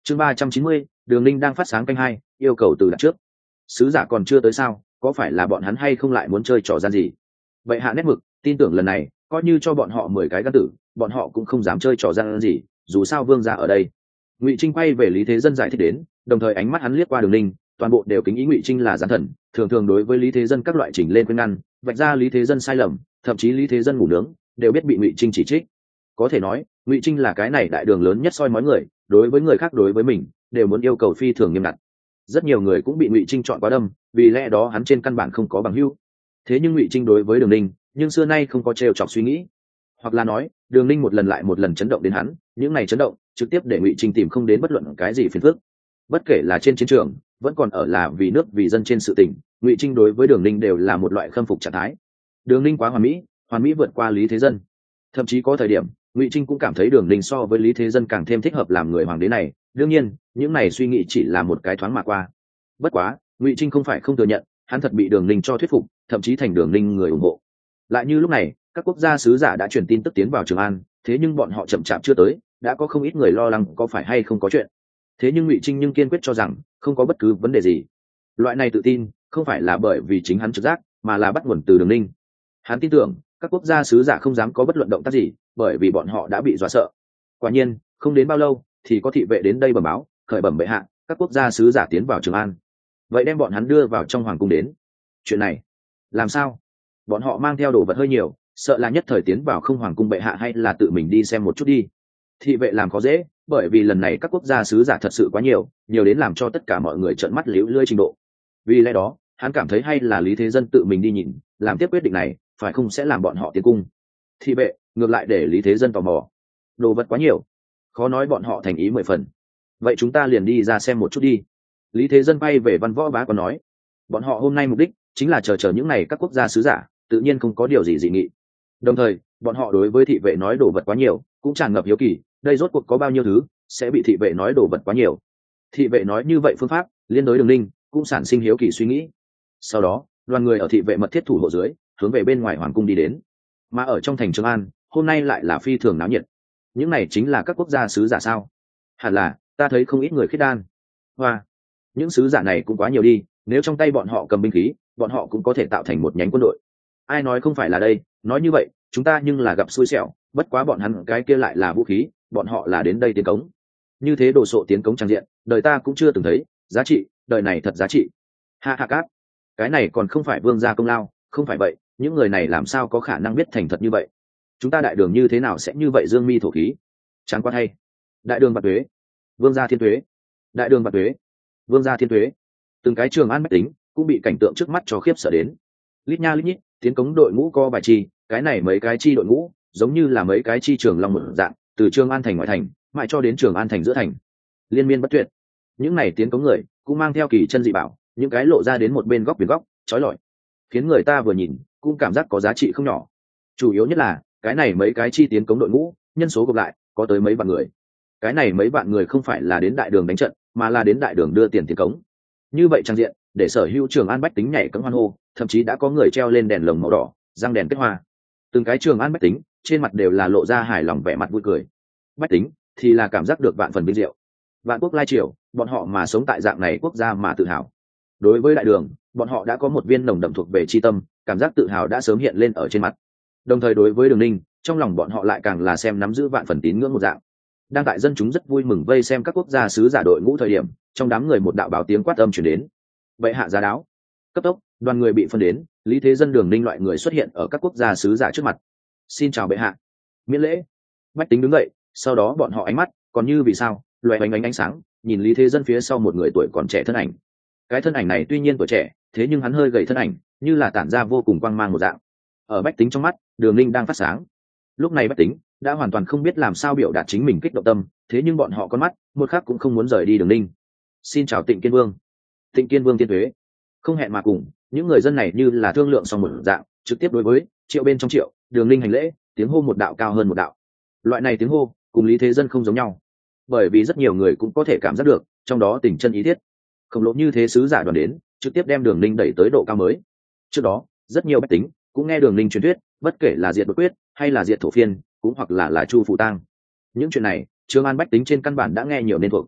Chương 390, Đường Ninh đang phát sáng canh hai, yêu cầu từ đặt trước. Sứ giả còn chưa tới sao, có phải là bọn hắn hay không lại muốn chơi trò gian gì? Vậy hạ nét mực, tin tưởng lần này, coi như cho bọn họ 10 cái gan tử, bọn họ cũng không dám chơi trò gian gì, dù sao vương gia ở đây. Ngụy Trinh quay về Lý Thế Dân giải thích đến, đồng thời ánh mắt hắn liếc qua Đường Ninh, toàn bộ đều kính ý Ngụy Trinh là gián thần, thường thường đối với Lý Thế Dân các loại chỉnh lên khuyên ngăn, vạch ra Lý Thế Dân sai lầm, thậm chí Lý Thế Dân ngủ nướng, đều biết bị Ngụy Trinh chỉ trích. Có thể nói, Ngụy Trinh là cái này đại đường lớn nhất soi mói người, đối với người khác đối với mình, đều muốn yêu cầu phi thường nghiêm ngặt. Rất nhiều người cũng bị Ngụy Trinh chọn quá đâm, vì lẽ đó hắn trên căn bản không có bằng hữu. Thế nhưng Ngụy Trinh đối với Đường Ninh, nhưng xưa nay không có trêu chọc suy nghĩ, hoặc là nói, Đường Ninh một lần lại một lần chấn động đến hắn, những này chấn động trực tiếp để Ngụy Trinh tìm không đến bất luận cái gì phiền phức. Bất kể là trên chiến trường, vẫn còn ở là vì nước vì dân trên sự tình, Ngụy Trinh đối với Đường Ninh đều là một loại khâm phục trạng thái. Đường Ninh quá hoàn mỹ vượt qua Lý Thế Dân. Thậm chí có thời điểm, Ngụy Trinh cũng cảm thấy Đường Ninh so với Lý Thế Dân càng thêm thích hợp làm người hoàng đế này. Đương nhiên, những này suy nghĩ chỉ là một cái thoáng mà qua. Bất quá, Ngụy Trinh không phải không thừa nhận, hắn thật bị Đường Ninh cho thuyết phục, thậm chí thành Đường Ninh người ủng hộ. Lại như lúc này, các quốc gia sứ giả đã truyền tin tức tiến vào Trường An, thế nhưng bọn họ chậm chạp chưa tới, đã có không ít người lo lắng có phải hay không có chuyện. Thế nhưng Ngụy Trinh kiên quyết cho rằng không có bất cứ vấn đề gì. Loại này tự tin không phải là bởi vì chính hắn trực giác, mà là bắt nguồn từ Đường Ninh. Hắn tin tưởng các quốc gia sứ giả không dám có bất luận động tác gì, bởi vì bọn họ đã bị dọa sợ. Quả nhiên, không đến bao lâu thì có thị vệ đến đây bẩm báo, khởi bẩm bệ hạ, các quốc gia sứ giả tiến vào Trường An. Vậy đem bọn hắn đưa vào trong hoàng cung đến. Chuyện này làm sao? Bọn họ mang theo đồ vật hơi nhiều, sợ là nhất thời tiến vào không hoàng cung bệ hạ, hay là tự mình đi xem một chút đi. Thị vệ làm khó dễ, bởi vì lần này các quốc gia sứ giả thật sự quá nhiều, nhiều đến làm cho tất cả mọi người trợn mắt liễu lưỡi trình độ. Vì lẽ đó, hắn cảm thấy hay là Lý Thế Dân tự mình đi nhìn, làm tiếp quyết định này, phải không sẽ làm bọn họ tiến cung. Thị vệ ngược lại để Lý Thế Dân tò mò. Đồ vật quá nhiều, khó nói bọn họ thành ý 10 phần. Vậy chúng ta liền đi ra xem một chút đi. Lý Thế Dân bay về Văn Võ Bá còn nói, bọn họ hôm nay mục đích chính là chờ những này các quốc gia sứ giả, tự nhiên không có điều gì dị nghị. Đồng thời, bọn họ đối với thị vệ nói đồ vật quá nhiều, cũng tràn ngập hiếu kỳ, đây rốt cuộc có bao nhiêu thứ sẽ bị thị vệ nói đồ vật quá nhiều. Thị vệ nói như vậy phương pháp, liên đối Đường Ninh cũng sản sinh hiếu kỳ suy nghĩ. Sau đó, đoàn người ở thị vệ mật thiết thủ hộ dưới, hướng về bên ngoài hoàng cung đi đến. Mà ở trong thành Trường An, hôm nay lại là phi thường náo nhiệt. Những này chính là các quốc gia sứ giả sao? Hẳn là, ta thấy không ít người khiết đan. Hoa, những sứ giả này cũng quá nhiều đi, nếu trong tay bọn họ cầm binh khí, bọn họ cũng có thể tạo thành một nhánh quân đội. Ai nói không phải là đây, nói như vậy, chúng ta nhưng là gặp xui xẻo, bất quá bọn hắn cái kia lại là vũ khí, bọn họ là đến đây tiến cống. Như thế đồ sộ tiến cống trang diện, đời ta cũng chưa từng thấy, giá trị, đời này thật giá trị. Ha ha cát, cái này còn không phải vương gia công lao, không phải vậy, những người này làm sao có khả năng biết thành thật như vậy? Chúng ta đại đường như thế nào sẽ như vậy dương mi thổ khí? Chán quá thay. Đại đường bạc tuế, vương gia thiên tuế, đại đường bạc tuế, vương gia thiên tuế. Từng cái Trường An bách tính cũng bị cảnh tượng trước mắt cho khiếp sợ đến. Lít nha lít nhít, tiến cống đội ngũ co bài chi, cái này mấy cái chi đội ngũ, giống như là mấy cái chi trường long một dạng, từ Trường An thành ngoại thành, mãi cho đến Trường An thành giữa thành, liên miên bất tuyệt. Những này tiến cống người cũng mang theo kỳ chân dị bảo, những cái lộ ra đến một bên góc biển góc, chói lọi, khiến người ta vừa nhìn cũng cảm giác có giá trị không nhỏ. Chủ yếu nhất là cái này mấy cái chi tiến cống đội ngũ, nhân số gộp lại có tới mấy vạn người. Cái này mấy vạn người không phải là đến đại đường đánh trận, mà là đến đại đường đưa tiền tiến cống. Như vậy trang diện, để sở hữu Trường An bách tính nhảy cẫng hoan hô, thậm chí đã có người treo lên đèn lồng màu đỏ, răng đèn kết hoa. Từng cái Trường An bách tính trên mặt đều là lộ ra hài lòng vẻ mặt vui cười. Bách tính thì là cảm giác được vạn phần vinh diệu. Vạn quốc lai triều, bọn họ mà sống tại dạng này quốc gia mà tự hào. Đối với đại đường, bọn họ đã có một viên nồng đậm thuộc về tri tâm, cảm giác tự hào đã sớm hiện lên ở trên mặt. Đồng thời đối với Đường Ninh, trong lòng bọn họ lại càng là xem nắm giữ vạn phần tín ngưỡng một dạng. Đang tại dân chúng rất vui mừng vây xem các quốc gia sứ giả đội ngũ thời điểm, trong đám người một đạo báo tiếng quát âm truyền đến. Vậy hạ giá đáo. Cấp tốc, đoàn người bị phân đến, Lý Thế Dân Đường Ninh loại người xuất hiện ở các quốc gia sứ giả trước mặt. Xin chào bệ hạ. Miễn lễ. Bách tính đứng dậy, sau đó bọn họ ánh mắt còn như vì sao loé ánh sáng, nhìn Lý Thế Dân phía sau một người tuổi còn trẻ thân ảnh. Cái thân ảnh này tuy nhiên tuổi trẻ, thế nhưng hắn hơi gầy thân ảnh, như là tản ra vô cùng quang mang một dạng. Ở bách tính trong mắt, Đường Ninh đang phát sáng. Lúc này bách tính đã hoàn toàn không biết làm sao biểu đạt chính mình kích động tâm, thế nhưng bọn họ con mắt một khắc cũng không muốn rời đi Đường Ninh. Xin chào Tịnh Kiên Vương. Tịnh Kiên Vương tiên thuế. Không hẹn mà cùng, những người dân này như là thương lượng xong một dạng, trực tiếp đối với triệu bên trong triệu, Đường Ninh hành lễ, tiếng hô một đạo cao hơn một đạo. Loại này tiếng hô cùng Lý Thế Dân không giống nhau, bởi vì rất nhiều người cũng có thể cảm giác được trong đó tình chân ý thiết. Khổng lồ như thế sứ giả đoàn đến, trực tiếp đem Đường Ninh đẩy tới độ cao mới. Trước đó, rất nhiều bách tính cũng nghe Đường Ninh truyền thuyết, bất kể là diệt đột quyết hay là diệt thổ phiên, cũng hoặc là Chu Phụ Tang. Những chuyện này, Trường An bách tính trên căn bản đã nghe nhiều nên thuộc.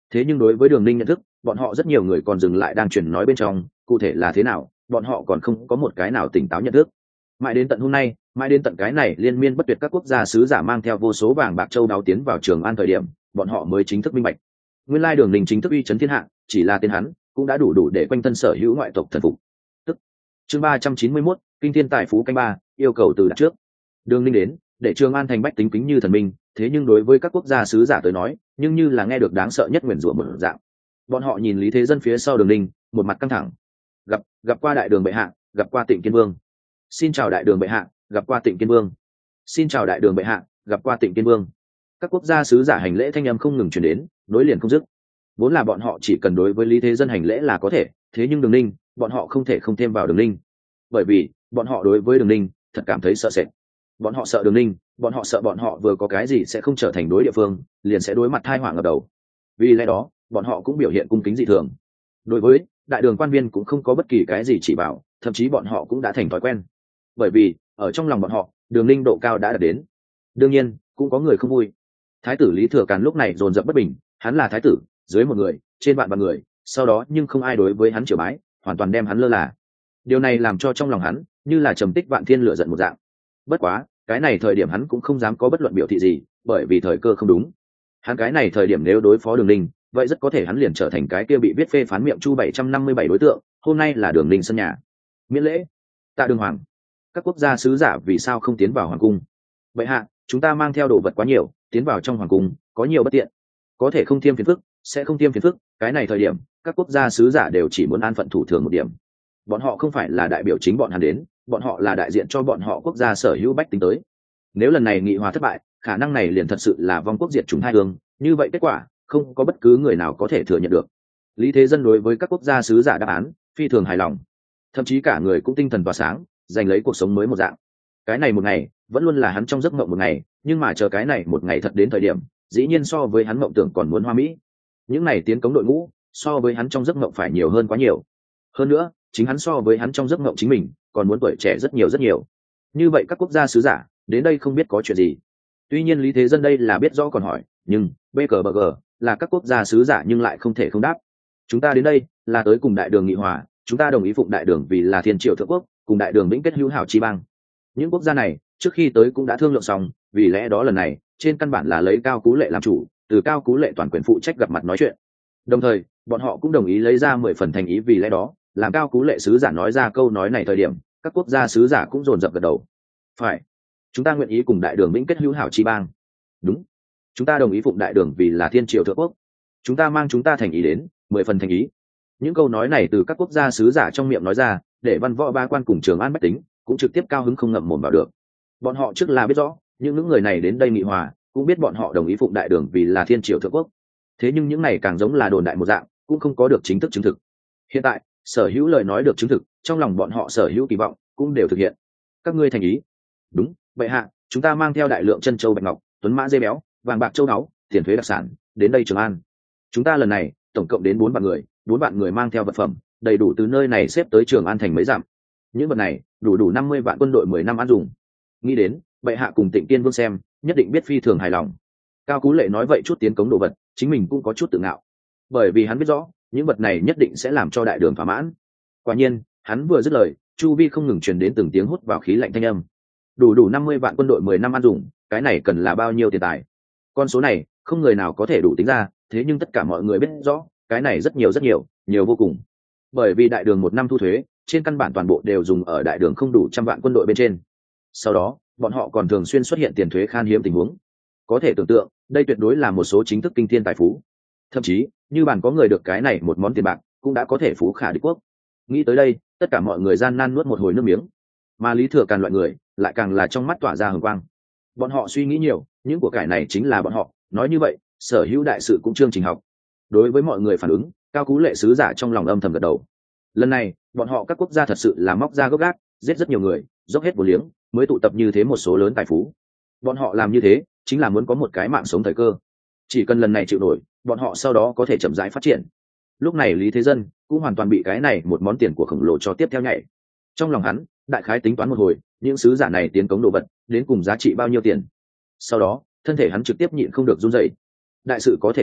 Thế nhưng đối với Đường Ninh nhận thức, bọn họ rất nhiều người còn dừng lại đang truyền nói bên trong, cụ thể là thế nào bọn họ còn không có một cái nào tỉnh táo nhận thức. Mãi đến tận hôm nay, mãi đến tận cái này liên miên bất tuyệt các quốc gia sứ giả mang theo vô số vàng bạc châu đáo tiến vào Trường An thời điểm, bọn họ mới chính thức minh bạch, nguyên lai Đường Ninh chính thức uy chấn thiên hạ, chỉ là tên hắn cũng đã đủ để quanh thân sở hữu ngoại tộc thần phục. Tức chương 391, kinh thiên tài phú canh ba, yêu cầu từ đặt trước. Đường Ninh đến để Trường An thành bách tính kính như thần minh, thế nhưng đối với các quốc gia sứ giả tới nói, nhưng như là nghe được đáng sợ nhất nguyền rủa một dạng. Bọn họ nhìn Lý Thế Dân phía sau Đường Ninh, một mặt căng thẳng. Gặp qua đại đường bệ hạ, gặp qua Tịnh Kiên Vương. Xin chào đại đường bệ hạ, gặp qua Tịnh Kiên Vương. Xin chào đại đường bệ hạ, gặp qua Tịnh Kiên Vương. Các quốc gia sứ giả hành lễ thanh âm không ngừng truyền đến, nối liền không dứt. Vốn là bọn họ chỉ cần đối với Lý Thế Dân hành lễ là có thể, thế nhưng Đường Ninh, bọn họ không thể không thêm vào Đường Ninh, bởi vì bọn họ đối với Đường Ninh thật cảm thấy sợ sệt. Bọn họ sợ Đường Ninh, bọn họ sợ bọn họ vừa có cái gì sẽ không trở thành đối địa phương, liền sẽ đối mặt tai họa ngập đầu. Vì lẽ đó, bọn họ cũng biểu hiện cung kính dị thường. Đối với đại đường quan viên cũng không có bất kỳ cái gì chỉ bảo, thậm chí bọn họ cũng đã thành thói quen, bởi vì ở trong lòng bọn họ, Đường Ninh độ cao đã đạt đến. Đương nhiên cũng có người không vui. Thái tử Lý Thừa Càn lúc này dồn dập bất bình, hắn là thái tử, dưới một người trên vạn vạn người, sau đó nhưng không ai đối với hắn triều bái, hoàn toàn đem hắn lơ là. Điều này làm cho trong lòng hắn như là trầm tích vạn thiên lửa giận một dạng. Bất quá cái này thời điểm hắn cũng không dám có bất luận biểu thị gì, bởi vì thời cơ không đúng. Hắn cái này thời điểm nếu đối phó Đường Ninh, vậy rất có thể hắn liền trở thành cái kia bị viết phê phán miệng chu 757 đối tượng. Hôm nay là Đường Ninh sân nhà, miễn lễ. Tạ Đường Hoàng, các quốc gia sứ giả vì sao không tiến vào hoàng cung? Vậy hạ, chúng ta mang theo đồ vật quá nhiều, tiến vào trong hoàng cung có nhiều bất tiện, có thể không tiêm phiền phức, sẽ không tiêm phiền phức. Cái này thời điểm các quốc gia sứ giả đều chỉ muốn an phận thủ thường một điểm. Bọn họ không phải là đại biểu chính bọn hắn đến, bọn họ là đại diện cho bọn họ quốc gia sở hữu bách tính tới. Nếu lần này nghị hòa thất bại, khả năng này liền thật sự là vong quốc diệt chủng hai hương, như vậy kết quả không có bất cứ người nào có thể thừa nhận được. Lý Thế Dân đối với các quốc gia sứ giả đáp án phi thường hài lòng, thậm chí cả người cũng tinh thần tỏa sáng, giành lấy cuộc sống mới một dạng. Cái này một ngày vẫn luôn là hắn trong giấc mộng một ngày, nhưng mà chờ cái này một ngày thật đến thời điểm, dĩ nhiên so với hắn mộng tưởng còn muốn hoa mỹ. Những này tiến cống đội ngũ so với hắn trong giấc mộng phải nhiều hơn quá nhiều. Hơn nữa, chính hắn so với hắn trong giấc mộng chính mình còn muốn tuổi trẻ rất nhiều rất nhiều. Như vậy các quốc gia sứ giả đến đây không biết có chuyện gì. Tuy nhiên Lý Thế Dân đây là biết rõ còn hỏi, nhưng BKBG là các quốc gia sứ giả nhưng lại không thể không đáp. Chúng ta đến đây là tới cùng đại đường nghị hòa, chúng ta đồng ý phụng đại đường vì là thiên triệu thượng quốc, cùng đại đường vĩnh kết hữu hảo chi bang. Những quốc gia này trước khi tới cũng đã thương lượng xong, vì lẽ đó lần này trên căn bản là lấy Cao Cú Lệ làm chủ, từ Cao Cú Lệ toàn quyền phụ trách gặp mặt nói chuyện. Đồng thời bọn họ cũng đồng ý lấy ra 10 phần thành ý, vì lẽ đó làm Cao Cú Lệ sứ giả nói ra câu nói này thời điểm, các quốc gia sứ giả cũng dồn dập gật đầu. Phải, chúng ta nguyện ý cùng đại đường vĩnh kết hữu hảo chi bang. Đúng, chúng ta đồng ý phụng đại đường vì là thiên triệu thượng quốc. Chúng ta mang chúng ta thành ý đến, 10 phần thành ý. Những câu nói này từ các quốc gia sứ giả trong miệng nói ra, để văn võ ba quan cùng Trường An bách tính cũng trực tiếp cao hứng không ngậm mồm vào được. Bọn họ trước là biết rõ những người này đến đây nghị hòa, cũng biết bọn họ đồng ý phụng đại đường vì là thiên triệu thượng quốc. Thế nhưng những này càng giống là đồn đại một dạng, cũng không có được chính thức chứng thực. Hiện tại sở hữu lời nói được chứng thực, trong lòng bọn họ sở hữu kỳ vọng cũng đều thực hiện. Các ngươi thành ý? Đúng, bệ hạ, chúng ta mang theo đại lượng chân châu bạch ngọc, tuấn mã dê béo, vàng bạc châu báu, tiền thuế đặc sản đến đây Trường An. Chúng ta lần này tổng cộng đến 4 vạn người mang theo vật phẩm đầy đủ từ nơi này xếp tới Trường An thành mấy dặm. Những vật này đủ 50 vạn quân đội 10 năm ăn dùng. Nghĩ đến bệ hạ cùng Tịnh Kiên Vương xem nhất định biết phi thường hài lòng. Cao Cú Lệ nói vậy chút tiến cống đồ vật, chính mình cũng có chút tự ngạo, bởi vì hắn biết rõ những vật này nhất định sẽ làm cho đại đường thỏa mãn. Quả nhiên hắn vừa dứt lời, chu vi không ngừng truyền đến từng tiếng hút vào khí lạnh thanh âm. Đủ 50 vạn quân đội 10 năm ăn dùng, cái này cần là bao nhiêu tiền tài? Con số này không người nào có thể đủ tính ra, thế nhưng tất cả mọi người biết rõ cái này rất nhiều, nhiều vô cùng. Bởi vì đại đường một năm thu thuế trên căn bản toàn bộ đều dùng ở đại đường không đủ 100 vạn quân đội bên trên. Sau đó bọn họ còn thường xuyên xuất hiện tiền thuế khan hiếm tình huống. Có thể tưởng tượng đây tuyệt đối là một số chính thức kinh thiên tài phú. Thậm chí như bản có người được cái này một món tiền bạc cũng đã có thể phú khả địch quốc. Nghĩ tới đây, tất cả mọi người gian nan nuốt một hồi nước miếng. Mà Lý Thừa Càn loại người lại càng là trong mắt tỏa ra hừng quang. Bọn họ suy nghĩ nhiều, những của cải này chính là bọn họ. Nói như vậy sở hữu đại sự cũng chương trình học. Đối với mọi người phản ứng, Cao Cú Lệ sứ giả trong lòng âm thầm gật đầu. Lần này bọn họ các quốc gia thật sự là móc ra gốc gác, giết rất nhiều người, dốc hết vô liếng mới tụ tập như thế một số lớn tài phú. Bọn họ làm như thế chính là muốn có một cái mạng sống thời cơ. Chỉ cần lần này chịu nổi, bọn họ sau đó có thể chậm rãi phát triển. Lúc này Lý Thế Dân cũng hoàn toàn bị cái này một món tiền của khổng lồ cho tiếp theo nhảy. Trong lòng hắn đại khái tính toán một hồi, những sứ giả này tiến cống đồ vật đến cùng giá trị bao nhiêu tiền. Sau đó thân thể hắn trực tiếp nhịn không được run rẩy. Đại sự có thể thành,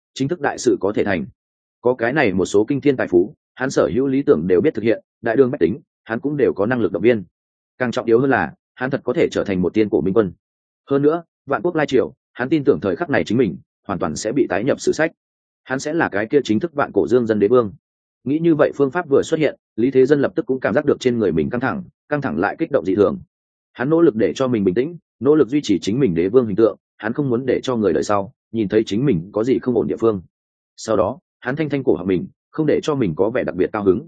chính thức đại sự có thể thành. Có cái này một số kinh thiên tài phú, hắn sở hữu lý tưởng đều biết thực hiện, đại đường bách tính hắn cũng đều có năng lực động viên. Càng trọng yếu hơn là hắn thật có thể trở thành một tiên cổ minh quân. Hơn nữa vạn quốc lai triều, hắn tin tưởng thời khắc này chính mình hoàn toàn sẽ bị tái nhập sử sách, hắn sẽ là cái kia chính thức vạn cổ dương dân đế vương. Nghĩ như vậy phương pháp vừa xuất hiện, Lý Thế Dân lập tức cũng cảm giác được trên người mình căng thẳng lại kích động dị thường. Hắn nỗ lực để cho mình bình tĩnh, nỗ lực duy trì chính mình đế vương hình tượng, hắn không muốn để cho người đời sau nhìn thấy chính mình có gì không ổn địa phương. Sau đó hắn thanh thanh cổ họng mình, không để cho mình có vẻ đặc biệt cao hứng.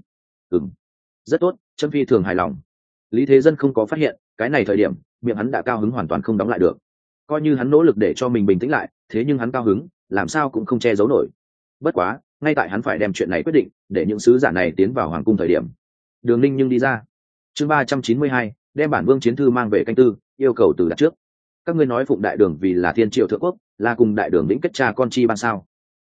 Rất tốt, Trâm phi thường hài lòng. Lý Thế Dân không có phát hiện cái này thời điểm miệng hắn đã cao hứng hoàn toàn không đóng lại được. Coi như hắn nỗ lực để cho mình bình tĩnh lại, thế nhưng hắn cao hứng làm sao cũng không che giấu nổi. Bất quá ngay tại hắn phải đem chuyện này quyết định để những sứ giả này tiến vào hoàng cung thời điểm, Đường Ninh nhưng đi ra. Chương 392, đem bản vương chiến thư mang về canh tư, yêu cầu từ đặt trước. Các ngươi nói phụng đại đường vì là thiên triều thượng quốc, là cùng đại đường lĩnh kết cha con chi ban sao?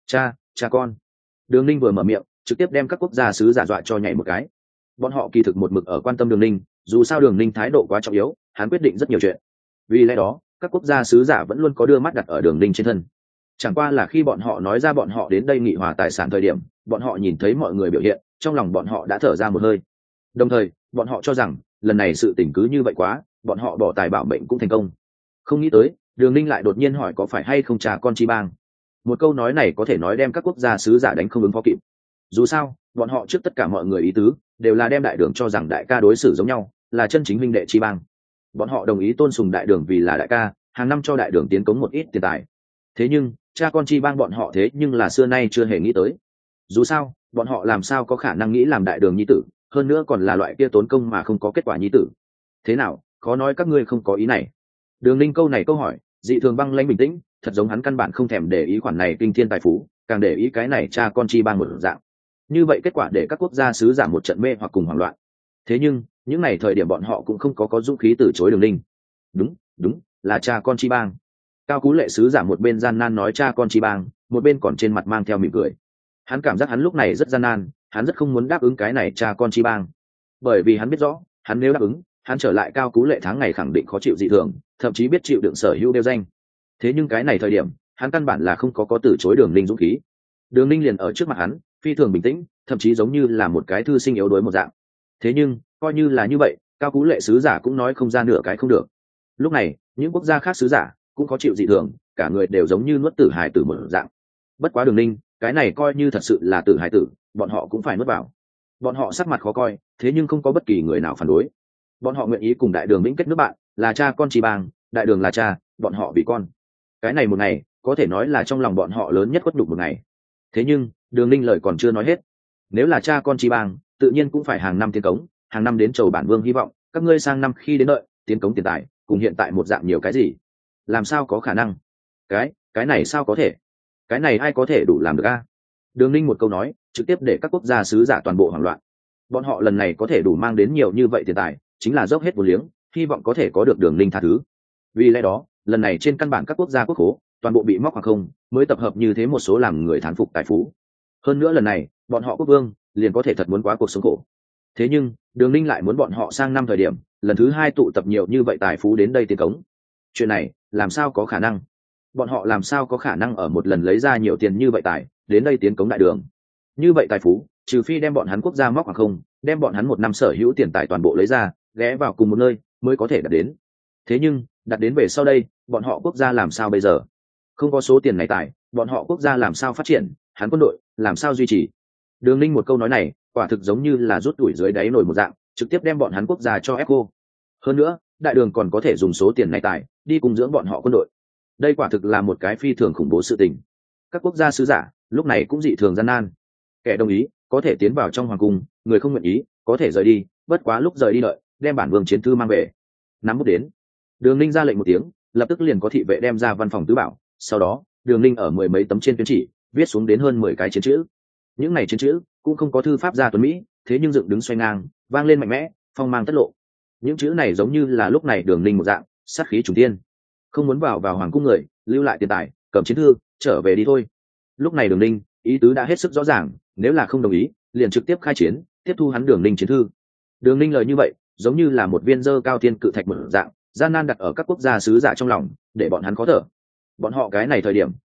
Cha con. Đường Ninh vừa mở miệng trực tiếp đem các quốc gia sứ giả dọa cho nhảy một cái. Bọn họ kỳ thực một mực ở quan tâm Đường Ninh, dù sao Đường Ninh thái độ quá trọng yếu, hắn quyết định rất nhiều chuyện. Vì lẽ đó các quốc gia sứ giả vẫn luôn có đưa mắt đặt ở Đường Ninh trên thân. Chẳng qua là khi bọn họ nói ra bọn họ đến đây nghị hòa tài sản thời điểm, bọn họ nhìn thấy mọi người biểu hiện, trong lòng bọn họ đã thở ra một hơi. Đồng thời bọn họ cho rằng lần này sự tình cứ như vậy quá, bọn họ bỏ tài bảo mệnh cũng thành công. Không nghĩ tới Đường Ninh lại đột nhiên hỏi có phải hay không cha con chi bang. Một câu nói này có thể nói đem các quốc gia sứ giả đánh không ứng phó kịp. Dù sao bọn họ trước tất cả mọi người ý tứ đều là đem đại đường cho rằng đại ca đối xử giống nhau, là chân chính huynh đệ chi bang. Bọn họ đồng ý tôn sùng đại đường vì là đại ca, hàng năm cho đại đường tiến cống một ít tiền tài. Thế nhưng cha con chi bang bọn họ thế nhưng là xưa nay chưa hề nghĩ tới. Dù sao bọn họ làm sao có khả năng nghĩ làm đại đường nhi tử, hơn nữa còn là loại kia tốn công mà không có kết quả nhi tử. Thế nào, khó nói các ngươi không có ý này? Đường Ninh câu này câu hỏi dị thường băng lãnh bình tĩnh, thật giống hắn căn bản không thèm để ý khoản này kinh thiên tài phú, càng để ý cái này cha con chi bang một dạng. Như vậy kết quả để các quốc gia sứ giả một trận mê hoặc cùng hoảng loạn. Thế nhưng những ngày thời điểm bọn họ cũng không có dũng khí từ chối Đường Ninh. Đúng, là cha con chi bang. Cao Cú Lệ sứ giả một bên gian nan nói cha con chi bang, một bên còn trên mặt mang theo mỉm cười. Hắn cảm giác hắn lúc này rất gian nan, hắn rất không muốn đáp ứng cái này cha con chi bang, bởi vì hắn biết rõ hắn nếu đáp ứng, hắn trở lại Cao Cú Lệ tháng ngày khẳng định khó chịu dị thường, thậm chí biết chịu đựng sở hữu đeo danh. Thế nhưng cái này thời điểm hắn căn bản là không có từ chối Đường Ninh dũng khí. Đường Ninh liền ở trước mặt hắn, phi thường bình tĩnh, thậm chí giống như là một cái thư sinh yếu đuối một dạng. Thế nhưng coi như là như vậy, Cao Cú Lệ sứ giả cũng nói không ra nửa cái không được. Lúc này những quốc gia khác sứ giả cũng có chịu dị thường, cả người đều giống như nuốt tử hài tử một dạng. Bất quá Đường Ninh cái này coi như thật sự là tử hài tử, bọn họ cũng phải nuốt vào. Bọn họ sắc mặt khó coi, thế nhưng không có bất kỳ người nào phản đối. Bọn họ nguyện ý cùng đại đường lĩnh kết nước bạn, là cha con chi bang, đại đường là cha, bọn họ vì con. Cái này một ngày có thể nói là trong lòng bọn họ lớn nhất khuất nhục một ngày. Thế nhưng Đường Ninh lời còn chưa nói hết. Nếu là cha con chi bang, tự nhiên cũng phải hàng năm tiến cống, hàng năm đến chầu bản vương hy vọng các ngươi sang năm khi đến đợi tiến cống tiền tài cùng hiện tại một dạng nhiều cái gì. Làm sao có khả năng? Cái này sao có thể? Cái này ai có thể đủ làm được a? Đường Ninh một câu nói trực tiếp để các quốc gia sứ giả toàn bộ hoảng loạn. Bọn họ lần này có thể đủ mang đến nhiều như vậy tiền tài, chính là dốc hết vốn liếng, hy vọng có thể có được Đường Ninh tha thứ. Vì lẽ đó lần này trên căn bản các quốc gia quốc khố toàn bộ bị móc hoặc không, mới tập hợp như thế một số làm người thán phục tài phú. Hơn nữa lần này bọn họ quốc vương liền có thể thật muốn quá cuộc sống khổ. Thế nhưng Đường Ninh lại muốn bọn họ sang năm thời điểm lần thứ hai tụ tập nhiều như vậy tài phú đến đây tiến cống. Chuyện này làm sao có khả năng? Bọn họ làm sao có khả năng ở một lần lấy ra nhiều tiền như vậy tài đến đây tiến cống đại đường? Như vậy tài phú trừ phi đem bọn hắn quốc gia móc hoặc không, đem bọn hắn một năm sở hữu tiền tài toàn bộ lấy ra ghé vào cùng một nơi mới có thể đạt đến. Thế nhưng đặt đến về sau đây bọn họ quốc gia làm sao bây giờ? Không có số tiền này tài, bọn họ quốc gia làm sao phát triển, hắn quân đội làm sao duy trì? Đường Ninh một câu nói này quả thực giống như là rút tuổi dưới đáy nồi một dạng, trực tiếp đem bọn hắn quốc gia cho ép cô. Hơn nữa đại đường còn có thể dùng số tiền này tài đi cùng dưỡng bọn họ quân đội. Đây quả thực là một cái phi thường khủng bố sự tình. Các quốc gia sứ giả lúc này cũng dị thường gian nan. Kẻ đồng ý có thể tiến vào trong hoàng cung, người không nguyện ý có thể rời đi, bất quá lúc rời đi đợi đem bản vương chiến thư mang về. Nắm bút đến. Đường Ninh ra lệnh một tiếng, lập tức liền có thị vệ đem ra văn phòng tứ bảo. Sau đó Đường Ninh ở 10 mấy tấm trên tuyến chỉ viết xuống đến hơn 10 cái chiến chữ. Những này chiến chữ cũng không có thư pháp gia tuấn mỹ, thế nhưng dựng đứng xoay ngang, vang lên mạnh mẽ, phong mang tất lộ. Những chữ này giống như là lúc này Đường Ninh một dạng sát khí trùng tiên. Không muốn vào hoàng cung người, lưu lại tiền tài, cầm chiến thư trở về đi thôi. Lúc này Đường Ninh ý tứ đã hết sức rõ ràng, nếu là không đồng ý liền trực tiếp khai chiến, tiếp thu hắn Đường Ninh chiến thư. Đường Ninh lời như vậy giống như là một viên dơ cao thiên cự thạch một dạng, gian nan đặt ở các quốc gia sứ giả trong lòng, để bọn hắn khó thở. Bọn họ cái này thời điểm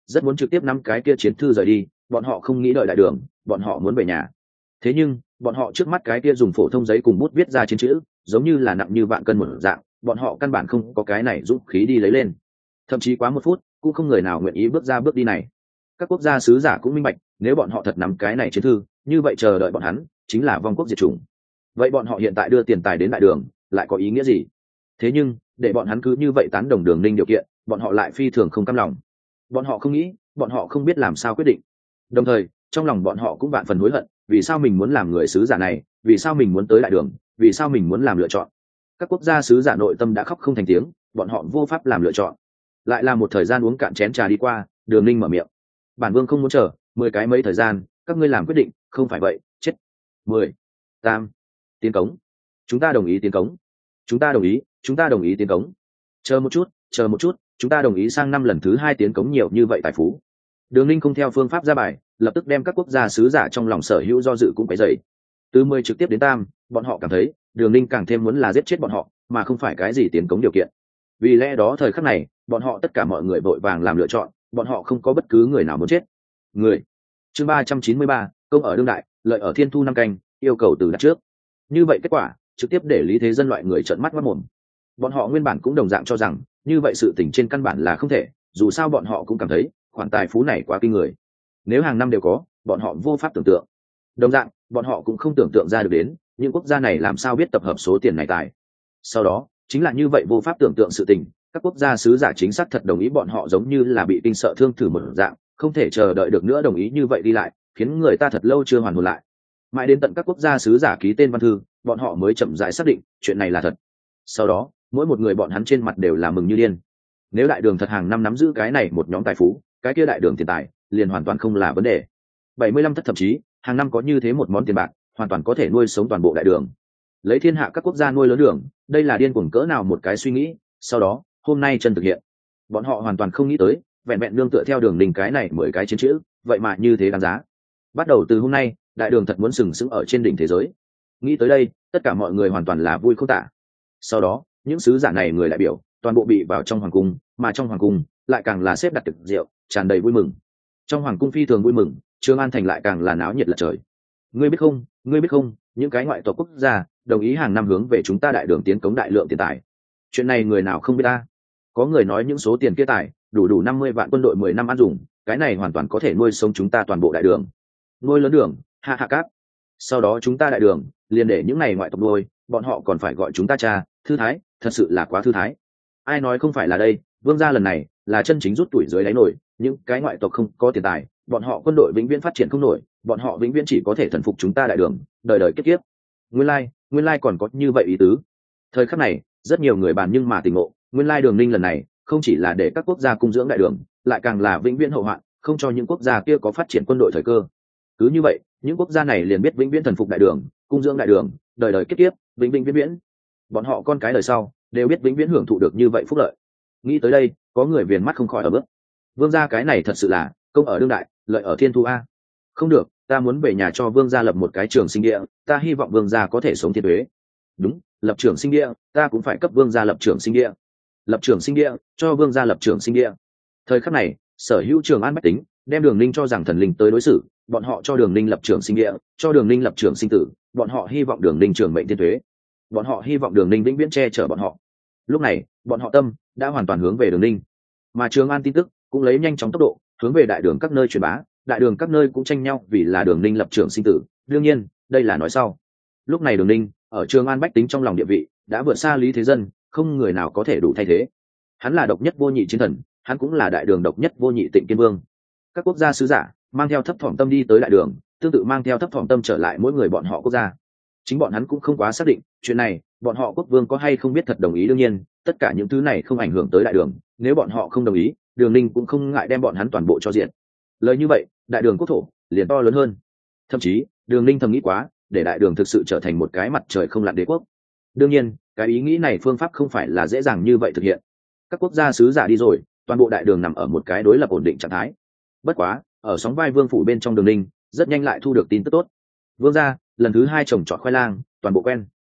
rất muốn trực tiếp nắm cái kia chiến thư rời đi, bọn họ không nghĩ đợi đại đường, bọn họ muốn về nhà. Thế nhưng bọn họ trước mắt cái kia dùng phổ thông giấy cùng bút viết ra chiến chữ giống như là nặng như vạn cân một dạng, bọn họ căn bản không có cái này dũng khí đi lấy lên. Thậm chí quá 1 phút cũng không người nào nguyện ý bước ra bước đi này. Các quốc gia sứ giả cũng minh bạch, nếu bọn họ thật nắm cái này chiến thư, như vậy chờ đợi bọn hắn chính là vong quốc diệt chủng. Vậy bọn họ hiện tại đưa tiền tài đến đại đường lại có ý nghĩa gì? Thế nhưng để bọn hắn cứ như vậy tán đồng Đường Ninh điều kiện, bọn họ lại phi thường không cam lòng. Bọn họ không nghĩ, bọn họ không biết làm sao quyết định. Đồng thời trong lòng bọn họ cũng vạn phần hối hận, vì sao mình muốn làm người sứ giả này, vì sao mình muốn tới đại đường, vì sao mình muốn làm lựa chọn. Các quốc gia sứ giả nội tâm đã khóc không thành tiếng, bọn họ vô pháp làm lựa chọn. Lại là một thời gian uống cạn chén trà đi qua, Đường Ninh mở miệng: bản vương không muốn chờ 10 cái mấy thời gian, các ngươi làm quyết định, không phải vậy chết. 10, tam, tiến cống. Chúng ta đồng ý tiến cống. Chúng ta đồng ý, chúng ta đồng ý tiến cống. Chờ một chút, chờ một chút, chúng ta đồng ý sang năm lần thứ 2 tiến cống nhiều như vậy tài phú. Đường Ninh không theo phương pháp ra bài, lập tức đem các quốc gia sứ giả trong lòng sở hữu do dự cũng phải dậy. Từ 10 trực tiếp đến tam, bọn họ cảm thấy Đường Ninh càng thêm muốn là giết chết bọn họ, mà không phải cái gì tiến cống điều kiện. Vì lẽ đó thời khắc này, bọn họ tất cả mọi người vội vàng làm lựa chọn, bọn họ không có bất cứ người nào muốn chết. Người. Chương 393, công ở đương đại, lợi ở thiên thu năm canh, yêu cầu từ đặt trước. Như vậy kết quả trực tiếp để Lý Thế Dân loại người trợn mắt mắt mồm. Bọn họ nguyên bản cũng đồng dạng cho rằng như vậy sự tình trên căn bản là không thể, dù sao bọn họ cũng cảm thấy khoản tài phú này quá kinh người, nếu hàng năm đều có, bọn họ vô pháp tưởng tượng. Đồng dạng bọn họ cũng không tưởng tượng ra được đến những quốc gia này làm sao biết tập hợp số tiền này tài. Sau đó chính là như vậy vô pháp tưởng tượng sự tình, các quốc gia sứ giả chính xác thật đồng ý, bọn họ giống như là bị kinh sợ thương thử một dạng, không thể chờ đợi được nữa đồng ý như vậy đi lại, khiến người ta thật lâu chưa hoàn hồn lại. Mãi đến tận các quốc gia sứ giả ký tên văn thư, bọn họ mới chậm rãi xác định chuyện này là thật. Sau đó mỗi một người bọn hắn trên mặt đều là mừng như điên. Nếu đại đường thật hàng năm nắm giữ cái này một nhóm tài phú, cái kia đại đường tiền tài liền hoàn toàn không là vấn đề. 75 thất thậm chí hàng năm có như thế một món tiền bạc, hoàn toàn có thể nuôi sống toàn bộ đại đường, lấy thiên hạ các quốc gia nuôi lớn đường. Đây là điên cuồng cỡ nào một cái suy nghĩ. Sau đó hôm nay chân thực hiện, bọn họ hoàn toàn không nghĩ tới, vẹn vẹn nương tựa theo Đường Ninh cái này 10 cái chiến chữ, vậy mà như thế đáng giá. Bắt đầu từ hôm nay, đại đường thật muốn sừng sững ở trên đỉnh thế giới. Nghĩ tới đây, tất cả mọi người hoàn toàn là vui không tả. Sau đó những sứ giả này người đại biểu toàn bộ bị vào trong hoàng cung, mà trong hoàng cung lại càng là xếp đặt tiệc rượu, tràn đầy vui mừng. Trong hoàng cung phi thường vui mừng, Trường An thành lại càng là náo nhiệt lật trời. Ngươi biết không, ngươi biết không, những cái ngoại tộc quốc gia đồng ý hàng năm hướng về chúng ta đại đường tiến cống đại lượng tiền tài. Chuyện này người nào không biết ta? Có người nói những số tiền kia tài đủ 50 vạn quân đội 10 năm ăn dùng, cái này hoàn toàn có thể nuôi sống chúng ta toàn bộ đại đường. Nuôi lớn đường, hạ hạ cát. Sau đó chúng ta đại đường liền để những này ngoại tộc nuôi, bọn họ còn phải gọi chúng ta cha, thư thái, thật sự là quá thư thái. Ai nói không phải là đây, vương gia lần này là chân chính rút tuổi dưới đáy nổi, những cái ngoại tộc không có tiền tài, bọn họ quân đội vĩnh viễn phát triển không nổi, bọn họ vĩnh viễn chỉ có thể thần phục chúng ta đại đường, đời đời kiếp kiếp. Nguyên lai còn có như vậy ý tứ. Thời khắc này rất nhiều người bàn nhưng mà tỉnh ngộ, nguyên lai Đường Ninh lần này không chỉ là để các quốc gia cung dưỡng đại đường, lại càng là vĩnh viễn hậu hoạn, không cho những quốc gia kia có phát triển quân đội thời cơ. Cứ như vậy những quốc gia này liền biết vĩnh viễn thần phục đại đường, cung dưỡng đại đường, đời đời kiếp kiếp, vĩnh vĩnh viễn viễn. Bọn họ con cái đời sau đều biết vĩnh viễn hưởng thụ được như vậy phúc lợi. Nghĩ tới đây, có người viền mắt không khỏi ở bước. Vương gia cái này thật sự là công ở đương đại, lợi ở thiên thu a. Không được, ta muốn về nhà cho vương gia lập một cái trường sinh địa, ta hy vọng vương gia có thể sống thiên thuế. Đúng, lập trường sinh địa, ta cũng phải cấp vương gia lập trường sinh địa. Lập trường sinh địa, cho vương gia lập trường sinh địa. Thời khắc này sở hữu Trường An bách tính đem Đường Ninh cho rằng thần linh tới đối xử, bọn họ cho Đường Ninh lập trường sinh địa, cho Đường Ninh lập trường sinh tử, bọn họ hy vọng Đường Ninh trường mệnh thiên thuế, bọn họ hy vọng Đường Ninh vĩnh viễn che chở bọn họ. Lúc này bọn họ tâm đã hoàn toàn hướng về Đường Ninh, mà Trường An tin tức cũng lấy nhanh chóng tốc độ hướng về đại đường các nơi truyền bá, đại đường các nơi cũng tranh nhau vì là Đường Ninh lập trường sinh tử. đương nhiên đây là nói sau. Lúc này Đường Ninh ở Trường An bách tính trong lòng địa vị đã vượt xa Lý Thế Dân, không người nào có thể đủ thay thế. Hắn là độc nhất vô nhị chiến thần, hắn cũng là đại đường độc nhất vô nhị Tịnh Kiên Vương. Các quốc gia sứ giả mang theo thấp thỏm tâm đi tới đại đường, tương tự mang theo thấp thỏm tâm trở lại mỗi người bọn họ quốc gia. Chính bọn hắn cũng không quá xác định chuyện này bọn họ quốc vương có hay không biết thật đồng ý. đương nhiên tất cả những thứ này không ảnh hưởng tới đại đường, nếu bọn họ không đồng ý, Đường Ninh cũng không ngại đem bọn hắn toàn bộ cho diện. Lời như vậy đại đường quốc thổ liền to lớn hơn. Thậm chí Đường Ninh thầm nghĩ quá, để đại đường thực sự trở thành một cái mặt trời không lặn đế quốc. Đương nhiên cái ý nghĩ này phương pháp không phải là dễ dàng như vậy thực hiện. Các quốc gia sứ giả đi rồi, toàn bộ đại đường nằm ở một cái đối lập ổn định trạng thái. Bất quá ở sóng vai vương phủ bên trong Đường Ninh rất nhanh lại thu được tin tức tốt. Vương gia lần thứ 2 trồng trọt khoai lang, toàn bộ quen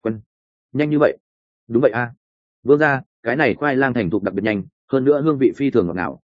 nhanh như vậy? Đúng vậy a. Vương gia cái này khoai lang thành thục đặc biệt nhanh, hơn nữa hương vị phi thường ngọt ngào,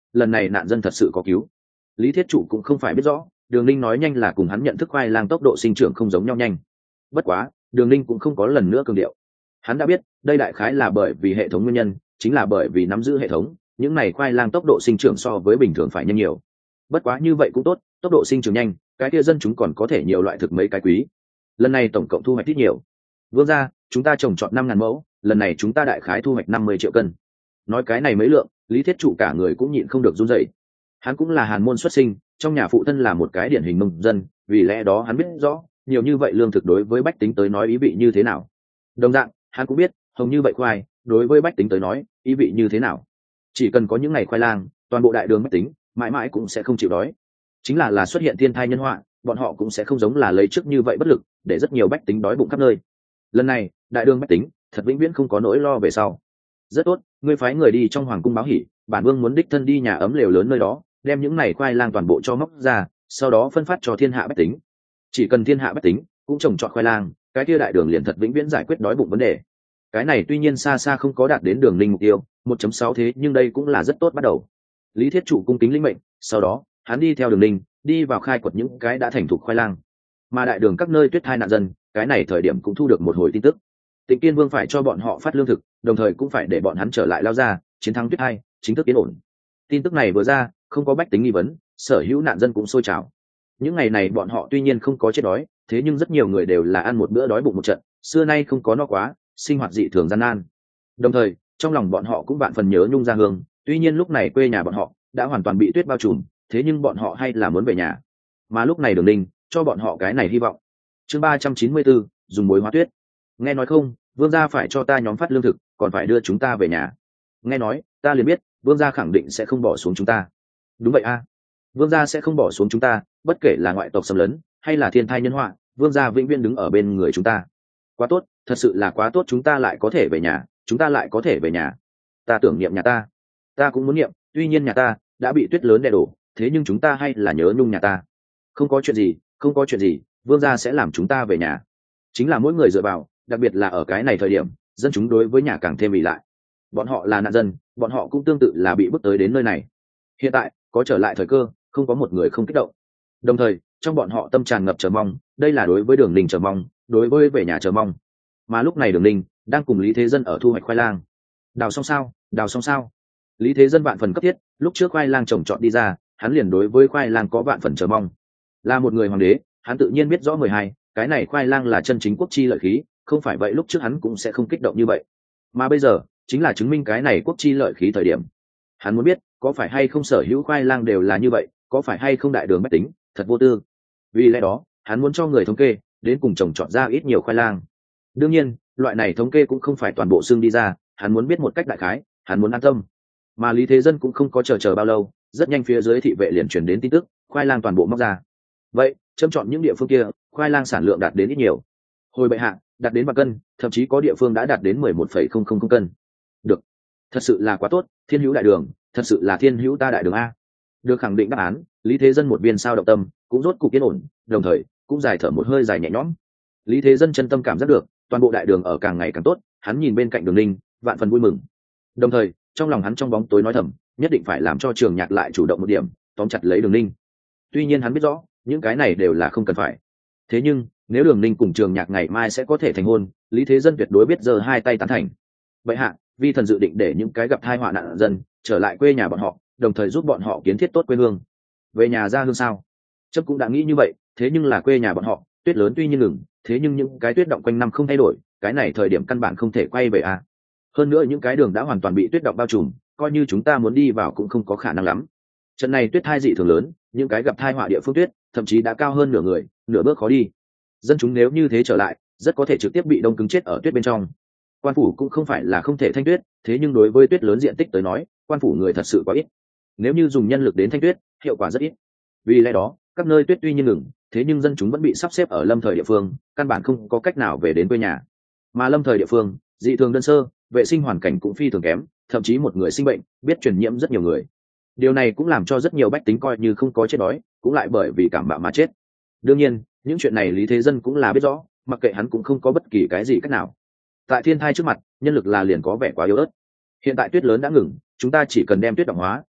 lần này nạn dân thật sự có cứu. Lý Thiết Trụ cũng không phải biết rõ, Đường Ninh nói nhanh là cùng hắn nhận thức khoai lang tốc độ sinh trưởng không giống nhau nhanh. Bất quá, Đường Ninh cũng không có lần nữa cường điệu. Hắn đã biết, đây đại khái là bởi vì hệ thống nguyên nhân, chính là bởi vì nắm giữ hệ thống, những này khoai lang tốc độ sinh trưởng so với bình thường phải nhanh nhiều. Bất quá như vậy cũng tốt, tốc độ sinh trưởng nhanh, cái kia dân chúng còn có thể nhiều loại thực mấy cái quý. Lần này tổng cộng thu hoạch ít nhiều. Vương gia, chúng ta trồng trọt 5.000 mẫu, lần này chúng ta đại khái thu hoạch 50 triệu cân. Nói cái này mấy lượng, Lý Thiết Trụ cả người cũng nhịn không được run rẩy. Hắn cũng là hàn môn xuất sinh, trong nhà phụ thân là một cái điển hình nông dân, vì lẽ đó hắn biết rõ nhiều như vậy lương thực đối với bách tính tới nói ý vị như thế nào. Đồng dạng, hắn cũng biết hồng như vậy khoai đối với bách tính tới nói ý vị như thế nào. Chỉ cần có những ngày khoai lang, toàn bộ đại đường bách tính mãi mãi cũng sẽ không chịu đói. Chính là xuất hiện thiên tai nhân họa, bọn họ cũng sẽ không giống là lấy trước như vậy bất lực, để rất nhiều bách tính đói bụng khắp nơi. Lần này đại đường bách tính thật vĩnh viễn không có nỗi lo về sau. Rất tốt, ngươi phái người đi trong hoàng cung báo hỉ, bản vương muốn đích thân đi nhà ấm lều lớn nơi đó, đem những này khoai lang toàn bộ cho móc ra, sau đó phân phát cho thiên hạ bách tính. Chỉ cần thiên hạ bách tính cũng trồng trọt khoai lang, cái kia đại đường liền thật vĩnh viễn giải quyết đói bụng vấn đề. Cái này tuy nhiên xa xa không có đạt đến Đường Ninh mục tiêu 1.6 thế, nhưng đây cũng là rất tốt bắt đầu. Lý Thiết Trụ cung kính lĩnh mệnh, sau đó hắn đi theo Đường Ninh đi vào khai quật những cái đã thành thục khoai lang. Mà đại đường các nơi tuyết thai nạn dân, cái này thời điểm cũng thu được một hồi tin tức. Tịnh Kiên Vương phải cho bọn họ phát lương thực, đồng thời cũng phải để bọn hắn trở lại lao ra, chiến thắng tuyết thai, chính thức yên ổn. Tin tức này vừa ra, không có bách tính nghi vấn, sở hữu nạn dân cũng sôi trào. Những ngày này bọn họ tuy nhiên không có chết đói, thế nhưng rất nhiều người đều là ăn một bữa đói bụng một trận, xưa nay không có no quá, sinh hoạt dị thường gian nan. Đồng thời, trong lòng bọn họ cũng vạn phần nhớ nhung gia hương, tuy nhiên lúc này quê nhà bọn họ đã hoàn toàn bị tuyết bao trùm, thế nhưng bọn họ hay là muốn về nhà. Mà lúc này Đường Ninh cho bọn họ cái này hy vọng. Chương 394, dùng muối hóa tuyết. Nghe nói không, vương gia phải cho ta nhóm phát lương thực, còn phải đưa chúng ta về nhà. Nghe nói, ta liền biết, vương gia khẳng định sẽ không bỏ xuống chúng ta. Đúng vậy a, vương gia sẽ không bỏ xuống chúng ta, bất kể là ngoại tộc xâm lấn hay là thiên tai nhân họa, vương gia vĩnh viễn đứng ở bên người chúng ta. Quá tốt, thật sự là quá tốt, chúng ta lại có thể về nhà, chúng ta lại có thể về nhà. Ta tưởng niệm nhà ta cũng muốn niệm, tuy nhiên nhà ta đã bị tuyết lớn đè đổ, thế nhưng chúng ta hay là nhớ nhung nhà ta. Không có chuyện gì, vương gia sẽ làm chúng ta về nhà. Chính là mỗi người dựa vào, đặc biệt là ở cái này thời điểm, dân chúng đối với nhà càng thêm ỷ lại. Bọn họ là nạn dân, bọn họ cũng tương tự là bị bước tới đến nơi này. Hiện tại có trở lại thời cơ, không có một người không kích động. Đồng thời trong bọn họ tâm tràn ngập chờ mong, đây là đối với Đường Ninh chờ mong, đối với về nhà chờ mong. Mà lúc này Đường Ninh đang cùng Lý Thế Dân ở thu hoạch khoai lang. Đào xong sao? Lý Thế Dân vạn phần cấp thiết, lúc trước khoai lang trồng trọt đi ra, hắn liền đối với khoai lang có vạn phần chờ mong. Là một người hoàng đế, hắn tự nhiên biết rõ 12, cái này khoai lang là chân chính quốc chi lợi khí, không phải vậy lúc trước hắn cũng sẽ không kích động như vậy. Mà bây giờ chính là chứng minh cái này quốc chi lợi khí thời điểm. Hắn muốn biết, có phải hay không sở hữu khoai lang đều là như vậy, có phải hay không đại đường bách tính thật vô tư. Vì lẽ đó hắn muốn cho người thống kê, đến cùng trồng trọt ra ít nhiều khoai lang. Đương nhiên loại này thống kê cũng không phải toàn bộ xương đi ra, hắn muốn biết một cách đại khái, hắn muốn an tâm. Mà Lý Thế Dân cũng không có chờ bao lâu, rất nhanh phía dưới thị vệ liền truyền đến tin tức, khoai lang toàn bộ móc ra. Vậy châm chọn những địa phương kia, khoai lang sản lượng đạt đến ít nhiều. Hồi bệ hạ, đạt đến 3 cân, thậm chí có địa phương đã đạt đến 11,000 cân. Được, thật sự là quá tốt, thiên hữu đại đường, thật sự là thiên hữu ta đại đường a. Được khẳng định đáp án, Lý Thế Dân một viên sao động tâm cũng rốt cục yên ổn, đồng thời cũng dài thở một hơi dài nhẹ nhõm. Lý Thế Dân chân tâm cảm giác được toàn bộ đại đường ở càng ngày càng tốt, hắn nhìn bên cạnh Đường Ninh vạn phần vui mừng. Đồng thời trong lòng hắn trong bóng tối nói thầm, nhất định phải làm cho Trường Nhạc lại chủ động một điểm, tóm chặt lấy Đường Ninh. Tuy nhiên hắn biết rõ những cái này đều là không cần phải, thế nhưng nếu Đường Ninh cùng Trường Nhạc ngày mai sẽ có thể thành hôn, Lý Thế Dân tuyệt đối biết giơ hai tay tán thành. Vậy hạ, vi thần dự định để những cái gặp tai họa nạn dân trở lại quê nhà bọn họ, đồng thời giúp bọn họ kiến thiết tốt quê hương. Về nhà ra hương sao? Chấp cũng đã nghĩ như vậy, thế nhưng là quê nhà bọn họ tuyết lớn tuy nhiên ngừng, thế nhưng những cái tuyết động quanh năm không thay đổi, cái này thời điểm căn bản không thể quay về à. Hơn nữa những cái đường đã hoàn toàn bị tuyết động bao trùm, coi như chúng ta muốn đi vào cũng không có khả năng lắm. Trận này tuyết thai dị thường lớn, những cái gặp tai họa địa phương tuyết thậm chí đã cao hơn nửa người, nửa bước khó đi. Dân chúng nếu như thế trở lại, rất có thể trực tiếp bị đông cứng chết ở tuyết bên trong. Quan phủ cũng không phải là không thể thanh tuyết, thế nhưng đối với tuyết lớn diện tích tới nói, quan phủ người thật sự quá ít. Nếu như dùng nhân lực đến thanh tuyết, hiệu quả rất ít. Vì lẽ đó các nơi tuyết tuy nhiên ngừng, thế nhưng dân chúng vẫn bị sắp xếp ở lâm thời địa phương, căn bản không có cách nào về đến quê nhà. Mà lâm thời địa phương dị thường đơn sơ, vệ sinh hoàn cảnh cũng phi thường kém, thậm chí một người sinh bệnh biết truyền nhiễm rất nhiều người. Điều này cũng làm cho rất nhiều bách tính coi như không có chết đói, cũng lại bởi vì cảm bạo mà chết. Đương nhiên những chuyện này Lý Thế Dân cũng là biết rõ, mặc kệ hắn cũng không có bất kỳ cái gì cách nào. Tại thiên thai trước mặt, nhân lực là liền có vẻ quá yếu ớt. Hiện tại tuyết lớn đã ngừng, chúng ta chỉ cần đem tuyết động hóa,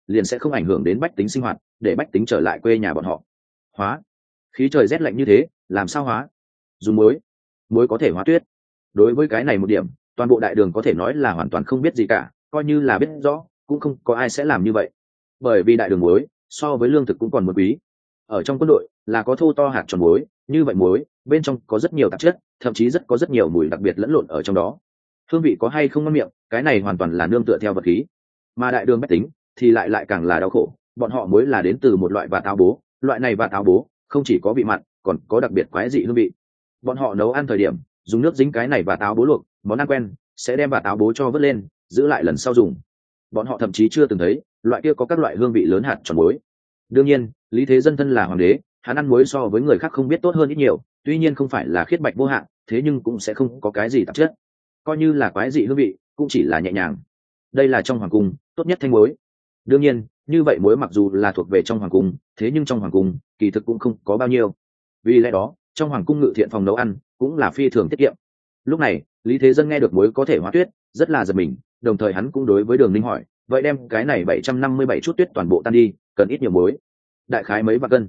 liền sẽ không ảnh hưởng đến bách tính sinh hoạt, để bách tính trở lại quê nhà bọn họ. Hóa, khí trời rét lạnh như thế, làm sao hóa? Dùng muối, muối có thể hóa tuyết. Đối với cái này một điểm, toàn bộ đại đường có thể nói là hoàn toàn không biết gì cả, coi như là biết rõ cũng không có ai sẽ làm như vậy, bởi vì đại đường muối so với lương thực cũng còn một quý. Ở trong quân đội là có thô to hạt tròn muối, như vậy muối bên trong có rất nhiều tạp chất, thậm chí có rất nhiều mùi đặc biệt lẫn lộn ở trong đó. Hương vị có hay không ngon miệng, cái này hoàn toàn là nương tựa theo vật khí. Mà đại đường bách tính thì lại càng là đau khổ, bọn họ muối là đến từ một loại vạt áo bố, loại này vạt áo bố không chỉ có vị mặn, còn có đặc biệt quái dị hương vị. Bọn họ nấu ăn thời điểm dùng nước dính cái này vạt áo bố luộc, món ăn quen sẽ đem vạt áo bố cho vớt lên, giữ lại lần sau dùng. Bọn họ thậm chí chưa từng thấy loại kia có các loại hương vị lớn hạt tròn muối. Đương nhiên, Lý Thế Dân thân là hoàng đế, hắn ăn muối so với người khác không biết tốt hơn ít nhiều, tuy nhiên không phải là khiết bạch vô hạn, thế nhưng cũng sẽ không có cái gì tạp chất, coi như là quái dị hương vị cũng chỉ là nhẹ nhàng. Đây là trong hoàng cung tốt nhất thanh muối. Đương nhiên, như vậy muối mặc dù là thuộc về trong hoàng cung, thế nhưng trong hoàng cung kỳ thực cũng không có bao nhiêu. Vì lẽ đó, trong hoàng cung ngự thiện phòng nấu ăn cũng là phi thường tiết kiệm. Lúc này, Lý Thế Dân nghe được muối có thể hóa tuyết, rất là giật mình, đồng thời hắn cũng đối với Đường Ninh hỏi, vậy đem cái này 757 chút tuyết toàn bộ tan đi, cần ít nhiều muối? Đại khái mấy vạn cân?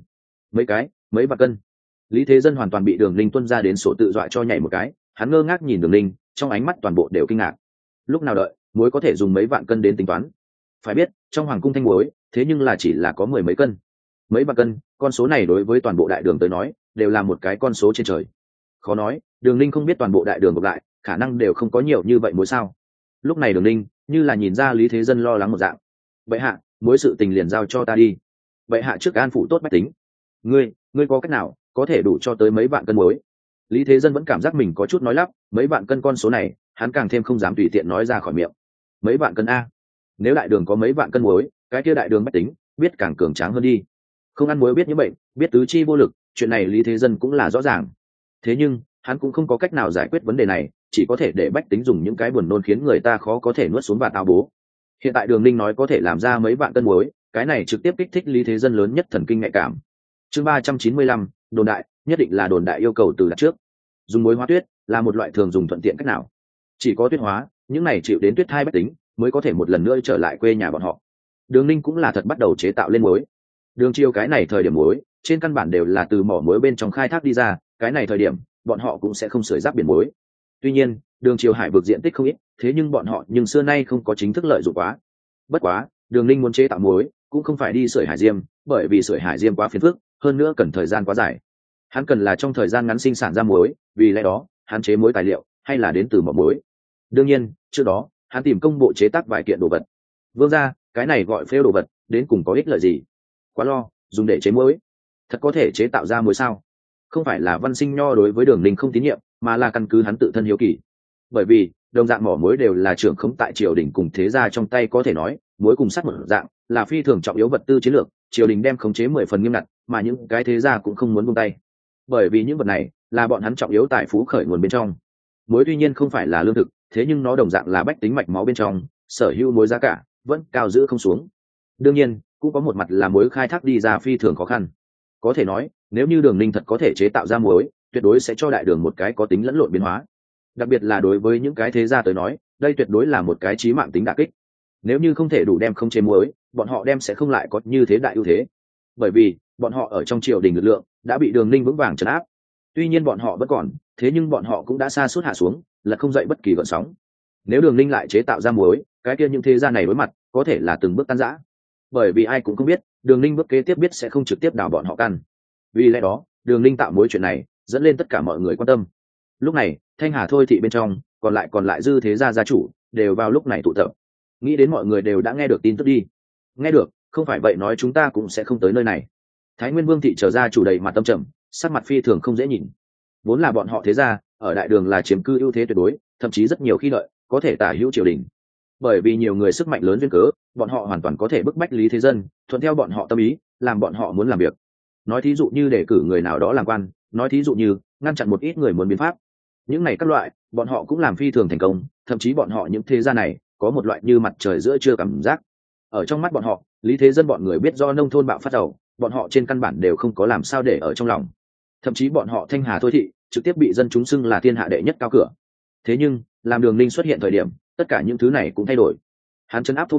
Mấy vạn cân? Lý Thế Dân hoàn toàn bị Đường Ninh tuân ra đến sổ tự dọa cho nhảy một cái, hắn ngơ ngác nhìn Đường Ninh, trong ánh mắt toàn bộ đều kinh ngạc. Lúc nào đợi, muối có thể dùng mấy vạn cân đến tính toán? Phải biết, trong hoàng cung thanh muối, thế nhưng là chỉ là có 10 mấy cân. Mấy vạn cân, con số này đối với toàn bộ đại đường tới nói, đều là một cái con số trên trời. Khó nói, Đường Ninh không biết toàn bộ đại đường gộp lại, khả năng đều không có nhiều như vậy muối sao? Lúc này Đường Ninh như là nhìn ra Lý Thế Dân lo lắng một dạng. Bệ hạ, muối sự tình liền giao cho ta đi. Bệ hạ trước an phụ tốt bách tính. Ngươi có cách nào có thể đủ cho tới mấy vạn cân muối? Lý Thế Dân vẫn cảm giác mình có chút nói lắp, mấy vạn cân con số này, hắn càng thêm không dám tùy tiện nói ra khỏi miệng. Mấy vạn cân a? Nếu đại đường có mấy vạn cân muối, cái kia đại đường bách tính biết càng cường tráng hơn đi. Không ăn muối biết như bệnh, biết tứ chi vô lực, chuyện này Lý Thế Dân cũng là rõ ràng. Thế nhưng hắn cũng không có cách nào giải quyết vấn đề này, chỉ có thể để bách tính dùng những cái buồn nôn khiến người ta khó có thể nuốt xuống vạt áo bố. Hiện tại Đường Ninh nói có thể làm ra mấy vạn cân muối, cái này trực tiếp kích thích Lý Thế Dân lớn nhất thần kinh nhạy cảm. Chương 395, đồn đại, nhất định là đồn đại yêu cầu từ đặt trước. Dùng muối hóa tuyết là một loại thường dùng thuận tiện cách nào? Chỉ có tuyết hóa, những này chịu đến tuyết thai bách tính mới có thể một lần nữa trở lại quê nhà bọn họ. Đường Ninh cũng là thật bắt đầu chế tạo lên muối. Đường Triều cái này thời điểm muối, trên căn bản đều là từ mỏ muối bên trong khai thác đi ra, cái này thời điểm bọn họ cũng sẽ không sưởi giáp biển muối. Tuy nhiên, Đường Triều hải vực diện tích không ít, thế nhưng bọn họ xưa nay không có chính thức lợi dụng quá. Bất quá, Đường Ninh muốn chế tạo muối cũng không phải đi sưởi hải diêm, bởi vì sưởi hải diêm quá phiền phức, hơn nữa cần thời gian quá dài. Hắn cần là trong thời gian ngắn sinh sản ra muối, vì lẽ đó, hắn chế muối tài liệu hay là đến từ mỏ muối. Đương nhiên, trước đó, hắn tìm công bộ chế tác vài kiện đồ vật. Vương gia, cái này gọi phêu đồ vật, đến cùng có ích lợi gì? Quá lo, dùng để chế muối, thật có thể chế tạo ra muối sao? Không phải là Văn Sinh Nho đối với Đường Ninh không tín nhiệm, mà là căn cứ hắn tự thân hiếu kỳ. Bởi vì đồng dạng mỏ muối đều là trưởng khống tại triều đình cùng thế gia trong tay, có thể nói muối cùng sắt một dạng là phi thường trọng yếu vật tư chiến lược, triều đình đem khống chế 10 phần nghiêm ngặt, mà những cái thế gia cũng không muốn buông tay, bởi vì những vật này là bọn hắn trọng yếu tài phú khởi nguồn bên trong. Muối tuy nhiên không phải là lương thực, thế nhưng nó đồng dạng là bách tính mạch máu bên trong, sở hữu muối giá cả vẫn cao giữ không xuống. Đương nhiên, cũng có một mặt là muối khai thác đi ra phi thường khó khăn. Có thể nói, nếu như Đường Ninh thật có thể chế tạo ra muối, tuyệt đối sẽ cho đại đường một cái có tính lẫn lộn biến hóa. Đặc biệt là đối với những cái thế gia tới nói, đây tuyệt đối là một cái chí mạng tính đả kích. Nếu như không thể đủ đem không chế muối, bọn họ đem sẽ không lại có như thế đại ưu thế. Bởi vì bọn họ ở trong triều đình lực lượng đã bị Đường Ninh vững vàng trấn áp. Tuy nhiên bọn họ vẫn còn, thế nhưng bọn họ cũng đã sa sút hạ xuống, là không dậy bất kỳ gợn sóng. Nếu Đường Ninh lại chế tạo ra muối, cái kia những thế gia này đối mặt có thể là từng bước tan rã. Bởi vì ai cũng không biết, Đường Ninh bước kế tiếp biết sẽ không trực tiếp đào bọn họ căn. Vì lẽ đó, Đường Ninh tạo muối chuyện này dẫn lên tất cả mọi người quan tâm. Lúc này, Thanh Hà Thôi thị bên trong, còn lại dư thế gia gia chủ đều vào lúc này tụ tập. Nghĩ đến mọi người đều đã nghe được tin tức đi. Nghe được, không phải vậy nói chúng ta cũng sẽ không tới nơi này. Thái Nguyên Vương thị trở ra chủ đầy mặt tâm trầm, sắc mặt phi thường không dễ nhìn. Vốn là bọn họ thế gia ở đại đường là chiếm cư ưu thế tuyệt đối, thậm chí rất nhiều khi lợi có thể tả hữu triều đình. Bởi vì nhiều người sức mạnh lớn duyên cớ, bọn họ hoàn toàn có thể bức bách Lý Thế Dân thuận theo bọn họ tâm ý, làm bọn họ muốn làm việc. Nói thí dụ như đề cử người nào đó làm quan, nói thí dụ như ngăn chặn một ít người muốn biến pháp. Những này các loại, bọn họ cũng làm phi thường thành công, thậm chí bọn họ những thế gia này có một loại như mặt trời giữa trưa cảm giác. Ở trong mắt bọn họ, Lý Thế Dân bọn người biết do nông thôn bạo phát đầu, bọn họ trên căn bản đều không có làm sao để ở trong lòng. Thậm chí bọn họ Thanh Hà Thôi thị trực tiếp bị dân chúng xưng là thiên hạ đệ nhất cao cửa. Thế nhưng làm Đường Ninh xuất hiện thời điểm, tất cả những thứ này cũng thay đổi. Hắn trấn áp thô bạo,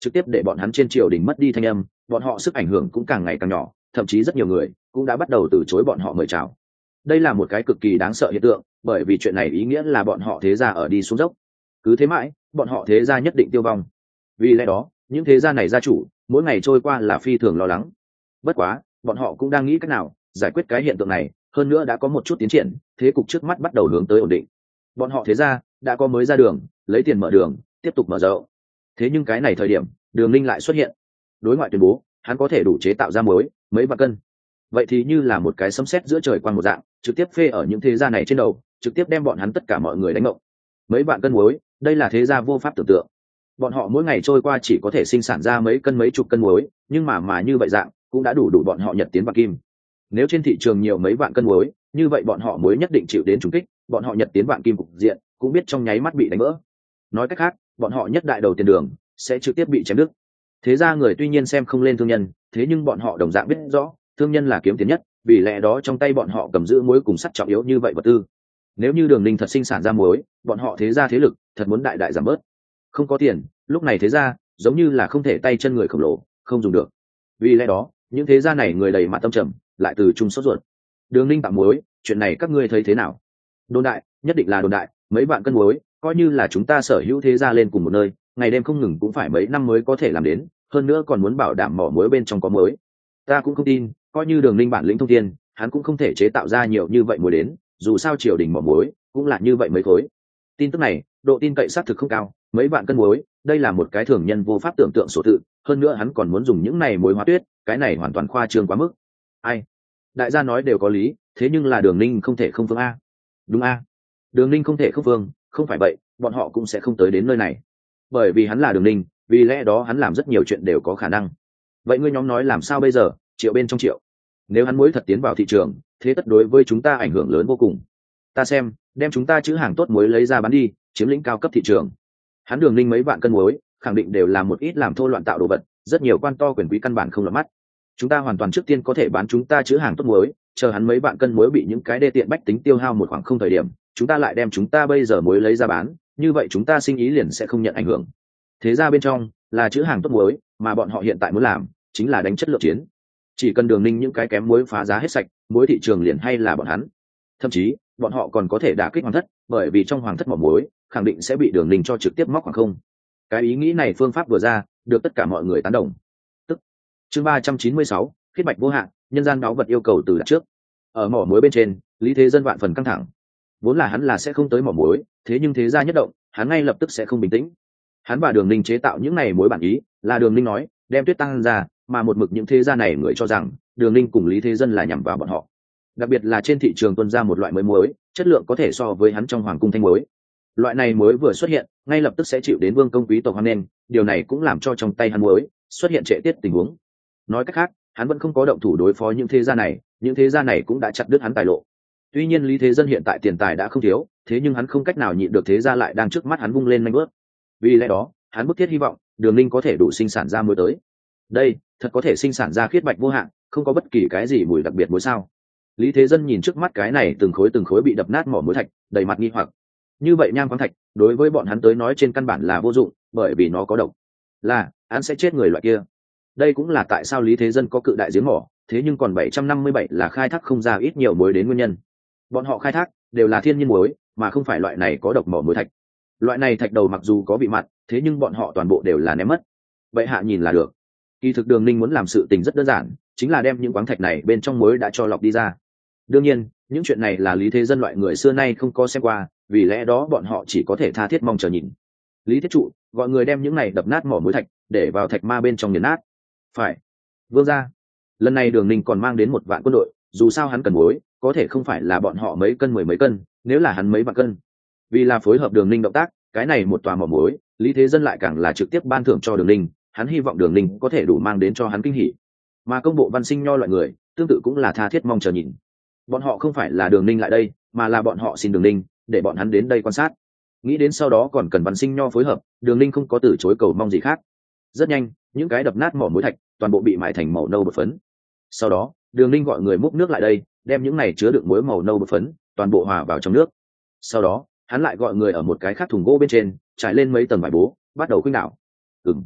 trực tiếp để bọn hắn trên triều đình mất đi thanh âm, bọn họ sức ảnh hưởng cũng càng ngày càng nhỏ, thậm chí rất nhiều người cũng đã bắt đầu từ chối bọn họ mời chào. Đây là một cái cực kỳ đáng sợ hiện tượng, bởi vì chuyện này ý nghĩa là bọn họ thế gia ở đi xuống dốc. Cứ thế mãi, bọn họ thế gia nhất định tiêu vong. Vì lẽ đó, những thế gia này gia chủ mỗi ngày trôi qua là phi thường lo lắng. Bất quá, bọn họ cũng đang nghĩ cách nào giải quyết cái hiện tượng này, hơn nữa đã có một chút tiến triển, thế cục trước mắt bắt đầu hướng tới ổn định. Bọn họ thế gia đã có mới ra đường, lấy tiền mở đường, tiếp tục mở rộng. Thế nhưng cái này thời điểm, Đường Linh lại xuất hiện. Đối ngoại tuyên bố, hắn có thể đủ chế tạo ra muối mấy vạn cân. Vậy thì như là một cái sấm sét giữa trời quang một dạng, trực tiếp phê ở những thế gia này trên đầu, trực tiếp đem bọn hắn tất cả mọi người đánh ngộng. Mấy vạn cân muối, đây là thế gia vô pháp tưởng tượng. Bọn họ mỗi ngày trôi qua chỉ có thể sinh sản ra mấy cân mấy chục cân muối, nhưng mà như vậy dạng cũng đã đủ bọn họ nhật tiến vạn kim. Nếu trên thị trường nhiều mấy vạn cân muối, như vậy bọn họ muối nhất định chịu đến trùng kích, bọn họ nhật tiến vạn kim cục diện cũng biết trong nháy mắt bị đánh vỡ. Nói cách khác, bọn họ nhất đại đầu tiền đường sẽ trực tiếp bị chém đứt. Thế ra người tuy nhiên xem không lên thương nhân, thế nhưng bọn họ đồng dạng biết rõ thương nhân là kiếm tiền nhất, vì lẽ đó trong tay bọn họ cầm giữ muối cùng sắt trọng yếu như vậy vật tư. Nếu như Đường Ninh thật sinh sản ra muối, bọn họ thế ra thế lực thật muốn đại đại giảm bớt. Không có tiền, lúc này thế ra giống như là không thể tay chân người khổng lồ, không dùng được. Vì lẽ đó, những thế gia này người đầy mặt tâm trầm, lại từ chung sốt ruột. Đường Ninh tặng muối, chuyện này các ngươi thấy thế nào? Đồn đại, nhất định là đồn đại, mấy vạn cân muối, coi như là chúng ta sở hữu thế gia lên cùng một nơi, ngày đêm không ngừng cũng phải mấy năm mới có thể làm đến, hơn nữa còn muốn bảo đảm mỏ muối bên trong có muối. Ta cũng không tin, coi như Đường Ninh bản lĩnh thông thiên, hắn cũng không thể chế tạo ra nhiều như vậy muối đến, dù sao triều đình mỏ muối cũng là như vậy mấy khối. Tin tức này, độ tin cậy xác thực không cao, mấy vạn cân muối, đây là một cái thường nhân vô pháp tưởng tượng số tự, hơn nữa hắn còn muốn dùng những này muối hóa tuyết, cái này hoàn toàn khoa trương quá mức. Ai? Đại gia nói đều có lý, thế nhưng là Đường Ninh không thể không phương a. Đúng a. Đường Ninh không thể không phương, không phải vậy, bọn họ cũng sẽ không tới đến nơi này. Bởi vì hắn là Đường Ninh, vì lẽ đó hắn làm rất nhiều chuyện đều có khả năng. Vậy ngươi nhóm nói làm sao bây giờ, triệu bên trong triệu. Nếu hắn muối thật tiến vào thị trường, thế tất đối với chúng ta ảnh hưởng lớn vô cùng. Ta xem, đem chúng ta chữ hàng tốt muối lấy ra bán đi, chiếm lĩnh cao cấp thị trường. Hắn Đường Ninh mấy vạn cân muối, khẳng định đều là một ít làm thô loạn tạo đồ vật, rất nhiều quan to quyền quý căn bản không lọt mắt. Chúng ta hoàn toàn trước tiên có thể bán chúng ta chữ hàng tốt muối, chờ hắn mấy vạn cân muối bị những cái đê tiện bách tính tiêu hao một khoảng không thời điểm, chúng ta lại đem chúng ta bây giờ muối lấy ra bán, như vậy chúng ta sinh ý liền sẽ không nhận ảnh hưởng. Thế ra bên trong là chữ hàng tốt muối, mà bọn họ hiện tại muốn làm chính là đánh chất lượng chiến. Chỉ cần Đường Ninh những cái kém muối phá giá hết sạch, muối thị trường liền hay là bọn hắn. Thậm chí, bọn họ còn có thể đả kích hoàng thất, bởi vì trong hoàng thất mỏ muối khẳng định sẽ bị Đường Ninh cho trực tiếp móc khoảng không. Cái ý nghĩ này phương pháp vừa ra, được tất cả mọi người tán đồng. Tức chương 396, khiết bạch vô hạn, nhân gian đáo vật yêu cầu từ đặt trước. Ở mỏ muối bên trên, Lý Thế Dân vạn phần căng thẳng. Vốn là hắn là sẽ không tới mỏ muối, thế nhưng thế gia nhất động, hắn ngay lập tức sẽ không bình tĩnh. Hắn và Đường Ninh chế tạo những này muối bản ý, là Đường Ninh nói, đem tuyết tăng ra, mà một mực những thế gia này người cho rằng Đường Ninh cùng Lý Thế Dân là nhằm vào bọn họ. Đặc biệt là trên thị trường tuân ra một loại mới muối, chất lượng có thể so với hắn trong hoàng cung thanh muối. Loại này muối vừa xuất hiện, ngay lập tức sẽ chịu đến vương công quý tộc hoan nghênh, điều này cũng làm cho trong tay hắn muối xuất hiện trệ tiết tình huống. Nói cách khác, hắn vẫn không có động thủ đối phó những thế gia này, những thế gia này cũng đã chặt đứt hắn tài lộ. Tuy nhiên Lý Thế Dân hiện tại tiền tài đã không thiếu, thế nhưng hắn không cách nào nhịn được thế gia lại đang trước mắt hắn vung lên nhanh bước. Vì lẽ đó, hắn bức thiết hy vọng Đường Ninh có thể đủ sinh sản ra muối tới. Đây, thật có thể sinh sản ra khiết bạch vô hạn, không có bất kỳ cái gì mùi đặc biệt muối sao? Lý Thế Dân nhìn trước mắt cái này từng khối bị đập nát mỏ muối thạch, đầy mặt nghi hoặc. Như vậy nham khoáng thạch, đối với bọn hắn tới nói trên căn bản là vô dụng, bởi vì nó có độc. Là, hắn sẽ chết người loại kia. Đây cũng là tại sao Lý Thế Dân có cự đại giếng mỏ, thế nhưng còn 757 là khai thác không ra ít nhiều muối đến nguyên nhân. Bọn họ khai thác đều là thiên nhiên muối, mà không phải loại này có độc mỏ muối thạch. Loại này thạch đầu mặc dù có vị mặn, thế nhưng bọn họ toàn bộ đều là ném mất. Vậy hạ nhìn là được. Kỳ thực Đường Ninh muốn làm sự tình rất đơn giản, chính là đem những khoáng thạch này bên trong muối đã cho lọc đi ra. Đương nhiên, những chuyện này là Lý Thế Dân loại người xưa nay không có xem qua, vì lẽ đó bọn họ chỉ có thể tha thiết mong chờ nhìn. Lý Thiết Trụ gọi người đem những này đập nát mỏ muối thạch, để vào thạch ma bên trong nghiền nát. Phải. Vương gia. Lần này Đường Ninh còn mang đến một vạn quân đội, dù sao hắn cần muối, có thể không phải là bọn họ mấy cân mười mấy cân, nếu là hắn mấy vạn cân. Vì là phối hợp Đường Ninh động tác, cái này một tòa mỏ muối, Lý Thế Dân lại càng là trực tiếp ban thưởng cho Đường Ninh, hắn hy vọng Đường Ninh có thể đủ mang đến cho hắn kinh hỉ. Mà công bộ Văn Sinh Nho loại người, tương tự cũng là tha thiết mong chờ nhìn. Bọn họ không phải là Đường Ninh lại đây, mà là bọn họ xin Đường Ninh để bọn hắn đến đây quan sát. Nghĩ đến sau đó còn cần Văn Sinh Nho phối hợp, Đường Ninh không có từ chối cầu mong gì khác. Rất nhanh, những cái đập nát mỏ muối thạch toàn bộ bị mài thành màu nâu bột phấn. Sau đó, Đường Ninh gọi người múc nước lại đây, đem những này chứa đựng muối màu nâu bột phấn toàn bộ hòa vào trong nước. Sau đó, hắn lại gọi người ở một cái khác thùng gỗ bên trên trải lên mấy tầng vải bố, bắt đầu khuynh đảo.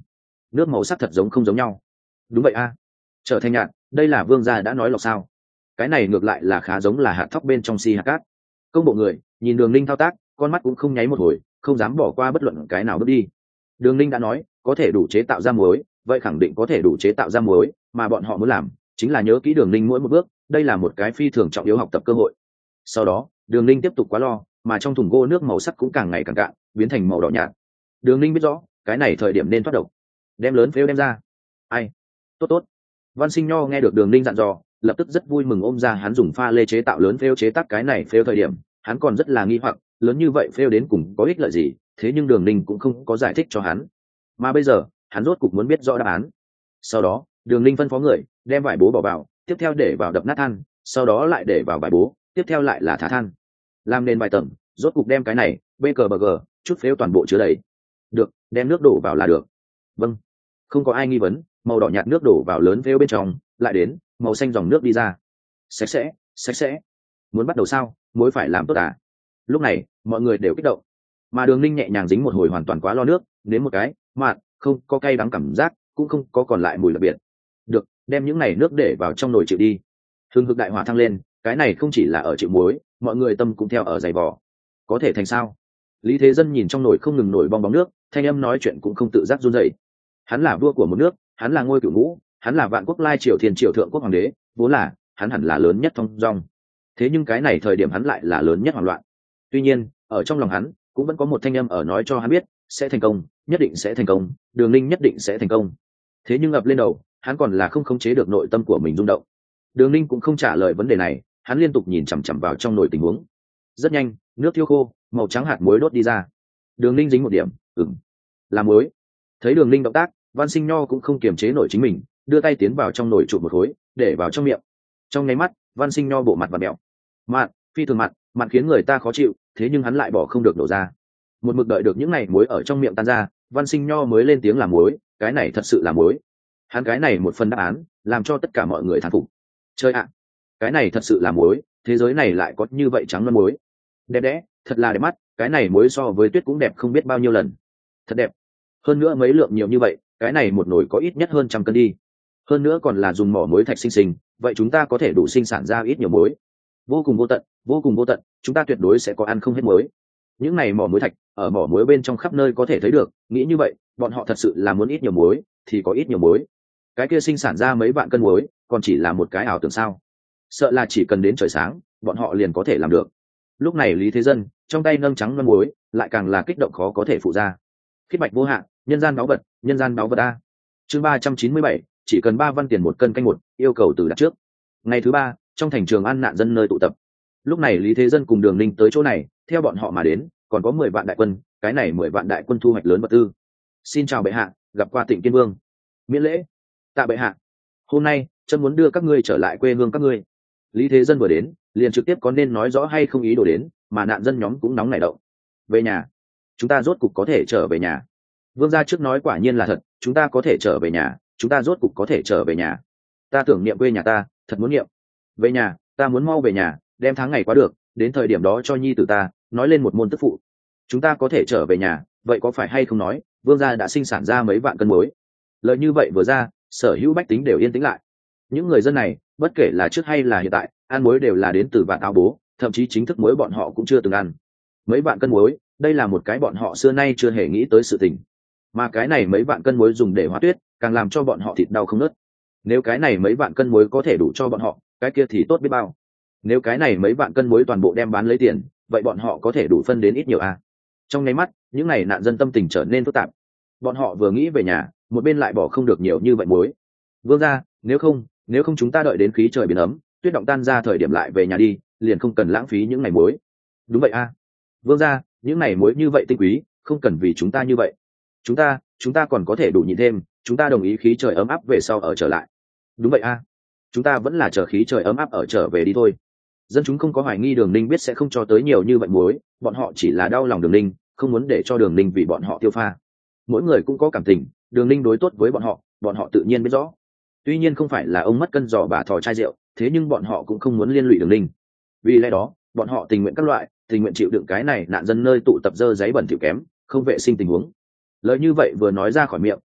nước màu sắc thật giống không giống nhau. Đúng vậy a. Trở thành nhạt, đây là vương gia đã nói lọc sao? Cái này ngược lại là khá giống là hạt thóc bên trong si hạt cát. Công bộ người nhìn Đường Ninh thao tác, con mắt cũng không nháy một hồi, không dám bỏ qua bất luận cái nào bước đi. Đường Ninh đã nói có thể đủ chế tạo ra muối, vậy khẳng định có thể đủ chế tạo ra muối, mà bọn họ muốn làm chính là nhớ kỹ Đường Ninh mỗi một bước, đây là một cái phi thường trọng yếu học tập cơ hội. Sau đó Đường Ninh tiếp tục quá lo, mà trong thùng gỗ nước màu sắc cũng càng ngày càng cạn, biến thành màu đỏ nhạt. Đường Ninh biết rõ cái này thời điểm nên thoát độc, đem lớn phếu đem ra. Ai? Tốt tốt. Văn Sinh Nho nghe được Đường Ninh dặn dò, lập tức rất vui mừng ôm ra hắn dùng pha lê chế tạo lớn phếu chế tác cái này phếu thời điểm, hắn còn rất là nghi hoặc, lớn như vậy phếu đến cùng có ích lợi gì, thế nhưng Đường Ninh cũng không có giải thích cho hắn. Mà bây giờ, hắn rốt cục muốn biết rõ đáp án. Sau đó, Đường Ninh phân phó người đem vải bố bỏ vào, tiếp theo để vào đập nát than, sau đó lại để vào vải bố, tiếp theo lại là thả than. Làm nên vài tầng, rốt cục đem cái này BKBG chút phếu toàn bộ chứa đầy. Được, đem nước đổ vào là được. Vâng. Không có ai nghi vấn, màu đỏ nhạt nước đổ vào lớn phếu bên trong, lại đến màu xanh dòng nước đi ra. Sạch sẽ, sạch sẽ. Muốn bắt đầu sao? Muối phải làm tốt à? Lúc này, mọi người đều kích động. Mà Đường Ninh nhẹ nhàng dính một hồi hoàn toàn quá lo nước, nếm một cái, mặn, không có cay đắng cảm giác, cũng không có còn lại mùi đặc biệt. Được, đem những này nước để vào trong nồi chịu đi. Hương hực đại hỏa thăng lên, cái này không chỉ là ở chịu muối, mọi người tâm cũng theo ở dày vò. Có thể thành sao? Lý Thế Dân nhìn trong nồi không ngừng nổi bong bóng nước, thanh âm nói chuyện cũng không tự giác run rẩy. Hắn là vua của một nước, hắn là ngôi cửu ngũ, hắn là vạn quốc lai triều thiên triều thượng quốc hoàng đế, vốn là hắn hẳn là lớn nhất thông dong. Thế nhưng cái này thời điểm hắn lại là lớn nhất hoảng loạn. Tuy nhiên, ở trong lòng hắn cũng vẫn có một thanh âm ở nói cho hắn biết, sẽ thành công, nhất định sẽ thành công, Đường Ninh nhất định sẽ thành công. Thế nhưng ập lên đầu, hắn còn là không khống chế được nội tâm của mình rung động. Đường Ninh cũng không trả lời vấn đề này, hắn liên tục nhìn chằm chằm vào trong nồi tình huống. Rất nhanh, nước thiêu khô, màu trắng hạt muối đốt đi ra. Đường Ninh dính một điểm, là muối. Thấy Đường Ninh động tác, Văn Sinh Nho cũng không kiềm chế nổi chính mình, đưa tay tiến vào trong nồi trộn một khối, để vào trong miệng. Trong nháy mắt, Văn Sinh Nho bộ mặt vặn mèo. Mặn, phi thường mặn, mặn khiến người ta khó chịu, thế nhưng hắn lại bỏ không được đổ ra. Một mực đợi được những này muối ở trong miệng tan ra, Văn Sinh Nho mới lên tiếng làm muối, cái này thật sự là muối. Hắn cái này một phần đáp án, làm cho tất cả mọi người thán phục. Chơi ạ, cái này thật sự là muối, thế giới này lại có như vậy trắng loăn muối. Đẹp đẽ, thật là đẹp mắt, cái này muối so với tuyết cũng đẹp không biết bao nhiêu lần. Thật đẹp. Hơn nữa mấy lượng nhiều như vậy, cái này một nồi có ít nhất hơn 100 cân đi. Hơn nữa còn là dùng mỏ muối thạch sinh sinh, vậy chúng ta có thể đủ sinh sản ra ít nhiều muối. Vô cùng vô tận, vô cùng vô tận, chúng ta tuyệt đối sẽ có ăn không hết muối. Những này mỏ muối thạch ở mỏ muối bên trong khắp nơi có thể thấy được, nghĩ như vậy, bọn họ thật sự là muốn ít nhiều muối thì có ít nhiều muối. Cái kia sinh sản ra mấy vạn cân muối, còn chỉ là một cái ảo tưởng sao? Sợ là chỉ cần đến trời sáng, bọn họ liền có thể làm được. Lúc này Lý Thế Dân trong tay nâng trắng loăn muối, lại càng là kích động khó có thể phụ ra. Khiết bạch vô hạn, nhân gian báu vật, nhân gian báu vật a. Chương 397, chỉ cần 3 văn tiền một cân canh một, yêu cầu từ đặt trước. Ngày thứ 3, trong thành Trường An nạn dân nơi tụ tập. Lúc này Lý Thế Dân cùng Đường Ninh tới chỗ này, theo bọn họ mà đến, còn có 10 vạn đại quân, cái này 10 vạn đại quân thu hoạch lớn vật tư. Xin chào bệ hạ, gặp qua Tịnh Kiên Vương. Miễn lễ. Tạ bệ hạ. Hôm nay, trẫm muốn đưa các ngươi trở lại quê hương các ngươi. Lý Thế Dân vừa đến, liền trực tiếp có nên nói rõ hay không ý đồ đến, mà nạn dân nhóm cũng nóng nảy động. Về nhà. Chúng ta rốt cục có thể trở về nhà. Vương gia trước nói quả nhiên là thật, chúng ta có thể trở về nhà, chúng ta rốt cục có thể trở về nhà. Ta tưởng niệm quê nhà ta, thật muốn niệm. Về nhà, ta muốn mau về nhà, đem tháng ngày qua được, đến thời điểm đó cho nhi tử ta nói lên một môn tức phụ. Chúng ta có thể trở về nhà, vậy có phải hay không nói, vương gia đã sinh sản ra mấy vạn cân muối. Lời như vậy vừa ra, sở hữu bách tính đều yên tĩnh lại. Những người dân này, bất kể là trước hay là hiện tại, ăn muối đều là đến từ vạn áo bố, thậm chí chính thức muối bọn họ cũng chưa từng ăn. Mấy vạn cân muối, đây là một cái bọn họ xưa nay chưa hề nghĩ tới sự tình. Mà cái này mấy vạn cân muối dùng để hóa tuyết, càng làm cho bọn họ thịt đau không nớt. Nếu cái này mấy vạn cân muối có thể đủ cho bọn họ, cái kia thì tốt biết bao. Nếu cái này mấy vạn cân muối toàn bộ đem bán lấy tiền, vậy bọn họ có thể đủ phân đến ít nhiều a. Trong nháy mắt, những này nạn dân tâm tình trở nên phức tạp. Bọn họ vừa nghĩ về nhà, một bên lại bỏ không được nhiều như vậy muối. Vương gia, nếu không chúng ta đợi đến khí trời biến ấm, tuyết động tan ra thời điểm lại về nhà đi, liền không cần lãng phí những ngày muối. Đúng vậy a. Vương gia, những ngày muối như vậy tinh quý, không cần vì chúng ta như vậy. Chúng ta còn có thể đủ nhịn thêm, chúng ta đồng ý khí trời ấm áp về sau ở trở lại. Đúng vậy a. Chúng ta vẫn là chờ khí trời ấm áp ở trở về đi thôi. Dân chúng không có hoài nghi Đường Ninh biết sẽ không cho tới nhiều như vậy muối, bọn họ chỉ là đau lòng Đường Ninh, không muốn để cho Đường Ninh vì bọn họ tiêu pha. Mỗi người cũng có cảm tình, Đường Ninh đối tốt với bọn họ tự nhiên biết rõ. Tuy nhiên không phải là ông mất cân giò bà thò chai rượu, thế nhưng bọn họ cũng không muốn liên lụy Đường Ninh. Vì lẽ đó, bọn họ tình nguyện các loại, tình nguyện chịu đựng cái này nạn dân nơi tụ tập dơ giấy bẩn thỉu kém, không vệ sinh tình huống. Lời như vậy vừa nói ra khỏi miệng,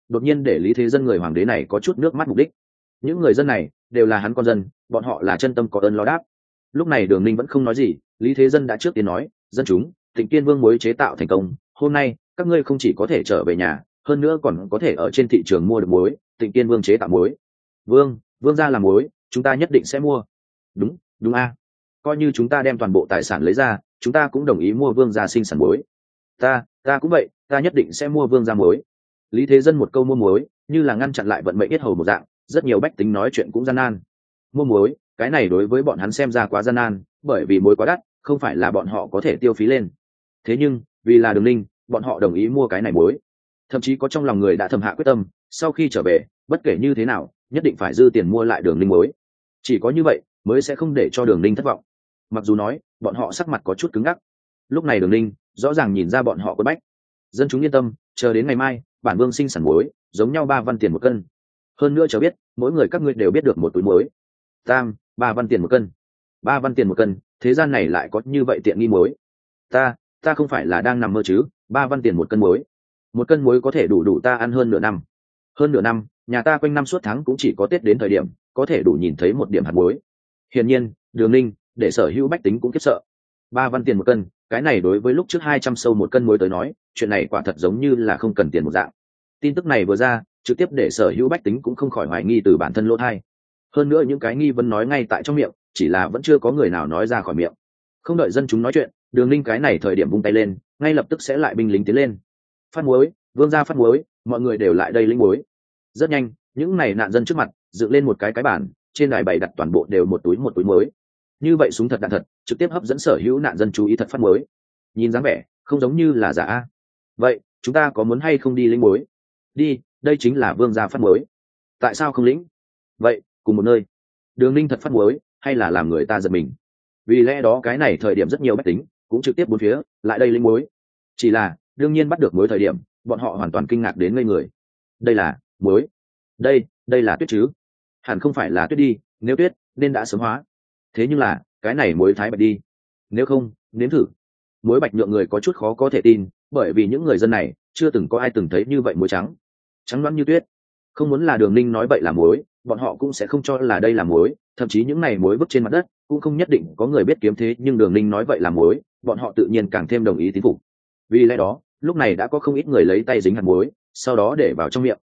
đột nhiên để Lý Thế Dân người hoàng đế này có chút nước mắt mục đích. Những người dân này đều là hắn con dân, bọn họ là chân tâm có ơn lo đáp. Lúc này Đường Ninh vẫn không nói gì, Lý Thế Dân đã trước tiên nói, dân chúng, Tịnh Kiên Vương muối chế tạo thành công, hôm nay các ngươi không chỉ có thể trở về nhà, hơn nữa còn có thể ở trên thị trường mua được muối, Tịnh Kiên Vương chế tạo muối. Vương gia làm muối, chúng ta nhất định sẽ mua. Đúng a. Coi như chúng ta đem toàn bộ tài sản lấy ra, chúng ta cũng đồng ý mua Vương gia sinh sản muối. Ta cũng vậy, ta nhất định sẽ mua Vương gia muối. Lý Thế Dân một câu mua muối, như là ngăn chặn lại vận mệnh yết hầu một dạng, rất nhiều bách tính nói chuyện cũng gian nan. Mua muối, cái này đối với bọn hắn xem ra quá gian nan, bởi vì muối quá đắt, không phải là bọn họ có thể tiêu phí lên. Thế nhưng, vì là Đường Ninh, bọn họ đồng ý mua cái này muối. Thậm chí có trong lòng người đã thầm hạ quyết tâm, sau khi trở về, bất kể như thế nào, nhất định phải dư tiền mua lại Đường Ninh muối. Chỉ có như vậy, mới sẽ không để cho Đường Ninh thất vọng. Mặc dù nói, bọn họ sắc mặt có chút cứng ngắc. Lúc này Đường Ninh rõ ràng nhìn ra bọn họ quất bách. Dân chúng yên tâm, chờ đến ngày mai, bản vương sinh sản muối, giống nhau 3 văn tiền một cân. Hơn nữa cho biết, mỗi người các ngươi đều biết được một túi muối. 3 văn tiền một cân. 3 văn tiền một cân, thế gian này lại có như vậy tiện nghi muối. Ta không phải là đang nằm mơ chứ? 3 văn tiền một cân muối. Một cân muối có thể đủ ta ăn hơn nửa năm. Hơn nửa năm, nhà ta quanh năm suốt tháng cũng chỉ có Tết đến thời điểm, có thể đủ nhìn thấy một điểm hạt muối. Hiển nhiên, Đường Ninh, để sở hữu bách tính cũng khiếp sợ. 3 văn tiền một cân, cái này đối với lúc trước 200 sâu một cân muối tới nói, chuyện này quả thật giống như là không cần tiền một dạng. Tin tức này vừa ra, trực tiếp để sở hữu bách tính cũng không khỏi hoài nghi từ bản thân lỗ thai. Hơn nữa những cái nghi vấn nói ngay tại trong miệng, chỉ là vẫn chưa có người nào nói ra khỏi miệng. Không đợi dân chúng nói chuyện, Đường Ninh cái này thời điểm vung tay lên, ngay lập tức sẽ lại binh lính tiến lên. Phát muối, vương gia phát muối, mọi người đều lại đây lĩnh muối. Rất nhanh, những này nạn dân trước mặt dựng lên một cái bản, trên đài bày đặt toàn bộ đều một túi muối. Như vậy súng thật đạn thật, trực tiếp hấp dẫn sở hữu nạn dân chú ý thật phát muối. Nhìn dáng vẻ, không giống như là giả. Vậy, chúng ta có muốn hay không đi lĩnh muối? Đi, đây chính là vương gia phát muối. Tại sao không lĩnh? Vậy, cùng một nơi. Đường Ninh thật phát muối, hay là làm người ta giật mình? Vì lẽ đó cái này thời điểm rất nhiều bách tính cũng trực tiếp bốn phía lại đây lĩnh muối. Chỉ là đương nhiên bắt được muối thời điểm, bọn họ hoàn toàn kinh ngạc đến ngây người. Đây là muối. Đây là tuyết chứ? Hẳn không phải là tuyết đi, nếu tuyết nên đã sớm hóa. Thế nhưng là cái này muối thái bạch đi. Nếu không, nếm thử. Muối bạch nhượng người có chút khó có thể tin, bởi vì những người dân này chưa từng có ai từng thấy như vậy muối trắng loãng như tuyết. Không muốn là Đường Ninh nói vậy là muối, bọn họ cũng sẽ không cho là đây là muối, thậm chí những này muối vứt trên mặt đất cũng không nhất định có người biết kiếm thế, nhưng Đường Ninh nói vậy là muối, bọn họ tự nhiên càng thêm đồng ý tín phục. Vì lẽ đó lúc này đã có không ít người lấy tay dính hạt muối, sau đó để vào trong miệng.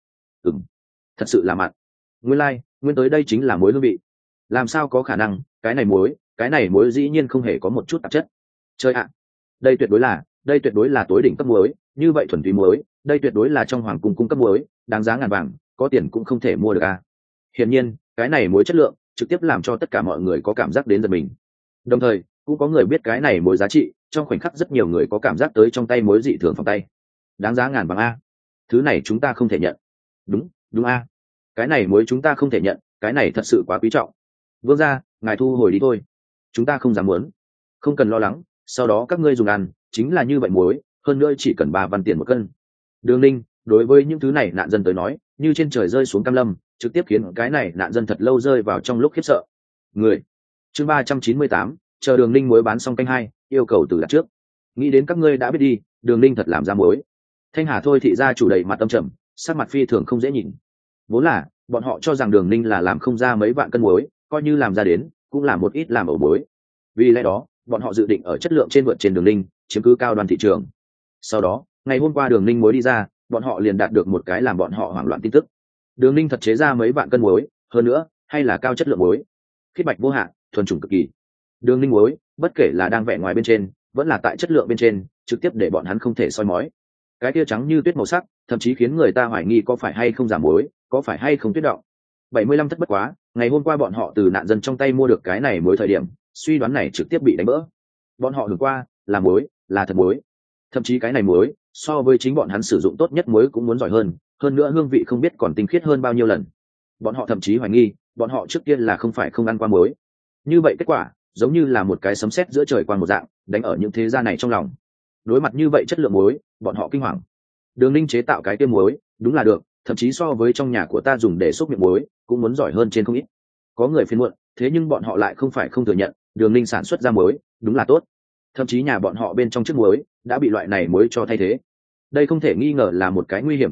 Thật sự là mặn. Nguyên tới đây chính là muối hương vị. Làm sao có khả năng, cái này muối dĩ nhiên không hề có một chút tạp chất. Chơi ạ, đây tuyệt đối là tối đỉnh cấp muối, như vậy thuần túy muối, đây tuyệt đối là trong hoàng cung cung cấp muối, đáng giá ngàn vàng, có tiền cũng không thể mua được a. Hiển nhiên, cái này muối chất lượng trực tiếp làm cho tất cả mọi người có cảm giác đến giật mình. Đồng thời, cũng có người biết cái này muối giá trị, trong khoảnh khắc rất nhiều người có cảm giác tới trong tay muối dị thường phòng tay. Đáng giá ngàn vàng a. Thứ này chúng ta không thể nhận. Đúng a. Cái này muối chúng ta không thể nhận, cái này thật sự quá quý trọng. Vương gia, ngài thu hồi đi thôi. Chúng ta không dám muốn. Không cần lo lắng, sau đó các ngươi dùng ăn, chính là như vậy muối, hơn nữa chỉ cần 3 văn tiền một cân. Đường Ninh, đối với những thứ này nạn dân tới nói, như trên trời rơi xuống cam lâm, trực tiếp khiến cái này nạn dân thật lâu rơi vào trong lúc khiếp sợ. Chương 398, chờ Đường Ninh muối bán xong canh 2, yêu cầu từ đặt trước. Nghĩ đến các ngươi đã biết đi, Đường Ninh thật làm ra muối. Thanh Hà Thôi thị gia chủ đầy mặt tâm trầm, sắc mặt phi thường không dễ nhìn. Vốn là bọn họ cho rằng Đường Ninh là làm không ra mấy vạn cân muối, coi như làm ra đến cũng là một ít làm ẩu muối. Vì lẽ đó bọn họ dự định ở chất lượng trên vượt trên Đường Ninh, chiếm cứ cao đoàn thị trường. Sau đó ngày hôm qua Đường Ninh muối đi ra, bọn họ liền đạt được một cái làm bọn họ hoảng loạn tin tức. Đường Ninh thật chế ra mấy vạn cân muối, hơn nữa hay là cao chất lượng muối, khiết bạch vô hạn, thuần chủng cực kỳ. Đường Ninh muối, bất kể là đang vẻ ngoài bên trên vẫn là tại chất lượng bên trên, trực tiếp để bọn hắn không thể soi mói. Cái kia trắng như tuyết màu sắc, thậm chí khiến người ta hoài nghi có phải hay không giảm muối, có phải hay không tuyết động. 75 thất bất quá, ngày hôm qua bọn họ từ nạn dân trong tay mua được cái này muối thời điểm, suy đoán này trực tiếp bị đánh vỡ. Bọn họ hưởng qua là muối, là thật muối. Thậm chí cái này muối so với chính bọn hắn sử dụng tốt nhất muối cũng muốn giỏi hơn nữa hương vị không biết còn tinh khiết hơn bao nhiêu lần. Bọn họ thậm chí hoài nghi bọn họ trước tiên là không phải không ăn qua muối. Như vậy kết quả giống như là một cái sấm sét giữa trời quang một dạng, đánh ở những thế gia này trong lòng. Đối mặt như vậy chất lượng muối, bọn họ kinh hoàng. Đường Ninh chế tạo cái tiêm muối đúng là được, thậm chí so với trong nhà của ta dùng để xúc miệng muối cũng muốn giỏi hơn trên không ít. Có người phiền muộn, thế nhưng bọn họ lại không phải không thừa nhận, Đường Ninh sản xuất ra muối đúng là tốt. Thậm chí nhà bọn họ bên trong chiếc muối đã bị loại này muối cho thay thế. Đây không thể nghi ngờ là một cái nguy hiểm tín hiệu,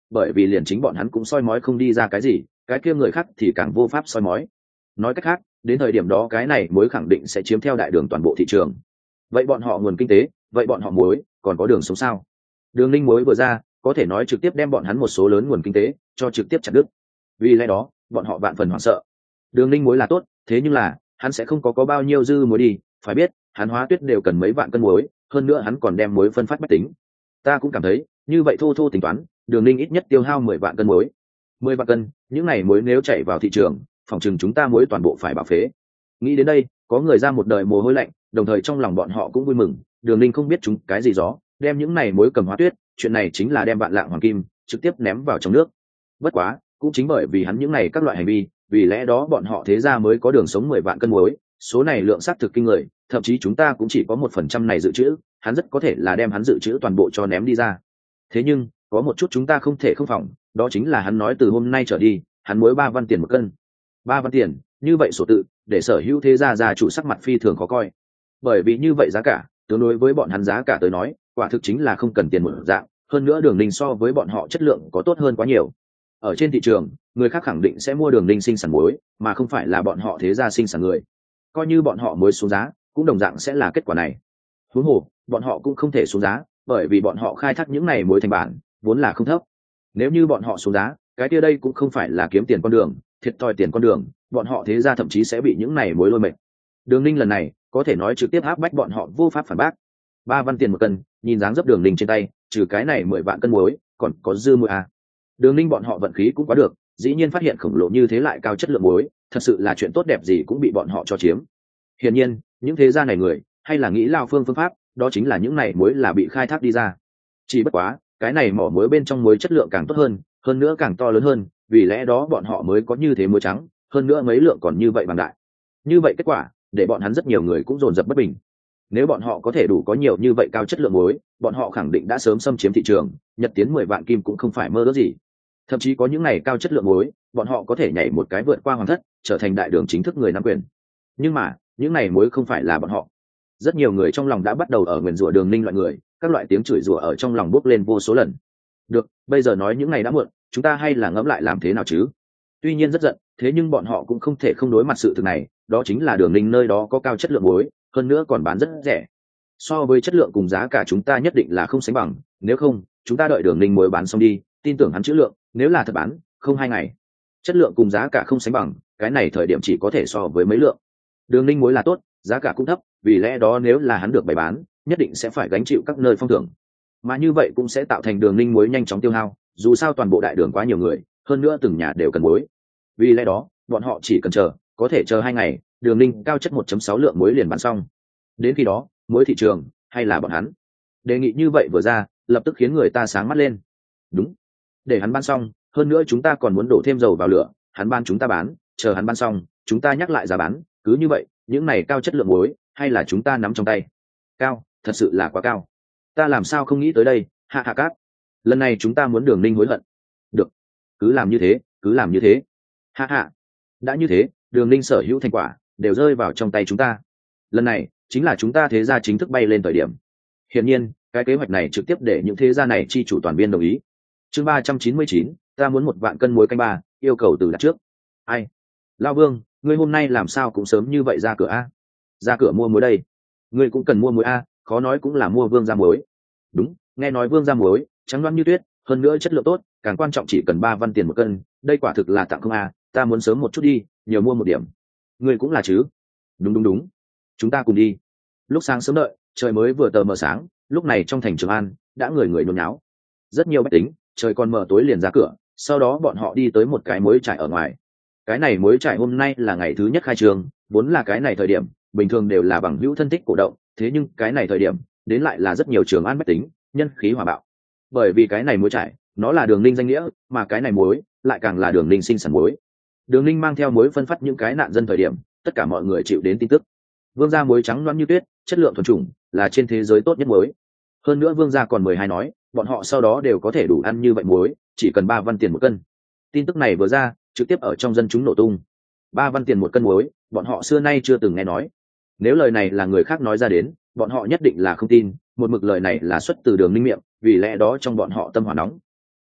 bởi vì liền chính bọn hắn cũng soi mói không đi ra cái gì, cái kia người khác thì càng vô pháp soi mói. Nói cách khác, đến thời điểm đó cái này muối khẳng định sẽ chiếm theo đại đường toàn bộ thị trường. Vậy bọn họ nguồn kinh tế, vậy bọn họ muối còn có đường sống sao? Đường Ninh muối vừa ra, có thể nói trực tiếp đem bọn hắn một số lớn nguồn kinh tế cho trực tiếp chặt đứt. Vì lẽ đó, bọn họ vạn phần hoảng sợ. Đường Ninh muối là tốt, thế nhưng là hắn sẽ không có bao nhiêu dư muối đi, phải biết, hắn hóa tuyết đều cần mấy vạn cân muối, hơn nữa hắn còn đem muối phân phát bách tính. Ta cũng cảm thấy, như vậy thô thô tính toán, Đường Ninh ít nhất tiêu hao 10 vạn cân muối. 10 vạn cân, những này muối nếu chảy vào thị trường, phòng chừng chúng ta muối toàn bộ phải bảo phế. Nghĩ đến đây, có người ra một đời mồ hôi lạnh, đồng thời trong lòng bọn họ cũng vui mừng. Đường Ninh không biết chúng cái gì gió, đem những này muối cầm hóa tuyết, chuyện này chính là đem vạn lạng hoàng kim trực tiếp ném vào trong nước. Bất quá, cũng chính bởi vì hắn những này các loại hành vi, vì lẽ đó bọn họ thế ra mới có đường sống 10 vạn cân muối, số này lượng xác thực kinh người, thậm chí chúng ta cũng chỉ có 1% này dự trữ, hắn rất có thể là đem hắn dự trữ toàn bộ cho ném đi ra. Thế nhưng, có một chút chúng ta không thể không phòng, đó chính là hắn nói từ hôm nay trở đi, hắn muối 3 văn tiền một cân. 3 văn tiền, như vậy sổ tự, để sở hữu thế gia chủ sắc mặt phi thường khó coi. Bởi vì như vậy giá cả, tương đối với bọn hắn giá cả tới nói, quả thực chính là không cần tiền một dạng, hơn nữa Đường Ninh so với bọn họ chất lượng có tốt hơn quá nhiều. Ở trên thị trường, người khác khẳng định sẽ mua Đường Ninh sinh sản muối, mà không phải là bọn họ thế gia sinh sản người. Coi như bọn họ muối xuống giá, cũng đồng dạng sẽ là kết quả này. Huống hồ, bọn họ cũng không thể xuống giá, bởi vì bọn họ khai thác những này muối thành bản, vốn là không thấp. Nếu như bọn họ xuống giá, cái kia đây cũng không phải là kiếm tiền con đường, thiệt thòi tiền con đường, bọn họ thế gia thậm chí sẽ bị những này muối lôi mệt. Đường Ninh lần này có thể nói trực tiếp áp bách bọn họ vô pháp phản bác. 3 văn tiền một cân, nhìn dáng dấp Đường Ninh trên tay, trừ cái này 10 vạn cân muối, còn có dư muối à. Đường Ninh bọn họ vận khí cũng quá được, dĩ nhiên phát hiện khổng lồ như thế lại cao chất lượng muối, thật sự là chuyện tốt đẹp gì cũng bị bọn họ cho chiếm. Hiển nhiên, những thế gia này người, hay là nghĩ lao phương pháp, đó chính là những này muối là bị khai thác đi ra. Chỉ bất quá, cái này mỏ muối bên trong muối chất lượng càng tốt hơn nữa càng to lớn hơn, vì lẽ đó bọn họ mới có như thế muối trắng, hơn nữa mấy lượng còn như vậy bằng đại. Như vậy kết quả, để bọn hắn rất nhiều người cũng dồn dập bất bình. Nếu bọn họ có thể đủ có nhiều như vậy cao chất lượng muối, bọn họ khẳng định đã sớm xâm chiếm thị trường, nhật tiến 10 vạn kim cũng không phải mơ ước gì. Thậm chí có những này cao chất lượng muối, bọn họ có thể nhảy một cái vượt qua hoàng thất, trở thành đại đường chính thức người nắm quyền. Nhưng mà, những này muối không phải là bọn họ. Rất nhiều người trong lòng đã bắt đầu ở nguyền rủa Đường Ninh loại người, các loại tiếng chửi rủa ở trong lòng bốc lên vô số lần. Được, bây giờ nói những này đã muộn, chúng ta hay là ngẫm lại làm thế nào chứ? Tuy nhiên rất giận, thế nhưng bọn họ cũng không thể không đối mặt sự thực này, đó chính là Đường Ninh nơi đó có cao chất lượng muối, hơn nữa còn bán rất rẻ. So với chất lượng cùng giá cả chúng ta nhất định là không sánh bằng, nếu không, chúng ta đợi Đường Ninh muối bán xong đi, tin tưởng hắn chữ lượng, nếu là thật bán, không 2 ngày. Chất lượng cùng giá cả không sánh bằng, cái này thời điểm chỉ có thể so với mấy lượng. Đường Ninh muối là tốt, giá cả cũng thấp, vì lẽ đó nếu là hắn được bày bán, nhất định sẽ phải gánh chịu các nơi phong thưởng. Mà như vậy cũng sẽ tạo thành Đường Ninh muối nhanh chóng tiêu hao, dù sao toàn bộ đại đường quá nhiều người, hơn nữa từng nhà đều cần muối. Vì lẽ đó, bọn họ chỉ cần chờ, có thể chờ 2 ngày, Đường Ninh cao chất 1.6 lượng muối liền bán xong. Đến khi đó, muối thị trường hay là bọn hắn. Đề nghị như vậy vừa ra, lập tức khiến người ta sáng mắt lên. Đúng, để hắn bán xong, hơn nữa chúng ta còn muốn đổ thêm dầu vào lửa, hắn bán chúng ta bán, chờ hắn bán xong, chúng ta nhắc lại giá bán, cứ như vậy, những này cao chất lượng muối, hay là chúng ta nắm trong tay. Cao, thật sự là quá cao. Ta làm sao không nghĩ tới đây, hạ hạ cát. Lần này chúng ta muốn Đường Ninh hối hận. Được, cứ làm như thế, cứ làm như thế. Hạ hạ. Đã như thế, Đường Ninh sở hữu thành quả đều rơi vào trong tay chúng ta. Lần này chính là chúng ta thế gia chính thức bay lên thời điểm. Hiển nhiên, cái kế hoạch này trực tiếp để những thế gia này chi chủ toàn viên đồng ý. Chương 399, ta muốn 1 vạn cân muối canh ba, yêu cầu từ đặt trước. Ai? Lao Vương, ngươi hôm nay làm sao cũng sớm như vậy ra cửa a? Ra cửa mua muối đây. Ngươi cũng cần mua muối a, khó nói cũng là mua Vương gia muối. Đúng, nghe nói Vương gia muối trắng loáng như tuyết, hơn nữa chất lượng tốt, càng quan trọng chỉ cần 3 văn tiền một cân, đây quả thực là tặng không a, ta muốn sớm một chút đi, nhiều mua một điểm. Ngươi cũng là chứ? Đúng, chúng ta cùng đi. Lúc sáng sớm đợi, trời mới vừa tờ mờ sáng, lúc này trong thành Trường An đã người nhốn nháo. Rất nhiều bách tính, trời còn mờ tối liền ra cửa, sau đó bọn họ đi tới một cái muối trại ở ngoài. Cái này muối trại hôm nay là ngày thứ nhất khai trường, vốn là cái này thời điểm bình thường đều là bằng hữu thân thích cổ động, thế nhưng cái này thời điểm đến lại là rất nhiều Trường An bách tính, nhân khí hòa bạo. Bởi vì cái này muối trại, nó là Đường Ninh danh nghĩa, mà cái này muối lại càng là Đường Ninh sinh sản muối. Đường Ninh mang theo muối phân phát những cái nạn dân thời điểm, tất cả mọi người chịu đến tin tức. Vương gia muối trắng loáng như tuyết, chất lượng thuần chủng, là trên thế giới tốt nhất muối. Hơn nữa Vương gia còn 12 nói, bọn họ sau đó đều có thể đủ ăn như vậy muối, chỉ cần 3 văn tiền một cân. Tin tức này vừa ra, trực tiếp ở trong dân chúng nổ tung. 3 văn tiền một cân muối, bọn họ xưa nay chưa từng nghe nói. Nếu lời này là người khác nói ra đến, bọn họ nhất định là không tin, một mực lời này là xuất từ Đường Ninh miệng, vì lẽ đó trong bọn họ tâm hỏa nóng.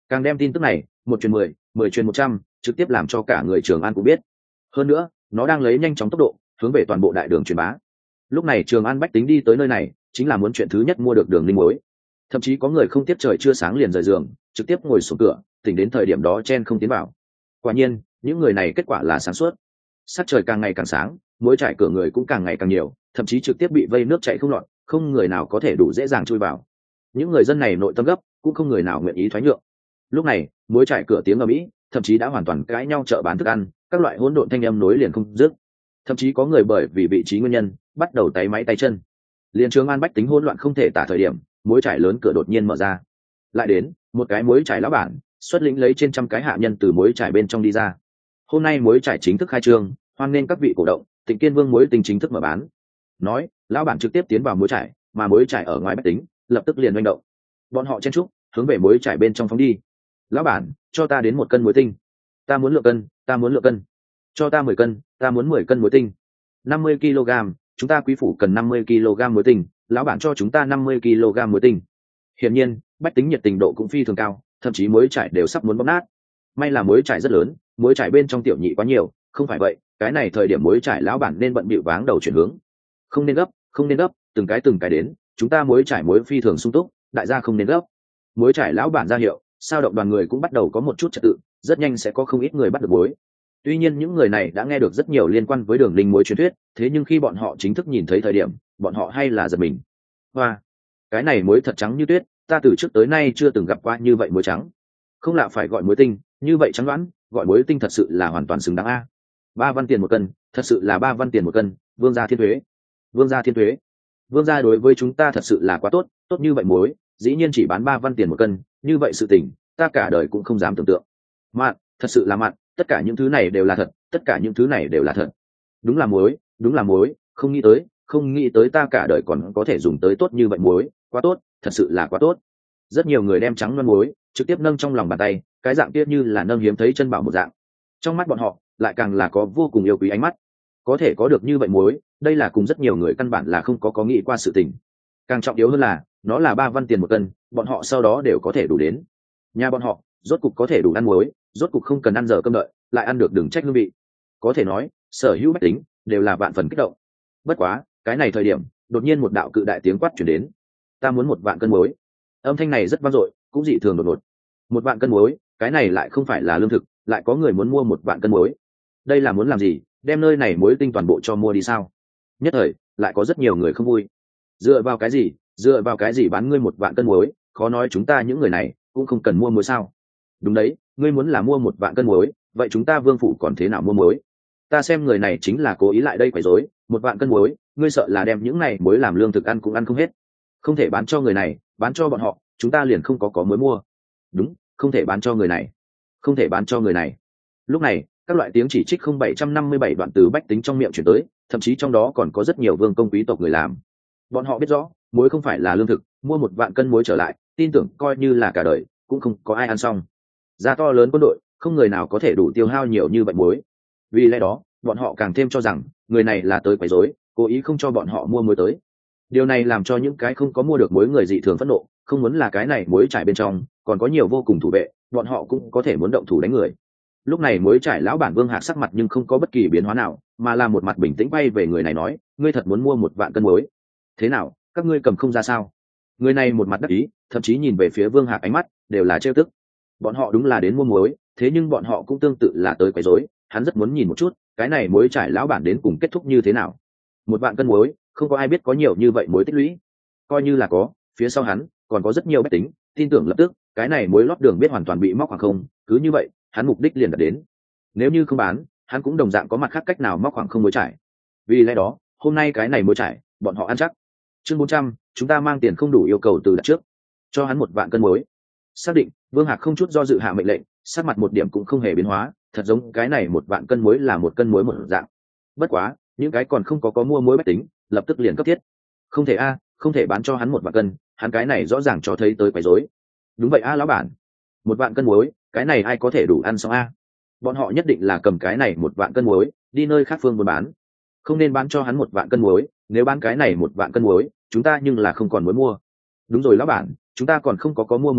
Càng đem tin tức này một truyền 10, 10 truyền 100, trực tiếp làm cho cả người Trường An cũng biết. Hơn nữa nó đang lấy nhanh chóng tốc độ hướng về toàn bộ đại đường truyền bá. Lúc này Trường An bách tính đi tới nơi này chính là muốn chuyện thứ nhất mua được đường linh muối. Thậm chí có người không tiếp trời chưa sáng liền rời giường, trực tiếp ngồi xuống cửa, tỉnh đến thời điểm đó chen không tiến vào. Quả nhiên những người này kết quả là sáng suốt. Sắc trời càng ngày càng sáng, muối trải cửa người cũng càng ngày càng nhiều, thậm chí trực tiếp bị vây nước chảy không lọt, không người nào có thể đủ dễ dàng chui vào. Những người dân này nội tâm gấp, cũng không người nào nguyện ý thoái nhượng. Lúc này muối trải cửa tiếng ầm ĩ, thậm chí đã hoàn toàn cãi nhau chợ bán thức ăn, các loại hỗn độn thanh âm nối liền không dứt. Thậm chí có người bởi vì vị trí nguyên nhân bắt đầu tay máy tay chân. Liên Trường An bách tính hỗn loạn không thể tả thời điểm, muối trải lớn cửa đột nhiên mở ra. Lại đến một cái muối trải lão bản xuất lĩnh lấy trên trăm cái hạ nhân từ muối trải bên trong đi ra. Hôm nay muối trải chính thức khai trương, hoan nghênh các vị cổ động, Tịnh Kiên Vương muối tinh chính thức mở bán. Nói lão bản trực tiếp tiến vào muối trải, mà muối trải ở ngoài bách tính lập tức liền manh động. Bọn họ chen trúc hướng về muối trải bên trong phóng đi. Lão bản, cho ta đến 1 cân muối tinh. Ta muốn lượng cân, ta muốn lượng cân. Cho ta 10 cân, ta muốn 10 cân muối tinh. 50 kg, chúng ta quý phủ cần 50 kg muối tinh, lão bản cho chúng ta 50 kg muối tinh. Hiển nhiên bách tính nhiệt tình độ cũng phi thường cao, thậm chí muối trải đều sắp muốn bóp nát. May là muối trải rất lớn, muối trải bên trong tiểu nhị quá nhiều, không phải vậy cái này thời điểm muối trải lão bản nên bận bịu váng đầu chuyển hướng. Không nên gấp, không nên gấp, từng cái đến, chúng ta muối trải muối phi thường sung túc, đại gia không nên gấp. Muối trải lão bản ra hiệu, sao động đoàn người cũng bắt đầu có một chút trật tự, rất nhanh sẽ có không ít người bắt được muối. Tuy nhiên những người này đã nghe được rất nhiều liên quan với đường linh muối truyền thuyết, thế nhưng khi bọn họ chính thức nhìn thấy thời điểm, bọn họ hay là giật mình. Hoa, cái này muối thật trắng như tuyết, ta từ trước tới nay chưa từng gặp qua như vậy muối trắng. Không lạ phải gọi muối tinh, như vậy trắng đoán, gọi muối tinh thật sự là hoàn toàn xứng đáng a. 3 văn tiền 1 cân, thật sự là 3 văn tiền 1 cân, vương gia thiên thuế. Vương gia thiên thuế. Vương gia đối với chúng ta thật sự là quá tốt, tốt như vậy muối, dĩ nhiên chỉ bán 3 văn tiền 1 cân, như vậy sự tình, ta cả đời cũng không dám tưởng tượng. Mạn, thật sự là mạn, tất cả những thứ này đều là thật, tất cả những thứ này đều là thật. Đúng là muối, đúng là muối, không nghĩ tới ta cả đời còn có thể dùng tới tốt như vậy muối, quá tốt, thật sự là quá tốt. Rất nhiều người đem trắng loan muối trực tiếp nâng trong lòng bàn tay, cái dạng kia như là nâng hiếm thấy chân bảo một dạng. Trong mắt bọn họ lại càng là có vô cùng yêu quý ánh mắt. Có thể có được như vậy muối, đây là cùng rất nhiều người căn bản là không có nghĩ qua sự tình. Càng trọng yếu hơn là nó là 3 văn tiền 1 cân, bọn họ sau đó đều có thể đủ đến. Nhà bọn họ rốt cục có thể đủ ăn muối, rốt cục không cần ăn giờ cơm đợi, lại ăn được đừng trách hương vị. Có thể nói sở hữu bách tính đều là vạn phần kích động. Bất quá cái này thời điểm đột nhiên một đạo cự đại tiếng quát chuyển đến. Ta muốn 1 vạn cân muối. Âm thanh này rất vang dội, cũng dị thường đột ngột. 1 vạn cân muối, cái này lại không phải là lương thực, lại có người muốn mua 1 vạn cân muối. Đây là muốn làm gì? Đem nơi này muối tinh toàn bộ cho mua đi sao? Nhất thời lại có rất nhiều người không vui. Dựa vào cái gì bán ngươi 1 vạn cân muối? Khó nói chúng ta những người này cũng không cần mua muối sao? Đúng đấy, ngươi muốn là mua 1 vạn cân muối, vậy chúng ta vương phủ còn thế nào mua muối? Ta xem người này chính là cố ý lại đây quấy rối. 1 vạn cân muối, ngươi sợ là đem những này muối làm lương thực ăn cũng ăn không hết. Không thể bán cho người này, bán cho bọn họ, chúng ta liền không có muối mua. Đúng, không thể bán cho người này, không thể bán cho người này. Lúc này các loại tiếng chỉ trích 0757 đoạn từ bách tính trong miệng chuyển tới, thậm chí trong đó còn có rất nhiều vương công quý tộc người làm. Bọn họ biết rõ muối không phải là lương thực, mua 1 vạn cân muối trở lại, tin tưởng coi như là cả đời cũng không có ai ăn xong. Gia to lớn quân đội, không người nào có thể đủ tiêu hao nhiều như vậy muối. Vì lẽ đó bọn họ càng thêm cho rằng người này là tới quấy rối, cố ý không cho bọn họ mua muối tới. Điều này làm cho những cái không có mua được muối người dị thường phẫn nộ, không muốn là cái này muối trải bên trong còn có nhiều vô cùng thủ vệ, bọn họ cũng có thể muốn động thủ đánh người. Lúc này muối trải lão bản Vương Hạc sắc mặt nhưng không có bất kỳ biến hóa nào, mà là một mặt bình tĩnh bay về người này nói, ngươi thật muốn mua 1 vạn cân muối? Thế nào, các ngươi cầm không ra sao? Người này một mặt đắc ý, thậm chí nhìn về phía Vương Hạc ánh mắt đều là trêu tức. Bọn họ đúng là đến mua muối, thế nhưng bọn họ cũng tương tự là tới quấy rối, hắn rất muốn nhìn một chút cái này muối trải lão bản đến cùng kết thúc như thế nào. 1 vạn cân muối, không có ai biết có nhiều như vậy muối tích lũy. Coi như là có, phía sau hắn còn có rất nhiều bách tính tin tưởng lập tức cái này muối lót đường biết hoàn toàn bị móc khoảng không, cứ như vậy hắn mục đích liền đạt đến. Nếu như không bán, hắn cũng đồng dạng có mặt khác cách nào móc khoảng không muối trải. Vì lẽ đó hôm nay cái này muối trải bọn họ ăn chắc. Chương 400, chúng ta mang tiền không đủ yêu cầu từ đặt trước, cho hắn 1 vạn cân muối. Xác định, Vương Hạc không chút do dự hạ mệnh lệnh, sắc mặt một điểm cũng không hề biến hóa, thật giống cái này 1 vạn cân muối là 1 cân muối một dạng. Bất quá những cái còn không có mua muối bách tính lập tức liền cấp thiết. Không thể không thể bán cho hắn 1 vạn cân, hắn cái này rõ ràng cho thấy tới quấy rối. Đúng vậy lão bản, 1 vạn cân muối, cái này ai có thể đủ ăn xong Bọn họ nhất định là cầm cái này 1 vạn cân muối đi nơi khác phương buôn bán, không nên bán cho hắn 1 vạn cân muối, nếu bán cái này 1 vạn cân muối, chúng ta nhưng là không còn muối mua. Đúng rồi lão bản, chúng ta còn không có mua muối đây,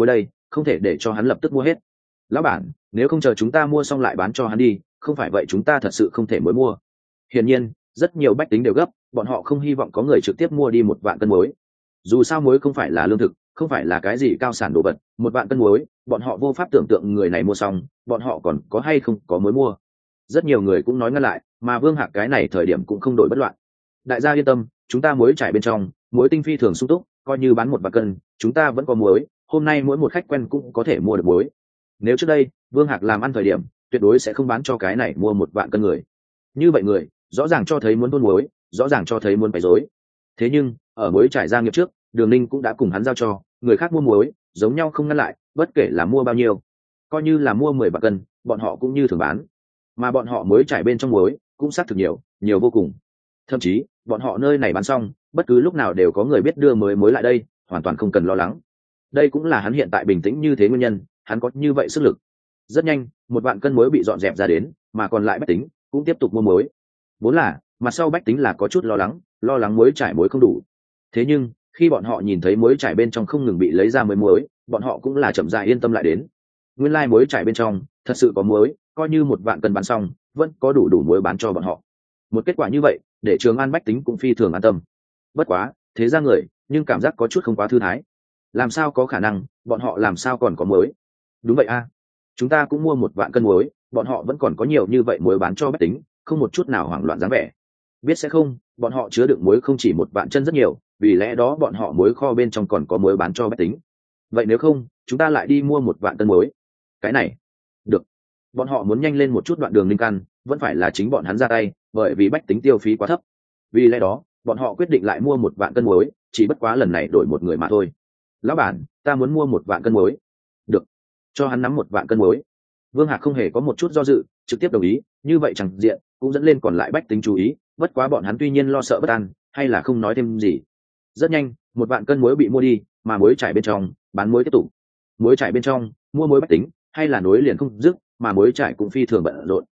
không thể để cho hắn lập tức mua hết. Lão bản, nếu không chờ chúng ta mua xong lại bán cho hắn đi, không phải vậy chúng ta thật sự không thể mới mua. Hiển nhiên rất nhiều bách tính đều gấp, bọn họ không hy vọng có người trực tiếp mua đi 1 vạn cân muối. Dù sao muối không phải là lương thực, không phải là cái gì cao sản đồ vật, 1 vạn cân muối bọn họ vô pháp tưởng tượng người này mua xong bọn họ còn có hay không có muối mua. Rất nhiều người cũng nói ngăn lại, mà Vương Hạc cái này thời điểm cũng không đổi bất loạn. Đại gia yên tâm, chúng ta muối trải bên trong muối tinh phi thường sung túc, coi như bán 1 vạn cân chúng ta vẫn có muối, hôm nay mỗi một khách quen cũng có thể mua được muối. Nếu trước đây Vương Hạc làm ăn thời điểm tuyệt đối sẽ không bán cho cái này mua 1 vạn cân người. Như vậy người rõ ràng cho thấy muốn buôn muối, rõ ràng cho thấy muốn bày dối. Thế nhưng ở muối trải gia nghiệp trước, Đường Ninh cũng đã cùng hắn giao cho người khác mua muối giống nhau không ngăn lại, bất kể là mua bao nhiêu, coi như là mua 10 vạn cân bọn họ cũng như thường bán. Mà bọn họ muối trải bên trong muối cũng xác thực nhiều, nhiều vô cùng. Thậm chí bọn họ nơi này bán xong bất cứ lúc nào đều có người biết đưa muối lại đây, hoàn toàn không cần lo lắng. Đây cũng là hắn hiện tại bình tĩnh như thế nguyên nhân, hắn có như vậy sức lực. Rất nhanh 1 vạn cân muối bị dọn dẹp ra đến, mà còn lại bách tính cũng tiếp tục mua muối. Vốn là mặt sau bách tính là có chút lo lắng muối trải muối không đủ. Thế nhưng khi bọn họ nhìn thấy muối trải bên trong không ngừng bị lấy ra mới muối, bọn họ cũng là chậm rãi yên tâm lại đến. Nguyên lai muối trải bên trong thật sự có muối, coi như 1 vạn cân bán xong vẫn có đủ muối bán cho bọn họ. Một kết quả như vậy để Trường An bách tính cũng phi thường an tâm. Bất quá thế ra người nhưng cảm giác có chút không quá thư thái. Làm sao có khả năng bọn họ làm sao còn có muối? Đúng vậy a, chúng ta cũng mua 1 vạn cân muối, bọn họ vẫn còn có nhiều như vậy muối bán cho bách tính, không một chút nào hoảng loạn dáng vẻ. Biết sẽ không, bọn họ chứa đựng muối không chỉ 1 vạn cân rất nhiều, vì lẽ đó bọn họ muối kho bên trong còn có muối bán cho bách tính. Vậy nếu không chúng ta lại đi mua 1 vạn cân muối? Cái này được. Bọn họ muốn nhanh lên một chút đoạn đường linh căn, vẫn phải là chính bọn hắn ra tay, bởi vì bách tính tiêu phí quá thấp. Vì lẽ đó bọn họ quyết định lại mua 1 vạn cân muối, chỉ bất quá lần này đổi một người mà thôi. Lão bản, ta muốn mua 1 vạn cân muối. Được, cho hắn nắm 1 vạn cân muối. Vương Hạc không hề có một chút do dự, trực tiếp đồng ý. Như vậy chẳng diện cũng dẫn lên còn lại bách tính chú ý, bất quá bọn hắn tuy nhiên lo sợ bất an, hay là không nói thêm gì. Rất nhanh 1 vạn cân muối bị mua đi, mà muối trải bên trong bán muối tiếp tục. Muối trải bên trong mua muối bách tính hay là nối liền không dứt, mà muối trải cũng phi thường bận rộn.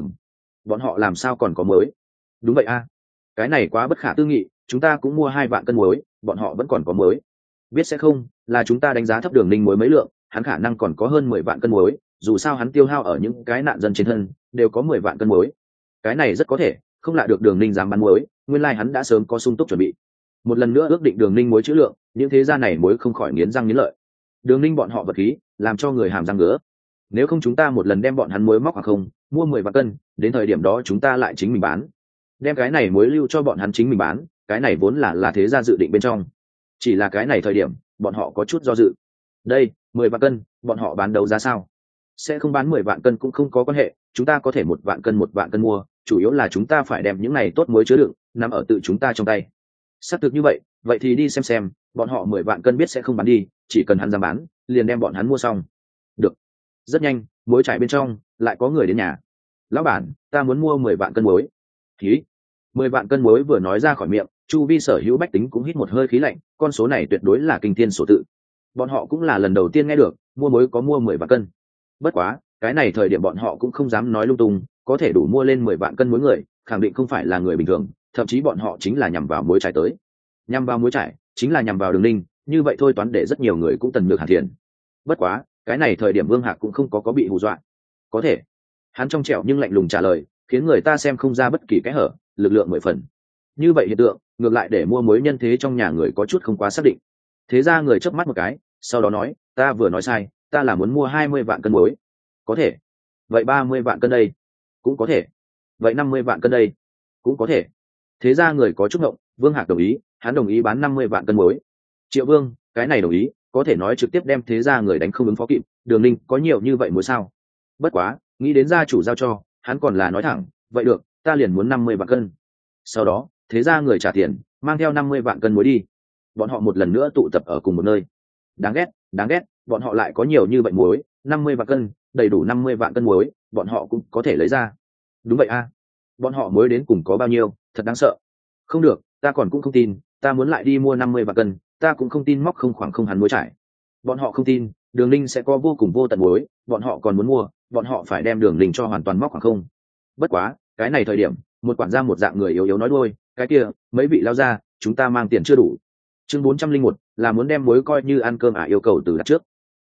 Bọn họ làm sao còn có muối? Đúng vậy a, cái này quá bất khả tư nghị, chúng ta cũng mua 2 vạn cân muối, bọn họ vẫn còn có muối. Biết sẽ không, là chúng ta đánh giá thấp Đường Ninh muối mấy lượng, hắn khả năng còn có hơn 10 vạn cân muối, dù sao hắn tiêu hao ở những cái nạn dân trên thân đều có 10 vạn cân muối. Cái này rất có thể, không lạ được Đường Ninh dám bán muối, nguyên lai hắn đã sớm có sung túc chuẩn bị. Một lần nữa ước định Đường Ninh muối trữ lượng, những thế gia này muối không khỏi nghiến răng nghiến lợi. Đường Ninh bọn họ vật khí làm cho người hàm răng ngứa. Nếu không chúng ta một lần đem bọn hắn muối móc hoặc không mua 10 vạn cân, đến thời điểm đó chúng ta lại chính mình bán, đem cái này muối lưu cho bọn hắn chính mình bán, cái này vốn là thế gia dự định bên trong. Chỉ là cái này thời điểm bọn họ có chút do dự. Đây 10 vạn cân bọn họ bán đấu giá sao? Sẽ không bán 10 vạn cân cũng không có quan hệ, chúng ta có thể 1 vạn cân mua, chủ yếu là chúng ta phải đem những này tốt muối chứa đựng nằm ở tự chúng ta trong tay. Xác thực như vậy thì đi xem bọn họ 10 vạn cân biết sẽ không bán đi, chỉ cần hắn dám bán liền đem bọn hắn mua xong. Được. Rất nhanh muối trải bên trong lại có người đến nhà. Lão bản, ta muốn mua 10 vạn cân muối. Khí 10 vạn cân muối vừa nói ra khỏi miệng, chu vi sở hữu bách tính cũng hít một hơi khí lạnh, con số này tuyệt đối là kinh thiên số tự. Bọn họ cũng là lần đầu tiên nghe được mua muối có mua 10 vạn cân. Bất quá cái này thời điểm bọn họ cũng không dám nói lung tung, có thể đủ mua lên 10 vạn cân muối người khẳng định không phải là người bình thường, thậm chí bọn họ chính là nhằm vào muối trải tới. Nhằm vào muối trải chính là nhằm vào Đường Ninh, như vậy thôi toán để rất nhiều người cũng tần nhược hàn thiền. Bất quá cái này thời điểm Vương Hạc cũng không có bị hù dọa. Có thể, hắn trong trẻo nhưng lạnh lùng trả lời, khiến người ta xem không ra bất kỳ cái hở, lực lượng 10 phần. Như vậy hiện tượng ngược lại để mua muối nhân thế trong nhà người có chút không quá xác định. Thế ra người chớp mắt một cái, sau đó nói, ta vừa nói sai, ta là muốn mua 20 vạn cân muối. Có thể. Vậy 30 vạn cân đây? Cũng có thể. Vậy 50 vạn cân đây? Cũng có thể. Thế ra người có chút ngộng, Vương Hạc đồng ý, hắn đồng ý bán 50 vạn cân muối. Triệu Vương, cái này đồng ý, có thể nói trực tiếp đem thế ra người đánh không ứng phó kịp, Đường Ninh có nhiều như vậy muối sao? Bất quá nghĩ đến gia chủ giao cho hắn còn là nói thẳng, vậy được, ta liền muốn 50 vạn cân. Sau đó thế ra người trả tiền, mang theo 50 vạn cân muối đi. Bọn họ một lần nữa tụ tập ở cùng một nơi. Đáng ghét, bọn họ lại có nhiều như vậy muối, 50 vạn cân, đầy đủ 50 vạn cân muối bọn họ cũng có thể lấy ra. Đúng vậy a, bọn họ muối đến cùng có bao nhiêu, thật đáng sợ. Không được, ta còn cũng không tin, ta muốn lại đi mua 50 vạn cân, ta cũng không tin móc không khoảng không hắn muối trải. Bọn họ không tin Đường Ninh sẽ có vô cùng vô tận muối, bọn họ còn muốn mua, bọn họ phải đem Đường Ninh cho hoàn toàn móc khoảng không. Bất quá cái này thời điểm một quản gia một dạng người yếu yếu nói đôi, cái kia mấy vị lao ra, chúng ta mang tiền chưa đủ. Chương 401 là muốn đem muối coi như ăn cơm yêu cầu từ đặt trước.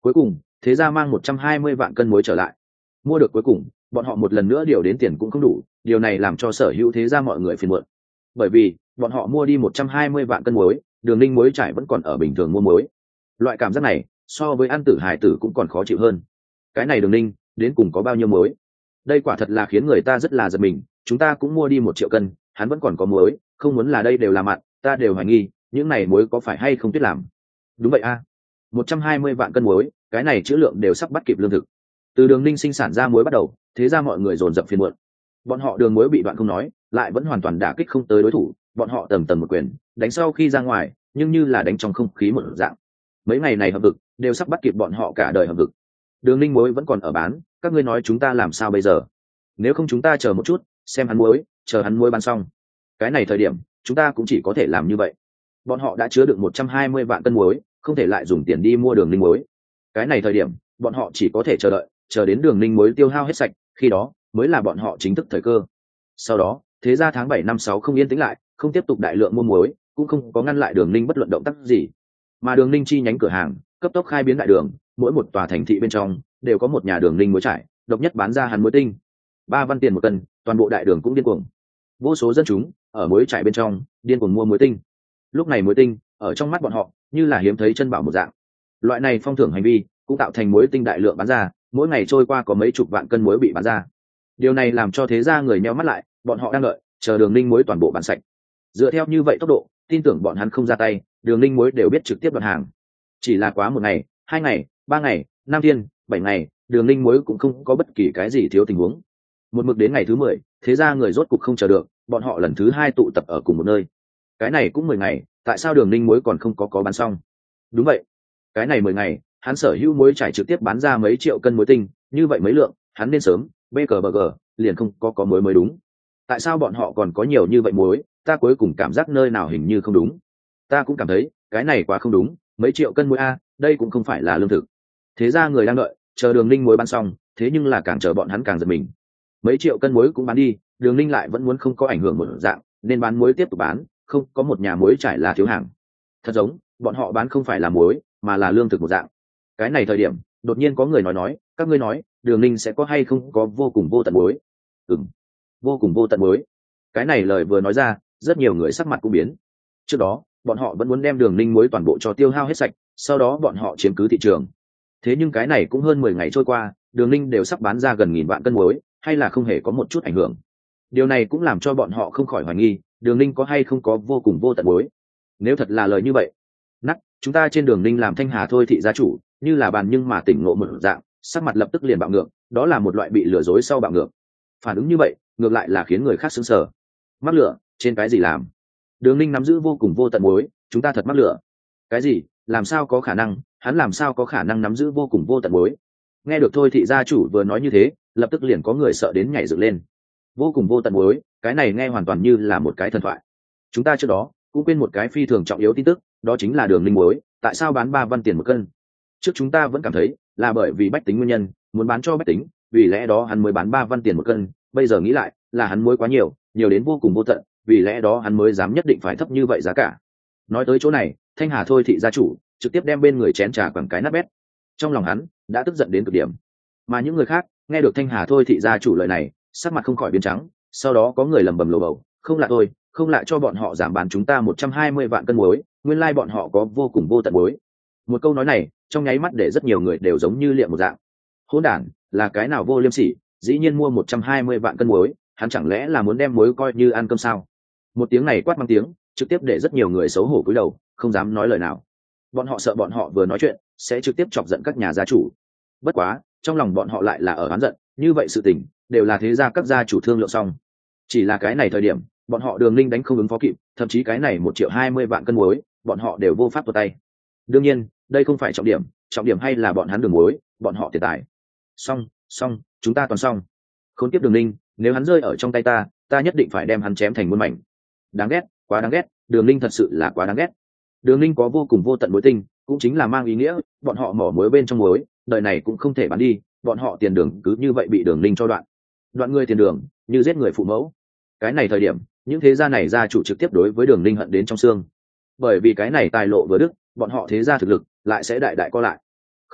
Cuối cùng thế gia mang 120 vạn cân muối trở lại. Mua được cuối cùng bọn họ một lần nữa điều đến tiền cũng không đủ, điều này làm cho sở hữu thế gia mọi người phiền muộn, bởi vì bọn họ mua đi 120 vạn cân muối, Đường Ninh muối trải vẫn còn ở bình thường mua muối. Loại cảm giác này so với ăn tử hải tử cũng còn khó chịu hơn. Cái này Đường Ninh đến cùng có bao nhiêu muối? Đây quả thật là khiến người ta rất là giật mình. Chúng ta cũng mua đi 1 triệu cân, hắn vẫn còn có muối, không muốn là đây đều là mặn, ta đều hoài nghi những này muối có phải hay không tuyết làm. Đúng vậy a, 120 vạn cân muối, cái này trữ lượng đều sắp bắt kịp lương thực. Từ Đường Ninh sinh sản ra muối bắt đầu, thế ra mọi người dồn dập phiền muộn. Bọn họ đường muối bị đoạn không nói, lại vẫn hoàn toàn đả kích không tới đối thủ, bọn họ tầm tầm một quyền đánh sau khi ra ngoài, nhưng như là đánh trong không khí một dạng. Mấy ngày này hợp vực đều sắp bắt kịp bọn họ cả đời hợp vực. Đường Ninh muối vẫn còn ở bán, các ngươi nói chúng ta làm sao bây giờ? Nếu không chúng ta chờ một chút, xem hắn muối, chờ hắn muối bán xong. Cái này thời điểm chúng ta cũng chỉ có thể làm như vậy. Bọn họ đã chứa được 120 vạn cân muối, không thể lại dùng tiền đi mua Đường Ninh muối. Cái này thời điểm bọn họ chỉ có thể chờ đợi, chờ đến Đường Ninh muối tiêu hao hết sạch, khi đó mới là bọn họ chính thức thời cơ. Sau đó thế ra tháng 7 năm 6 không yên tĩnh lại, không tiếp tục đại lượng mua muối, cũng không có ngăn lại Đường Ninh bất luận động tác gì. Mà Đường Ninh chi nhánh cửa hàng cấp tốc khai biến đại đường, mỗi một tòa thành thị bên trong đều có một nhà Đường Ninh muối trải, độc nhất bán ra hắn muối tinh, 3 văn tiền một cân, toàn bộ đại đường cũng điên cuồng. Vô số dân chúng ở muối trải bên trong điên cuồng mua muối tinh. Lúc này muối tinh ở trong mắt bọn họ như là hiếm thấy chân bảo một dạng. Loại này phong thưởng hành vi cũng tạo thành muối tinh đại lượng bán ra, mỗi ngày trôi qua có mấy chục vạn cân muối bị bán ra. Điều này làm cho thế gia người nheo mắt lại, bọn họ đang đợi chờ Đường Ninh muối toàn bộ bán sạch. Dựa theo như vậy tốc độ, tin tưởng bọn hắn không ra tay, Đường Ninh muối đều biết trực tiếp đoạt hàng. Chỉ là quá 1 ngày, 2 ngày, 3 ngày, 5 thiên, 7 ngày, Đường Ninh muối cũng không có bất kỳ cái gì thiếu tình huống. Một mực đến ngày thứ 10, thế gia người rốt cục không chờ được, bọn họ lần thứ 2 tụ tập ở cùng một nơi. Cái này cũng 10 ngày, tại sao Đường Ninh muối còn không có bán xong? Đúng vậy, cái này 10 ngày, hắn sở hữu muối trải trực tiếp bán ra mấy triệu cân muối tinh, như vậy mấy lượng, hắn nên sớm BKBG liền không có muối mới đúng. Tại sao bọn họ còn có nhiều như vậy muối? Ta cuối cùng cảm giác nơi nào hình như không đúng. Ta cũng cảm thấy cái này quá không đúng, mấy triệu cân muối a, đây cũng không phải là lương thực. Thế ra người đang đợi chờ Đường Ninh muối bán xong, thế nhưng là càng chờ bọn hắn càng giật mình. Mấy triệu cân muối cũng bán đi, Đường Ninh lại vẫn muốn không có ảnh hưởng một dạng, nên bán muối tiếp tục bán, không có một nhà muối trải là thiếu hàng. Thật giống bọn họ bán không phải là muối, mà là lương thực một dạng. Cái này thời điểm đột nhiên có người nói các ngươi nói Đường Ninh sẽ có hay không có vô cùng vô tận muối? Vô cùng vô tận muối. Cái này lời vừa nói ra, rất nhiều người sắc mặt cũng biến. Trước đó bọn họ vẫn muốn đem Đường Ninh muối toàn bộ cho tiêu hao hết sạch, sau đó bọn họ chiếm cứ thị trường. Thế nhưng cái này cũng hơn 10 ngày trôi qua, Đường Ninh đều sắp bán ra gần 1000 vạn cân muối, hay là không hề có một chút ảnh hưởng. Điều này cũng làm cho bọn họ không khỏi hoài nghi, Đường Ninh có hay không có vô cùng vô tận muối. Nếu thật là lời như vậy, chúng ta trên Đường Ninh làm Thanh Hà thôi thị gia chủ, như là bàn nhưng mà tỉnh ngộ một dạng, sắc mặt lập tức liền bạo ngược, đó là một loại bị lừa dối sau bạo ngược. Phản ứng như vậy ngược lại là khiến người khác sững sờ. Mắc lửa trên cái gì làm? Đường Ninh nắm giữ vô cùng vô tận muối, chúng ta thật mắc lửa? Cái gì? Làm sao có khả năng? Hắn làm sao có khả năng nắm giữ vô cùng vô tận muối? Nghe được thôi thị gia chủ vừa nói như thế, lập tức liền có người sợ đến nhảy dựng lên. Vô cùng vô tận muối, cái này nghe hoàn toàn như là một cái thần thoại. Chúng ta trước đó cũng quên một cái phi thường trọng yếu tin tức, đó chính là Đường Ninh muối tại sao bán 3 văn tiền một cân. Trước chúng ta vẫn cảm thấy là bởi vì bách tính nguyên nhân, muốn bán cho bách tính, vì lẽ đó hắn mới bán 3 văn tiền một cân. Bây giờ nghĩ lại là hắn muối quá nhiều, nhiều đến vô cùng vô tận, vì lẽ đó hắn mới dám nhất định phải thấp như vậy giá cả. Nói tới chỗ này, Thanh Hà thôi thị gia chủ trực tiếp đem bên người chén trà quẳng cái nát bét. Trong lòng hắn đã tức giận đến cực điểm. Mà những người khác nghe được Thanh Hà thôi thị gia chủ lời này, sắc mặt không khỏi biến trắng. Sau đó có người lầm bầm lồ bầu, không lạ thôi, không lạ cho bọn họ giảm bán chúng ta 120 vạn cân muối, nguyên lai bọn họ có vô cùng vô tận muối. Một câu nói này trong nháy mắt để rất nhiều người đều giống như liệm một dạng. Hỗn đản, là cái nào vô liêm sỉ, dĩ nhiên mua 120 vạn cân muối, hắn chẳng lẽ là muốn đem muối coi như ăn cơm sao? Một tiếng này quát mang tiếng, trực tiếp để rất nhiều người xấu hổ cúi đầu, không dám nói lời nào. Bọn họ sợ bọn họ vừa nói chuyện sẽ trực tiếp chọc giận các nhà gia chủ. Bất quá trong lòng bọn họ lại là ở oán giận, như vậy sự tình đều là thế gia các gia chủ thương lượng xong. Chỉ là cái này thời điểm bọn họ Đường Ninh đánh không ứng phó kịp, thậm chí cái này 1.20 triệu cân muối bọn họ đều vô pháp tuột tay. Đương nhiên đây không phải trọng điểm hay là bọn hắn đường muối, bọn họ tiền tài. Xong chúng ta toàn xong. Khốn kiếp Đường Ninh, nếu hắn rơi ở trong tay ta nhất định phải đem hắn chém thành muôn mảnh. Đáng ghét, quá đáng ghét, Đường Ninh thật sự là quá đáng ghét. Đường Ninh có vô cùng vô tận muối tinh, cũng chính là mang ý nghĩa bọn họ mỏ muối bên trong muối, đời này cũng không thể bán đi, bọn họ tiền đường cứ như vậy bị Đường Ninh cho đoạn người tiền đường như giết người phụ mẫu. Cái này thời điểm những thế gia này gia chủ trực tiếp đối với Đường Ninh hận đến trong xương, bởi vì cái này tài lộ vừa đức, bọn họ thế gia thực lực lại sẽ đại đại co lại. Không được,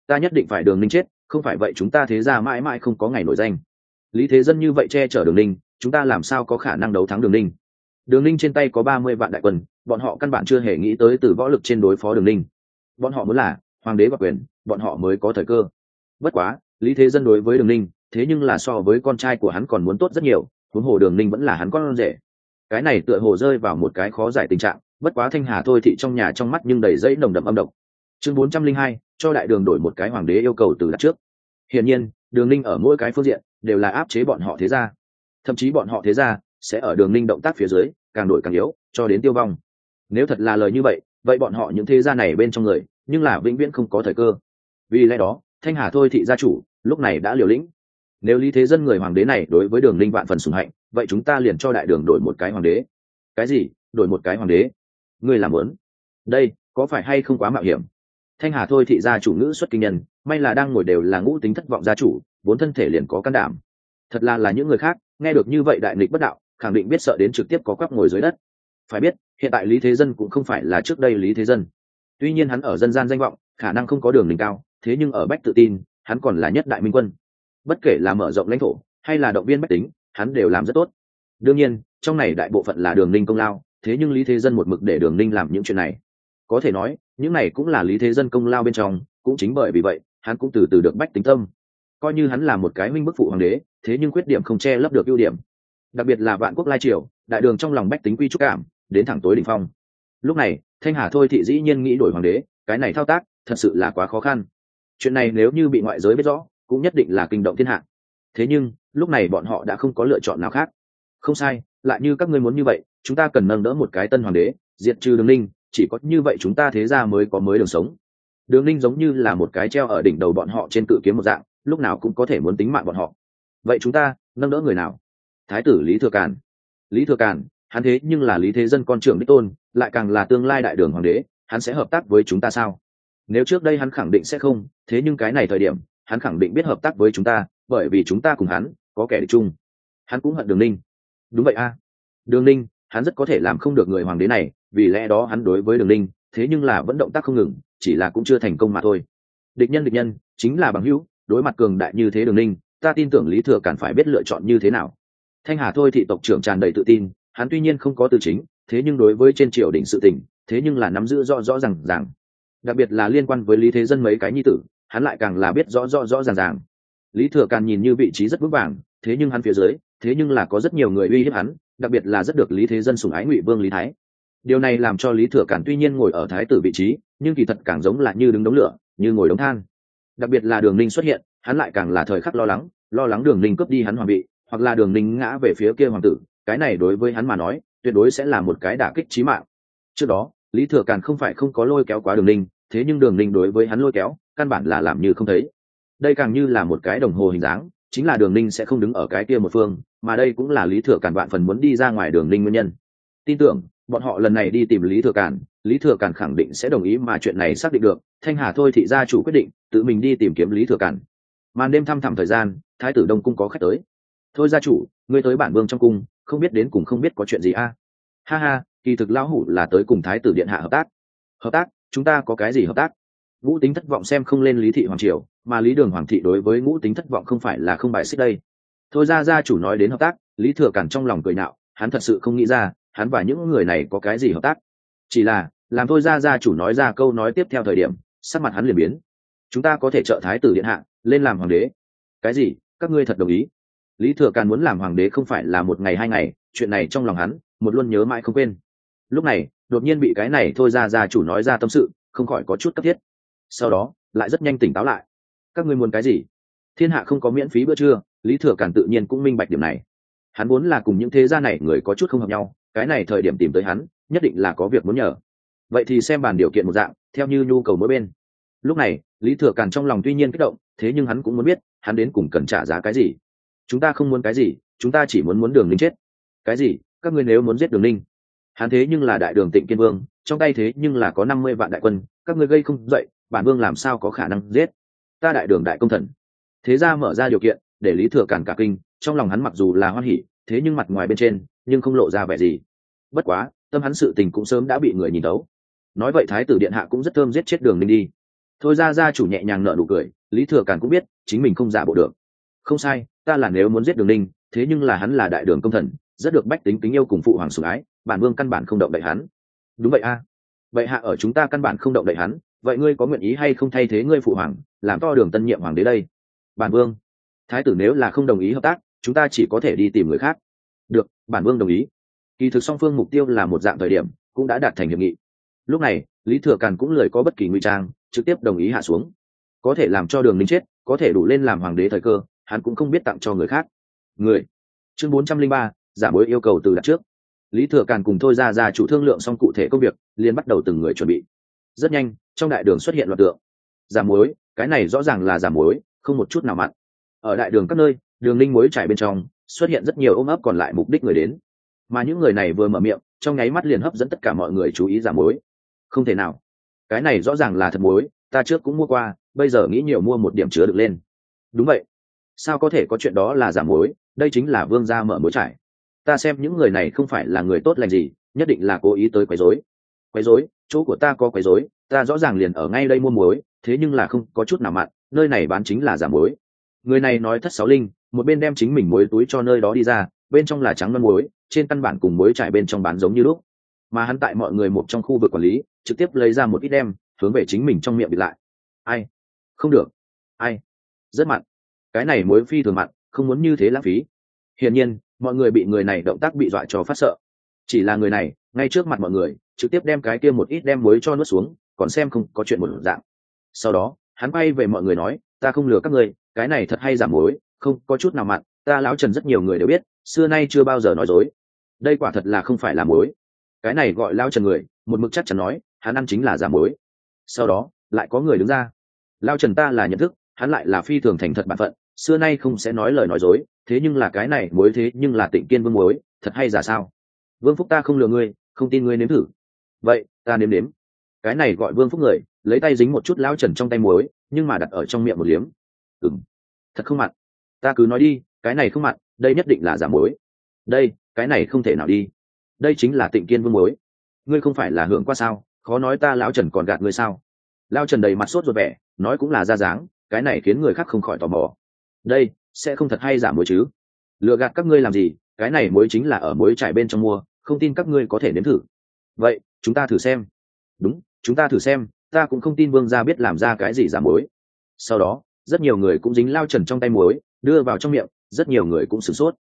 ta nhất định phải Đường Ninh chết, không phải vậy chúng ta thế gia mãi mãi không có ngày nổi danh. Lý Thế Dân như vậy che chở Đường Ninh, chúng ta làm sao có khả năng đấu thắng Đường Ninh? Đường Ninh trên tay có 30 vạn đại quân, bọn họ căn bản chưa hề nghĩ tới từ võ lực trên đối phó Đường Ninh. Bọn họ muốn là hoàng đế và quyền, bọn họ mới có thời cơ. Bất quá, Lý Thế Dân đối với Đường Ninh, thế nhưng là so với con trai của hắn còn muốn tốt rất nhiều, huống hồ Đường Ninh vẫn là hắn con rể. Cái này tựa hồ rơi vào một cái khó giải tình trạng, bất quá Thanh Hà Thôi Thị trong nhà trong mắt nhưng đầy dẫy nồng đậm âm độc. Chương 402, cho đại đường đổi một cái hoàng đế yêu cầu từ đặt trước. Hiển nhiên, Đường Ninh ở mỗi cái phương diện đều là áp chế bọn họ thế gia, thậm chí bọn họ thế gia sẽ ở Đường Ninh động tác phía dưới càng đổi càng yếu, cho đến tiêu vong. Nếu thật là lời như vậy, vậy bọn họ những thế gia này bên trong người, nhưng là vĩnh viễn không có thời cơ. Vì lẽ đó, Thanh Hà Thôi Thị gia chủ lúc này đã liều lĩnh. Nếu Lý Thế Dân người hoàng đế này đối với Đường Ninh vạn phần sủng hạnh, vậy chúng ta liền cho đại đường đổi một cái hoàng đế. Cái gì? Đổi một cái hoàng đế? Ngươi làm muốn? Đây có phải hay không quá mạo hiểm? Thanh Hà Thôi Thị gia chủ ngữ xuất kinh nhân, may là đang ngồi đều là ngũ tính thất vọng gia chủ, vốn thân thể liền có can đảm. Thật là những người khác nghe được như vậy đại nghịch bất đạo, khẳng định biết sợ đến trực tiếp có quắp ngồi dưới đất. Phải biết, hiện tại Lý Thế Dân cũng không phải là trước đây Lý Thế Dân. Tuy nhiên hắn ở dân gian danh vọng khả năng không có Đường Ninh cao, thế nhưng ở bách tự tin, hắn còn là nhất đại minh quân. Bất kể là mở rộng lãnh thổ hay là động viên bách tính, hắn đều làm rất tốt. Đương nhiên, trong này đại bộ phận là Đường Ninh công lao, thế nhưng Lý Thế Dân một mực để Đường Ninh làm những chuyện này. Có thể nói, những này cũng là Lý Thế Dân công lao bên trong, cũng chính bởi vì vậy, hắn cũng từ từ được bách tính tâm. Coi như hắn là một cái minh bức phụ hoàng đế, thế nhưng khuyết điểm không che lấp được ưu điểm. Đặc biệt là vạn quốc lai triều, đại đường trong lòng bách tính quy trúc cảm, đến thẳng tối đỉnh phong. Lúc này, Thanh Hà Thôi Thị dĩ nhiên nghĩ đổi hoàng đế, cái này thao tác thật sự là quá khó khăn. Chuyện này nếu như bị ngoại giới biết rõ, cũng nhất định là kinh động thiên hạ. Thế nhưng, lúc này bọn họ đã không có lựa chọn nào khác. Không sai, lại như các ngươi muốn như vậy, chúng ta cần nâng đỡ một cái tân hoàng đế, diệt trừ Đường Ninh, chỉ có như vậy chúng ta thế gia mới có mới đường sống. Đường Ninh giống như là một cái treo ở đỉnh đầu bọn họ trên cự kiếm một dạng, lúc nào cũng có thể muốn tính mạng bọn họ. Vậy chúng ta nâng đỡ người nào? Thái tử Lý Thừa Càn. Lý Thừa Càn, hắn thế nhưng là Lý Thế Dân con trưởng đích tôn, lại càng là tương lai đại đường hoàng đế, hắn sẽ hợp tác với chúng ta sao? Nếu trước đây hắn khẳng định sẽ không, thế nhưng cái này thời điểm, hắn khẳng định biết hợp tác với chúng ta, bởi vì chúng ta cùng hắn có kẻ địch chung. Hắn cũng hận Đường Ninh. Đúng vậy a. Đường Ninh, hắn rất có thể làm không được người hoàng đế này, vì lẽ đó hắn đối với Đường Ninh, thế nhưng là vẫn động tác không ngừng, chỉ là cũng chưa thành công mà thôi. Địch nhân chính là bằng hữu, đối mặt cường đại như thế Đường Ninh, ta tin tưởng Lý Thừa Càn phải biết lựa chọn như thế nào. Thanh Hà Thôi Thị tộc trưởng tràn đầy tự tin, hắn tuy nhiên không có từ chính, thế nhưng đối với trên triều đình sự tình, thế nhưng là nắm giữ rõ ràng. Đặc biệt là liên quan với Lý Thế Dân mấy cái nhi tử, hắn lại càng là biết rõ ràng. Lý Thừa Càn nhìn như vị trí rất vững vàng, thế nhưng hắn phía dưới, thế nhưng là có rất nhiều người uy hiếp hắn, đặc biệt là rất được Lý Thế Dân sủng ái Ngụy Vương Lý Thái. Điều này làm cho Lý Thừa Càn tuy nhiên ngồi ở thái tử vị trí, nhưng kỳ thật càng giống là như đứng đống lửa, như ngồi đống than. Đặc biệt là Đường Ninh xuất hiện, hắn lại càng là thời khắc lo lắng Đường Ninh cướp đi hắn hoàng vị, hoặc là Đường Ninh ngã về phía kia hoàng tử, cái này đối với hắn mà nói, tuyệt đối sẽ là một cái đả kích chí mạng. Trước đó, Lý Thừa Càn không phải không có lôi kéo quá Đường Ninh, thế nhưng Đường Ninh đối với hắn lôi kéo, căn bản là làm như không thấy. Đây càng như là một cái đồng hồ hình dáng, chính là Đường Ninh sẽ không đứng ở cái kia một phương, mà đây cũng là Lý Thừa Càn vạn phần muốn đi ra ngoài Đường Ninh nguyên nhân. Tin tưởng, bọn họ lần này đi tìm Lý Thừa Càn khẳng định sẽ đồng ý, mà chuyện này xác định được, Thanh Hà Thôi Thị gia chủ quyết định tự mình đi tìm kiếm Lý Thừa Càn. Màn đêm thăm thẳm thời gian, thái tử Đông cung có khách tới. Thôi gia chủ, ngươi tới bản vương trong cung, không biết đến cùng không biết có chuyện gì a? Ha ha, kỳ thực lão hủ là tới cùng thái tử điện hạ hợp tác. Hợp tác? Chúng ta có cái gì hợp tác? Ngũ Tính thất vọng xem không lên Lý thị hoàng triều, mà Lý Đường hoàng thị đối với Ngũ Tính thất vọng không phải là không bài xích đây. Thôi gia chủ nói đến hợp tác, Lý Thừa Càn trong lòng cười nhạo, hắn thật sự không nghĩ ra, hắn và những người này có cái gì hợp tác. Chỉ là, làm Thôi gia chủ nói ra câu nói tiếp theo thời điểm, sắc mặt hắn liền biến. Chúng ta có thể trợ thái tử điện hạ lên làm hoàng đế. Cái gì? Các ngươi thật đồng ý? Lý Thừa Càn muốn làm hoàng đế không phải là một ngày hai ngày, chuyện này trong lòng hắn một luôn nhớ mãi không quên. Lúc này, đột nhiên bị cái này Thôi gia chủ nói ra tâm sự, không khỏi có chút cấp thiết. Sau đó, lại rất nhanh tỉnh táo lại. Các ngươi muốn cái gì? Thiên hạ không có miễn phí bữa trưa, Lý Thừa Càn tự nhiên cũng minh bạch điểm này. Hắn muốn là cùng những thế gia này người có chút không hợp nhau, cái này thời điểm tìm tới hắn, nhất định là có việc muốn nhờ. Vậy thì xem bàn điều kiện một dạng, theo như nhu cầu mỗi bên. Lúc này, Lý Thừa Càn trong lòng tuy nhiên kích động, thế nhưng hắn cũng muốn biết, hắn đến cùng cần trả giá cái gì. Chúng ta không muốn cái gì, chúng ta chỉ muốn Đường Ninh chết. Cái gì? Các ngươi nếu muốn giết Đường Ninh? Hắn thế nhưng là đại đường Tịnh Kiên Vương, trong tay thế nhưng là có 50 vạn đại quân, các ngươi gây không dậy, bản vương làm sao có khả năng giết? Ta đại đường đại công thần. Thế ra mở ra điều kiện, để Lý Thừa Càn cả kinh, trong lòng hắn mặc dù là hoan hỉ, thế nhưng mặt ngoài bên trên, nhưng không lộ ra vẻ gì. Bất quá, tâm hắn sự tình cũng sớm đã bị người nhìn thấu. Nói vậy thái tử điện hạ cũng rất thơm giết chết Đường Ninh đi. Thôi ra gia chủ nhẹ nhàng nở nụ cười, Lý Thừa Càn cũng biết chính mình không giả bộ được. Không sai, ta là nếu muốn giết Đường Ninh, thế nhưng là hắn là đại đường công thần, rất được bách tính kính yêu cùng phụ hoàng sủng ái, bản vương căn bản không động đậy hắn. Đúng vậy a. Vậy hạ ở chúng ta căn bản không động đậy hắn, vậy ngươi có nguyện ý hay không thay thế ngươi phụ hoàng, làm to Đường tân nhiệm hoàng đế đây? Bản vương. Thái tử nếu là không đồng ý hợp tác, chúng ta chỉ có thể đi tìm người khác. Được, bản vương đồng ý. Kỳ thực song phương mục tiêu là một dạng thời điểm, cũng đã đạt thành hiệp nghị. Lúc này, Lý Thừa Càn cũng lười có bất kỳ ngụy trang, trực tiếp đồng ý hạ xuống. Có thể làm cho Đường Ninh chết, có thể đủ lên làm hoàng đế thời cơ, hắn cũng không biết tặng cho người khác. Người. Chương 403, giả mối yêu cầu từ đặt trước. Lý Thừa Càn cùng Thôi ra gia chủ thương lượng xong cụ thể công việc, liền bắt đầu từng người chuẩn bị. Rất nhanh, trong đại đường xuất hiện loạt tượng. Giả muối, cái này rõ ràng là giả muối, không một chút nào mặn. Ở đại đường các nơi, đường ninh muối trải bên trong xuất hiện rất nhiều ôm ấp còn lại mục đích người đến, mà những người này vừa mở miệng, trong nháy mắt liền hấp dẫn tất cả mọi người chú ý giả muối. Không thể nào, cái này rõ ràng là thật muối, ta trước cũng mua qua, bây giờ nghĩ nhiều mua một điểm chứa được lên. Đúng vậy, sao có thể có chuyện đó là giả muối, đây chính là vương gia mở muối trải. Ta xem những người này không phải là người tốt lành gì, nhất định là cố ý tới quấy rối. Quấy rối? Chỗ của ta có quấy rối, ta rõ ràng liền ở ngay đây mua muối, thế nhưng là không có chút nào mặn, nơi này bán chính là giả muối. Người này nói thất sáu linh, một bên đem chính mình muối túi cho nơi đó đi ra, bên trong là trắng non muối, trên căn bản cùng muối trải bên trong bán giống như lúc. Mà hắn tại mọi người một trong khu vực quản lý, trực tiếp lấy ra một ít đem, hướng về chính mình trong miệng bịt lại. Ai? Không được. Ai? Rất mặn. Cái này muối phi thường mặn, không muốn như thế lãng phí. Hiển nhiên, mọi người bị người này động tác bị dọa cho phát sợ. Chỉ là người này, ngay trước mặt mọi người, trực tiếp đem cái kia một ít đem muối cho nuốt xuống, còn xem không có chuyện một dạng. Sau đó, hắn quay về mọi người nói, ta không lừa các ngươi, cái này thật hay giả muối, không có chút nào mặn, ta lão Trần rất nhiều người đều biết, xưa nay chưa bao giờ nói dối. Đây quả thật là không phải là muối. Cái này gọi lão Trần người, một mực chắc chắn nói, hắn ăn chính là giả muối. Sau đó, lại có người đứng ra. Lão Trần ta là nhận thức, hắn lại là phi thường thành thật bản phận, xưa nay không sẽ nói lời nói dối, thế nhưng là cái này muối thế nhưng là Tịnh Kiên Vương muối, thật hay giả sao? Vương Phúc ta không lừa ngươi, không tin ngươi nếm thử. Vậy, ta nếm nếm. Cái này gọi Vương Phúc người, lấy tay dính một chút lão Trần trong tay muối, nhưng mà đặt ở trong miệng một liếm. Thật không mặn. Ta cứ nói đi, cái này không mặn, đây nhất định là giả muối. Đây, cái này không thể nào đi. Đây chính là Tịnh Kiên Vương muối. Ngươi không phải là hưởng qua sao? Khó nói ta lão Trần còn gạt ngươi sao? Lão Trần đầy mặt sốt ruột vẻ, nói cũng là ra dáng, cái này khiến người khác không khỏi tò mò. Đây, sẽ không thật hay giả muối chứ? Lừa gạt các ngươi làm gì? Cái này muối chính là ở muối trải bên trong mua, không tin các ngươi có thể nếm thử. Vậy, chúng ta thử xem. Đúng, chúng ta thử xem, ta cũng không tin Vương gia biết làm ra cái gì giả muối. Sau đó, rất nhiều người cũng dính Lao Trần trong tay muối, đưa vào trong miệng, rất nhiều người cũng sửng sốt.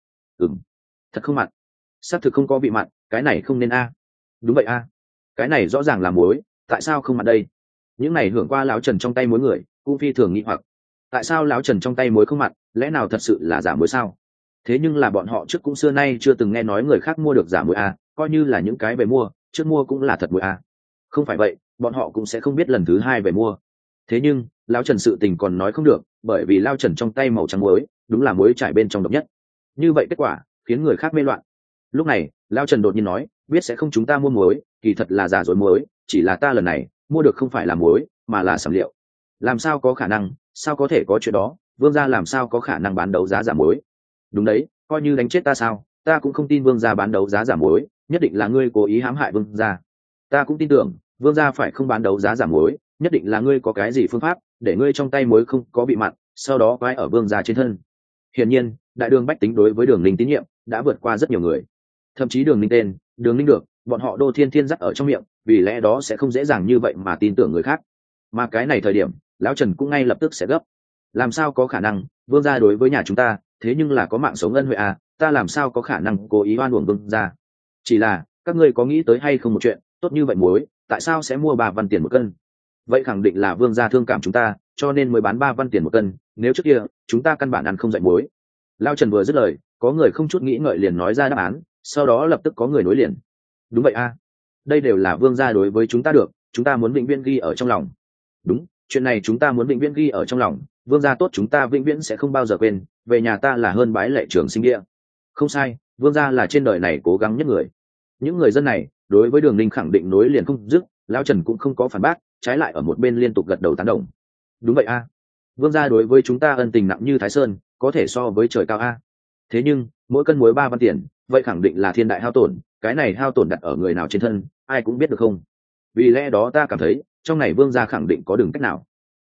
Thật không mặn. Xác thực không có vị mặn, cái này không nên a. Đúng vậy a. Cái này rõ ràng là muối, tại sao không mặn đây? Những này hưởng qua Lão Trần trong tay muối người, cũng phi thường nghĩ hoặc. Tại sao Lão Trần trong tay muối không mặn, lẽ nào thật sự là giả muối sao? Thế nhưng là bọn họ trước cũng xưa nay chưa từng nghe nói người khác mua được giả muối a, coi như là những cái về mua, trước mua cũng là thật muối a. Không phải vậy, bọn họ cũng sẽ không biết lần thứ hai về mua. Thế nhưng Lão Trần sự tình còn nói không được, bởi vì Lao Trần trong tay màu trắng muối đúng là muối trải bên trong độc nhất. Như vậy kết quả khiến người khác mê loạn. Lúc này Lao Trần đột nhiên nói, biết sẽ không chúng ta mua muối, kỳ thật là giả dối muối, chỉ là ta lần này mua được không phải là muối mà là sẩm liệu. Làm sao có khả năng, sao có thể có chuyện đó? Vương gia làm sao có khả năng bán đấu giá giả muối? Đúng đấy, coi như đánh chết ta sao, ta cũng không tin Vương gia bán đấu giá giả muối, nhất định là ngươi cố ý hãm hại Vương gia. Ta cũng tin tưởng Vương gia phải không bán đấu giá giả muối, nhất định là ngươi có cái gì phương pháp để ngươi trong tay muối không có bị mặn, sau đó quái ở Vương gia trên thân. Hiển nhiên, đại đường bách tính đối với Đường Ninh tín nhiệm đã vượt qua rất nhiều người, thậm chí Đường Ninh tên, Đường Ninh được, bọn họ đô thiên thiên dắt ở trong miệng, vì lẽ đó sẽ không dễ dàng như vậy mà tin tưởng người khác. Mà cái này thời điểm, Lão Trần cũng ngay lập tức sẽ gấp. Làm sao có khả năng, Vương gia đối với nhà chúng ta, thế nhưng là có mạng sống ân huệ à, ta làm sao có khả năng cố ý oan uổng Vương gia? Chỉ là, các ngươi có nghĩ tới hay không một chuyện, tốt như vậy muối, tại sao sẽ mua 3 văn tiền một cân? Vậy khẳng định là Vương gia thương cảm chúng ta, cho nên mới bán 3 văn tiền một cân, nếu trước kia chúng ta căn bản ăn không dậy muối. Lao Trần vừa dứt lời, có người không chút nghĩ ngợi liền nói ra đáp án, sau đó lập tức có người nối liền. Đúng vậy a, đây đều là Vương gia đối với chúng ta được, chúng ta muốn vĩnh viễn ghi ở trong lòng. Đúng, chuyện này chúng ta muốn vĩnh viễn ghi ở trong lòng, Vương gia tốt chúng ta vĩnh viễn sẽ không bao giờ quên, về nhà ta là hơn bái lệ trường sinh địa. Không sai, Vương gia là trên đời này cố gắng nhất người. Những người dân này đối với Đường Ninh khẳng định nối liền không dứt, Lao Trần cũng không có phản bác, trái lại ở một bên liên tục gật đầu tán đồng. Đúng vậy a, Vương gia đối với chúng ta ân tình nặng như Thái Sơn, có thể so với trời cao a. Thế nhưng mỗi cân muối 3 văn tiền, vậy khẳng định là thiên đại hao tổn, cái này hao tổn đặt ở người nào trên thân, ai cũng biết được không? Vì lẽ đó ta cảm thấy trong này Vương gia khẳng định có đường cách nào.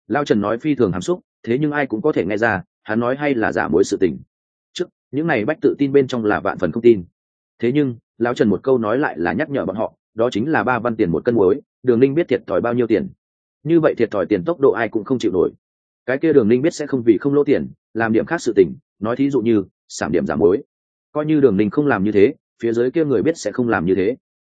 Lao Trần nói phi thường hàm xúc, thế nhưng ai cũng có thể nghe ra hắn nói hay là giả mối sự tình. Trước những này bách tự tin bên trong là vạn phần không tin, thế nhưng Lao Trần một câu nói lại là nhắc nhở bọn họ, đó chính là 3 văn tiền một cân muối, Đường Ninh biết thiệt thòi bao nhiêu tiền. Như vậy thiệt thòi tiền tốc độ ai cũng không chịu nổi. Cái kia Đường Ninh biết sẽ không vì không lỗ tiền làm điểm khác sự tình, nói thí dụ như giảm điểm giảm muối. Coi như Đường Ninh không làm như thế, phía dưới kia người biết sẽ không làm như thế.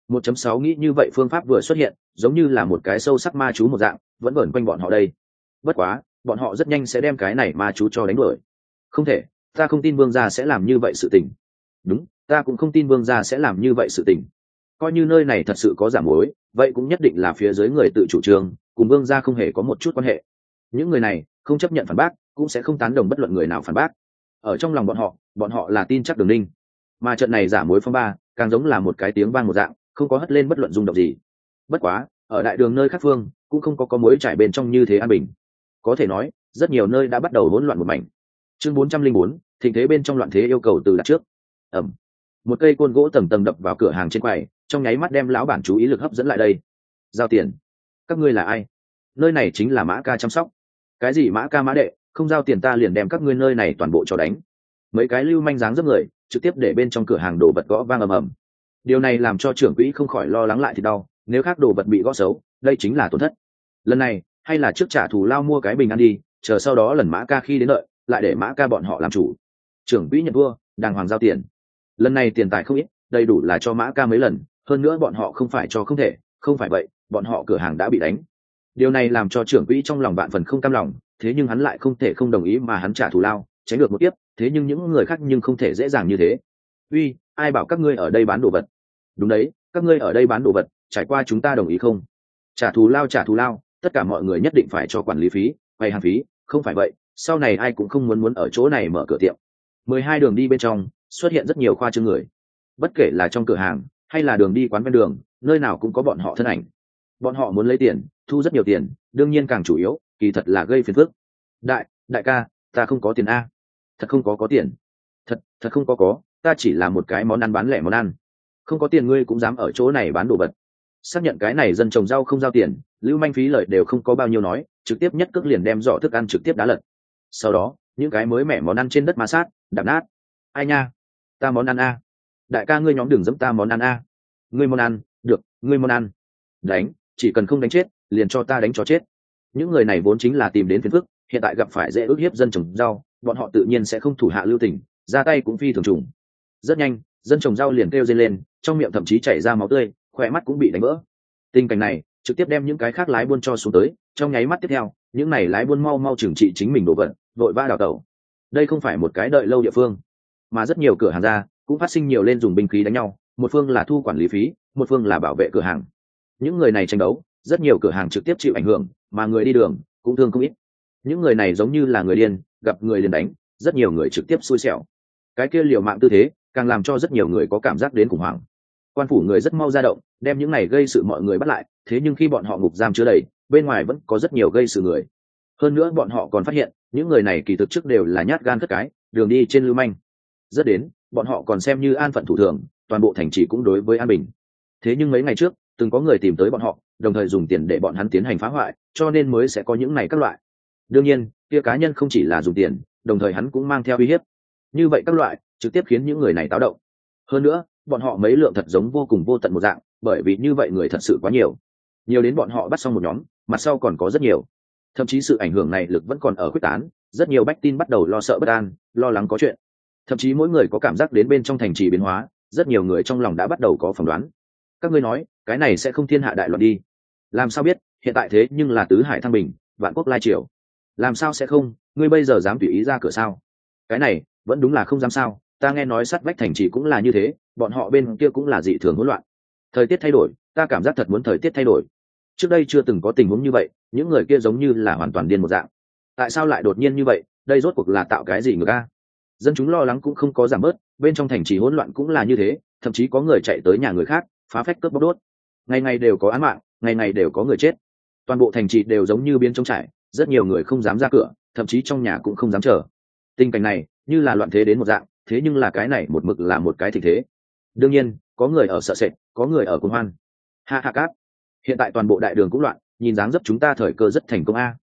1.6 nghĩ như vậy phương pháp vừa xuất hiện, giống như là một cái sâu sắc ma chú một dạng, vẫn vẩn quanh bọn họ đây. Bất quá, bọn họ rất nhanh sẽ đem cái này ma chú cho đánh đuổi. Không thể, ta không tin Vương gia sẽ làm như vậy sự tình. Đúng, ta cũng không tin Vương gia sẽ làm như vậy sự tình. Coi như nơi này thật sự có giảm mối, vậy cũng nhất định là phía dưới người tự chủ trương, cùng Vương gia không hề có một chút quan hệ. Những người này không chấp nhận phản bác, cũng sẽ không tán đồng bất luận người nào phản bác. Ở trong lòng bọn họ là tin chắc Đường Ninh, mà trận này giả mối phong ba càng giống là một cái tiếng vang một dạng, không có hất lên bất luận rung động gì. Bất quá, ở đại đường nơi khác phương cũng không có mối trải bên trong như thế an bình. Có thể nói, rất nhiều nơi đã bắt đầu hỗn loạn một mảnh. Chương 404, thịnh thế bên trong loạn thế yêu cầu từ đặt trước. Ẩm. Một cây côn gỗ tầng tầng đập vào cửa hàng trên quầy, trong nháy mắt đem lão bản chú ý lực hấp dẫn lại đây. Giao tiền. Các ngươi là ai? Nơi này chính là Mã Ca chăm sóc. Cái gì Mã Ca Mã đệ, không giao tiền ta liền đem các ngươi nơi này toàn bộ cho đánh. Mấy cái lưu manh dáng dấp người trực tiếp để bên trong cửa hàng đồ vật gõ vang ầm ầm. Điều này làm cho trưởng quỹ không khỏi lo lắng lại thì đau, nếu khác đồ vật bị gõ xấu, đây chính là tổn thất. Lần này, hay là trước trả thù lao mua cái bình ăn đi, chờ sau đó lần Mã Ca khi đến đợi, lại để Mã Ca bọn họ làm chủ. Trưởng quỹ nhận vua, đàng hoàng giao tiền. Lần này tiền tài không ít, đầy đủ là cho Mã Ca mấy lần, hơn nữa bọn họ không phải cho không thể, không phải vậy, bọn họ cửa hàng đã bị đánh. Điều này làm cho trưởng quỹ trong lòng vạn phần không cam lòng, thế nhưng hắn lại không thể không đồng ý mà hắn trả thù lao, tránh được một tiếp, thế nhưng những người khác nhưng không thể dễ dàng như thế. Uy, ai bảo các ngươi ở đây bán đồ vật? Đúng đấy, các ngươi ở đây bán đồ vật, trải qua chúng ta đồng ý không? Trả thù lao, tất cả mọi người nhất định phải cho quản lý phí, quay hàng phí, không phải vậy, sau này ai cũng không muốn ở chỗ này mở cửa tiệm. 12 đường đi bên trong xuất hiện rất nhiều khoa trương người, bất kể là trong cửa hàng hay là đường đi quán ven đường, nơi nào cũng có bọn họ thân ảnh. Bọn họ muốn lấy tiền, thu rất nhiều tiền, đương nhiên càng chủ yếu, kỳ thật là gây phiền phức. Đại ca, ta không có tiền a. Thật không có tiền. Thật không có, ta chỉ là một cái món ăn bán lẻ món ăn. Không có tiền ngươi cũng dám ở chỗ này bán đồ vật. Xác nhận cái này dân trồng rau không giao tiền, lưu manh phí lợi đều không có bao nhiêu nói, trực tiếp nhất cước liền đem giỏ thức ăn trực tiếp đá lật. Sau đó, những cái mới mẻ món ăn trên đất ma sát, đạp nát. Ai nha, ta món ăn a. Đại ca ngươi nhóm đừng dẫm ta món ăn a. Ngươi món ăn, được, ngươi món ăn. Đánh, chỉ cần không đánh chết, liền cho ta đánh cho chết. Những người này vốn chính là tìm đến phiền phức, hiện tại gặp phải dễ ức hiếp dân trồng rau, bọn họ tự nhiên sẽ không thủ hạ lưu tình, ra tay cũng phi thường trùng. Rất nhanh, dân trồng rau liền kêu dây lên, trong miệng thậm chí chảy ra máu tươi, khỏe mắt cũng bị đánh vỡ. Tình cảnh này trực tiếp đem những cái khác lái buôn cho xuống tới, trong nháy mắt tiếp theo, những này lái buôn mau trừng trị chính mình đổ vật, vội vã đào tẩu. Đây không phải một cái đợi lâu địa phương, mà rất nhiều cửa hàng ra cũng phát sinh nhiều lên dùng binh khí đánh nhau, một phương là thu quản lý phí, một phương là bảo vệ cửa hàng. Những người này tranh đấu, rất nhiều cửa hàng trực tiếp chịu ảnh hưởng, mà người đi đường cũng thương không ít. Những người này giống như là người điên, gặp người liền đánh, rất nhiều người trực tiếp xui xẻo. Cái kia liều mạng tư thế càng làm cho rất nhiều người có cảm giác đến khủng hoảng. Quan phủ người rất mau ra động, đem những này gây sự mọi người bắt lại, thế nhưng khi bọn họ ngục giam chứa đầy, bên ngoài vẫn có rất nhiều gây sự người. Hơn nữa bọn họ còn phát hiện, những người này kỳ thực trước đều là nhát gan thất cái, đường đi trên lưu manh. Rất đến, bọn họ còn xem như an phận thủ thường, toàn bộ thành trì cũng đối với an bình. Thế nhưng mấy ngày trước, từng có người tìm tới bọn họ, đồng thời dùng tiền để bọn hắn tiến hành phá hoại, cho nên mới sẽ có những này các loại. Đương nhiên, kia cá nhân không chỉ là dùng tiền, đồng thời hắn cũng mang theo uy hiếp. Như vậy các loại trực tiếp khiến những người này táo động. Hơn nữa, bọn họ mấy lượng thật giống vô cùng vô tận một dạng, bởi vì như vậy người thật sự quá nhiều. Nhiều đến bọn họ bắt xong một nhóm, mặt sau còn có rất nhiều. Thậm chí sự ảnh hưởng này lực vẫn còn ở khuếch tán, rất nhiều bách tin bắt đầu lo sợ bất an, lo lắng có chuyện. Thậm chí mỗi người có cảm giác đến bên trong thành trì biến hóa, rất nhiều người trong lòng đã bắt đầu có phỏng đoán. Các ngươi nói, cái này sẽ không thiên hạ đại loạn đi? Làm sao biết, hiện tại thế nhưng là tứ hải thăng bình, vạn quốc lai triều. Làm sao sẽ không, ngươi bây giờ dám tùy ý ra cửa sao? Cái này vẫn đúng là không dám sao, ta nghe nói sát vách thành trì cũng là như thế, bọn họ bên kia cũng là dị thường hỗn loạn. Thời tiết thay đổi, ta cảm giác thật muốn thời tiết thay đổi. Trước đây chưa từng có tình huống như vậy, những người kia giống như là hoàn toàn điên một dạng. Tại sao lại đột nhiên như vậy, đây rốt cuộc là tạo cái gì ngược a? Dân chúng lo lắng cũng không có giảm bớt, bên trong thành trì hỗn loạn cũng là như thế, thậm chí có người chạy tới nhà người khác, phá phách cướp bóc đốt. Ngày ngày đều có án mạng, ngày ngày đều có người chết. Toàn bộ thành trì đều giống như biến trống trải, rất nhiều người không dám ra cửa, thậm chí trong nhà cũng không dám chờ. Tình cảnh này như là loạn thế đến một dạng, thế nhưng là cái này một mực là một cái thịnh thế. Đương nhiên, có người ở sợ sệt, có người ở cuồng hoan. Ha ha cáp. Hiện tại toàn bộ đại đường cũng loạn, nhìn dáng dấp chúng ta thời cơ rất thành công a.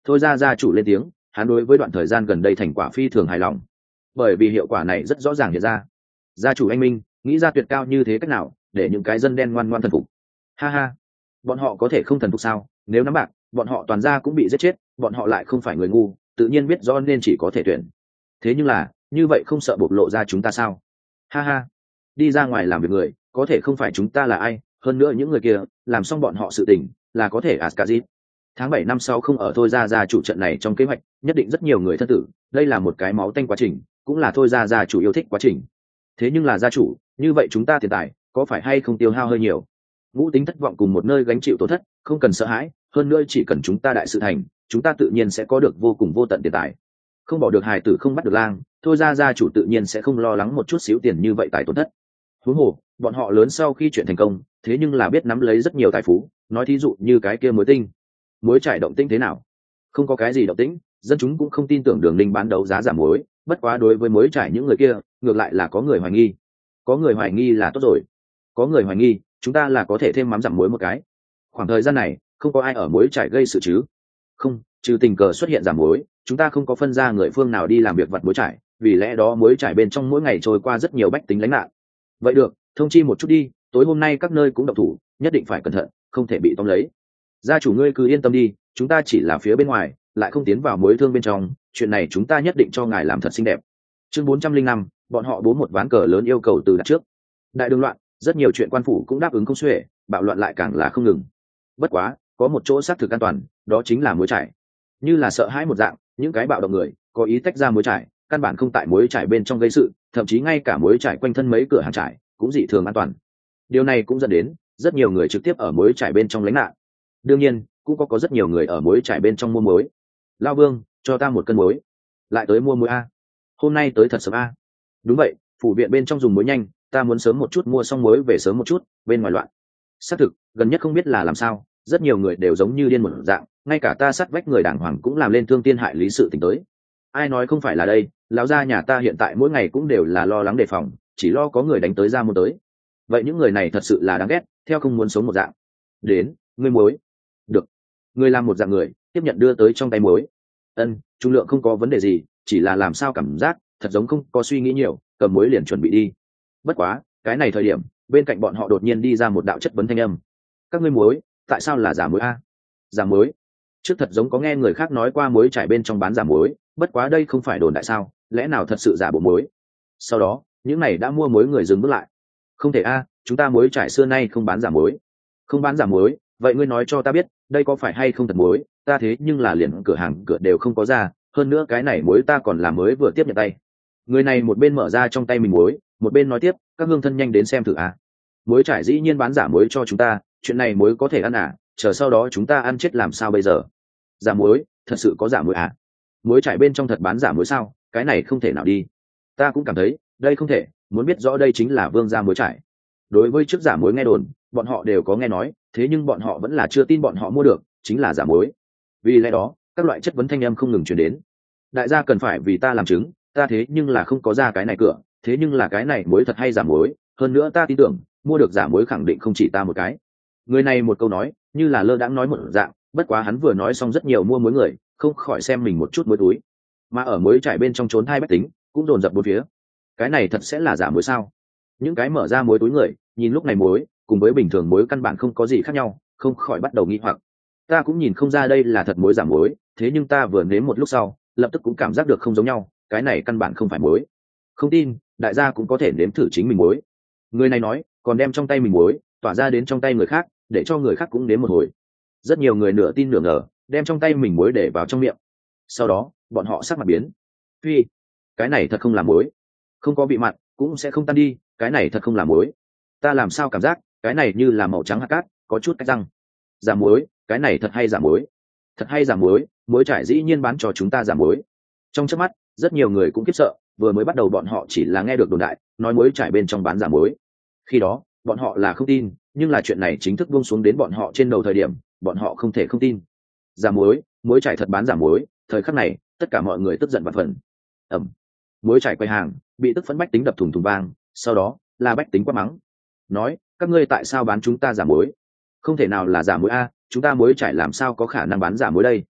Thôi ra gia chủ lên tiếng, hắn đối với đoạn thời gian gần đây thành quả phi thường hài lòng, bởi vì hiệu quả này rất rõ ràng hiện ra. Gia chủ anh minh nghĩ ra tuyệt cao như thế cách nào để những cái dân đen ngoan ngoan thần phục. Ha ha, bọn họ có thể không thần phục sao? Nếu nắm bạc bọn họ toàn ra cũng bị giết chết, bọn họ lại không phải người ngu, tự nhiên biết rõ nên chỉ có thể tuyển. Thế nhưng là như vậy không sợ bộc lộ ra chúng ta sao? Ha ha, đi ra ngoài làm việc người có thể không phải chúng ta là ai, hơn nữa những người kia làm xong bọn họ sự tình là có thể Ascazit. Tháng 7 năm sau không ở thôi ra gia chủ trận này trong kế hoạch, nhất định rất nhiều người thân tử, đây là một cái máu tanh quá trình, cũng là thôi ra gia chủ yêu thích quá trình. Thế nhưng là gia chủ, như vậy chúng ta tiền tài có phải hay không tiêu hao hơi nhiều? Ngũ tính thất vọng cùng một nơi gánh chịu tổn thất, không cần sợ hãi, hơn nữa chỉ cần chúng ta đại sự thành, chúng ta tự nhiên sẽ có được vô cùng vô tận tiền tài. Không bỏ được hài tử không bắt được lang, thôi ra gia chủ tự nhiên sẽ không lo lắng một chút xíu tiền như vậy tài tổn thất. Huống hồ, bọn họ lớn sau khi chuyện thành công, thế nhưng là biết nắm lấy rất nhiều tài phú, nói thí dụ như cái kia muối tinh. Muối trải động tĩnh thế nào? Không có cái gì động tĩnh, dân chúng cũng không tin tưởng Đường Ninh bán đấu giá giảm muối, bất quá đối với muối trải những người kia, ngược lại là có người hoài nghi. Có người hoài nghi là tốt rồi. Có người hoài nghi, chúng ta là có thể thêm mắm giảm muối một cái. Khoảng thời gian này, không có ai ở muối trải gây sự chứ? Không, trừ tình cờ xuất hiện giảm muối, chúng ta không có phân ra người phương nào đi làm việc vặt muối trải, vì lẽ đó muối trải bên trong mỗi ngày trôi qua rất nhiều bách tính lánh nạn. Vậy được, thông chi một chút đi, tối hôm nay các nơi cũng động thủ, nhất định phải cẩn thận, không thể bị tóm lấy. Gia chủ ngươi cứ yên tâm đi, chúng ta chỉ là phía bên ngoài, lại không tiến vào muối thương bên trong, chuyện này chúng ta nhất định cho ngài làm thật xinh đẹp. Chương 405, bọn họ bố một ván cờ lớn yêu cầu từ đặt trước. Đại đường loạn, rất nhiều chuyện quan phủ cũng đáp ứng không xuể, bạo loạn lại càng là không ngừng. Bất quá, có một chỗ xác thực an toàn, đó chính là muối trải. Như là sợ hãi một dạng, những cái bạo động người có ý tách ra muối trải, căn bản không tại muối trải bên trong gây sự, thậm chí ngay cả muối trải quanh thân mấy cửa hàng trải cũng dị thường an toàn. Điều này cũng dẫn đến rất nhiều người trực tiếp ở muối trải bên trong lánh nạn. Đương nhiên, cũng có rất nhiều người ở muối trải bên trong mua muối. Lao Vương, cho ta một cân muối. Lại tới mua muối a. Hôm nay tới thật sớm a. Đúng vậy, phủ viện bên trong dùng muối nhanh, ta muốn sớm một chút mua xong muối về sớm một chút, bên ngoài loạn. Xác thực, gần nhất không biết là làm sao, rất nhiều người đều giống như điên một dạng, ngay cả ta sát vách người đàng hoàng cũng làm lên thương tiên hại lý sự tình tới. Ai nói không phải là đây, lão gia nhà ta hiện tại mỗi ngày cũng đều là lo lắng đề phòng, chỉ lo có người đánh tới ra mua tới. Vậy những người này thật sự là đáng ghét, theo không muốn sống một dạng. Đến, ngươi muối. Được. Ngươi làm một dạng người, tiếp nhận đưa tới trong tay muối. Ân, trung lượng không có vấn đề gì, chỉ là làm sao cảm giác thật giống không có suy nghĩ nhiều, cầm muối liền chuẩn bị đi. Bất quá, cái này thời điểm, bên cạnh bọn họ đột nhiên đi ra một đạo chất vấn thanh âm. Các ngươi muối, tại sao là giả muối a? Giả muối? Trước thật giống có nghe người khác nói qua muối trải bên trong bán giả muối, bất quá đây không phải đồn đại sao, lẽ nào thật sự giả bộ muối? Sau đó, những này đã mua muối người dừng bước lại. Không thể a, chúng ta muối trải xưa nay không bán giả muối. Không bán giả muối, vậy ngươi nói cho ta biết, đây có phải hay không thật muối? Ta thế nhưng là liền cửa hàng cửa đều không có ra, hơn nữa cái này muối ta còn là mới vừa tiếp nhận tay. Người này một bên mở ra trong tay mình muối, một bên nói tiếp, các hương thân nhanh đến xem thử a. Muối trải dĩ nhiên bán giả muối cho chúng ta, chuyện này muối có thể ăn à, chờ sau đó chúng ta ăn chết làm sao bây giờ? Giả muối, thật sự có giả muối à? Muối trải bên trong thật bán giả muối sao? Cái này không thể nào đi. Ta cũng cảm thấy, đây không thể, muốn biết rõ đây chính là vương gia muối trải. Đối với trước giả muối nghe đồn, bọn họ đều có nghe nói, thế nhưng bọn họ vẫn là chưa tin bọn họ mua được, chính là giả muối. Vì lẽ đó, các loại chất vấn thanh âm không ngừng truyền đến. Đại gia cần phải vì ta làm chứng, ta thế nhưng là không có ra cái này cửa, thế nhưng là cái này muối thật hay giả muối, hơn nữa ta tin tưởng, mua được giả muối khẳng định không chỉ ta một cái. Người này một câu nói, như là lơ đãng nói một dạng, bất quá hắn vừa nói xong rất nhiều mua muối người, không khỏi xem mình một chút muối túi. Mà ở muối trải bên trong trốn hai bách tính, cũng dồn dập bốn phía. Cái này thật sẽ là giả muối sao? Những cái mở ra muối túi người, nhìn lúc này muối, cùng với bình thường muối căn bản không có gì khác nhau, không khỏi bắt đầu nghi hoặc. Ta cũng nhìn không ra đây là thật muối giả muối, thế nhưng ta vừa nếm một lúc sau, lập tức cũng cảm giác được không giống nhau, cái này căn bản không phải muối. Không tin, đại gia cũng có thể nếm thử chính mình muối. Người này nói, còn đem trong tay mình muối tỏa ra đến trong tay người khác, để cho người khác cũng nếm một hồi. Rất nhiều người nửa tin nửa ngờ, đem trong tay mình muối để vào trong miệng. Sau đó, bọn họ sắc mặt biến. Phi, cái này thật không là muối. Không có vị mặn, cũng sẽ không tan đi, cái này thật không là muối. Ta làm sao cảm giác, cái này như là màu trắng hạt cát, có chút cách răng. Giả muối, cái này thật hay giả muối. Thật hay giả muối, muối trải dĩ nhiên bán cho chúng ta giả muối. Trong chớp mắt, rất nhiều người cũng khiếp sợ, vừa mới bắt đầu bọn họ chỉ là nghe được đồn đại, nói muối trải bên trong bán giả muối. Khi đó, bọn họ là không tin, nhưng là chuyện này chính thức buông xuống đến bọn họ trên đầu thời điểm, bọn họ không thể không tin. Giả muối, muối trải thật bán giả muối, thời khắc này, tất cả mọi người tức giận vạn phần. Ầm, muối trải quầy hàng, bị tức phẫn bách tính đập thùng thùng vang, sau đó là bách tính quát mắng, nói, các ngươi tại sao bán chúng ta giả muối? Không thể nào là giả muối a, chúng ta muối trải làm sao có khả năng bán giả muối đây?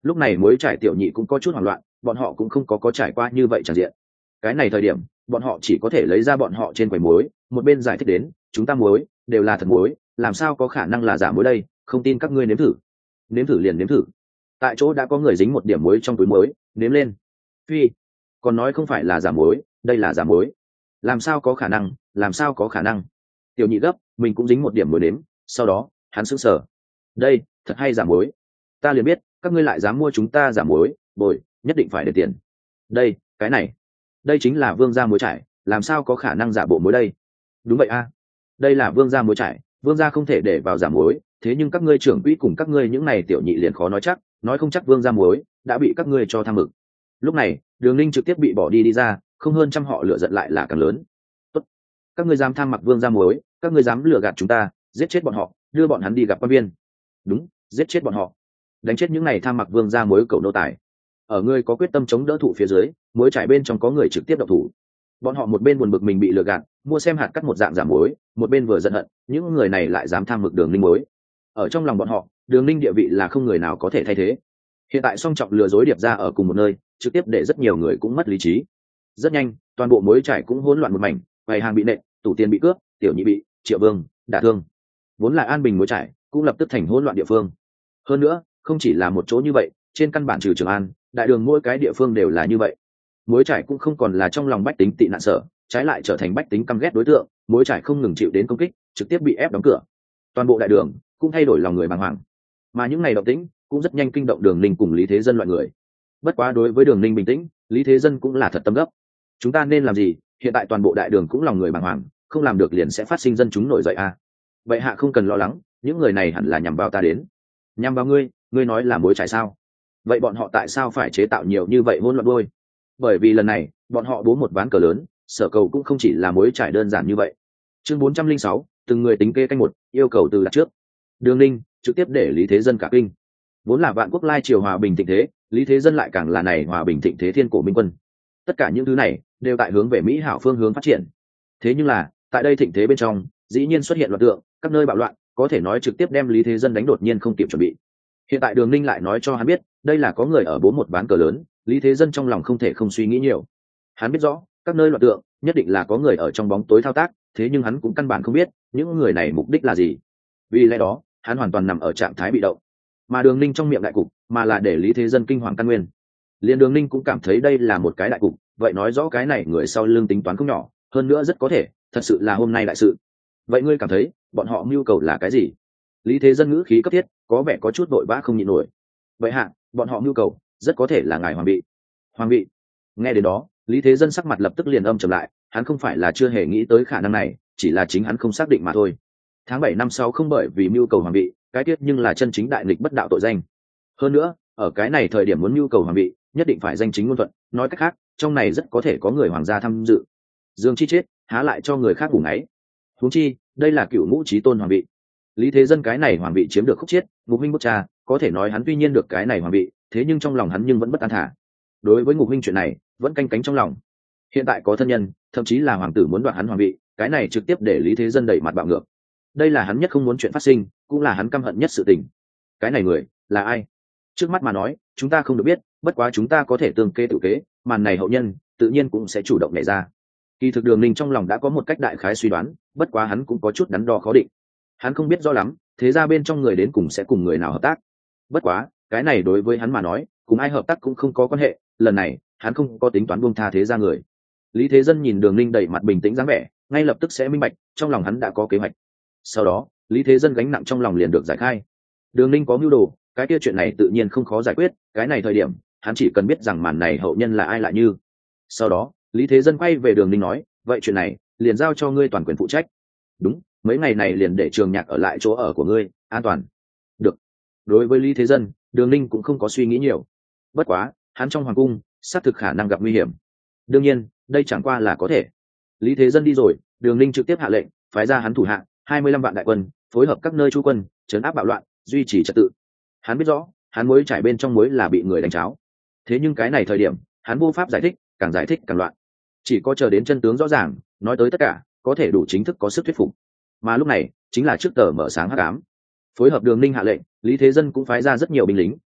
Lúc này muối trải tiểu nhị cũng có chút hoảng loạn, bọn họ cũng không có trải qua như vậy tràn diện. Cái này thời điểm bọn họ chỉ có thể lấy ra bọn họ trên quầy muối, một bên giải thích đến, chúng ta muối đều là thật muối, làm sao có khả năng là giả muối đây, không tin các ngươi nếm thử. Nếm thử liền nếm thử. Tại chỗ đã có người dính một điểm muối trong túi muối, nếm lên. Phi, còn nói không phải là giả muối, đây là giả muối. Làm sao có khả năng, làm sao có khả năng. Tiểu nhị gấp, mình cũng dính một điểm muối nếm, sau đó hắn sững sờ. Đây thật hay giả muối, ta liền biết các ngươi lại dám mua chúng ta giả muối, bồi nhất định phải để tiền. Đây, cái này, đây chính là vương gia muối trải, làm sao có khả năng giả bộ muối đây. Đúng vậy a, đây là vương gia muối trải, vương gia không thể để vào giả muối, thế nhưng các ngươi trưởng quỹ cùng các ngươi những này tiểu nhị liền khó nói chắc, nói không chắc vương gia muối đã bị các ngươi cho tham mực. Lúc này Đường Ninh trực tiếp bị bỏ đi ra, không hơn trăm họ lựa giận lại là càng lớn. Tốt, các ngươi dám tham mặc vương gia muối, các ngươi dám lừa gạt chúng ta, giết chết bọn họ, đưa bọn hắn đi gặp quan viên. Đúng, giết chết bọn họ, đánh chết những này tham mặc vương gia muối cầu nô tài. Ở người có quyết tâm chống đỡ thủ phía dưới, muối trải bên trong có người trực tiếp động thủ. Bọn họ một bên buồn bực mình bị lừa gạt, mua xem hạt cắt một dạng giả muối, một bên vừa giận hận những người này lại dám tham mực Đường Ninh muối. Ở trong lòng bọn họ, Đường Ninh địa vị là không người nào có thể thay thế. Hiện tại song trọng lừa dối điệp ra ở cùng một nơi, trực tiếp để rất nhiều người cũng mất lý trí. Rất nhanh toàn bộ muối trải cũng hỗn loạn một mảnh, quầy hàng bị nện, tủ tiền bị cướp, tiểu nhị bị Triệu Vương đả thương. Vốn là an bình muối trải cũng lập tức thành hỗn loạn địa phương. Hơn nữa không chỉ là một chỗ như vậy, trên căn bản trừ Trường An, đại đường mỗi cái địa phương đều là như vậy. Muối trải cũng không còn là trong lòng bách tính tị nạn sở, trái lại trở thành bách tính căm ghét đối tượng. Muối trải không ngừng chịu đến công kích, trực tiếp bị ép đóng cửa. Toàn bộ đại đường cũng thay đổi lòng người bàng hoàng, mà những ngày động tĩnh cũng rất nhanh kinh động Đường Ninh cùng Lý Thế Dân loại người. Bất quá đối với Đường Ninh bình tĩnh, Lý Thế Dân cũng là thật tâm gấp. Chúng ta nên làm gì? Hiện tại toàn bộ đại đường cũng lòng người bàng hoàng, không làm được liền sẽ phát sinh dân chúng nổi dậy a. Vậy hạ không cần lo lắng, những người này hẳn là nhằm vào ta đến. Nhằm vào ngươi? Ngươi nói là muối trải sao? Vậy bọn họ tại sao phải chế tạo nhiều như vậy hỗn loạn đôi? Bởi vì lần này bọn họ bố một ván cờ lớn, sở cầu cũng không chỉ là muối trải đơn giản như vậy. Chương 406, từng người tính kê canh một, yêu cầu từ đặt trước. Đường Ninh trực tiếp để Lý Thế Dân cả kinh. Vốn là vạn quốc lai triều hòa bình thịnh thế, Lý Thế Dân lại càng là này hòa bình thịnh thế thiên cổ minh quân. Tất cả những thứ này đều tại hướng về mỹ hảo phương hướng phát triển. Thế nhưng là tại đây thịnh thế bên trong, dĩ nhiên xuất hiện loạn tượng, các nơi bạo loạn, có thể nói trực tiếp đem Lý Thế Dân đánh đột nhiên không kịp chuẩn bị. Hiện tại Đường Ninh lại nói cho hắn biết, đây là có người ở bố một ván cờ lớn. Lý Thế Dân trong lòng không thể không suy nghĩ nhiều. Hắn biết rõ các nơi loạn tượng nhất định là có người ở trong bóng tối thao tác, thế nhưng hắn cũng căn bản không biết những người này mục đích là gì. Vì lẽ đó hắn hoàn toàn nằm ở trạng thái bị động. Mà Đường Ninh trong miệng đại cục, mà là để Lý Thế Dân kinh hoàng căn nguyên. Liên Đường Ninh cũng cảm thấy đây là một cái đại cục, vậy nói rõ cái này người sau lưng tính toán không nhỏ, hơn nữa rất có thể thật sự là hôm nay đại sự. Vậy ngươi cảm thấy bọn họ mưu cầu là cái gì? Lý Thế Dân ngữ khí cấp thiết, có vẻ có chút vội vã không nhịn nổi. Vậy hạ, bọn họ mưu cầu rất có thể là ngài hoàng vị. Hoàng vị? Nghe đến đó, Lý Thế Dân sắc mặt lập tức liền âm trầm lại, hắn không phải là chưa hề nghĩ tới khả năng này, chỉ là chính hắn không xác định mà thôi. Tháng 7 năm sau không bởi vì mưu cầu hoàng vị, cái tiết nhưng là chân chính đại nghịch bất đạo tội danh. Hơn nữa, ở cái này thời điểm muốn mưu cầu hoàng vị, nhất định phải danh chính ngôn thuận, nói cách khác, trong này rất có thể có người hoàng gia tham dự. Dương Chi chết, há lại cho người khác ngủ ngáy. Huống chi, đây là cựu ngũ chí tôn hoàng vị. Lý Thế Dân cái này hoàng vị chiếm được khúc chiết, Ngục Minh bức cha, có thể nói hắn tuy nhiên được cái này hoàng vị, thế nhưng trong lòng hắn nhưng vẫn bất an thả. Đối với Ngục Minh chuyện này, vẫn canh cánh trong lòng. Hiện tại có thân nhân, thậm chí là hoàng tử muốn đoạt hắn hoàng vị, cái này trực tiếp để Lý Thế Dân đẩy mặt bạo ngược. Đây là hắn nhất không muốn chuyện phát sinh, cũng là hắn căm hận nhất sự tình. Cái này người là ai? Trước mắt mà nói, chúng ta không được biết, bất quá chúng ta có thể tương kê tự kế, màn này hậu nhân tự nhiên cũng sẽ chủ động nhảy ra. Kỳ thực Đường Ninh trong lòng đã có một cách đại khái suy đoán, bất quá hắn cũng có chút đắn đo khó định. Hắn không biết rõ lắm, thế ra bên trong người đến cùng sẽ cùng người nào hợp tác. Bất quá, cái này đối với hắn mà nói, cùng ai hợp tác cũng không có quan hệ, lần này, hắn không có tính toán buông tha thế ra người. Lý Thế Dân nhìn Đường Ninh đầy mặt bình tĩnh dáng vẻ, ngay lập tức sẽ minh bạch, trong lòng hắn đã có kế hoạch. Sau đó, Lý Thế Dân gánh nặng trong lòng liền được giải khai. Đường Ninh có mưu đồ, cái kia chuyện này tự nhiên không khó giải quyết, cái này thời điểm, hắn chỉ cần biết rằng màn này hậu nhân là ai lại như. Sau đó, Lý Thế Dân quay về Đường Ninh nói, vậy chuyện này, liền giao cho ngươi toàn quyền phụ trách. Đúng, mấy ngày này liền để Trường Nhạc ở lại chỗ ở của ngươi, an toàn. Được. Đối với Lý Thế Dân, Đường Ninh cũng không có suy nghĩ nhiều. Bất quá, hắn trong hoàng cung, xác thực khả năng gặp nguy hiểm. Đương nhiên, đây chẳng qua là có thể. Lý Thế Dân đi rồi, Đường Ninh trực tiếp hạ lệnh, phái ra hắn thủ hạ 25 vạn đại quân, phối hợp các nơi trú quân, trấn áp bạo loạn, duy trì trật tự. Hắn biết rõ, hắn muối trải bên trong muối là bị người đánh cháo. Thế nhưng cái này thời điểm, hắn vô pháp giải thích, càng giải thích càng loạn. Chỉ có chờ đến chân tướng rõ ràng, nói tới tất cả, có thể đủ chính thức có sức thuyết phục. Mà lúc này, chính là trước tờ mở sáng hắc ám. Phối hợp Đường Ninh hạ lệnh, Lý Thế Dân cũng phái ra rất nhiều binh lính,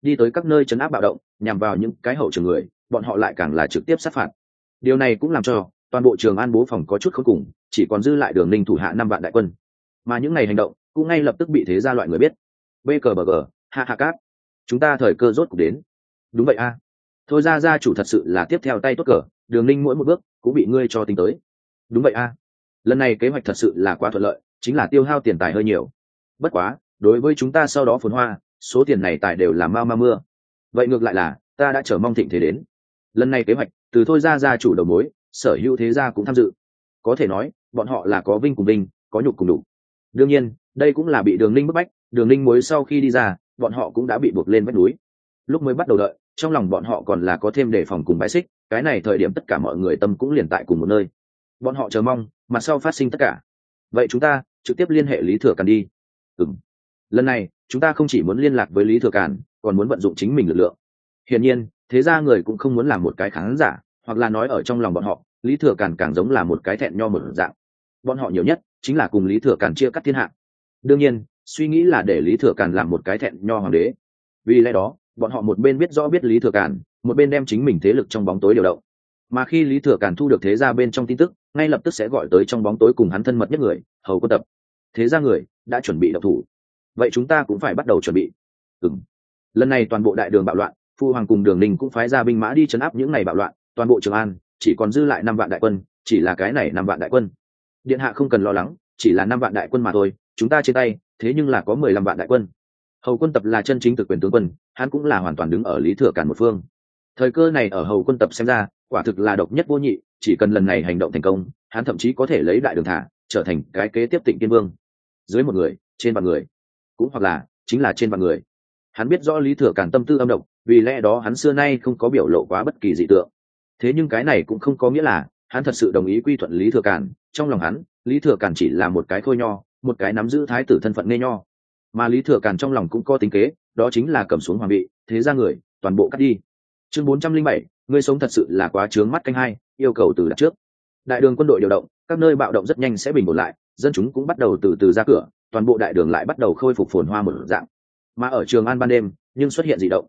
đi tới các nơi trấn áp bạo động, nhằm vào những cái hậu trường người, bọn họ lại càng là trực tiếp sát phạt. Điều này cũng làm cho toàn bộ Trường An bố phòng có chút khốn cùng, chỉ còn dư lại Đường Ninh thủ hạ 5 vạn đại quân. Mà những ngày hành động cũng ngay lập tức bị thế gia loại người biết. BKBG, hạ hạ cát, chúng ta thời cơ rốt cục đến. Đúng vậy a. Thôi ra gia chủ thật sự là tiếp theo tay tốt cờ, Đường Ninh mỗi một bước cũng bị ngươi cho tính tới. Đúng vậy a. Lần này kế hoạch thật sự là quá thuận lợi, chính là tiêu hao tiền tài hơi nhiều. Bất quá, đối với chúng ta sau đó phồn hoa, số tiền này tài đều là mau ma mưa. Vậy ngược lại là ta đã chờ mong thịnh thế đến. Lần này kế hoạch từ thôi ra gia chủ đầu mối, sở hữu thế gia cũng tham dự. Có thể nói bọn họ là có vinh cùng vinh, có nhục cùng đủ. Đương nhiên đây cũng là bị Đường Ninh bức bách. Đường Ninh mới sau khi đi ra, bọn họ cũng đã bị buộc lên vách núi. Lúc mới bắt đầu đợi, trong lòng bọn họ còn là có thêm đề phòng cùng bãi xích. Cái này thời điểm tất cả mọi người tâm cũng liền tại cùng một nơi. Bọn họ chờ mong mặt sau phát sinh tất cả. Vậy chúng ta trực tiếp liên hệ Lý Thừa Càn đi. Lần này chúng ta không chỉ muốn liên lạc với Lý Thừa Càn, còn muốn vận dụng chính mình lực lượng. Hiển nhiên thế ra người cũng không muốn làm một cái khán giả, hoặc là nói ở trong lòng bọn họ Lý Thừa Càn càng giống là một cái thẹn nho một dạng. Bọn họ nhiều nhất chính là cùng Lý Thừa Càn chia cắt thiên hạ. Đương nhiên suy nghĩ là để Lý Thừa Càn làm một cái thẹn nho hoàng đế. Vì lẽ đó bọn họ một bên biết rõ biết Lý Thừa Càn, một bên đem chính mình thế lực trong bóng tối điều động. Mà khi Lý Thừa Càn thu được thế gia bên trong tin tức, ngay lập tức sẽ gọi tới trong bóng tối cùng hắn thân mật nhất người, Hầu Quân Tập. Thế gia người đã chuẩn bị động thủ, vậy chúng ta cũng phải bắt đầu chuẩn bị. Lần này toàn bộ đại đường bạo loạn, Phu Hoàng cùng Đường Ninh cũng phái ra binh mã đi trấn áp những ngày bạo loạn. Toàn bộ Trường An chỉ còn dư lại 5 vạn đại quân, chỉ là cái này 5 vạn đại quân. Điện hạ không cần lo lắng, chỉ là 5 vạn đại quân mà thôi, chúng ta trên tay thế nhưng là có 15 vạn đại quân. Hầu Quân Tập là chân chính thực quyền tướng quân, hắn cũng là hoàn toàn đứng ở Lý Thừa Càn một phương. Thời cơ này ở Hầu Quân Tập xem ra quả thực là độc nhất vô nhị, chỉ cần lần này hành động thành công, hắn thậm chí có thể lấy đại đường thả, trở thành cái kế tiếp Tịnh Kiên Vương. Dưới một người, trên vạn người, cũng hoặc là chính là trên vạn người. Hắn biết rõ Lý Thừa Càn tâm tư âm độc, vì lẽ đó hắn xưa nay không có biểu lộ quá bất kỳ dị tượng. Thế nhưng cái này cũng không có nghĩa là hắn thật sự đồng ý quy thuận Lý Thừa Càn. Trong lòng hắn, Lý Thừa Càn chỉ là một cái khôi nho, một cái nắm giữ thái tử thân phận nghe nho. Mà Lý Thừa Càn trong lòng cũng có tính kế, đó chính là cầm xuống hoàng vị, thế ra người toàn bộ cắt đi. Chương 407, ngươi sống thật sự là quá trướng mắt canh hai, yêu cầu từ đặt trước. Đại đường quân đội điều động, các nơi bạo động rất nhanh sẽ bình ổn lại, dân chúng cũng bắt đầu từ từ ra cửa, toàn bộ đại đường lại bắt đầu khôi phục phồn hoa một dạng. Mà ở Trường An ban đêm nhưng xuất hiện dị động.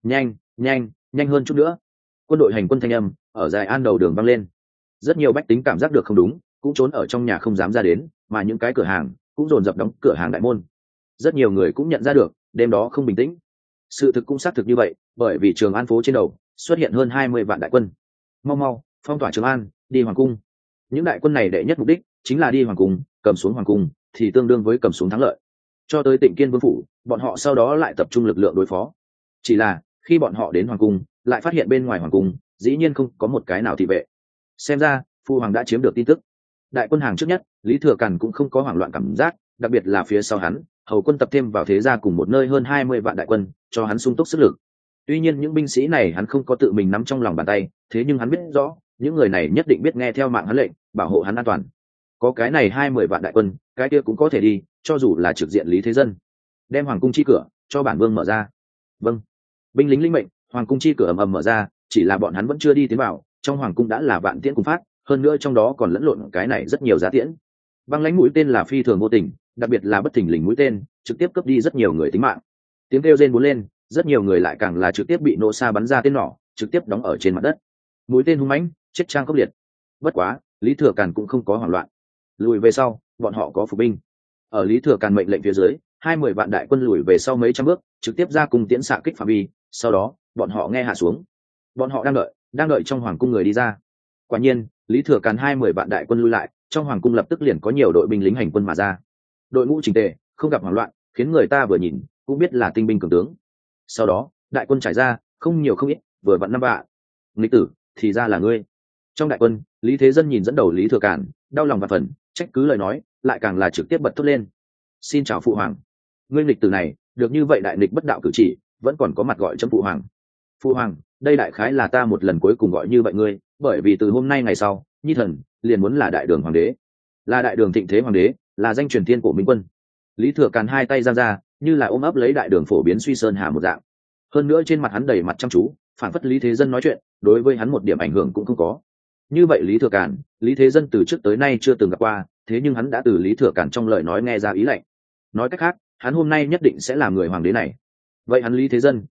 Nhanh hơn chút nữa. Quân đội hành quân thanh âm ở Dài An đầu đường vang lên. Rất nhiều bách tính cảm giác được không đúng, cũng trốn ở trong nhà không dám ra đến, mà những cái cửa hàng cũng dồn dập đóng cửa hàng đại môn. Rất nhiều người cũng nhận ra được đêm đó không bình tĩnh. Sự thực cũng xác thực như vậy, bởi vì Trường An phố trên đầu xuất hiện hơn 20 vạn đại quân. Mau phong tỏa Trường An, đi hoàng cung. Những đại quân này đệ nhất mục đích chính là đi hoàng cung, cầm xuống hoàng cung thì tương đương với cầm xuống thắng lợi. Cho tới Tịnh Kiên Vương phủ, bọn họ sau đó lại tập trung lực lượng đối phó. Chỉ là khi bọn họ đến hoàng cung, lại phát hiện bên ngoài hoàng cung dĩ nhiên không có một cái nào thị vệ. Xem ra Phu Hoàng đã chiếm được tin tức. Đại quân hàng trước nhất, Lý Thừa Càn cũng không có hoảng loạn cảm giác, đặc biệt là phía sau hắn, Hầu Quân Tập thêm vào thế gia cùng một nơi hơn 20 vạn đại quân, cho hắn sung túc sức lực. Tuy nhiên những binh sĩ này hắn không có tự mình nắm trong lòng bàn tay, thế nhưng hắn biết rõ những người này nhất định biết nghe theo mạng hắn lệnh, bảo hộ hắn an toàn. Có cái này 20 vạn đại quân, cái kia cũng có thể đi, cho dù là trực diện Lý Thế Dân. Đem hoàng cung chi cửa cho bản vương mở ra. Vâng. Binh lính linh mệnh, hoàng cung chi cửa ầm ầm mở ra, chỉ là bọn hắn vẫn chưa đi tiến vào, trong hoàng cung đã là vạn tiễn cùng phát, hơn nữa trong đó còn lẫn lộn cái này rất nhiều giá tiễn. Băng lãnh mũi tên là phi thường vô tình, đặc biệt là bất thình lình mũi tên, trực tiếp cướp đi rất nhiều người tính mạng. Tiếng kêu rên bốn lên, rất nhiều người lại càng là trực tiếp bị nổ xa bắn ra tên nỏ, trực tiếp đóng ở trên mặt đất. Mũi tên hung mãnh, chết trang khốc liệt. Bất quá, Lý Thừa Càn cũng không có hoảng loạn. Lùi về sau, bọn họ có phục binh. Ở Lý Thừa Càn mệnh lệnh phía dưới, 20 vạn đại quân lùi về sau mấy trăm bước, trực tiếp ra cùng tiễn xạ kích phạm vi, sau đó, bọn họ nghe hạ xuống. Bọn họ đang đợi trong hoàng cung người đi ra. Quả nhiên, Lý Thừa Càn 20 vạn đại quân lui lại, trong hoàng cung lập tức liền có nhiều đội binh lính hành quân mà ra. Đội ngũ chỉnh tề, không gặp hoảng loạn, khiến người ta vừa nhìn cũng biết là tinh binh cường tướng. Sau đó, đại quân trải ra, không nhiều không ít, vừa vặn 5 vạn. Nghịch tử, thì ra là ngươi. Trong đại quân, Lý Thế Dân nhìn dẫn đầu Lý Thừa Càn, đau lòng và phần, trách cứ lời nói, lại càng là trực tiếp bật thốt lên. Xin chào phụ hoàng. Ngươi nghịch tử này, được như vậy đại nghịch bất đạo cử chỉ, vẫn còn có mặt gọi chấm phụ hoàng. Phụ hoàng, đây đại khái là ta một lần cuối cùng gọi như vậy ngươi, bởi vì từ hôm nay ngày sau, Nhi thần liền muốn là đại đường hoàng đế, là đại đường thịnh thế hoàng đế, là danh truyền thiên của Minh Quân. Lý Thừa Càn hai tay giang ra, như là ôm ấp lấy đại đường phổ biến suy sơn hà một dạng. Hơn nữa trên mặt hắn đầy mặt chăm chú, phản phất Lý Thế Dân nói chuyện, đối với hắn một điểm ảnh hưởng cũng không có. Như vậy Lý Thừa Càn, Lý Thế Dân từ trước tới nay chưa từng gặp qua, thế nhưng hắn đã từ Lý Thừa Càn trong lời nói nghe ra ý lệnh. Nói cách khác, hắn hôm nay nhất định sẽ là người hoàng đế này. Vậy hắn Lý Thế Dân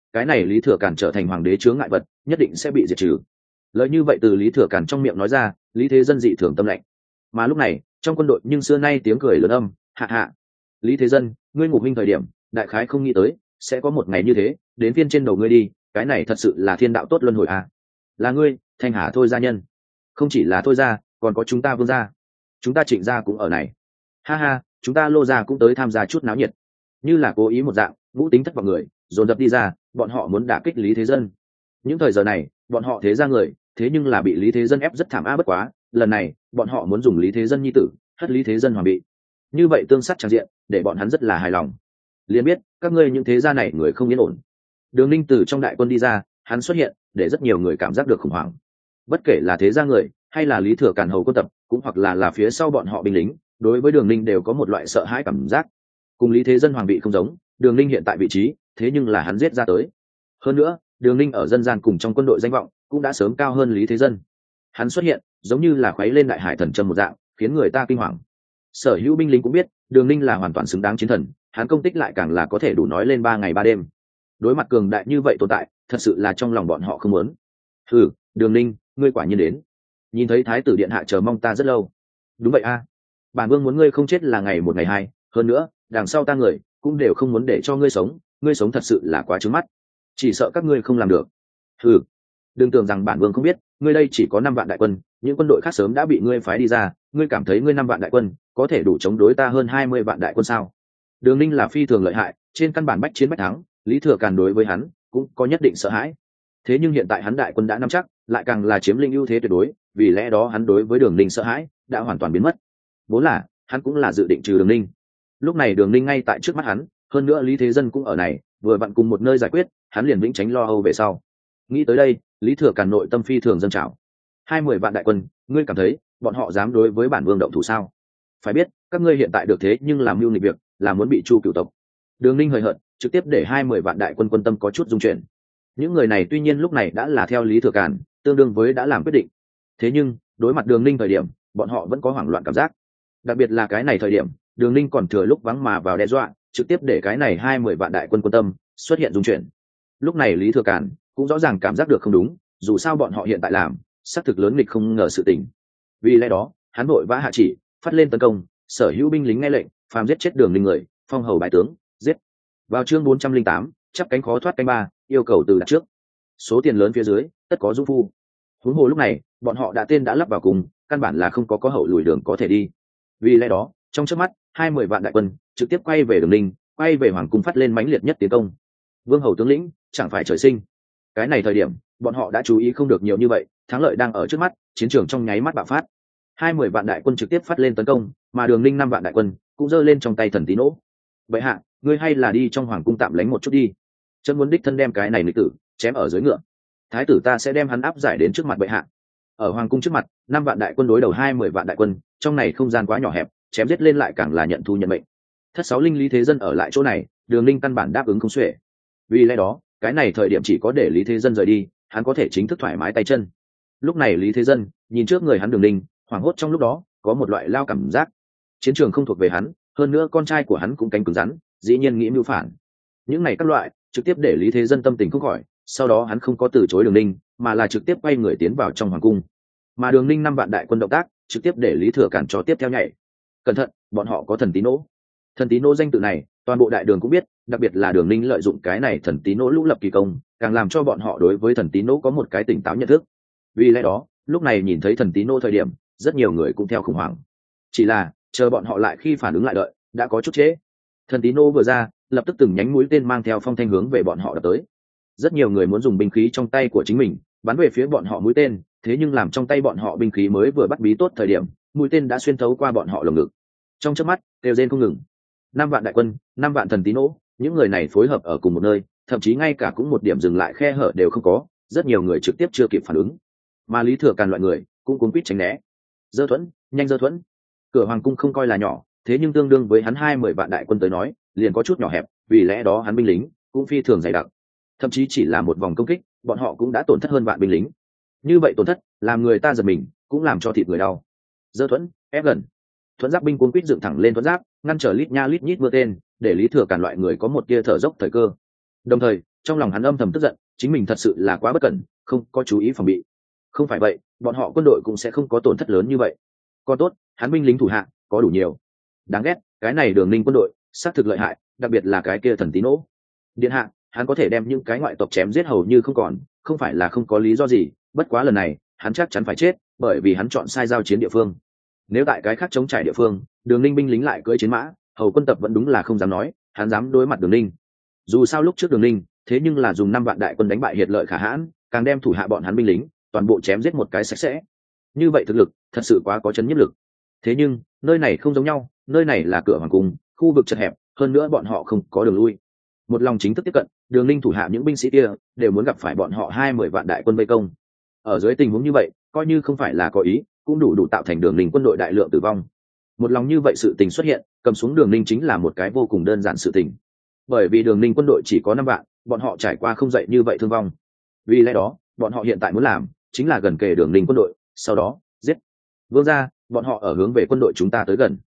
cái này Lý Thừa Càn trở thành hoàng đế chướng ngại vật, nhất định sẽ bị diệt trừ. Lời như vậy từ Lý Thừa Càn trong miệng nói ra, Lý Thế Dân dị thường tâm lạnh. Mà lúc này trong quân đội nhưng xưa nay tiếng cười lớn âm, hạ hạ. Lý Thế Dân, ngươi ngục minh thời điểm đại khái không nghĩ tới sẽ có một ngày như thế, đến phiên trên đầu ngươi đi, cái này thật sự là thiên đạo tốt luân hồi à. Là ngươi Thanh Hà Thôi gia nhân, không chỉ là Thôi gia, còn có chúng ta Vương gia, chúng ta Trịnh gia cũng ở này, ha ha, chúng ta Lô gia cũng tới tham gia chút náo nhiệt. Như là cố ý một dạng, ngũ tính thất vào người dồn dập đi ra, bọn họ muốn đả kích Lý Thế Dân. Những thời giờ này bọn họ thế ra người, thế nhưng là bị Lý Thế Dân ép rất thảm bất quá, lần này bọn họ muốn dùng Lý Thế Dân nhi tử hất Lý Thế Dân hoàng bị, như vậy tương sát trang diện để bọn hắn rất là hài lòng. Liền biết các ngươi những thế gia này người không yên ổn. Đường Ninh từ trong đại quân đi ra, hắn xuất hiện để rất nhiều người cảm giác được khủng hoảng. Bất kể là thế gia người hay là Lý Thừa Càn hầu quân tập, cũng hoặc là phía sau bọn họ binh lính, đối với Đường Ninh đều có một loại sợ hãi cảm giác. Cùng Lý Thế Dân hoàng bị không giống, Đường Ninh hiện tại vị trí, thế nhưng là hắn giết ra tới. Hơn nữa, Đường Ninh ở dân gian cùng trong quân đội danh vọng cũng đã sớm cao hơn Lý Thế Dân. Hắn xuất hiện giống như là khuấy lên đại hải thần châm một dạng, khiến người ta kinh hoàng. Sở hữu binh lính cũng biết Đường Ninh là hoàn toàn xứng đáng chiến thần, hắn công tích lại càng là có thể đủ nói lên 3 ngày 3 đêm. Đối mặt cường đại như vậy tồn tại, thật sự là trong lòng bọn họ không muốn. Hừ, Đường Ninh, ngươi quả nhiên đến. Nhìn thấy thái tử điện hạ chờ mong ta rất lâu. Đúng vậy a, bản vương muốn ngươi không chết là ngày một ngày hai, hơn nữa đằng sau ta người cũng đều không muốn để cho ngươi sống thật sự là quá trướng mắt, chỉ sợ các ngươi không làm được. Hừ, đừng tưởng rằng bản vương không biết, ngươi đây chỉ có 5 vạn đại quân, những quân đội khác sớm đã bị ngươi phái đi ra, ngươi cảm thấy ngươi 5 vạn đại quân có thể đủ chống đối ta hơn 20 vạn đại quân sao? Đường Ninh là phi thường lợi hại, trên căn bản bách chiến bách thắng, Lý Thừa Càn đối với hắn cũng có nhất định sợ hãi. Thế nhưng hiện tại hắn đại quân đã nắm chắc, lại càng là chiếm lĩnh ưu thế tuyệt đối, vì lẽ đó hắn đối với Đường Ninh sợ hãi đã hoàn toàn biến mất. Vốn là hắn cũng là dự định trừ Đường Ninh. Lúc này Đường Ninh ngay tại trước mắt hắn, hơn nữa Lý Thế Dân cũng ở này, vừa vặn cùng một nơi giải quyết, hắn liền vĩnh tránh lo âu về sau. Nghĩ tới đây, Lý Thừa Càn nội tâm phi thường dâng trào. 20 vạn đại quân, ngươi cảm thấy bọn họ dám đối với bản vương động thủ sao? Phải biết các ngươi hiện tại được thế nhưng làm mưu nghịch việc, là muốn bị Chu cửu tộc. Đường Ninh hời hợt trực tiếp để 20 vạn đại quân quân tâm có chút rung chuyển. Những người này tuy nhiên lúc này đã là theo Lý Thừa Càn, tương đương với đã làm quyết định. Thế nhưng đối mặt Đường Ninh thời điểm, bọn họ vẫn có hoảng loạn cảm giác. Đặc biệt là cái này thời điểm, Đường Ninh còn thừa lúc vắng mà vào đe dọa, trực tiếp để cái này 20 vạn đại quân quân tâm xuất hiện rung chuyển. Lúc này Lý Thừa Càn cũng rõ ràng cảm giác được không đúng, dù sao bọn họ hiện tại làm xác thực lớn nghịch không ngờ sự tình. Vì lẽ đó hắn vội vã hạ chỉ, phát lên tấn công, sở hữu binh lính nghe lệnh, phàm giết chết Đường Ninh người, phong hầu bái tướng, giết. Vào chương 408, chắp cánh khó thoát cánh ba, yêu cầu từ đặt trước. Số tiền lớn phía dưới, tất có dũng phu. Huống hồ lúc này, bọn họ đã lắp vào cùng, căn bản là không có hậu lùi đường có thể đi. Vì lẽ đó, trong chớp mắt, 20 vạn đại quân trực tiếp quay về Đường Ninh, quay về hoàng cung phát lên mãnh liệt nhất tiến công. Vương hầu tướng lĩnh, chẳng phải trời sinh. Cái này thời điểm, bọn họ đã chú ý không được nhiều như vậy, thắng lợi đang ở trước mắt, chiến trường trong nháy mắt bạo phát. 20 vạn đại quân trực tiếp phát lên tấn công, mà Đường Ninh 5 vạn đại quân cũng giơ lên trong tay thần tí nỗ. Vậy hạ, ngươi hay là đi trong hoàng cung tạm lánh một chút đi. Chân muốn đích thân đem cái này lịch tử chém ở dưới ngựa. Thái tử ta sẽ đem hắn áp giải đến trước mặt bệ hạ. Ở hoàng cung trước mặt, 5 vạn đại quân đối đầu 20 vạn đại quân, trong này không gian quá nhỏ hẹp, chém giết lên lại càng là nhận thu nhận mệnh. Thất sáu linh Lý Thế Dân ở lại chỗ này, Đường Ninh căn bản đáp ứng không xuể. Vì lẽ đó, cái này thời điểm chỉ có để Lý Thế Dân rời đi, hắn có thể chính thức thoải mái tay chân. Lúc này Lý Thế Dân nhìn trước người hắn Đường Ninh, hoảng hốt trong lúc đó có một loại lao cảm giác. Chiến trường không thuộc về hắn, hơn nữa con trai của hắn cũng cánh cứng rắn, dĩ nhiên nghĩ mưu phản. Những này các loại trực tiếp để Lý Thế Dân tâm tình không khỏi, sau đó hắn không có từ chối Đường Ninh, mà là trực tiếp quay người tiến vào trong hoàng cung. Mà Đường Ninh 5 vạn đại quân động tác, trực tiếp để Lý Thừa Càn cho tiếp theo nhảy. Cẩn thận, bọn họ có thần tí nỗ. Thần tí nỗ danh tự này, toàn bộ đại đường cũng biết, đặc biệt là Đường Ninh lợi dụng cái này thần tí nỗ lũ lập kỳ công, càng làm cho bọn họ đối với thần tí nỗ có một cái tỉnh táo nhận thức. Vì lẽ đó, lúc này nhìn thấy thần tí nỗ thời điểm, rất nhiều người cũng theo khủng hoảng. Chỉ là chờ bọn họ lại khi phản ứng lại đợi, đã có chút trễ. Thần tí nỗ vừa ra, lập tức từng nhánh mũi tên mang theo phong thanh hướng về bọn họ đập tới. Rất nhiều người muốn dùng binh khí trong tay của chính mình bắn về phía bọn họ mũi tên, thế nhưng làm trong tay bọn họ binh khí mới vừa bắt bí tốt thời điểm, mũi tên đã xuyên thấu qua bọn họ lồng ngực. Trong chớp mắt, kêu rên không ngừng. 5 vạn đại quân, 5 vạn thần tí nỗ, những người này phối hợp ở cùng một nơi, thậm chí ngay cả cũng một điểm dừng lại khe hở đều không có, rất nhiều người trực tiếp chưa kịp phản ứng. Mà Lý Thừa Càn loại người cũng cuống quýt tránh né. Dơ thuẫn, nhanh dơ thuẫn. Cửa hoàng cung không coi là nhỏ, thế nhưng tương đương với hắn 20 vạn đại quân tới nói, liền có chút nhỏ hẹp, vì lẽ đó hắn binh lính cũng phi thường dày đặc. Thậm chí chỉ là một vòng công kích, bọn họ cũng đã tổn thất hơn vạn binh lính. Như vậy tổn thất, làm người ta giật mình, cũng làm cho thịt người đau. Dơ thuẫn, ép gần. Thuẫn giáp binh cuống quýt dựng thẳng lên thuẫn giáp, ngăn trở lít nha lít nhít mưa tên, để Lý Thừa Càn loại người có một tia thở dốc thời cơ. Đồng thời, trong lòng hắn âm thầm tức giận, chính mình thật sự là quá bất cẩn, không có chú ý phòng bị. Không phải vậy bọn họ quân đội cũng sẽ không có tổn thất lớn như vậy. Còn tốt hắn binh lính thủ hạ có đủ nhiều. Đáng ghét cái này Đường Ninh quân đội xác thực lợi hại, đặc biệt là cái kia thần tí nỗ điện hạ, hắn có thể đem những cái ngoại tộc chém giết hầu như không còn, không phải là không có lý do gì. Bất quá lần này hắn chắc chắn phải chết, bởi vì hắn chọn sai giao chiến địa phương. Nếu tại cái khác chống trải địa phương, Đường Ninh binh lính lại cưỡi chiến mã, hầu quân tập vẫn đúng là không dám nói hắn dám đối mặt Đường Ninh. Dù sao lúc trước Đường Ninh thế nhưng là dùng 5 vạn đại quân đánh bại Hiệt Lợi Khả Hãn, càng đem thủ hạ bọn hắn binh lính toàn bộ chém giết một cái sạch sẽ. Như vậy thực lực thật sự quá có chấn nhiếp lực. Thế nhưng nơi này không giống nhau, nơi này là cửa hoàng cung, khu vực chật hẹp, hơn nữa bọn họ không có đường lui. Một lòng chính thức tiếp cận, Đường Ninh thủ hạ những binh sĩ kia đều muốn gặp phải bọn họ 20 vạn đại quân vây công. Ở dưới tình huống như vậy, coi như không phải là có ý, cũng đủ tạo thành Đường Ninh quân đội đại lượng tử vong. Một lòng như vậy sự tình xuất hiện, cầm xuống Đường Ninh chính là một cái vô cùng đơn giản sự tình. Bởi vì Đường Ninh quân đội chỉ có 5 vạn, bọn họ trải qua không dậy như vậy thương vong. Vì lẽ đó bọn họ hiện tại muốn làm chính là gần kề Đường Ninh quân đội, sau đó giết. Vương gia, bọn họ ở hướng về quân đội chúng ta tới gần.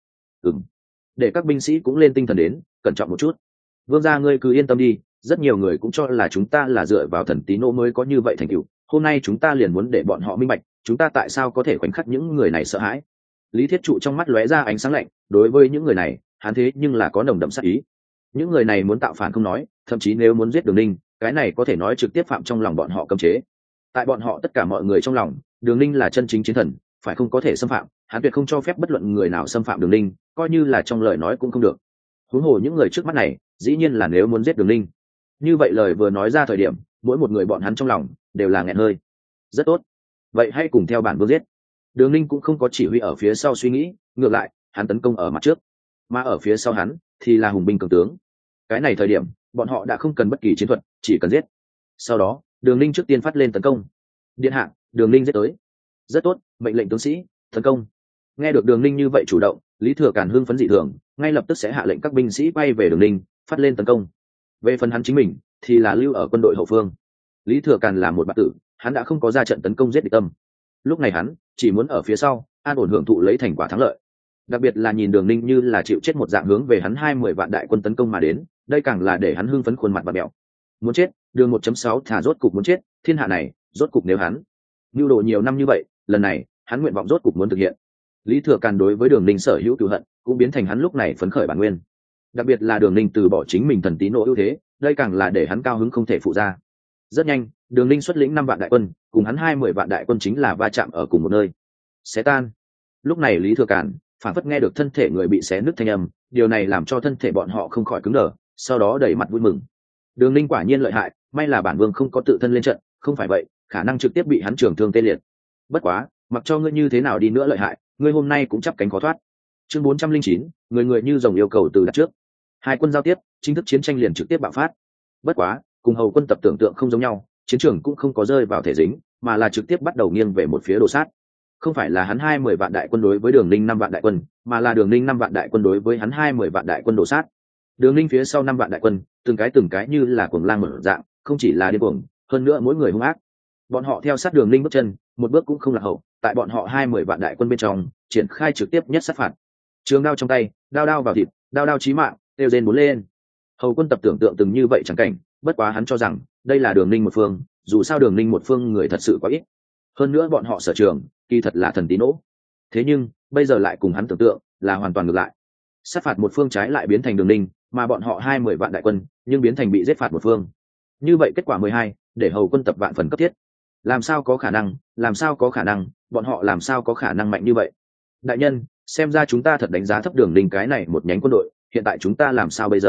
Để các binh sĩ cũng lên tinh thần đến, cẩn trọng một chút. Vương gia ngươi cứ yên tâm đi, rất nhiều người cũng cho là chúng ta là dựa vào thần tí nỗ mới có như vậy thành tựu. Hôm nay chúng ta liền muốn để bọn họ minh bạch chúng ta tại sao có thể khoảnh khắc những người này sợ hãi. Lý Thiết Trụ trong mắt lóe ra ánh sáng lạnh, đối với những người này hắn thế nhưng là có nồng đậm sát ý. Những người này muốn tạo phản không nói, thậm chí nếu muốn giết Đường Ninh, cái này có thể nói trực tiếp phạm trong lòng bọn họ cấm chế. Tại bọn họ tất cả mọi người trong lòng, Đường Ninh là chân chính chiến thần, phải không có thể xâm phạm, hắn tuyệt không cho phép bất luận người nào xâm phạm Đường Ninh, coi như là trong lời nói cũng không được. Huống hồ những người trước mắt này dĩ nhiên là nếu muốn giết Đường Ninh. Như vậy lời vừa nói ra thời điểm, mỗi một người bọn hắn trong lòng đều là nghẹn hơi. Rất tốt, vậy hãy cùng theo bản vương giết. Đường Ninh cũng không có chỉ huy ở phía sau suy nghĩ, ngược lại hắn tấn công ở mặt trước, mà ở phía sau hắn thì là hùng binh cường tướng. Cái này thời điểm bọn họ đã không cần bất kỳ chiến thuật, chỉ cần giết. Sau đó Đường Ninh trước tiên phát lên tấn công. Điện hạ, Đường Ninh giết tới. Rất tốt, mệnh lệnh tướng sĩ tấn công. Nghe được Đường Ninh như vậy chủ động, Lý Thừa Càn hưng phấn dị thường, ngay lập tức sẽ hạ lệnh các binh sĩ bay về Đường Ninh, phát lên tấn công. Về phần hắn chính mình thì là lưu ở quân đội hậu phương. Lý Thừa Càn là một bạc tử, hắn đã không có ra trận tấn công giết địch tâm. Lúc này hắn chỉ muốn ở phía sau an ổn hưởng thụ lấy thành quả thắng lợi. Đặc biệt là nhìn Đường Ninh như là chịu chết một dạng hướng về hắn 20 vạn đại quân tấn công mà đến, đây càng là để hắn hưng phấn khuôn mặt bặm mèo. Muốn chết, Đường 1.6 thả rốt cục muốn chết, thiên hạ này rốt cục nếu hắn nưu đồ nhiều năm như vậy, lần này hắn nguyện vọng rốt cục muốn thực hiện. Lý Thừa Càn đối với Đường Ninh sở hữu cừu hận cũng biến thành hắn lúc này phấn khởi bản nguyên. Đặc biệt là Đường Ninh từ bỏ chính mình thần tí nỗ ưu thế, đây càng là để hắn cao hứng không thể phụ ra. Rất nhanh Đường Ninh xuất lĩnh 5 vạn đại quân, cùng hắn 20 vạn đại quân chính là va chạm ở cùng một nơi. Xé tan. Lúc này Lý Thừa Càn phản phất nghe được thân thể người bị xé nứt thanh âm, điều này làm cho thân thể bọn họ không khỏi cứng đờ, sau đó đẩy mặt vui mừng. Đường Ninh quả nhiên lợi hại, may là bản vương không có tự thân lên trận, không phải vậy khả năng trực tiếp bị hắn trường thương tê liệt. Bất quá mặc cho ngươi như thế nào đi nữa lợi hại, ngươi hôm nay cũng chắp cánh khó thoát. Chương 409, người người như rồng yêu cầu từ đặt trước. Hai quân giao tiếp, chính thức chiến tranh liền trực tiếp bạo phát. Bất quá cùng hầu quân tập tưởng tượng không giống nhau, chiến trường cũng không có rơi vào thể dính, mà là trực tiếp bắt đầu nghiêng về một phía đổ sát. Không phải là hắn 20 vạn đại quân đối với Đường Ninh 5 vạn đại quân, mà là Đường Ninh 5 vạn đại quân đối với hắn 20 vạn đại quân đổ sát. Đường Ninh phía sau 5 vạn đại quân, từng cái như là cuồng lang mở dạng, không chỉ là điên cuồng, hơn nữa mỗi người hung ác. Bọn họ theo sát Đường Ninh bước chân, một bước cũng không lạc hậu, tại bọn họ 20 vạn đại quân bên trong, triển khai trực tiếp nhất sát phạt. Trường đao trong tay, đao vào thịt, đao chí mạng, đều rên bốn lên. Hầu quân tập tưởng tượng từng như vậy chẳng cảnh, bất quá hắn cho rằng đây là Đường Ninh một phương, dù sao Đường Ninh một phương người thật sự quá ít. Hơn nữa bọn họ sở trường kỳ thật là thần tí nỗ, thế nhưng bây giờ lại cùng hắn tưởng tượng là hoàn toàn ngược lại. Sát phạt một phương trái lại biến thành Đường Ninh, mà bọn họ 20 vạn đại quân nhưng biến thành bị giết phạt một phương. Như vậy kết quả 12, để hầu quân tập vạn phần cấp thiết. Làm sao có khả năng, bọn họ làm sao có khả năng mạnh như vậy? Đại nhân, xem ra chúng ta thật đánh giá thấp Đường Ninh cái này một nhánh quân đội, hiện tại chúng ta làm sao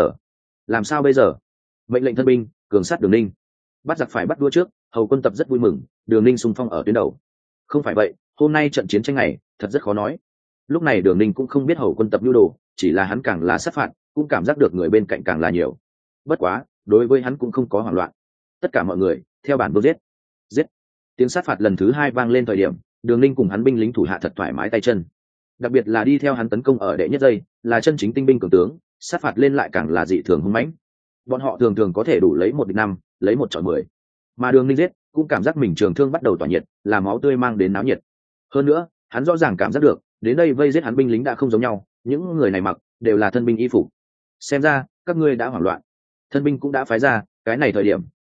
bây giờ? Mệnh lệnh thân binh cường sát Đường Ninh, bắt giặc phải bắt đua trước. Hầu quân tập rất vui mừng, Đường Ninh xung phong ở tuyến đầu. Không phải vậy hôm nay trận chiến tranh này thật rất khó nói. Lúc này Đường Ninh cũng không biết hầu quân tập nhu đồ, chỉ là hắn càng là sát phạt, cũng cảm giác được người bên cạnh càng là nhiều. Bất quá đối với hắn cũng không có hoảng loạn. Tất cả mọi người theo bản vương giết. Tiếng sát phạt lần thứ 2 vang lên thời điểm, Đường Ninh cùng hắn binh lính thủ hạ thật thoải mái tay chân. Đặc biệt là đi theo hắn tấn công ở đệ nhất giây, là chân chính tinh binh cường tướng, sát phạt lên lại càng là dị thường hung mãnh. Bọn họ thường có thể đủ lấy 1 địch 5, lấy 1 chọi 10. Mà Đường Ninh giết cũng cảm giác mình trường thương bắt đầu tỏa nhiệt, là máu tươi mang đến náo nhiệt. Hơn nữa hắn rõ ràng cảm giác được đến đây vây giết hắn binh lính đã không giống nhau, những người này mặc đều là thân binh y phục. Xem ra các ngươi đã hoảng loạn, thân binh cũng đã phái ra. Cái này thời điểm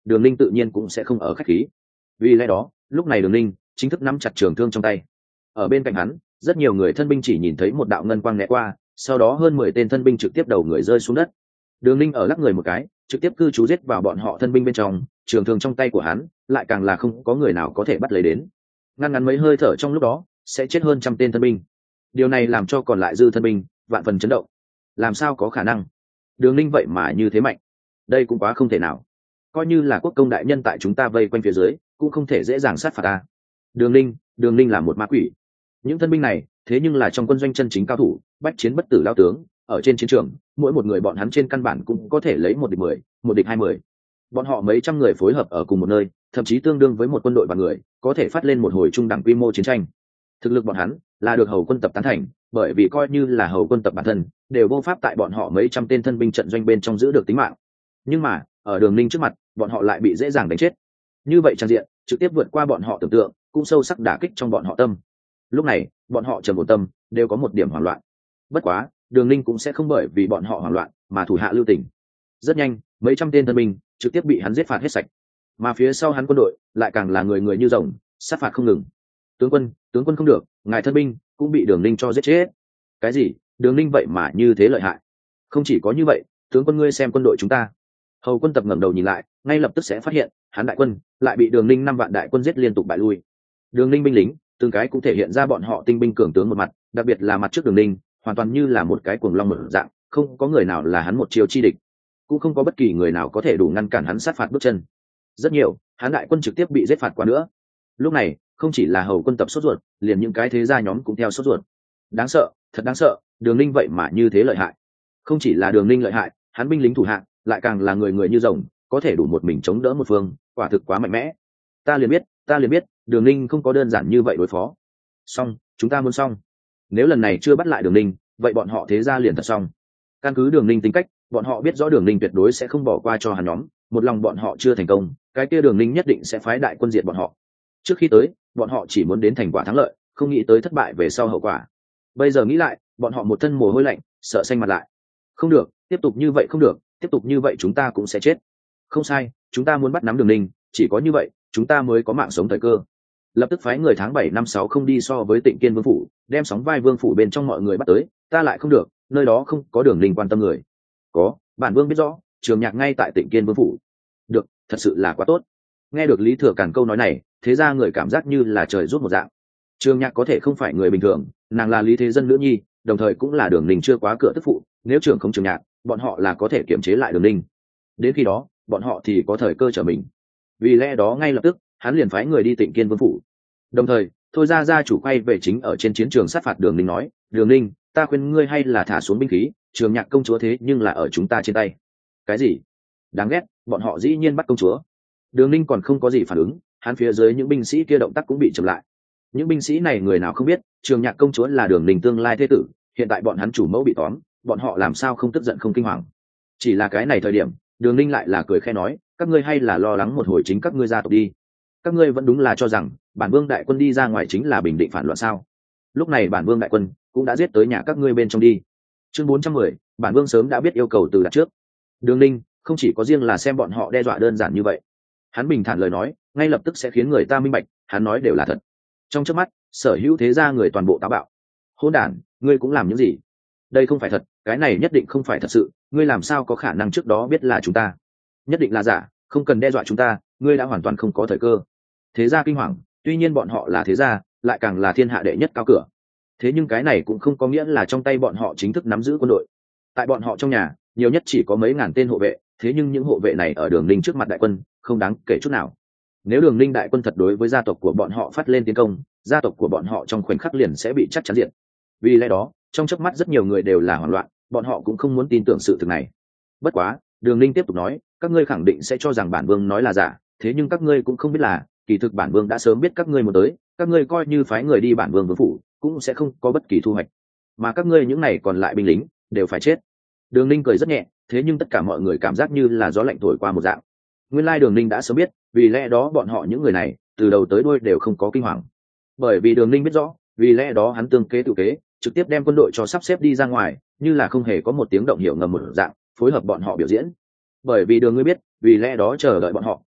Đường Ninh tự nhiên cũng sẽ không ở khách khí. Vì lẽ đó lúc này Đường Ninh chính thức nắm chặt trường thương trong tay. Ở bên cạnh hắn rất nhiều người thân binh chỉ nhìn thấy một đạo ngân quang né qua, sau đó hơn 10 tên thân binh trực tiếp đầu người rơi xuống đất. Đường Ninh ở lắc người một cái, trực tiếp cư trú giết vào bọn họ thân binh bên trong, trường thương trong tay của hắn lại càng là không có người nào có thể bắt lấy đến. Ngăn ngắn mấy hơi thở trong lúc đó sẽ chết hơn 100 tên thân binh. Điều này làm cho còn lại dư thân binh vạn phần chấn động. Làm sao có khả năng? Đường Ninh vậy mà như thế mạnh, đây cũng quá không thể nào. Coi như là quốc công đại nhân tại chúng ta vây quanh phía dưới cũng không thể dễ dàng sát phạt ta. Đường Ninh là một ma quỷ. Những thân binh này thế nhưng là trong quân doanh chân chính cao thủ, bách chiến bất tử lao tướng, ở trên chiến trường mỗi một người bọn hắn trên căn bản cũng có thể lấy 1 địch 10, 1 địch 20. Bọn họ mấy trăm người phối hợp ở cùng một nơi, thậm chí tương đương với một quân đội và người có thể phát lên một hồi trung đẳng quy mô chiến tranh. Thực lực bọn hắn là được hầu quân tập tán thành, bởi vì coi như là hầu quân tập bản thân đều vô pháp tại bọn họ mấy trăm tên thân binh trận doanh bên trong giữ được tính mạng. Nhưng mà ở Đường Ninh trước mặt bọn họ lại bị dễ dàng đánh chết. Như vậy trang diện trực tiếp vượt qua bọn họ tưởng tượng, cũng sâu sắc đả kích trong bọn họ tâm. Lúc này bọn họ trầm một tâm đều có một điểm hoảng loạn. Bất quá Đường Ninh cũng sẽ không bởi vì bọn họ hoảng loạn mà thủ hạ lưu tình. Rất nhanh mấy trăm tên thân binh trực tiếp bị hắn giết phạt hết sạch, mà phía sau hắn quân đội lại càng là người người như rồng, sát phạt không ngừng. Tướng quân không được, ngài thân binh cũng bị Đường Ninh cho giết chết. Cái gì? Đường Ninh vậy mà như thế lợi hại? Không chỉ có như vậy, tướng quân ngươi xem quân đội chúng ta. Hầu quân tập ngẩng đầu nhìn lại, ngay lập tức sẽ phát hiện hắn đại quân lại bị Đường Ninh 5 vạn đại quân giết liên tục bại lui. Đường Ninh binh lính từng cái cũng thể hiện ra bọn họ tinh binh cường tướng một mặt, đặc biệt là mặt trước Đường Ninh hoàn toàn như là một cái cuồng long mở dạng, không có người nào là hắn một chiêu chi địch, cũng không có bất kỳ người nào có thể đủ ngăn cản hắn sát phạt bước chân. Rất nhiều hắn đại quân trực tiếp bị giết phạt qua nữa. Lúc này không chỉ là hầu quân tập sốt ruột, liền những cái thế gia nhóm cũng theo sốt ruột. Đáng sợ, thật đáng sợ, Đường Ninh vậy mà như thế lợi hại. Không chỉ là Đường Ninh lợi hại, hắn binh lính thủ hạng lại càng là người người như rồng, có thể đủ một mình chống đỡ một phương, quả thực quá mạnh mẽ. Ta liền biết Đường Ninh không có đơn giản như vậy đối phó. Xong, chúng ta muốn xong. Nếu lần này chưa bắt lại Đường Ninh, vậy bọn họ thế ra liền thật xong. Căn cứ Đường Ninh tính cách, bọn họ biết rõ Đường Ninh tuyệt đối sẽ không bỏ qua cho hắn nhóm, một lòng bọn họ chưa thành công, cái kia Đường Ninh nhất định sẽ phái đại quân diệt bọn họ. Trước khi tới bọn họ chỉ muốn đến thành quả thắng lợi, không nghĩ tới thất bại về sau hậu quả. Bây giờ nghĩ lại bọn họ một thân mồ hôi lạnh, sợ xanh mặt lại. Không được, tiếp tục như vậy không được, tiếp tục như vậy chúng ta cũng sẽ chết. Không sai, chúng ta muốn bắt nắm Đường Ninh, chỉ có như vậy chúng ta mới có mạng sống thời cơ. Lập tức phái người tháng 7 năm 6 không đi so với Tịnh Kiên Vương phủ, đem sóng vai Vương phủ bên trong mọi người bắt tới. Ta lại không được, nơi đó không có Đường Ninh quan tâm người. Có, bản vương biết rõ, Trường Nhạc ngay tại Tịnh Kiên Vương phủ. Được, thật sự là quá tốt. Nghe được Lý Thừa Càn câu nói này, thế ra người cảm giác như là trời rút một dạng. Trường Nhạc có thể không phải người bình thường, nàng là Lý Thế Dân nữ nhi, đồng thời cũng là Đường Ninh chưa quá cửa tức phụ. Nếu trưởng không Trường Nhạc, bọn họ là có thể kiểm chế lại Đường Ninh. Đến khi đó bọn họ thì có thời cơ trở mình. Vì lẽ đó ngay lập tức hắn liền phái người đi Tịnh Kiên Vương phủ. Đồng thời thôi ra gia chủ quay về chính ở trên chiến trường sát phạt Đường Ninh nói, Đường Ninh, ta khuyên ngươi hay là thả xuống binh khí, Trường Nhạc công chúa thế nhưng là ở chúng ta trên tay. Cái gì? Đáng ghét, bọn họ dĩ nhiên bắt công chúa. Đường Ninh còn không có gì phản ứng, hắn phía dưới những binh sĩ kia động tác cũng bị chậm lại. Những binh sĩ này người nào không biết Trường Nhạc công chúa là Đường Ninh tương lai thế tử, hiện tại bọn hắn chủ mẫu bị tóm, bọn họ làm sao không tức giận không kinh hoàng. Chỉ là cái này thời điểm Đường Ninh lại là cười khẽ nói, các ngươi hay là lo lắng một hồi chính các ngươi gia tộc đi. Các ngươi vẫn đúng là cho rằng bản vương đại quân đi ra ngoài chính là bình định phản loạn sao? Lúc này bản vương đại quân cũng đã giết tới nhà các ngươi bên trong đi. Chương 410, bản vương sớm đã biết yêu cầu từ đặt trước. Đường Ninh không chỉ có riêng là xem bọn họ đe dọa đơn giản như vậy, hắn bình thản lời nói ngay lập tức sẽ khiến người ta minh bạch hắn nói đều là thật. Trong chớp mắt sở hữu thế gia người toàn bộ táo bạo. Hỗn đản, ngươi cũng làm những gì? Đây không phải thật, cái này nhất định không phải thật sự, ngươi làm sao có khả năng trước đó biết là chúng ta? Nhất định là giả, không cần đe dọa chúng ta, ngươi đã hoàn toàn không có thời cơ. Thế gia kinh hoàng, tuy nhiên bọn họ là thế gia, lại càng là thiên hạ đệ nhất cao cửa. Thế nhưng cái này cũng không có nghĩa là trong tay bọn họ chính thức nắm giữ quân đội. Tại bọn họ trong nhà nhiều nhất chỉ có mấy ngàn tên hộ vệ, thế nhưng những hộ vệ này ở Đường Ninh trước mặt đại quân không đáng kể chút nào. Nếu Đường Ninh đại quân thật đối với gia tộc của bọn họ phát lên tiến công, gia tộc của bọn họ trong khoảnh khắc liền sẽ bị chắc chắn diệt. Vì lẽ đó trong chớp mắt rất nhiều người đều là hoảng loạn, bọn họ cũng không muốn tin tưởng sự thực này. Bất quá Đường Ninh tiếp tục nói, các ngươi khẳng định sẽ cho rằng bản vương nói là giả, thế nhưng các ngươi cũng không biết là kỳ thực bản vương đã sớm biết các ngươi muốn tới, các ngươi coi như phái người đi bản vương vương phủ cũng sẽ không có bất kỳ thu hoạch, mà các ngươi những này còn lại binh lính đều phải chết. Đường Ninh cười rất nhẹ, thế nhưng tất cả mọi người cảm giác như là gió lạnh thổi qua một dạng. Nguyên lai Đường Ninh đã sớm biết, vì lẽ đó bọn họ những người này từ đầu tới đuôi đều không có kinh hoàng. Bởi vì Đường Ninh biết rõ, vì lẽ đó hắn tương kế tự kế, trực tiếp đem quân đội cho sắp xếp đi ra ngoài, như là không hề có một tiếng động hiệu ngầm một dạng, phối hợp bọn họ biểu diễn. Bởi vì Đường ngươi biết, vì lẽ đó chờ đợi bọn họ,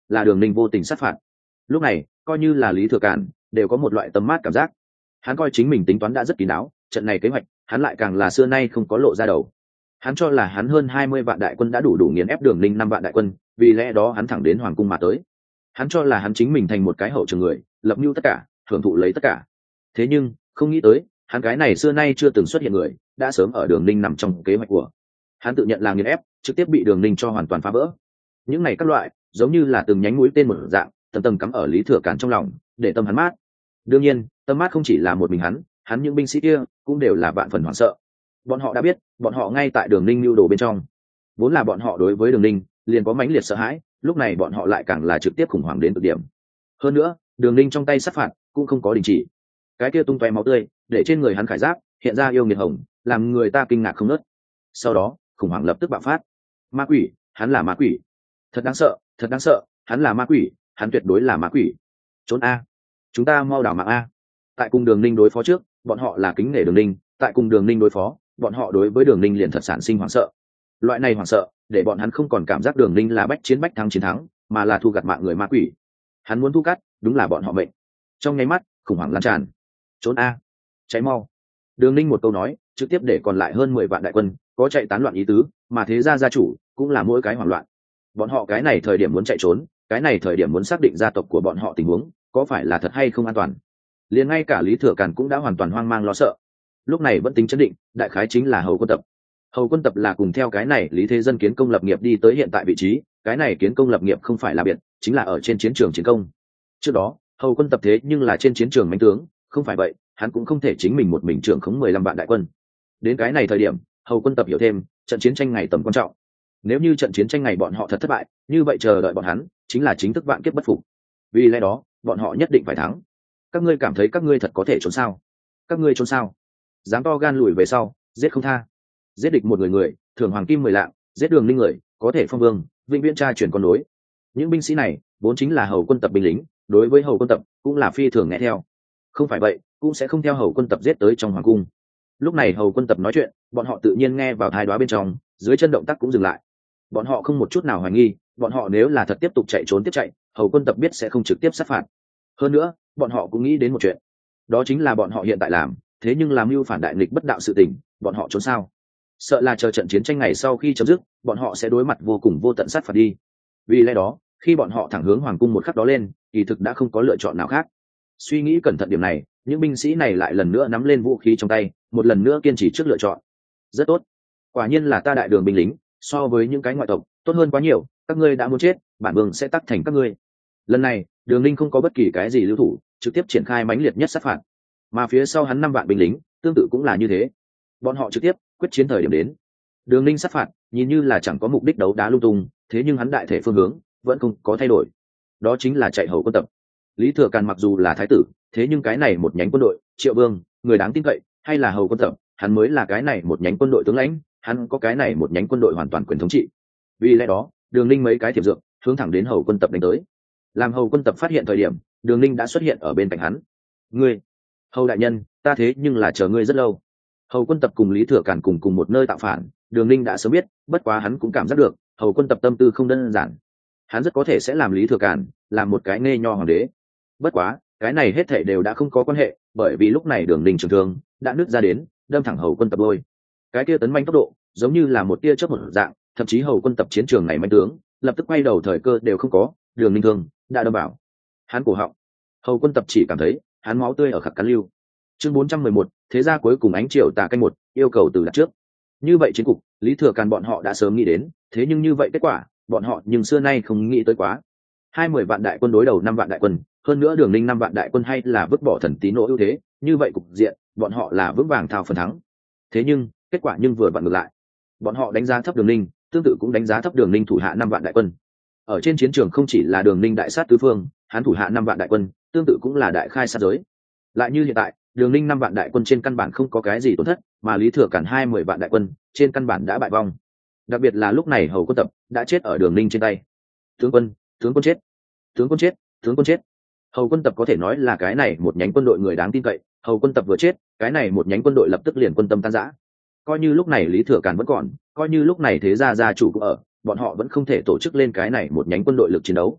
là Đường Ninh vô tình sát phạt. Lúc này coi như là Lý Thừa Càn đều có một loại tâm mát cảm giác. Hắn coi chính mình tính toán đã rất kín đáo, trận này kế hoạch hắn lại càng là xưa nay không có lộ ra đầu. Hắn cho là hắn hơn 20 vạn đại quân đã đủ nghiền ép Đường Ninh 5 vạn đại quân, vì lẽ đó hắn thẳng đến hoàng cung mà tới. Hắn cho là hắn chính mình thành một cái hậu trường người, lập mưu tất cả, hưởng thụ lấy tất cả. Thế nhưng không nghĩ tới, hắn cái này xưa nay chưa từng xuất hiện người, đã sớm ở Đường Ninh nằm trong kế hoạch của hắn, tự nhận là nghiền ép, trực tiếp bị Đường Ninh cho hoàn toàn phá vỡ. Những này các loại giống như là từng nhánh mũi tên một dạng, tầng tầng cắm ở Lý Thừa Càn trong lòng, để tâm hắn mát. Đương nhiên tâm mát không chỉ là một mình hắn những binh sĩ kia cũng đều là vạn phần hoảng sợ. Bọn họ đã biết bọn họ ngay tại Đường Ninh mưu đồ bên trong, vốn là bọn họ đối với Đường Ninh liền có mãnh liệt sợ hãi, lúc này bọn họ lại càng là trực tiếp khủng hoảng đến cực điểm. Hơn nữa Đường Ninh trong tay sát phạt cũng không có đình chỉ, cái kia tung tóe máu tươi để trên người hắn khải giáp hiện ra yêu nghiệt hồng, làm người ta kinh ngạc không nớt. Sau đó khủng hoảng lập tức bạo phát. Ma quỷ, hắn là ma quỷ, thật đáng sợ, thật đáng sợ, hắn là ma quỷ, hắn tuyệt đối là ma quỷ. Trốn a, chúng ta mau đảo mạng a. Tại cùng Đường Ninh đối phó trước, bọn họ là kính nể Đường Ninh, tại cùng Đường Ninh đối phó, bọn họ đối với Đường Ninh liền thật sản sinh hoảng sợ. Loại này hoảng sợ để bọn hắn không còn cảm giác Đường Ninh là bách chiến bách thắng chiến thắng, mà là thu gặt mạng người ma quỷ. Hắn muốn thu cắt, đúng là bọn họ mệnh. Trong nháy mắt khủng hoảng lan tràn. Trốn a, cháy mau. Đường Ninh một câu nói trực tiếp để còn lại hơn 10 vạn đại quân có chạy tán loạn ý tứ, mà thế gia gia chủ cũng là mỗi cái hoảng loạn. Bọn họ cái này thời điểm muốn chạy trốn, cái này thời điểm muốn xác định gia tộc của bọn họ tình huống có phải là thật hay không an toàn. Liền ngay cả Lý Thừa Càn cũng đã hoàn toàn hoang mang lo sợ. Lúc này vẫn tính chấn định, đại khái chính là Hầu Quân Tập. Hầu Quân Tập là cùng theo cái này Lý Thế Dân kiến công lập nghiệp đi tới hiện tại vị trí, cái này kiến công lập nghiệp không phải là biệt, chính là ở trên chiến trường chiến công. Trước đó Hầu Quân Tập thế nhưng là trên chiến trường mãnh tướng, không phải vậy hắn cũng không thể chính mình một mình trưởng khống 15 vạn đại quân. Đến cái này thời điểm Hầu Quân Tập hiểu thêm trận chiến tranh ngày tầm quan trọng. Nếu như trận chiến tranh ngày bọn họ thật thất bại, như vậy chờ đợi bọn hắn chính là chính thức vạn kiếp bất phục. Vì lẽ đó bọn họ nhất định phải thắng. Các ngươi cảm thấy các ngươi thật có thể trốn sao? Các ngươi trốn sao? Dám to gan lùi về sau, giết không tha. Giết địch một người thưởng hoàng kim 10 lạng, giết Đường Ninh người có thể phong vương, vĩnh viễn tra chuyển con nối. Những binh sĩ này vốn chính là Hầu Quân Tập binh lính, đối với Hầu Quân Tập cũng là phi thường nghe theo. Không phải vậy cũng sẽ không theo Hầu Quân Tập giết tới trong hoàng cung. Lúc này Hầu Quân Tập nói chuyện, bọn họ tự nhiên nghe vào tai đoá bên trong, dưới chân động tác cũng dừng lại. Bọn họ không một chút nào hoài nghi, bọn họ nếu là thật tiếp tục chạy trốn tiếp chạy, Hầu Quân Tập biết sẽ không trực tiếp sát phạt. Hơn nữa bọn họ cũng nghĩ đến một chuyện, đó chính là bọn họ hiện tại làm thế nhưng làm mưu phản đại nghịch bất đạo sự tình, bọn họ trốn sao? Sợ là chờ trận chiến tranh này sau khi chấm dứt, bọn họ sẽ đối mặt vô cùng vô tận sát phạt đi. Vì lẽ đó khi bọn họ thẳng hướng hoàng cung một khắc đó lên, kỳ thực đã không có lựa chọn nào khác. Suy nghĩ cẩn thận điểm này, những binh sĩ này lại lần nữa nắm lên vũ khí trong tay, một lần nữa kiên trì trước lựa chọn. Rất tốt, quả nhiên là ta đại đường binh lính, so với những cái ngoại tộc tốt hơn quá nhiều. Các ngươi đã muốn chết, bản vương sẽ tắc thành các ngươi. Lần này Đường Ninh không có bất kỳ cái gì lưu thủ, trực tiếp triển khai mãnh liệt nhất sát phạt. Mà phía sau hắn 5 vạn binh lính tương tự cũng là như thế, bọn họ trực tiếp quyết chiến thời điểm đến. Đường Ninh sát phạt nhìn như là chẳng có mục đích đấu đá lung tung, thế nhưng hắn đại thể phương hướng vẫn không có thay đổi, đó chính là chạy Hầu Quân Tập. Lý Thừa Càn mặc dù là thái tử, thế nhưng cái này một nhánh quân đội, Triệu Vương người đáng tin cậy hay là Hầu Quân Tập, hắn mới là cái này một nhánh quân đội tướng lãnh, hắn có cái này một nhánh quân đội hoàn toàn quyền thống trị. Vì lẽ đó Đường Ninh mấy cái thiệp dược hướng thẳng đến Hầu Quân Tập đánh tới. Làm Hầu Quân Tập phát hiện thời điểm, Đường Ninh đã xuất hiện ở bên cạnh hắn. Ngươi, Hầu đại nhân, ta thế nhưng là chờ ngươi rất lâu. Hầu Quân Tập cùng Lý Thừa Càn cùng một nơi tạo phản, Đường Ninh đã sớm biết, bất quá hắn cũng cảm giác được Hầu Quân Tập tâm tư không đơn giản. Hắn rất có thể sẽ làm Lý Thừa Càn làm một cái nghê nho hoàng đế. Bất quá cái này hết thảy đều đã không có quan hệ, bởi vì lúc này Đường Ninh trường thương đã nứt ra đến, đâm thẳng Hầu Quân Tập đôi. Cái tia tấn manh tốc độ giống như là một tia chớp một dạng, thậm chí Hầu Quân Tập chiến trường này manh tướng lập tức quay đầu, thời cơ đều không có, Đường Ninh thương đã đâm vào hắn cổ họng. Hầu Quân Tập chỉ cảm thấy hắn máu tươi ở khắp cắn lưu. Chương 411, thế gia cuối cùng ánh chiều tà canh một, yêu cầu từ đặt trước. Như vậy chiến cục Lý Thừa Càn bọn họ đã sớm nghĩ đến, thế nhưng như vậy kết quả bọn họ nhưng xưa nay không nghĩ tới quá. 20 vạn đại quân đối đầu 5 vạn đại quân, hơn nữa Đường Ninh 5 vạn đại quân hay là vứt bỏ thần tí nỗ ưu thế, như vậy cục diện bọn họ là vững vàng thao phần thắng. Thế nhưng kết quả nhưng vừa vặn ngược lại, bọn họ đánh giá thấp Đường Ninh, tương tự cũng đánh giá thấp Đường Ninh thủ hạ 5 vạn đại quân. Ở trên chiến trường không chỉ là Đường Ninh đại sát tứ phương, hắn thủ hạ 5 vạn đại quân tương tự cũng là đại khai sát giới. Lại như hiện tại Đường Ninh 5 vạn đại quân trên căn bản không có cái gì tổn thất, mà Lý Thừa Càn 20 vạn đại quân trên căn bản đã bại vong. Đặc biệt là lúc này Hầu Quân Tập đã chết ở Đường Ninh trên tay. Tướng quân chết, tướng quân chết, tướng quân chết. Hầu Quân Tập có thể nói là cái này một nhánh quân đội người đáng tin cậy, Hầu Quân Tập vừa chết, cái này một nhánh quân đội lập tức liền quân tâm tan rã. Coi như lúc này Lý Thừa Càn vẫn còn, coi như lúc này thế gia gia chủ cũng ở, bọn họ vẫn không thể tổ chức lên cái này một nhánh quân đội lực chiến đấu.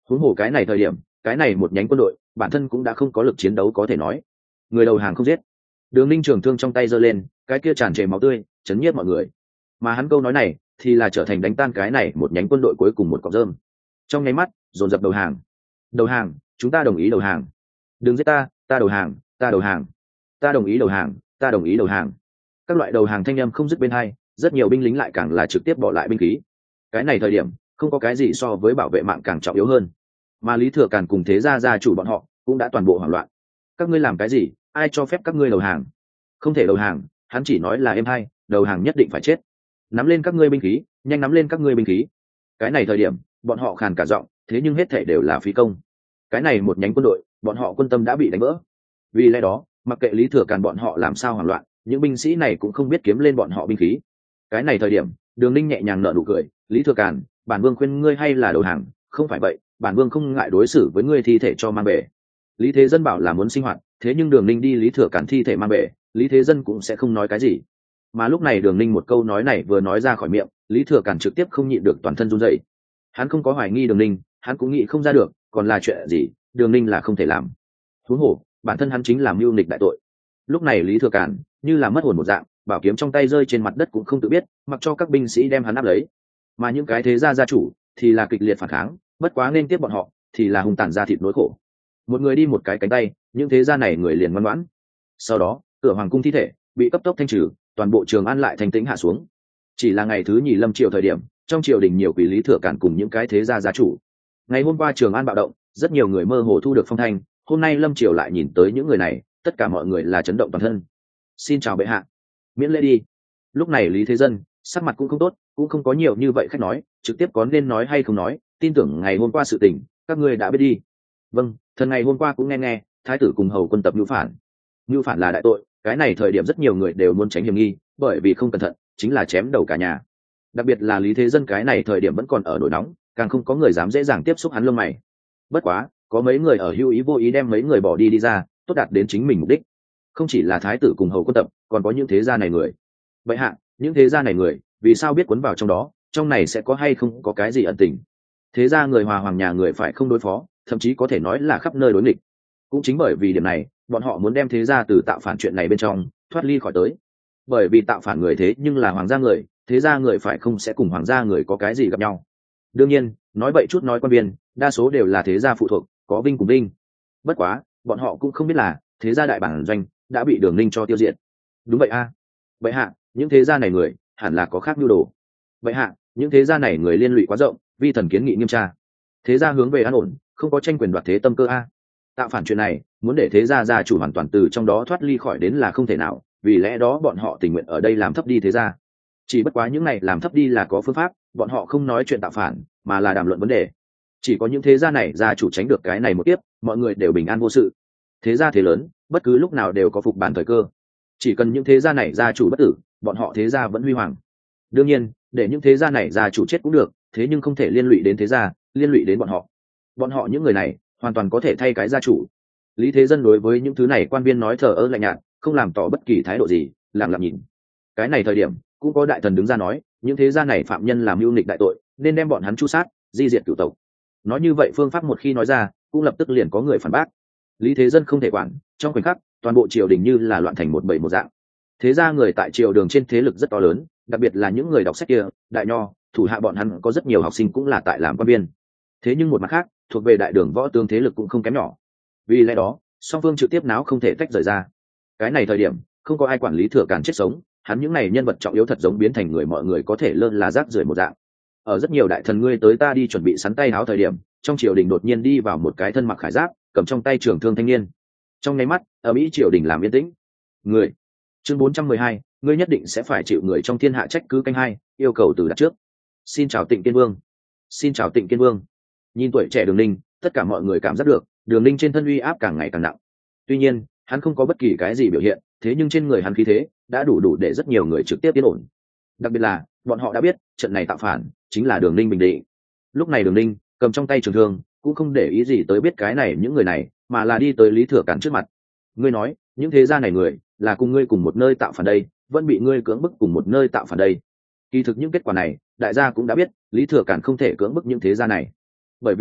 huống hồ cái này thời điểm, cái này một nhánh quân đội bản thân cũng đã không có lực chiến đấu có thể nói, người đầu hàng không giết. Đường Ninh trường thương trong tay giơ lên, cái kia tràn trề máu tươi chấn nhiếp mọi người, mà hắn câu nói này thì là trở thành đánh tan cái này một nhánh quân đội cuối cùng một cọng rơm. Trong nháy mắt dồn dập đầu hàng. Đầu hàng, chúng ta đồng ý đầu hàng. Đừng giết ta, ta đầu hàng, ta đầu hàng, ta đồng ý đầu hàng, ta đồng ý đầu hàng. Các loại đầu hàng thanh âm không dứt bên hai, rất nhiều binh lính lại càng là trực tiếp bỏ lại binh khí. Cái này thời điểm không có cái gì so với bảo vệ mạng càng trọng yếu hơn, mà Lý Thừa Càn cùng thế gia gia chủ bọn họ cũng đã toàn bộ hoảng loạn. Các ngươi làm cái gì? Ai cho phép các ngươi đầu hàng? Không thể đầu hàng, hắn chỉ nói là em hay, đầu hàng nhất định phải chết. Nắm lên các ngươi binh khí, nhanh nắm lên các ngươi binh khí. Cái này thời điểm bọn họ khàn cả giọng, thế nhưng hết thảy đều là phí công. Cái này một nhánh quân đội, bọn họ quân tâm đã bị đánh vỡ. Vì lẽ đó, mặc kệ Lý Thừa Càn bọn họ làm sao hoảng loạn, những binh sĩ này cũng không biết kiếm lên bọn họ binh khí. Cái này thời điểm Đường Ninh nhẹ nhàng nở nụ cười, Lý Thừa Càn, bản vương khuyên ngươi hay là đầu hàng, không phải vậy bản vương không ngại đối xử với ngươi thi thể cho mang bể. Lý Thế Dân bảo là muốn sinh hoạt, thế nhưng Đường Ninh đi Lý Thừa Càn thi thể mang bể, Lý Thế Dân cũng sẽ không nói cái gì. Mà lúc này Đường Ninh một câu nói này vừa nói ra khỏi miệng, Lý Thừa Càn trực tiếp không nhịn được toàn thân run rẩy. Hắn không có hoài nghi Đường Ninh, hắn cũng nghĩ không ra được còn là chuyện gì Đường Ninh là không thể làm. Huống hồ bản thân hắn chính là mưu nghịch đại tội. Lúc này Lý Thừa Càn như là mất hồn một dạng, bảo kiếm trong tay rơi trên mặt đất cũng không tự biết, mặc cho các binh sĩ đem hắn áp lấy. Mà những cái thế gia gia chủ thì là kịch liệt phản kháng, bất quá nên tiếp bọn họ thì là hung tàn ra thịt nỗi khổ. Một người đi một cái cánh tay, những thế gia này người liền ngoan ngoãn. Sau đó cửa hoàng cung thi thể bị cấp tốc thanh trừ, toàn bộ Trường An lại thanh tĩnh hạ xuống. Chỉ là ngày thứ nhì lâm triều thời điểm, trong triều đình nhiều quý Lý Thừa Càn cùng những cái thế gia gia chủ. Ngày hôm qua Trường An bạo động, rất nhiều người mơ hồ thu được phong thanh, hôm nay lâm triều lại nhìn tới những người này, tất cả mọi người là chấn động toàn thân. Xin chào bệ hạ, miễn lễ đi. Lúc này Lý Thế Dân sắc mặt cũng không tốt, cũng không có nhiều như vậy khách nói, trực tiếp có nên nói hay không nói, tin tưởng ngày hôm qua sự tình các ngươi đã biết đi. Vâng, thần ngày hôm qua cũng nghe thái tử cùng hầu quân tập mưu phản là đại tội, cái này thời điểm rất nhiều người đều muốn tránh hiểm nghi, bởi vì không cẩn thận chính là chém đầu cả nhà. Đặc biệt là Lý Thế Dân cái này thời điểm vẫn còn ở nổi nóng, càng không có người dám dễ dàng tiếp xúc hắn lông mày. Bất quá có mấy người ở hữu ý vô ý đem mấy người bỏ đi ra, tốt đạt đến chính mình mục đích. Không chỉ là thái tử cùng hầu quân tập, còn có những thế gia này người. Vậy hạ, những thế gia này người vì sao biết cuốn vào trong đó, trong này sẽ có hay không có cái gì ẩn tình? Thế gia người hòa hoàng nhà người phải không đối phó, thậm chí có thể nói là khắp nơi đối nghịch. Cũng chính bởi vì điểm này, bọn họ muốn đem thế gia từ tạo phản chuyện này bên trong thoát ly khỏi tới. Bởi vì tạo phản người thế nhưng là hoàng gia người, thế gia người phải không sẽ cùng hoàng gia người có cái gì gặp nhau. Đương nhiên nói bậy chút nói quan viên đa số đều là thế gia phụ thuộc, có vinh cùng vinh. Bất quá bọn họ cũng không biết là thế gia đại bản doanh đã bị Đường Ninh cho tiêu diệt. Đúng vậy a. Vậy hạ, những thế gia này người hẳn là có khác nhu đồ. Vậy hạ, những thế gia này người liên lụy quá rộng, vi thần kiến nghị nghiêm tra. Thế gia hướng về an ổn, không có tranh quyền đoạt thế tâm cơ a. Tạo phản chuyện này muốn để thế gia gia chủ hoàn toàn từ trong đó thoát ly khỏi đến là không thể nào, vì lẽ đó bọn họ tình nguyện ở đây làm thấp đi thế gia. Chỉ bất quá những này làm thấp đi là có phương pháp, bọn họ không nói chuyện tạo phản mà là đàm luận vấn đề. Chỉ có những thế gia này gia chủ tránh được cái này một tiếp, mọi người đều bình an vô sự. Thế gia thế lớn bất cứ lúc nào đều có phục bản thời cơ, chỉ cần những thế gia này gia chủ bất tử, bọn họ thế gia vẫn huy hoàng. Đương nhiên để những thế gia này gia chủ chết cũng được, thế nhưng không thể liên lụy đến thế gia, liên lụy đến bọn họ những người này hoàn toàn có thể thay cái gia chủ. Lý Thế Dân đối với những thứ này quan viên nói thờ ơ lạnh nhạt, không làm tỏ bất kỳ thái độ gì, lặng lặng nhìn. Cái này thời điểm cũng có đại thần đứng ra nói, những thế gia này phạm nhân làm mưu nghịch đại tội, nên đem bọn hắn tru sát, di diệt cửu tộc. Nói như vậy phương pháp một khi nói ra, cũng lập tức liền có người phản bác. Lý Thế Dân không thể quản, trong khoảnh khắc toàn bộ triều đình như là loạn thành một bầy một dạng. Thế ra người tại triều đường trên thế lực rất to lớn, đặc biệt là những người đọc sách kia, đại nho, thủ hạ bọn hắn có rất nhiều học sinh cũng là tại làm quan viên. Thế nhưng một mặt khác, thuộc về đại đường võ tướng thế lực cũng không kém nhỏ. Vì lẽ đó song phương trực tiếp náo không thể tách rời ra. Cái này thời điểm không có ai quản Lý Thừa Càn chết sống, hắn những này nhân vật trọng yếu thật giống biến thành người mọi người có thể lơ là rác rưởi một dạng. Ở rất nhiều đại thần ngươi tới ta đi chuẩn bị sắn tay áo thời điểm, trong triều đình đột nhiên đi vào một cái thân mặc khải giáp, cầm trong tay trường thương thanh niên. Trong nháy mắt ở Mỹ triều đình làm yên tĩnh. Người chương 412, ngươi nhất định sẽ phải chịu người trong thiên hạ trách cứ canh hai, yêu cầu từ đặt trước. Xin chào Tịnh Kiên Vương. Xin chào Tịnh Kiên Vương. Nhìn tuổi trẻ Đường Ninh, tất cả mọi người cảm giác được Đường Ninh trên thân uy áp càng ngày càng nặng. Tuy nhiên hắn không có bất kỳ cái gì biểu hiện, thế nhưng trên người hắn khí thế đã đủ để rất nhiều người trực tiếp yên ổn. Đặc biệt là bọn họ đã biết trận này tạo phản chính là Đường Ninh bình định. Lúc này Đường Ninh cầm trong tay trường thương, cũng không để ý gì tới biết cái này những người này, mà là đi tới Lý Thừa Càn trước mặt. Ngươi nói những thế gia này người là cùng ngươi cùng một nơi tạo phản đây, vẫn bị ngươi cưỡng bức cùng một nơi tạo phản đây. Kỳ thực những kết quả này đại gia cũng đã biết, Lý Thừa Càn không thể cưỡng bức những thế gia này, bởi vì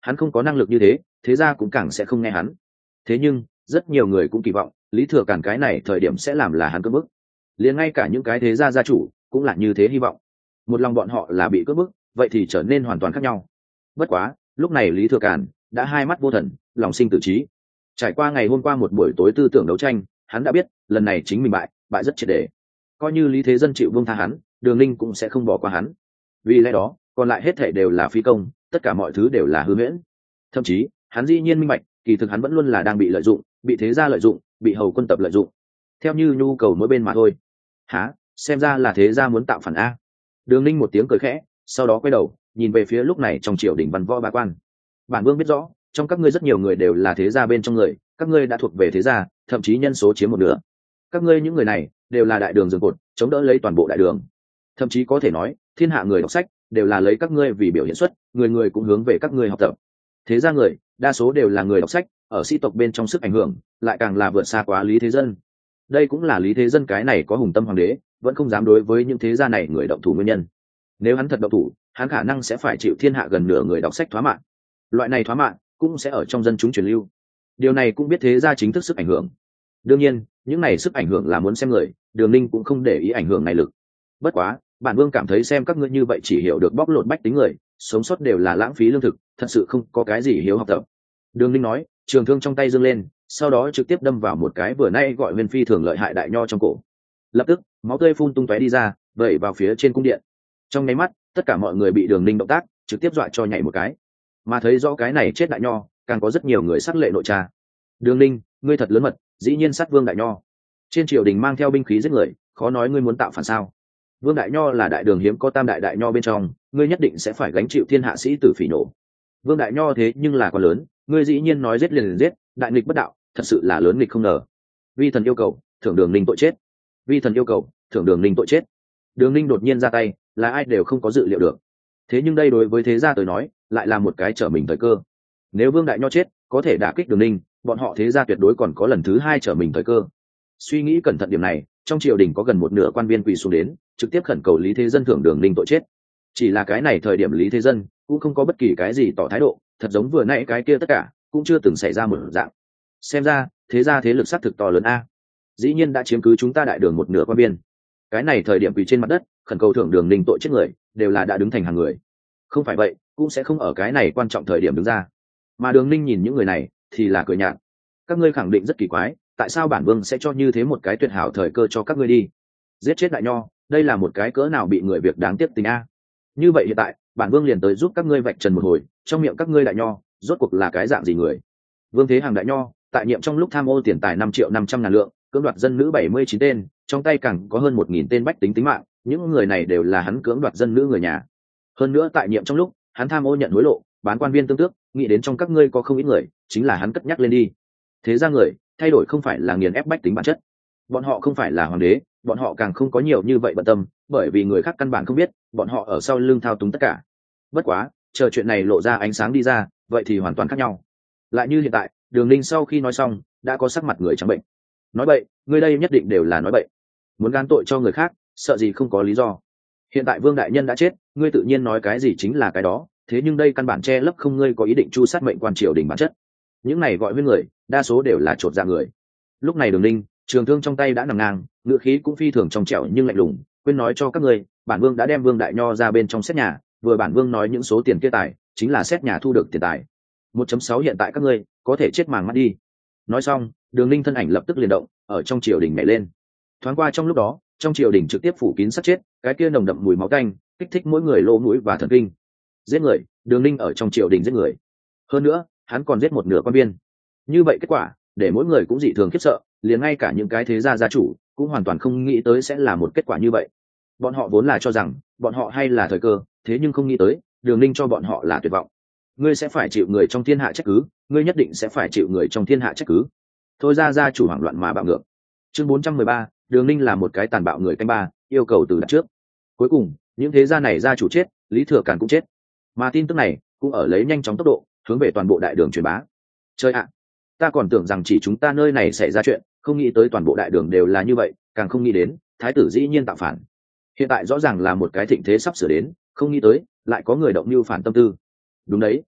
hắn không có năng lực như thế, thế ra cũng càng sẽ không nghe hắn. Thế nhưng rất nhiều người cũng kỳ vọng Lý Thừa Càn cái này thời điểm sẽ làm là hắn cưỡng bức. Liền ngay cả những cái thế gia gia chủ cũng là như thế hy vọng. Một lòng bọn họ là bị cưỡng bức, vậy thì trở nên hoàn toàn khác nhau. Bất quá lúc này Lý Thừa Càn đã hai mắt vô thần, lòng sinh tự trí. Trải qua ngày hôm qua một buổi tối tư tưởng đấu tranh, hắn đã biết lần này chính mình bại rất triệt để. Coi như Lý Thế Dân chịu buông tha hắn, Đường Ninh cũng sẽ không bỏ qua hắn. Vì lẽ đó còn lại hết thảy đều là phi công, tất cả mọi thứ đều là hư huyễn. Thậm chí hắn dĩ nhiên minh bạch, kỳ thực hắn vẫn luôn là đang bị lợi dụng, bị thế gia lợi dụng, bị hầu quân tập lợi dụng, theo như nhu cầu mỗi bên mà thôi. Hả? Xem ra là thế gia muốn tạo phản a. Đường Ninh một tiếng cười khẽ, sau đó quay đầu nhìn về phía lúc này trong triều đình văn võ bá quan. Bản vương biết rõ, trong các ngươi rất nhiều người đều là thế gia bên trong người, các ngươi đã thuộc về thế gia, thậm chí nhân số chiếm một nửa. Các ngươi những người này đều là đại đường giường cột, chống đỡ lấy toàn bộ đại đường. Thậm chí có thể nói, thiên hạ người đọc sách đều là lấy các ngươi vì biểu hiện xuất, người người cũng hướng về các ngươi học tập. Thế gia người, đa số đều là người đọc sách, ở sĩ tộc bên trong sức ảnh hưởng lại càng là vượt xa quá Lý Thế Dân. Đây cũng là Lý Thế Dân cái này có hùng tâm hoàng đế vẫn không dám đối với những thế gia này người động thủ nguyên nhân. Nếu hắn thật động thủ, hắn khả năng sẽ phải chịu thiên hạ gần nửa người đọc sách thoá mạng. Loại này thoá mạng cũng sẽ ở trong dân chúng truyền lưu. Điều này cũng biết thế gia chính thức sức ảnh hưởng. Đương nhiên những này sức ảnh hưởng là muốn xem người, Đường Ninh cũng không để ý ảnh hưởng này lực. Bất quá bản vương cảm thấy xem các ngươi như vậy chỉ hiểu được bóc lột bách tính người, sống sót đều là lãng phí lương thực, thật sự không có cái gì hiếu học tập. Đường Ninh nói, trường thương trong tay giương lên, sau đó trực tiếp đâm vào một cái vừa nay gọi Viên phi thường lợi hại đại nho trong cổ. Lập tức máu tươi phun tung tóe đi ra, vẩy vào phía trên cung điện. Trong nháy mắt tất cả mọi người bị Đường Ninh động tác trực tiếp dọa cho nhảy một cái. Mà thấy rõ cái này chết đại nho, càng có rất nhiều người sắc lệ nội tra. Đường Ninh, ngươi thật lớn mật, dĩ nhiên sát Vương đại nho. Trên triều đình mang theo binh khí giết người, khó nói ngươi muốn tạo phản sao? Vương đại nho là đại đường hiếm có tam đại đại nho bên trong, ngươi nhất định sẽ phải gánh chịu thiên hạ sĩ tử phỉ nổ. Vương đại nho thế nhưng là quá lớn, ngươi dĩ nhiên nói giết liền giết, đại nghịch bất đạo, thật sự là lớn nghịch không ngờ. Vi thần yêu cầu thưởng Đường Ninh tội chết. Vi thần yêu cầu thưởng Đường Ninh tội chết. Đường Ninh đột nhiên ra tay, là ai đều không có dự liệu được. Thế nhưng đây đối với thế gia tới nói lại là một cái trở mình thời cơ. Nếu Vương đại nho chết có thể đả kích Đường Ninh, bọn họ thế gia tuyệt đối còn có lần thứ hai trở mình thời cơ. Suy nghĩ cẩn thận điểm này, trong triều đình có gần một nửa quan viên quỳ xuống đến trực tiếp khẩn cầu Lý Thế Dân thưởng Đường Ninh tội chết. Chỉ là cái này thời điểm Lý Thế Dân cũng không có bất kỳ cái gì tỏ thái độ, thật giống vừa nãy cái kia tất cả cũng chưa từng xảy ra một dạng. Xem ra thế gia thế lực sát thực to lớn a, dĩ nhiên đã chiếm cứ chúng ta đại đường một nửa quan biên. Cái này thời điểm quỳ trên mặt đất khẩn cầu thưởng Đường Ninh tội chết người đều là đã đứng thành hàng người, không phải vậy cũng sẽ không ở cái này quan trọng thời điểm đứng ra. Mà Đường Ninh nhìn những người này thì là cười nhạt. Các ngươi khẳng định rất kỳ quái, tại sao bản vương sẽ cho như thế một cái tuyệt hảo thời cơ cho các ngươi đi giết chết đại nho, đây là một cái cỡ nào bị người việc đáng tiếc tình a. Như vậy hiện tại bản vương liền tới giúp các ngươi vạch trần một hồi, trong miệng các ngươi đại nho rốt cuộc là cái dạng gì người. Vương Thế Hàng đại nho tại nhiệm trong lúc tham ô tiền tài 5.500.000 lượng, cưỡng đoạt dân nữ 79 tên, trong tay càng có hơn 1.000 tên bách tính tính mạng, những người này đều là hắn cưỡng đoạt dân nữ người nhà. Hơn nữa tại nhiệm trong lúc hắn tham ô nhận hối lộ, bán quan viên tương tước, nghĩ đến trong các ngươi có không ít người chính là hắn cất nhắc lên đi. Thế ra người thay đổi không phải là nghiền ép bách tính bản chất, bọn họ không phải là hoàng đế, bọn họ càng không có nhiều như vậy bận tâm, bởi vì người khác căn bản không biết bọn họ ở sau lưng thao túng tất cả. Bất quá chờ chuyện này lộ ra ánh sáng đi ra, vậy thì hoàn toàn khác nhau. Lại như hiện tại Đường Ninh sau khi nói xong đã có sắc mặt người trắng bệnh. Nói bậy, ngươi đây nhất định đều là nói bậy, muốn gán tội cho người khác sợ gì không có lý do. Hiện tại Vương đại nhân đã chết, ngươi tự nhiên nói cái gì chính là cái đó, thế nhưng đây căn bản che lấp không ngươi có ý định chu sát mệnh quan triều đình bản chất. Những này gọi với người đa số đều là chột dạ người. Lúc này Đường Ninh trường thương trong tay đã nằm ngang, ngựa khí cũng phi thường trong trẻo nhưng lạnh lùng, quên nói cho các ngươi, bản vương đã đem Vương đại nho ra bên trong xét nhà, vừa bản vương nói những số tiền kia tài chính là xét nhà thu được tiền tài. 1.6 hiện tại các ngươi có thể chết màng mắt đi. Nói xong Đường Ninh thân ảnh lập tức liền động ở trong triều đình nhảy lên. Thoáng qua trong lúc đó trong triều đình trực tiếp phủ kín sát chết, cái kia nồng đậm mùi máu tanh kích thích mỗi người lỗ mũi và thần kinh. Giết người, Đường Ninh ở trong triều đình giết người, hơn nữa hắn còn giết một nửa quan viên. Như vậy kết quả để mỗi người cũng dị thường khiếp sợ, liền ngay cả những cái thế gia gia chủ cũng hoàn toàn không nghĩ tới sẽ là một kết quả như vậy. Bọn họ vốn là cho rằng bọn họ hay là thời cơ, thế nhưng không nghĩ tới Đường Ninh cho bọn họ là tuyệt vọng. Ngươi sẽ phải chịu người trong thiên hạ trách cứ, ngươi nhất định sẽ phải chịu người trong thiên hạ trách cứ. Thôi ra gia chủ hoảng loạn mà bạo ngược. Chương 413, Đường Ninh là một cái tàn bạo người canh ba, yêu cầu từ đặt trước. Cuối cùng những thế gia này gia chủ chết, Lý Thừa Càn cũng chết, mà tin tức này cũng ở lấy nhanh chóng tốc độ hướng về toàn bộ đại đường truyền bá. Trời ạ, ta còn tưởng rằng chỉ chúng ta nơi này xảy ra chuyện, không nghĩ tới toàn bộ đại đường đều là như vậy, càng không nghĩ đến thái tử dĩ nhiên tạo phản. Hiện tại rõ ràng là một cái thịnh thế sắp sửa đến, không nghĩ tới lại có người động mưu phản tâm tư. Đúng đấy,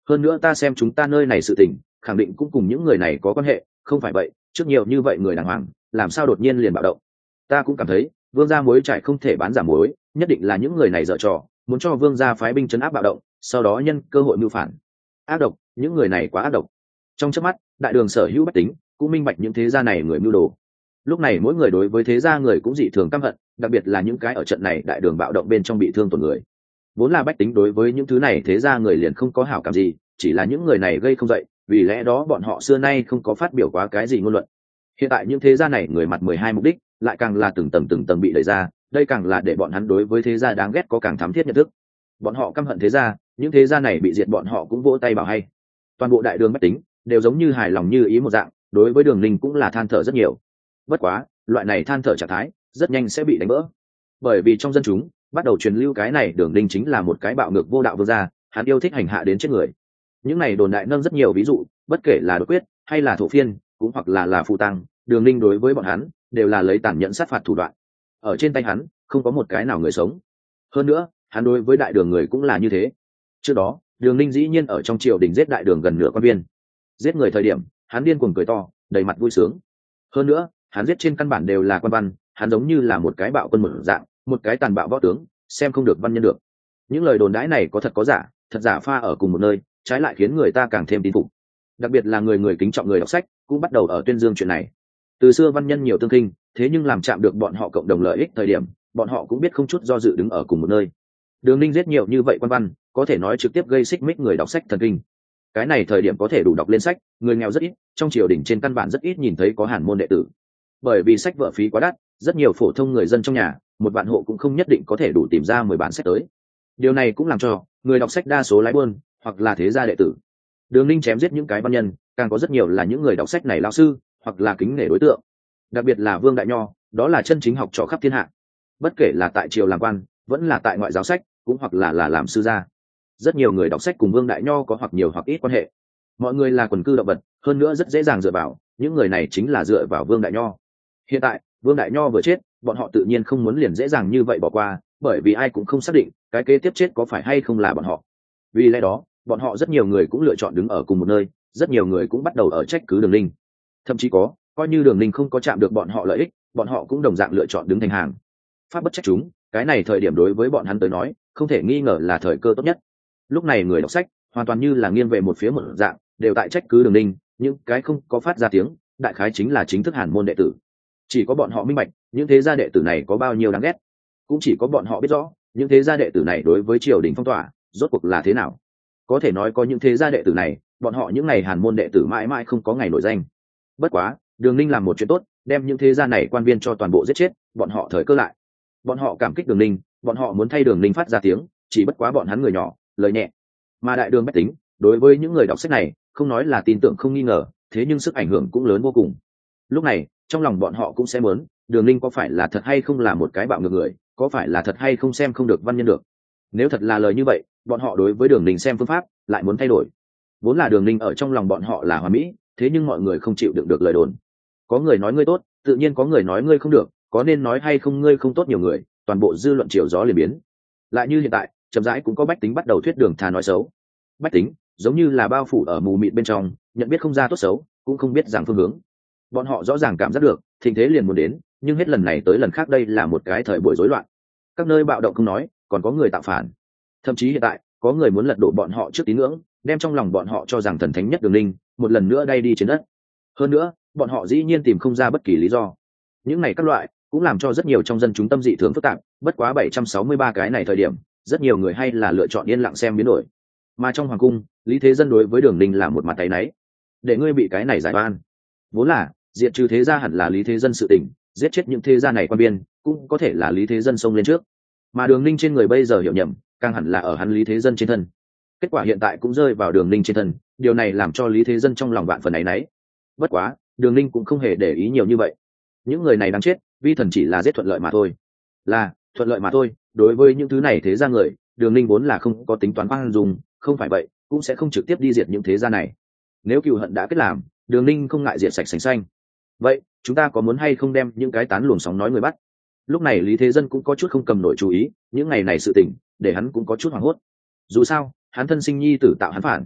hơn nữa ta xem chúng ta nơi này sự tình khẳng định cũng cùng những người này có quan hệ, không phải vậy trước nhiều như vậy người đàng hoàng làm sao đột nhiên liền bạo động. Ta cũng cảm thấy vương gia muối trải không thể bán giả muối, nhất định là những người này dở trò, muốn cho vương gia phái binh trấn áp bạo động, sau đó nhân cơ hội mưu phản. Ác độc, những người này quá ác độc. Trong chớp mắt đại đường sở hữu bách tính cũng minh bạch những thế gia này người mưu đồ. Lúc này mỗi người đối với thế gia người cũng dị thường căm hận, đặc biệt là những cái ở trận này đại đường bạo động bên trong bị thương tổn người. Vốn là bách tính đối với những thứ này thế gia người liền không có hảo cảm gì, chỉ là những người này gây không dậy, vì lẽ đó bọn họ xưa nay không có phát biểu quá cái gì ngôn luận. Hiện tại những thế gia này người mặt 12 mục đích lại càng là từng tầng bị đẩy ra, đây càng là để bọn hắn đối với thế gia đáng ghét có càng thắm thiết nhận thức. Bọn họ căm hận thế gia, những thế gia này bị diệt bọn họ cũng vỗ tay bảo hay. Toàn bộ đại đường bách tính đều giống như hài lòng như ý một dạng, đối với Đường Ninh cũng là than thở rất nhiều. Bất quá loại này than thở trạng thái rất nhanh sẽ bị đánh vỡ, bởi vì trong dân chúng bắt đầu truyền lưu cái này Đường Ninh chính là một cái bạo ngược vô đạo vương gia, hắn yêu thích hành hạ đến chết người. Những này đồn đại nâng rất nhiều ví dụ, bất kể là đột quyết hay là thổ phiên cũng hoặc là phụ tăng, Đường Ninh đối với bọn hắn đều là lấy tàn nhẫn sát phạt thủ đoạn, ở trên tay hắn không có một cái nào người sống. Hơn nữa hắn đối với đại đường người cũng là như thế. Trước đó Đường Ninh dĩ nhiên ở trong triều đình giết đại đường gần nửa quan viên, giết người thời điểm hắn điên cuồng cười to đầy mặt vui sướng. Hơn nữa hắn giết trên căn bản đều là quan văn, hắn giống như là một cái bạo quân mở dạng, một cái tàn bạo võ tướng, xem không được văn nhân được. Những lời đồn đãi này có thật có giả, thật giả pha ở cùng một nơi, trái lại khiến người ta càng thêm tin phục. Đặc biệt là người kính trọng người đọc sách cũng bắt đầu ở tuyên dương chuyện này. Từ xưa văn nhân nhiều tương kinh, thế nhưng làm chạm được bọn họ cộng đồng lợi ích thời điểm, bọn họ cũng biết không chút do dự đứng ở cùng một nơi. Đường Ninh giết nhiều như vậy quan văn, có thể nói trực tiếp gây xích mích người đọc sách thần kinh. Cái này thời điểm có thể đủ đọc lên sách, người nghèo rất ít, trong triều đình trên căn bản rất ít nhìn thấy có hàn môn đệ tử. Bởi vì sách vở phí quá đắt, rất nhiều phổ thông người dân trong nhà, một vạn hộ cũng không nhất định có thể đủ tìm ra 10 bản sách tới. Điều này cũng làm cho người đọc sách đa số lái buôn hoặc là thế gia đệ tử. Đường Ninh chém giết những cái văn nhân, càng có rất nhiều là những người đọc sách này lão sư hoặc là kính nể đối tượng. Đặc biệt là Vương Đại Nho, đó là chân chính học trò khắp thiên hạ. Bất kể là tại triều làm quan, vẫn là tại ngoại giáo sách, cũng hoặc là làm sư gia. Rất nhiều người đọc sách cùng Vương Đại Nho có hoặc nhiều hoặc ít quan hệ. Mọi người là quần cư động vật, hơn nữa rất dễ dàng dựa vào, những người này chính là dựa vào Vương Đại Nho. Hiện tại Vương Đại Nho vừa chết, bọn họ tự nhiên không muốn liền dễ dàng như vậy bỏ qua, bởi vì ai cũng không xác định cái kế tiếp chết có phải hay không là bọn họ. Vì lẽ đó bọn họ rất nhiều người cũng lựa chọn đứng ở cùng một nơi, rất nhiều người cũng bắt đầu ở trách cứ Đường Ninh. Thậm chí coi như Đường Ninh không có chạm được bọn họ lợi ích, bọn họ cũng đồng dạng lựa chọn đứng thành hàng. Pháp bất trách chúng, cái này thời điểm đối với bọn hắn tới nói không thể nghi ngờ là thời cơ tốt nhất. Lúc này người đọc sách hoàn toàn như là nghiêng về một phía một dạng, đều tại trách cứ Đường Ninh, những cái không có phát ra tiếng đại khái chính là chính thức hàn môn đệ tử. Chỉ có bọn họ minh bạch những thế gia đệ tử này có bao nhiêu đáng ghét, cũng chỉ có bọn họ biết rõ những thế gia đệ tử này đối với triều đình phong tỏa rốt cuộc là thế nào. Có thể nói có những thế gia đệ tử này, bọn họ những ngày hàn môn đệ tử mãi mãi không có ngày nổi danh. Bất quá Đường Ninh làm một chuyện tốt, đem những thế gia này quan viên cho toàn bộ giết chết, bọn họ thời cơ lại. Bọn họ cảm kích Đường Ninh, bọn họ muốn thay Đường Ninh phát ra tiếng, chỉ bất quá bọn hắn người nhỏ lời nhẹ, mà đại đường bách tính đối với những người đọc sách này không nói là tin tưởng không nghi ngờ, thế nhưng sức ảnh hưởng cũng lớn vô cùng. Lúc này trong lòng bọn họ cũng sẽ muốn Đường Ninh có phải là thật hay không là một cái bạo ngược người, có phải là thật hay không xem không được văn nhân được. Nếu thật là lời như vậy, bọn họ đối với Đường Ninh xem phương pháp lại muốn thay đổi. Vốn là Đường Ninh ở trong lòng bọn họ là hoàn mỹ, thế nhưng mọi người không chịu đựng được lời đồn. Có người nói ngươi tốt, tự nhiên có người nói ngươi không được, có nên nói hay không ngươi không tốt nhiều người, toàn bộ dư luận chiều gió liền biến. Lại như hiện tại chậm rãi cũng có bách tính bắt đầu thuyết Đường thà nói xấu. Bách tính giống như là bao phủ ở mù mịt bên trong, nhận biết không ra tốt xấu, cũng không biết rằng phương hướng. Bọn họ rõ ràng cảm giác được tình thế liền muốn đến, nhưng hết lần này tới lần khác đây là một cái thời buổi rối loạn. Các nơi bạo động không nói, còn có người tạo phản. Thậm chí hiện tại có người muốn lật đổ bọn họ trước tín ngưỡng, đem trong lòng bọn họ cho rằng thần thánh nhất Đường Ninh một lần nữa đay đi trên đất. Hơn nữa bọn họ dĩ nhiên tìm không ra bất kỳ lý do. Những này các loại cũng làm cho rất nhiều trong dân chúng tâm dị thường phức tạp. Bất quá 763 cái này thời điểm, rất nhiều người hay là lựa chọn yên lặng xem biến đổi. Mà trong hoàng cung, Lý Thế Dân đối với Đường Ninh là một mặt tay náy, để ngươi bị cái này giải oan. Vốn là diệt trừ thế gia hẳn là Lý Thế Dân sự tình, giết chết những thế gia này quan biên cũng có thể là Lý Thế Dân xông lên trước, mà Đường Ninh trên người bây giờ hiểu nhầm càng hẳn là ở hắn Lý Thế Dân trên thân. Kết quả hiện tại cũng rơi vào Đường Ninh trên thân, điều này làm cho Lý Thế Dân trong lòng vạn phần áy náy. Bất quá Đường Ninh cũng không hề để ý nhiều như vậy. Những người này đáng chết, vi thần chỉ là giết thuận lợi mà thôi, là thuận lợi mà thôi. Đối với những thứ này thế gia người, Đường Ninh vốn là không có tính toán khoan dung, không phải vậy cũng sẽ không trực tiếp đi diệt những thế gia này. Nếu cừu hận đã kết làm, Đường Ninh không ngại diệt sạch sành xanh. Vậy chúng ta có muốn hay không đem những cái tán luồng sóng nói người bắt? Lúc này Lý Thế Dân cũng có chút không cầm nổi chú ý, những ngày này sự tình để hắn cũng có chút hoảng hốt. Dù sao hắn thân sinh nhi tử tạo hắn phản,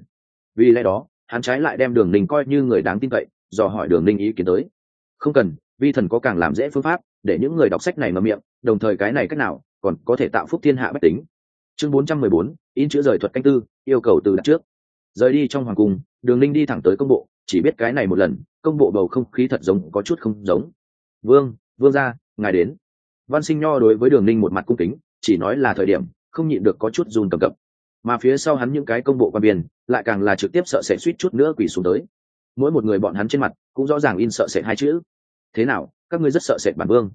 vì lẽ đó hắn trái lại đem Đường Ninh coi như người đáng tin cậy, dò hỏi Đường Ninh ý kiến tới. Không cần, vi thần có càng làm dễ phương pháp để những người đọc sách này ngậm miệng, đồng thời cái này cách nào còn có thể tạo phúc thiên hạ bách tính. Chương 414, in chữ rời thuật canh tư, yêu cầu từ đặt trước. Rời đi trong hoàng cung, Đường Ninh đi thẳng tới công bộ, chỉ biết cái này một lần công bộ bầu không khí thật giống có chút không giống. Vương gia, ngài đến. Văn Sinh Nho đối với Đường Ninh một mặt cung kính, chỉ nói là thời điểm không nhịn được có chút run cầm cập, mà phía sau hắn những cái công bộ quan viên lại càng là trực tiếp sợ sệt suýt chút nữa quỳ xuống tới. Mỗi một người bọn hắn trên mặt cũng rõ ràng in sợ sệt hai chữ. Thế nào, các ngươi rất sợ sệt bản vương?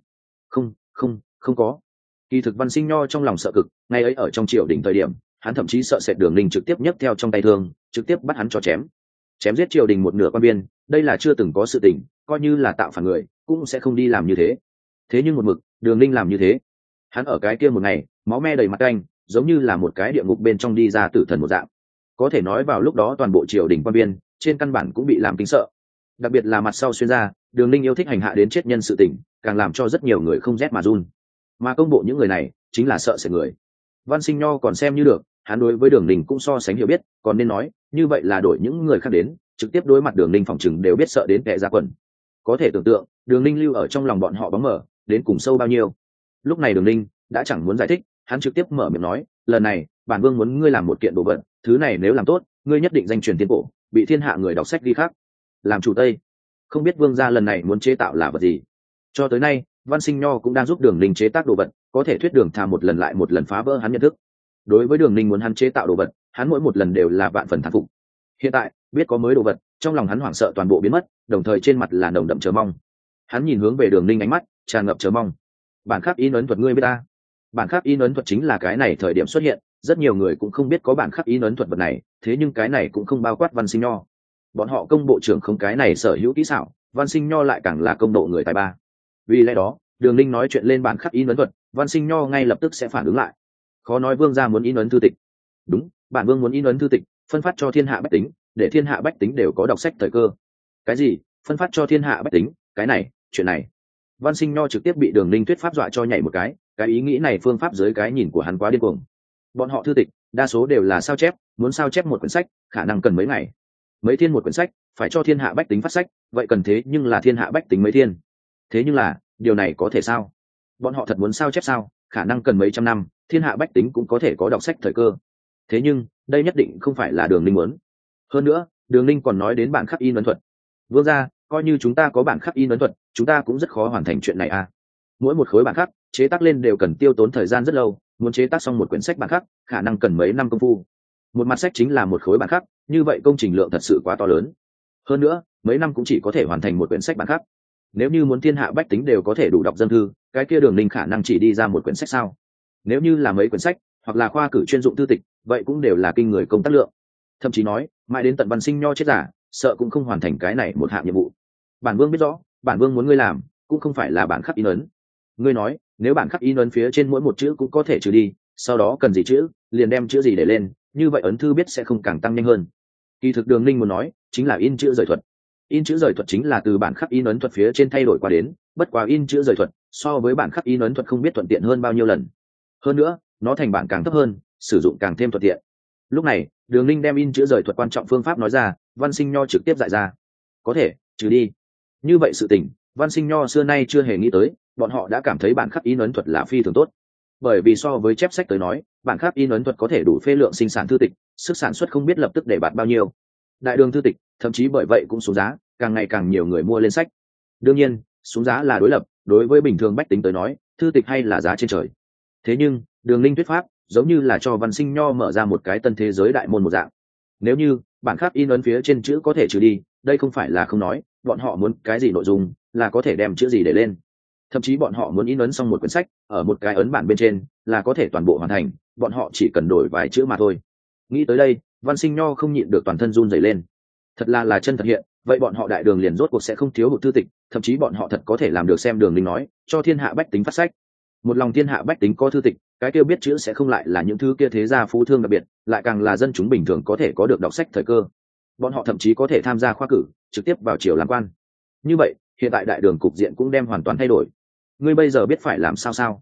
Không có. Kỳ thực Văn Sinh Nho trong lòng sợ cực, ngày ấy ở trong triều đình thời điểm hắn thậm chí sợ sệt Đường Ninh trực tiếp nhấc theo trong tay thương, trực tiếp bắt hắn cho chém giết triều đình một nửa quan viên. Đây là chưa từng có sự tình, coi như là tạo phản người cũng sẽ không đi làm như thế. Thế nhưng một mực Đường Ninh làm như thế. Hắn ở cái kia một ngày máu me đầy mặt canh, giống như là một cái địa ngục bên trong đi ra tử thần một dạng. Có thể nói vào lúc đó toàn bộ triều đình quan viên trên căn bản cũng bị làm kinh sợ, đặc biệt là mặt sau xuyên ra Đường Ninh yêu thích hành hạ đến chết nhân sự tình, càng làm cho rất nhiều người không rét mà run. Mà công bộ những người này chính là sợ sệt người. Văn Sinh Nho còn xem như được, hắn đối với Đường Ninh cũng so sánh hiểu biết, còn nên nói như vậy là đổi những người khác đến trực tiếp đối mặt Đường Ninh phòng chừng đều biết sợ đến kẻ ra quần. Có thể tưởng tượng Đường Ninh lưu ở trong lòng bọn họ bóng mờ đến cùng sâu bao nhiêu. Lúc này Đường Ninh đã chẳng muốn giải thích, hắn trực tiếp mở miệng nói, lần này bản vương muốn ngươi làm một kiện đồ vật, thứ này nếu làm tốt ngươi nhất định danh truyền thiên cổ, bị thiên hạ người đọc sách ghi khắc. Làm chủ Tây, không biết vương gia lần này muốn chế tạo là vật gì? Cho tới nay Văn Sinh Nho cũng đang giúp Đường Ninh chế tác đồ vật, có thể thuyết Đường Thà một lần lại một lần phá vỡ hắn nhận thức. Đối với Đường Ninh muốn hắn chế tạo đồ vật, hắn mỗi một lần đều là vạn phần thán phục. Hiện tại biết có mới đồ vật, trong lòng hắn hoảng sợ toàn bộ biến mất, đồng thời trên mặt là nồng đậm chờ mong. Hắn nhìn hướng về Đường Ninh, ánh mắt tràn ngập chờ mong. Bản khắc in ấn thuật ngươi biết ta? Bản khắc in ấn thuật chính là cái này thời điểm xuất hiện, rất nhiều người cũng không biết có bản khắc in ấn thuật vật này, thế nhưng cái này cũng không bao quát Văn Sinh Nho. Bọn họ công bộ trưởng không cái này sở hữu kỹ xảo, Văn Sinh Nho lại càng là công độ người tài ba. Vì lẽ đó Đường Ninh nói chuyện lên bản khắc in ấn thuật, Văn Sinh Nho ngay lập tức sẽ phản ứng lại. Khó nói vương gia muốn in ấn thư tịch? Đúng, bản vương muốn in ấn thư tịch, phân phát cho thiên hạ bách tính, để thiên hạ bách tính đều có đọc sách thời cơ. Cái gì? Phân phát cho thiên hạ bách tính? Cái này, chuyện này. Văn Sinh Nho trực tiếp bị Đường Ninh thuyết pháp dọa cho nhảy một cái ý nghĩ này phương pháp dưới cái nhìn của hắn quá điên cuồng. Bọn họ thư tịch đa số đều là sao chép, muốn sao chép một quyển sách khả năng cần mấy ngày, mấy thiên một quyển sách, phải cho thiên hạ bách tính phát sách, vậy cần thế nhưng là thiên hạ bách tính mấy thiên. Thế nhưng là điều này có thể sao? Bọn họ thật muốn sao chép sao? Khả năng cần mấy trăm năm, thiên hạ bách tính cũng có thể có đọc sách thời cơ. Thế nhưng đây nhất định không phải là Đường Ninh muốn. Hơn nữa Đường Ninh còn nói đến bản khắc in ấn thuật. Vương gia, coi như chúng ta có bản khắc in ấn thuật, chúng ta cũng rất khó hoàn thành chuyện này à? Mỗi một khối bản khắc chế tác lên đều cần tiêu tốn thời gian rất lâu, muốn chế tác xong một quyển sách bản khắc khả năng cần mấy năm công phu. Một mặt sách chính là một khối bản khắc, như vậy công trình lượng thật sự quá to lớn. Hơn nữa mấy năm cũng chỉ có thể hoàn thành một quyển sách bản khắc. Nếu như muốn thiên hạ bách tính đều có thể đủ đọc dân thư, cái kia Đường Ninh khả năng chỉ đi ra một quyển sách sao? Nếu như là mấy quyển sách hoặc là khoa cử chuyên dụng thư tịch, vậy cũng đều là kinh người công tác lượng. Thậm chí nói mãi đến tận Văn Sinh Nho chết giả, sợ cũng không hoàn thành cái này một hạng nhiệm vụ. Bản vương biết rõ, bản vương muốn ngươi làm cũng không phải là bản khắc in ấn. Ngươi nói nếu bản khắc in ấn phía trên mỗi một chữ cũng có thể trừ đi, sau đó cần gì chữ liền đem chữ gì để lên, như vậy ấn thư biết sẽ không càng tăng nhanh hơn. Kỳ thực Đường Ninh muốn nói chính là in chữ rời thuật. In chữ rời thuật chính là từ bản khắc in ấn thuật phía trên thay đổi qua đến, bất quá in chữ rời thuật so với bản khắc in ấn thuật không biết thuận tiện hơn bao nhiêu lần. Hơn nữa nó thành bản càng thấp hơn, sử dụng càng thêm thuận tiện. Lúc này Đường Ninh đem in chữ rời thuật quan trọng phương pháp nói ra, Văn Sinh Nho trực tiếp giải ra. Có thể trừ đi. Như vậy sự tình Văn Sinh Nho xưa nay chưa hề nghĩ tới, bọn họ đã cảm thấy bản khắc in ấn thuật là phi thường tốt. Bởi vì so với chép sách tới nói, bản khắc in ấn thuật có thể đủ phê lượng sinh sản thư tịch, sức sản xuất không biết lập tức để bạt bao nhiêu. Đại đường thư tịch thậm chí bởi vậy cũng xuống giá, càng ngày càng nhiều người mua lên sách. Đương nhiên xuống giá là đối lập, đối với bình thường bách tính tới nói thư tịch hay là giá trên trời. Thế nhưng Đường Ninh thuyết pháp giống như là cho Văn Sinh Nho mở ra một cái tân thế giới đại môn một dạng. Nếu như bản khắc in ấn phía trên chữ có thể trừ đi, đây không phải là không nói, bọn họ muốn cái gì nội dung là có thể đem chữ gì để lên. Thậm chí bọn họ muốn in ấn xong một quyển sách ở một cái ấn bản bên trên là có thể toàn bộ hoàn thành, bọn họ chỉ cần đổi vài chữ mà thôi. Nghĩ tới đây Văn Sinh Nho không nhịn được toàn thân run rẩy lên. Thật là chân thật hiện, vậy bọn họ đại đường liền rốt cuộc sẽ không thiếu hụt thư tịch, thậm chí bọn họ thật có thể làm được xem Đường Ninh nói cho thiên hạ bách tính phát sách. Một lòng thiên hạ bách tính có thư tịch, cái kia biết chữ sẽ không lại là những thứ kia thế gia phú thương đặc biệt, lại càng là dân chúng bình thường có thể có được đọc sách thời cơ. Bọn họ thậm chí có thể tham gia khoa cử, trực tiếp vào triều làm quan. Như vậy hiện tại đại đường cục diện cũng đem hoàn toàn thay đổi. Ngươi bây giờ biết phải làm sao?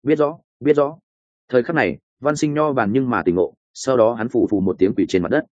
Biết rõ. Thời khắc này Văn Sinh Nho bàn nhưng mà tỉnh ngộ, sau đó hắn phù phù một tiếng quỳ trên mặt đất.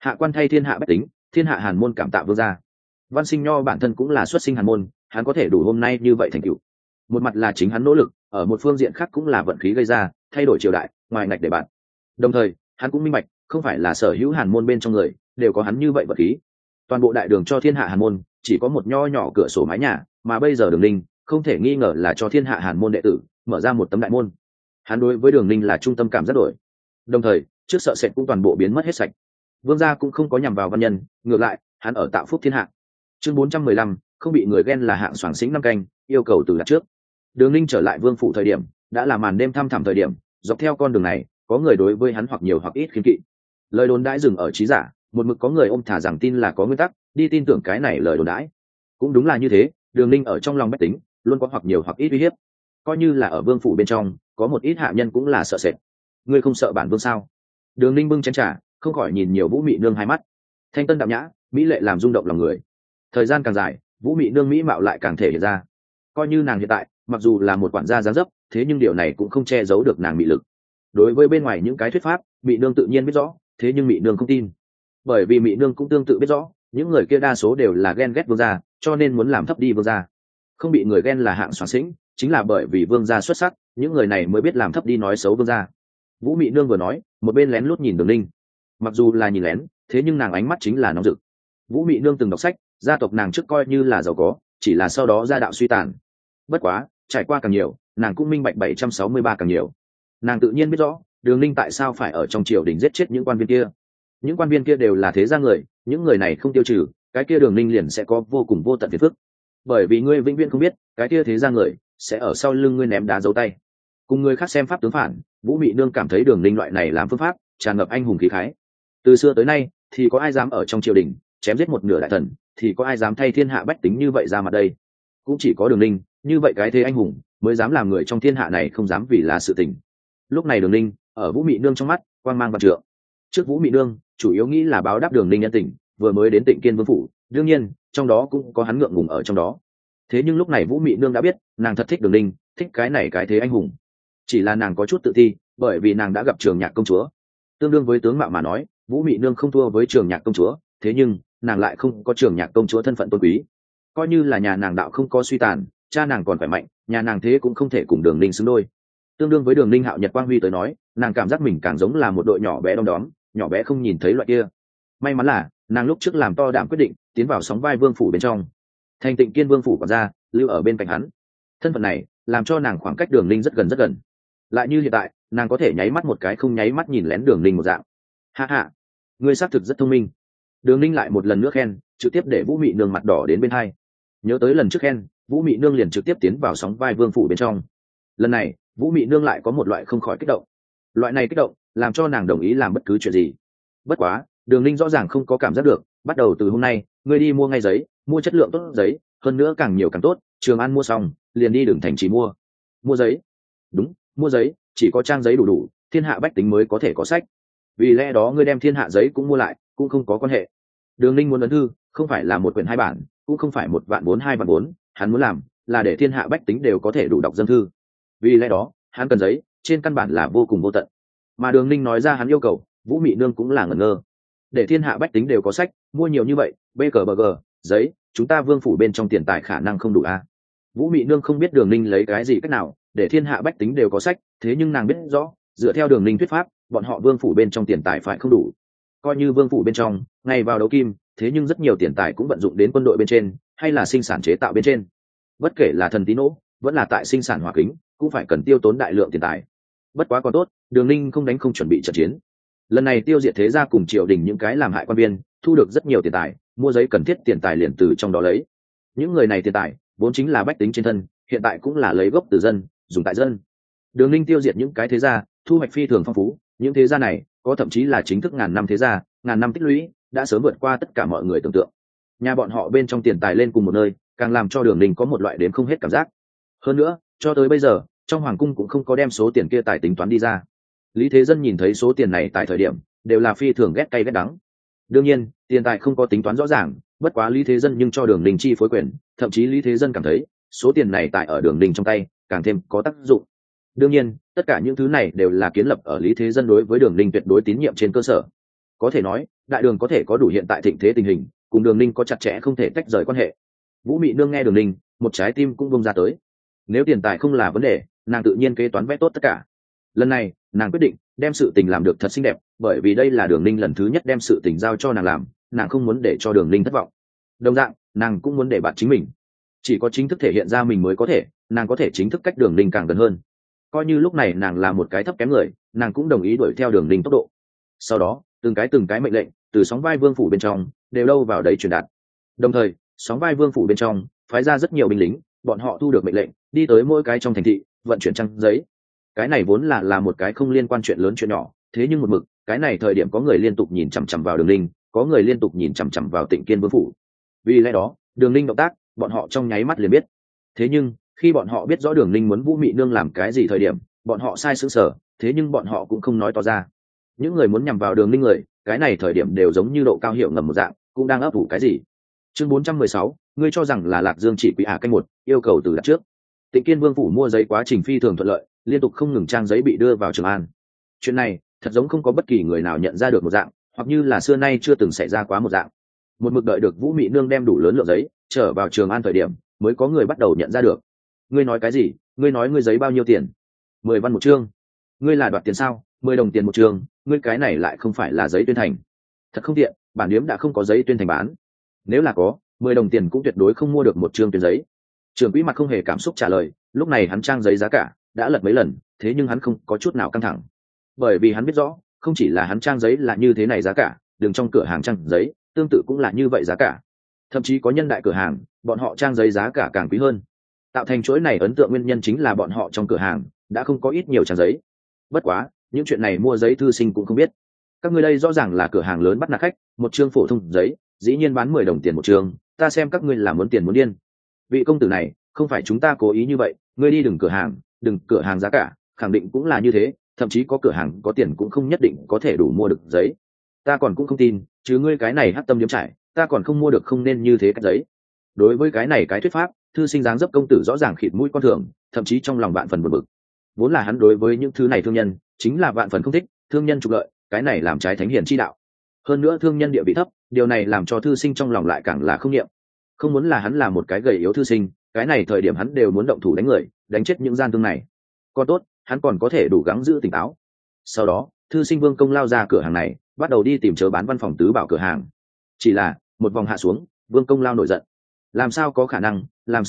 hạ quan thay thiên hạ bách tính, thiên hạ hàn môn cảm tạ vương gia. Văn Sinh Nho bản thân cũng là xuất sinh hàn môn, hắn có thể đủ hôm nay như vậy thành tựu, một mặt là chính hắn nỗ lực, ở một phương diện khác cũng là vận khí gây ra, thay đổi triều đại, ngoài ngạch để bạn. Đồng thời hắn cũng minh bạch, không phải là sở hữu hàn môn bên trong người đều có hắn như vậy vận khí. Toàn bộ đại đường cho thiên hạ hàn môn chỉ có một nho nhỏ cửa sổ mái nhà, mà bây giờ Đường Ninh không thể nghi ngờ là cho thiên hạ hàn môn đệ tử mở ra một tấm đại môn. Hắn đối với Đường Ninh là trung tâm cảm rất đổi, đồng thời trước sợ sệt cũng toàn bộ biến mất hết sạch. Vương gia cũng không có nhằm vào văn nhân, ngược lại hắn ở tạo phúc thiên hạ. Chương 415, không bị người ghen là hạng soảng xính năm canh, yêu cầu từ đặt trước. Đường Ninh trở lại vương phủ thời điểm đã là màn đêm thăm thẳm thời điểm, dọc theo con đường này có người đối với hắn hoặc nhiều hoặc ít khiếm kỵ. Lời đồn đãi dừng ở trí giả, một mực có người ôm thả rằng tin là có nguyên tắc, đi tin tưởng cái này lời đồn đãi. Cũng đúng là như thế, Đường Ninh ở trong lòng bách tính luôn có hoặc nhiều hoặc ít uy hiếp. Coi như là ở vương phủ bên trong, có một ít hạ nhân cũng là sợ sệt. Ngươi không sợ bản vương sao? Đường Ninh bưng chén trà, không khỏi nhìn nhiều Vũ Mị nương hai mắt. Thanh tân đạm nhã, mỹ lệ làm rung động lòng người. Thời gian càng dài, Vũ Mị nương mỹ mạo lại càng thể hiện ra. Coi như nàng hiện tại mặc dù là một quản gia dáng dấp, thế nhưng điều này cũng không che giấu được nàng mị lực. Đối với bên ngoài những cái thuyết pháp, Mị nương tự nhiên biết rõ, thế nhưng Mị nương không tin, bởi vì Mị nương cũng tương tự biết rõ, những người kia đa số đều là ghen ghét vương gia, cho nên muốn làm thấp đi vương gia. Không bị người ghen là hạng soảng xính, chính là bởi vì vương gia xuất sắc, những người này mới biết làm thấp đi nói xấu vương gia. Vũ Mị nương vừa nói, một bên lén lút nhìn Đường Ninh. Mặc dù là nhìn lén, thế nhưng nàng ánh mắt chính là nóng rực. Vũ Mị nương từng đọc sách, gia tộc nàng trước coi như là giàu có, chỉ là sau đó gia đạo suy tàn. Bất quá trải qua càng nhiều, nàng cũng minh bạch 763 càng nhiều. Nàng tự nhiên biết rõ Đường Ninh tại sao phải ở trong triều đình giết chết những quan viên kia. Những quan viên kia đều là thế gia người, những người này không tiêu trừ, cái kia Đường Ninh liền sẽ có vô cùng vô tận phiền phức. Bởi vì ngươi vĩnh viễn không biết cái kia thế gia người sẽ ở sau lưng ngươi ném đá giấu tay. Cùng người khác xem pháp tướng phản, Vũ Mị nương cảm thấy Đường Ninh loại này làm phương pháp tràn ngập anh hùng khí khái. Từ xưa tới nay thì có ai dám ở trong triều đình chém giết một nửa đại thần, thì có ai dám thay thiên hạ bách tính như vậy ra mặt đây. Cũng chỉ có Đường Ninh như vậy cái thế anh hùng mới dám làm người trong thiên hạ này không dám vì là sự tình. Lúc này Đường Ninh ở Vũ Mị nương trong mắt quang mang vạn trượng. Trước Vũ Mị nương chủ yếu nghĩ là báo đáp Đường Ninh nhân tình, vừa mới đến Tịnh Kiên vương phủ, đương nhiên trong đó cũng có hắn ngượng ngùng ở trong đó. Thế nhưng lúc này Vũ Mị nương đã biết, nàng thật thích Đường Ninh, thích cái này cái thế anh hùng. Chỉ là nàng có chút tự ti, bởi vì nàng đã gặp Trường Nhạc công chúa. Tương đương với tướng mạo mà nói, Vũ Mị nương không thua với Trường Nhạc công chúa, thế nhưng nàng lại không có Trường Nhạc công chúa thân phận tôn quý. Coi như là nhà nàng đạo không có suy tàn, cha nàng còn khỏe mạnh, nhà nàng thế cũng không thể cùng Đường Ninh xứng đôi. Tương đương với Đường Ninh hạo nhật quang huy tới nói, nàng cảm giác mình càng giống là một đội nhỏ bé đom đóm, nhỏ bé không nhìn thấy loại kia. May mắn là nàng lúc trước làm to đảm quyết định tiến vào sóng vai vương phủ bên trong, thành Tịnh Kiên vương phủ còn ra lưu ở bên cạnh hắn. Thân phận này làm cho nàng khoảng cách Đường Ninh rất gần rất gần. Lại như hiện tại, nàng có thể nháy mắt một cái không nháy mắt nhìn lén Đường Ninh một dạng. Ha ha, ngươi xác thực rất thông minh. Đường Ninh lại một lần nữa khen, trực tiếp để Vũ Mị nương mặt đỏ đến bên hai. Nhớ tới lần trước khen, Vũ Mị nương liền trực tiếp tiến vào sóng vai vương phủ bên trong. Lần này Vũ Mị nương lại có một loại không khỏi kích động. Loại này kích động làm cho nàng đồng ý làm bất cứ chuyện gì. Bất quá Đường Ninh rõ ràng không có cảm giác được, bắt đầu từ hôm nay ngươi đi mua ngay giấy, mua chất lượng tốt giấy, hơn nữa càng nhiều càng tốt. Trường An mua xong liền đi Đường Thành Trì mua giấy. Đúng, mua giấy, chỉ có trang giấy đủ, thiên hạ bách tính mới có thể có sách. Vì lẽ đó ngươi đem thiên hạ giấy cũng mua lại cũng không có quan hệ. Đường Ninh muốn ấn thư không phải là một quyển hai bản, cũng không phải 1.400.000 2 vạn 4, hắn muốn làm là để thiên hạ bách tính đều có thể đủ đọc dân thư. Vì lẽ đó hắn cần giấy, trên căn bản là vô cùng vô tận. Mà Đường Ninh nói ra hắn yêu cầu, Vũ Mị nương cũng là ngẩn ngơ. Để thiên hạ bách tính đều có sách, mua nhiều như vậy, BKBG, giấy, chúng ta vương phủ bên trong tiền tài khả năng không đủ a. Vũ Mị nương không biết Đường Ninh lấy cái gì cách nào để thiên hạ bách tính đều có sách, thế nhưng nàng biết rõ, dựa theo Đường Ninh thuyết pháp, bọn họ vương phủ bên trong tiền tài phải không đủ. Coi như vương phủ bên trong ngày vào đấu kim, thế nhưng rất nhiều tiền tài cũng vận dụng đến quân đội bên trên, hay là sinh sản chế tạo bên trên. Bất kể là thần tín nỗ, vẫn là tại sinh sản hỏa kính, cũng phải cần tiêu tốn đại lượng tiền tài. Bất quá còn tốt, Đường Ninh không đánh không chuẩn bị trận chiến. Lần này tiêu diệt thế gia cùng triều đình những cái làm hại quan viên, thu được rất nhiều tiền tài, mua giấy cần thiết tiền tài liền từ trong đó lấy. Những người này tiền tài vốn chính là bách tính trên thân, hiện tại cũng là lấy gốc từ dân, dùng tại dân. Đường Ninh tiêu diệt những cái thế gia, thu hoạch phi thường phong phú, những thế gia này có thậm chí là chính thức ngàn năm thế gia, ngàn năm tích lũy, đã sớm vượt qua tất cả mọi người tưởng tượng. Nhà bọn họ bên trong tiền tài lên cùng một nơi, càng làm cho Đường Ninh có một loại đếm không hết cảm giác. Hơn nữa, cho tới bây giờ, trong hoàng cung cũng không có đem số tiền kia tài tính toán đi ra. Lý Thế Dân nhìn thấy số tiền này tại thời điểm, đều là phi thường ghét cay ghét đắng. Đương nhiên, tiền tài không có tính toán rõ ràng, bất quá Lý Thế Dân nhưng cho Đường Ninh chi phối quyền, thậm chí Lý Thế Dân cảm thấy, số tiền này tại ở Đường Ninh trong tay, càng thêm có tác dụng. Đương nhiên, tất cả những thứ này đều là kiến lập ở Lý Thế Dân đối với Đường Ninh tuyệt đối tín nhiệm trên cơ sở. Có thể nói đại đường có thể có đủ hiện tại thịnh thế tình hình, cùng Đường Ninh có chặt chẽ không thể tách rời quan hệ. Vũ Mị Nương nghe Đường Ninh, một trái tim cũng bung ra tới. Nếu tiền tài không là vấn đề, nàng tự nhiên kế toán vẽ tốt tất cả. Lần này nàng quyết định đem sự tình làm được thật xinh đẹp, bởi vì đây là Đường Ninh lần thứ nhất đem sự tình giao cho nàng làm, nàng không muốn để cho Đường Ninh thất vọng. Đồng dạng nàng cũng muốn để bạn chính mình, chỉ có chính thức thể hiện ra mình mới có thể, nàng có thể chính thức cách Đường Ninh càng gần hơn. Coi như lúc này nàng là một cái thấp kém người, nàng cũng đồng ý đuổi theo Đường Ninh tốc độ. Sau đó từng cái mệnh lệnh từ sóng vai vương phủ bên trong đều đâu vào đấy truyền đạt. Đồng thời sóng vai vương phủ bên trong phái ra rất nhiều binh lính, bọn họ thu được mệnh lệnh đi tới mỗi cái trong thành thị vận chuyển trang giấy. Cái này vốn là một cái không liên quan chuyện lớn chuyện nhỏ, thế nhưng một mực cái này thời điểm có người liên tục nhìn chằm chằm vào Đường Ninh, có người liên tục nhìn chằm chằm vào Tịnh Kiên vương phủ. Vì lẽ đó Đường Ninh động tác bọn họ trong nháy mắt liền biết. Thế nhưng khi bọn họ biết rõ Đường Ninh muốn Vũ Mị Nương làm cái gì thời điểm, bọn họ sai sững sờ, thế nhưng bọn họ cũng không nói to ra. Những người muốn nhằm vào Đường Ninh người, cái này thời điểm đều giống như độ cao hiệu ngầm một dạng, cũng đang ấp ủ cái gì. Chương 416, ngươi cho rằng là Lạc Dương chỉ quý canh một, yêu cầu từ đặt trước. Tịnh Kiên vương phủ mua giấy quá trình phi thường thuận lợi, liên tục không ngừng trang giấy bị đưa vào Trường An. Chuyện này thật giống không có bất kỳ người nào nhận ra được một dạng, hoặc như là xưa nay chưa từng xảy ra quá một dạng. Một mực đợi được Vũ Mị Nương đem đủ lớn lượng giấy trở vào Trường An thời điểm, mới có người bắt đầu nhận ra được. Ngươi nói cái gì? Ngươi nói ngươi giấy bao nhiêu tiền? 10 văn một chương. Ngươi là đoạt tiền sao? 10 đồng tiền một chương, ngươi cái này lại không phải là giấy tuyên thành. Thật không tiện, bản điếm đã không có giấy tuyên thành bán. Nếu là có, 10 đồng tiền cũng tuyệt đối không mua được một chương tuyên giấy. Trưởng quỹ mặt không hề cảm xúc trả lời, lúc này hắn trang giấy giá cả đã lật mấy lần, thế nhưng hắn không có chút nào căng thẳng, bởi vì hắn biết rõ không chỉ là hắn trang giấy là như thế này giá cả, đường trong cửa hàng trang giấy tương tự cũng là như vậy giá cả, thậm chí có nhân đại cửa hàng bọn họ trang giấy giá cả càng quý hơn. Tạo thành chuỗi này ấn tượng nguyên nhân chính là bọn họ trong cửa hàng đã không có ít nhiều trang giấy. Bất quá những chuyện này mua giấy thư sinh cũng không biết. Các ngươi đây rõ ràng là cửa hàng lớn bắt nạt khách, một chương phổ thông giấy dĩ nhiên bán 10 đồng tiền một chương, ta xem các ngươi là muốn tiền muốn điên. Vị công tử này, không phải chúng ta cố ý như vậy, ngươi đi đừng cửa hàng giá cả khẳng định cũng là như thế, thậm chí có cửa hàng có tiền cũng không nhất định có thể đủ mua được giấy. Ta còn cũng không tin, chứ ngươi cái này hắc tâm liếm trải, ta còn không mua được, không nên như thế cách giấy. Đối với cái này cái thuyết pháp, thư sinh dáng dấp công tử rõ ràng khịt mũi con thường, thậm chí trong lòng vạn phần buồn bực. Vốn là hắn đối với những thứ này thương nhân chính là vạn phần không thích, thương nhân trục lợi, cái này làm trái thánh hiền chi đạo. Hơn nữa thương nhân địa vị thấp, điều này làm cho thư sinh trong lòng lại càng là không niệm. Không muốn là hắn là một cái gầy yếu thư sinh, cái này thời điểm hắn đều muốn động thủ đánh người, đánh chết những gian thương này. Còn tốt, hắn còn có thể đủ gắng giữ tỉnh táo. Sau đó thư sinh Vương Công lao ra cửa hàng này, bắt đầu đi tìm chớ bán văn phòng tứ bảo cửa hàng. Chỉ là một vòng hạ xuống, Vương Công lao nổi giận. Làm sao có khả năng,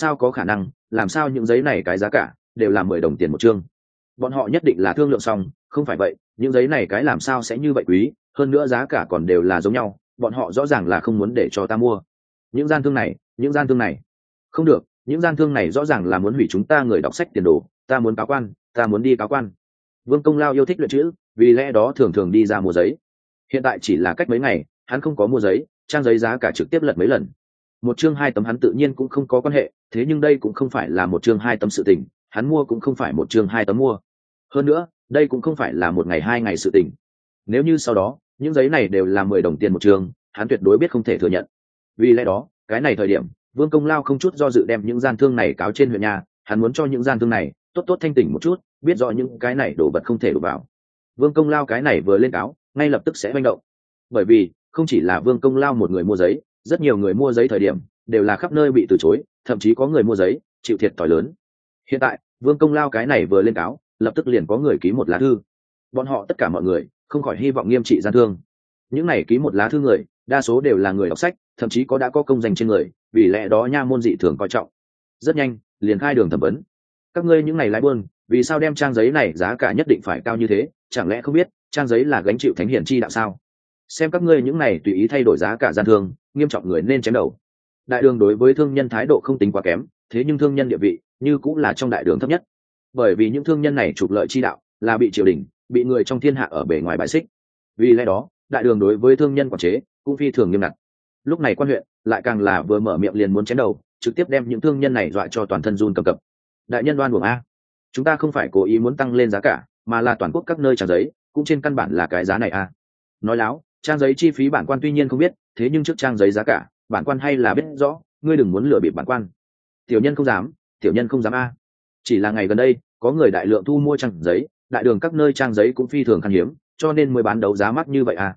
làm sao những giấy này cái giá cả đều là 10 đồng tiền một chương. Bọn họ nhất định là thương lượng xong, không phải vậy những giấy này cái làm sao sẽ như vậy quý, hơn nữa giá cả còn đều là giống nhau, bọn họ rõ ràng là không muốn để cho ta mua. Những gian thương này không được, những gian thương này rõ ràng là muốn hủy chúng ta người đọc sách tiền đồ, ta muốn cáo quan, ta muốn đi cáo quan. Vương Công lao yêu thích luyện chữ, vì lẽ đó thường thường đi ra mua giấy. Hiện tại chỉ là cách mấy ngày, hắn không có mua giấy, trang giấy giá cả trực tiếp lật mấy lần. Một chương 2 tấm hắn tự nhiên cũng không có quan hệ, thế nhưng đây cũng không phải là một chương 2 tấm sự tình, hắn mua cũng không phải một chương 2 tấm mua. Hơn nữa đây cũng không phải là một ngày 2 ngày sự tình. Nếu như sau đó những giấy này đều là 10 đồng tiền một chương, hắn tuyệt đối biết không thể thừa nhận. Vì lẽ đó cái này thời điểm Vương Công lao không chút do dự đem những gian thương này cáo trên huyện nhà, hắn muốn cho những gian thương này tốt tốt thanh tỉnh một chút, biết rõ những cái này đổ vật không thể đổ vào. Vương Công lao cái này vừa lên cáo, ngay lập tức sẽ manh động, bởi vì không chỉ là Vương Công lao một người mua giấy, rất nhiều người mua giấy thời điểm đều là khắp nơi bị từ chối, thậm chí có người mua giấy chịu thiệt thòi lớn. Hiện tại Vương Công lao cái này vừa lên cáo, lập tức liền có người ký một lá thư. Bọn họ tất cả mọi người không khỏi hy vọng nghiêm trị gian thương. Những này ký một lá thư người đa số đều là người đọc sách, thậm chí đã có công danh trên người, vì lẽ đó nha môn dị thường coi trọng. Rất nhanh liền khai đường thẩm vấn. Các ngươi những này lái buôn, vì sao đem trang giấy này giá cả nhất định phải cao như thế, chẳng lẽ không biết trang giấy là gánh chịu thánh hiển chi đạo sao? Xem các ngươi những này tùy ý thay đổi giá cả gian thương, nghiêm trọng người nên chém đầu. Đại đường đối với thương nhân thái độ không tính quá kém, thế nhưng thương nhân địa vị như cũng là trong đại đường thấp nhất, bởi vì những thương nhân này trục lợi chi đạo là bị triều đình, bị người trong thiên hạ ở bề ngoài bài xích. Vì lẽ đó đại đường đối với thương nhân quản chế cũng phi thường nghiêm ngặt. Lúc này quan huyện lại càng là vừa mở miệng liền muốn chém đầu, trực tiếp đem những thương nhân này dọa cho toàn thân run cầm cập. Đại nhân đoan uổng a, chúng ta không phải cố ý muốn tăng lên giá cả, mà là toàn quốc các nơi trang giấy cũng trên căn bản là cái giá này a. Nói láo, trang giấy chi phí bản quan tuy nhiên không biết, thế nhưng trước trang giấy giá cả bản quan hay là biết rõ, ngươi đừng muốn lừa bịp bản quan. Tiểu nhân không dám a. Chỉ là ngày gần đây có người đại lượng thu mua trang giấy, đại đường các nơi trang giấy cũng phi thường khan hiếm, cho nên mới bán đấu giá mắc như vậy a.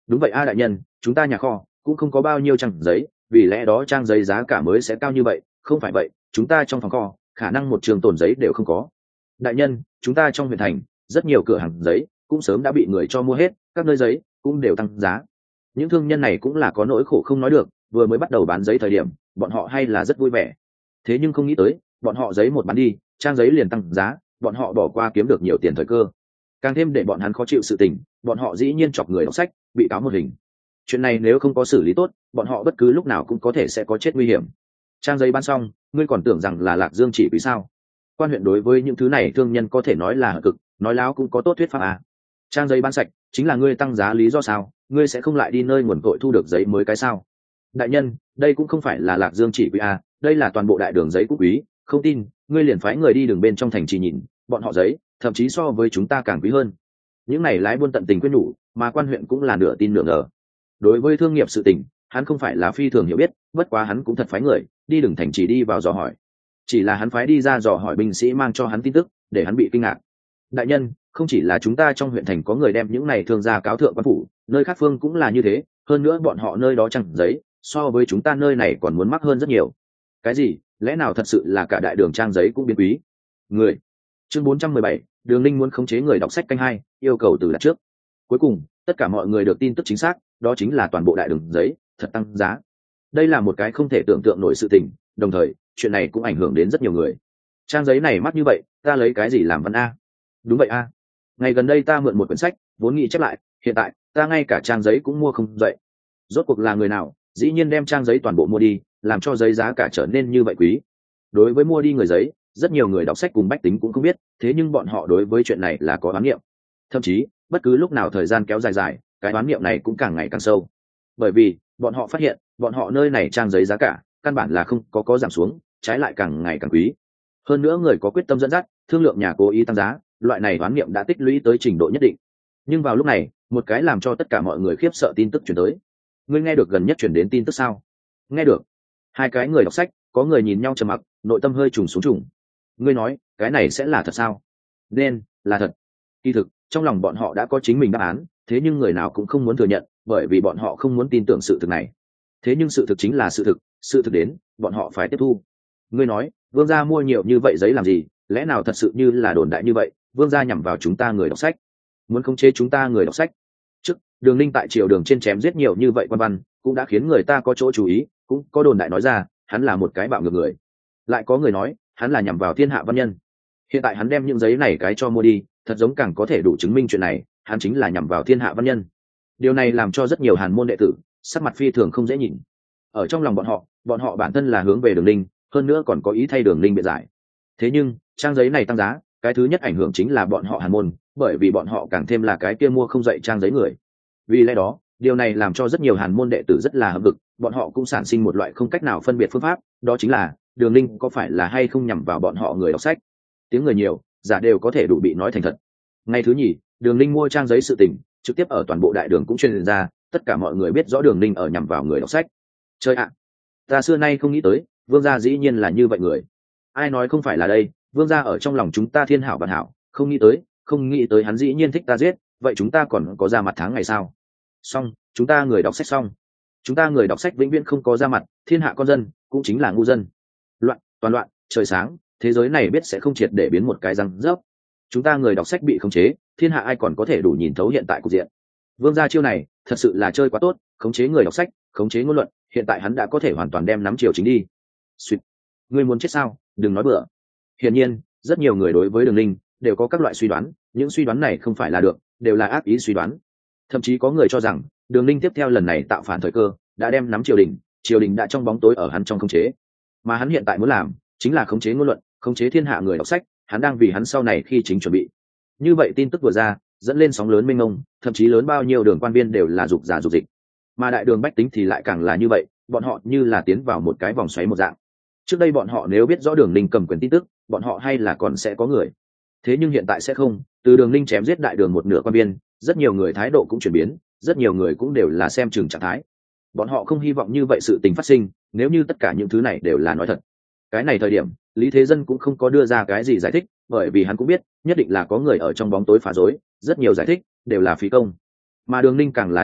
Đúng vậy a đại nhân, chúng ta nhà kho cũng không có bao nhiêu trang giấy, vì lẽ đó trang giấy giá cả mới sẽ cao như vậy. Không phải vậy, chúng ta trong phòng kho khả năng một trường tồn giấy đều không có. Đại nhân, chúng ta trong huyện thành rất nhiều cửa hàng giấy cũng sớm đã bị người cho mua hết, các nơi giấy cũng đều tăng giá. Những thương nhân này cũng là có nỗi khổ không nói được, vừa mới bắt đầu bán giấy thời điểm bọn họ hay là rất vui vẻ, thế nhưng không nghĩ tới bọn họ giấy một bán đi, trang giấy liền tăng giá, bọn họ bỏ qua kiếm được nhiều tiền thời cơ. Càng thêm để bọn hắn khó chịu sự tình, bọn họ dĩ nhiên chọc người đọc sách bị cáo một hình. Chuyện này nếu không có xử lý tốt, bọn họ bất cứ lúc nào cũng có thể sẽ có chết nguy hiểm. Trang giấy bán xong, ngươi còn tưởng rằng là Lạc Dương chỉ vì sao? Quan huyện đối với những thứ này thương nhân có thể nói là hận cực, nói láo cũng có tốt thuyết pháp à. Trang giấy bán sạch chính là ngươi tăng giá lý do sao? Ngươi sẽ không lại đi nơi nguồn cội thu được giấy mới cái sao? Đại nhân, đây cũng không phải là Lạc Dương chỉ quý à, đây là toàn bộ đại đường giấy quốc quý, không tin ngươi liền phái người đi đường bên trong thành trì nhìn, bọn họ giấy thậm chí so với chúng ta càng quý hơn. Những này lái buôn tận tình quyết nhủ, mà quan huyện cũng là nửa tin nửa ngờ. Đối với thương nghiệp sự tình, hắn không phải là phi thường hiểu biết, bất quá hắn cũng thật phái người đi đường thành trì đi vào dò hỏi. Chỉ là hắn phái đi ra dò hỏi binh sĩ mang cho hắn tin tức, để hắn bị kinh ngạc. Đại nhân, không chỉ là chúng ta trong huyện thành có người đem những này thương gia cáo thượng quan phủ, nơi khác phương cũng là như thế, hơn nữa bọn họ nơi đó chẳng giấy so với chúng ta nơi này còn muốn mắc hơn rất nhiều. Cái gì? Lẽ nào thật sự là cả đại đường trang giấy cũng biến quý? Người. Chương 417, Đường Linh muốn khống chế người đọc sách canh hai, yêu cầu từ đặt trước. Cuối cùng, tất cả mọi người được tin tức chính xác, đó chính là toàn bộ đại đường giấy thật tăng giá. Đây là một cái không thể tưởng tượng nổi sự tình, đồng thời, chuyện này cũng ảnh hưởng đến rất nhiều người. Trang giấy này mắc như vậy, ta lấy cái gì làm văn a? Đúng vậy a. Ngày gần đây ta mượn một quyển sách, vốn nghĩ chép lại, hiện tại, ta ngay cả trang giấy cũng mua không dậy. Rốt cuộc là người nào, dĩ nhiên đem trang giấy toàn bộ mua đi, làm cho giấy giá cả trở nên như vậy quý. Đối với mua đi người giấy, rất nhiều người đọc sách cùng bách tính cũng không biết, thế nhưng bọn họ đối với chuyện này là có oán niệm. Thậm chí, bất cứ lúc nào thời gian kéo dài dài, cái oán niệm này cũng càng ngày càng sâu. Bởi vì, bọn họ phát hiện, bọn họ nơi này trang giấy giá cả, căn bản là không có giảm xuống, trái lại càng ngày càng quý. Hơn nữa người có quyết tâm dẫn dắt, thương lượng nhà cố ý tăng giá, loại này oán niệm đã tích lũy tới trình độ nhất định. Nhưng vào lúc này, một cái làm cho tất cả mọi người khiếp sợ tin tức truyền tới. Ngươi nghe được gần nhất truyền đến tin tức sao? Nghe được. Hai cái người đọc sách, có người nhìn nhau trầm mặc, nội tâm hơi trùng xuống trùng. Ngươi nói, cái này sẽ là thật sao? Nên là thật. Kỳ thực, trong lòng bọn họ đã có chính mình đáp án, thế nhưng người nào cũng không muốn thừa nhận, bởi vì bọn họ không muốn tin tưởng sự thực này. Thế nhưng sự thực chính là sự thực đến, bọn họ phải tiếp thu. Ngươi nói, Vương gia mua nhiều như vậy giấy làm gì? Lẽ nào thật sự như là đồn đại như vậy, Vương gia nhằm vào chúng ta người đọc sách, muốn khống chế chúng ta người đọc sách? Trước, Đường Linh tại triều đường trên chém giết nhiều như vậy quan văn, cũng đã khiến người ta có chỗ chú ý, cũng có đồn đại nói ra, hắn là một cái bạo ngược người. Lại có người nói, hắn là nhằm vào thiên hạ văn nhân. Hiện tại hắn đem những giấy này cái cho mua đi, thật giống càng có thể đủ chứng minh chuyện này, hắn chính là nhằm vào thiên hạ văn nhân. Điều này làm cho rất nhiều hàn môn đệ tử sắc mặt phi thường không dễ nhìn. Ở trong lòng bọn họ bản thân là hướng về Đường Linh, hơn nữa còn có ý thay Đường Linh biện giải. Thế nhưng, trang giấy này tăng giá, cái thứ nhất ảnh hưởng chính là bọn họ hàn môn, bởi vì bọn họ càng thêm là cái kia mua không dậy trang giấy người. Vì lẽ đó, điều này làm cho rất nhiều hàn môn đệ tử rất là hậm hực, bọn họ cũng sản sinh một loại không cách nào phân biệt phương pháp, đó chính là Đường Linh có phải là hay không nhằm vào bọn họ người đọc sách. Tiếng người nhiều, giả đều có thể đủ bị nói thành thật. Ngày thứ nhì, Đường Linh mua trang giấy sự tình trực tiếp ở toàn bộ đại đường cũng truyền ra, tất cả mọi người biết rõ Đường Linh ở nhằm vào người đọc sách. Chơi ạ, ta xưa nay không nghĩ tới Vương gia dĩ nhiên là như vậy người. Ai nói không phải là đây, Vương gia ở trong lòng chúng ta thiên hảo vạn hảo, không nghĩ tới hắn dĩ nhiên thích ta giết, vậy chúng ta còn có ra mặt tháng ngày sao? Xong, chúng ta người đọc sách xong. Chúng ta người đọc sách vĩnh viễn không có ra mặt, thiên hạ con dân cũng chính là ngu dân. Loạn, toàn loạn, trời sáng, thế giới này biết sẽ không triệt để biến một cái răng rớp. Chúng ta người đọc sách bị khống chế, thiên hạ ai còn có thể đủ nhìn thấu hiện tại cục diện. Vương gia chiêu này thật sự là chơi quá tốt, khống chế người đọc sách, khống chế ngôn luận, hiện tại hắn đã có thể hoàn toàn đem nắm triều chính đi. Xuyệt. Ngươi muốn chết sao? Đừng nói bừa. Hiển nhiên, rất nhiều người đối với Đường Linh đều có các loại suy đoán, những suy đoán này không phải là được, đều là ác ý suy đoán. Thậm chí có người cho rằng Đường Linh tiếp theo lần này tạo phản thời cơ đã đem nắm triều đình đã trong bóng tối ở hắn trong khống chế, mà hắn hiện tại muốn làm chính là khống chế ngôn luận, khống chế thiên hạ người đọc sách, hắn đang vì hắn sau này khi chính chuẩn bị. Như vậy tin tức vừa ra, dẫn lên sóng lớn mênh mông, thậm chí lớn bao nhiêu đường quan viên đều là dục giả dục dịch, mà đại đường bách tính thì lại càng là như vậy, bọn họ như là tiến vào một cái vòng xoáy một dạng. Trước đây bọn họ nếu biết rõ Đường Linh cầm quyền tin tức, bọn họ hay là còn sẽ có người. Thế nhưng hiện tại sẽ không, từ Đường Linh chém giết đại đường một nửa quan viên, rất nhiều người thái độ cũng chuyển biến, rất nhiều người cũng đều là xem chừng trạng thái. Bọn họ không hy vọng như vậy sự tình phát sinh, nếu như tất cả những thứ này đều là nói thật. Cái này thời điểm, Lý Thế Dân cũng không có đưa ra cái gì giải thích, bởi vì hắn cũng biết, nhất định là có người ở trong bóng tối phá rối, rất nhiều giải thích đều là phí công. Mà Đường Linh càng là như vậy,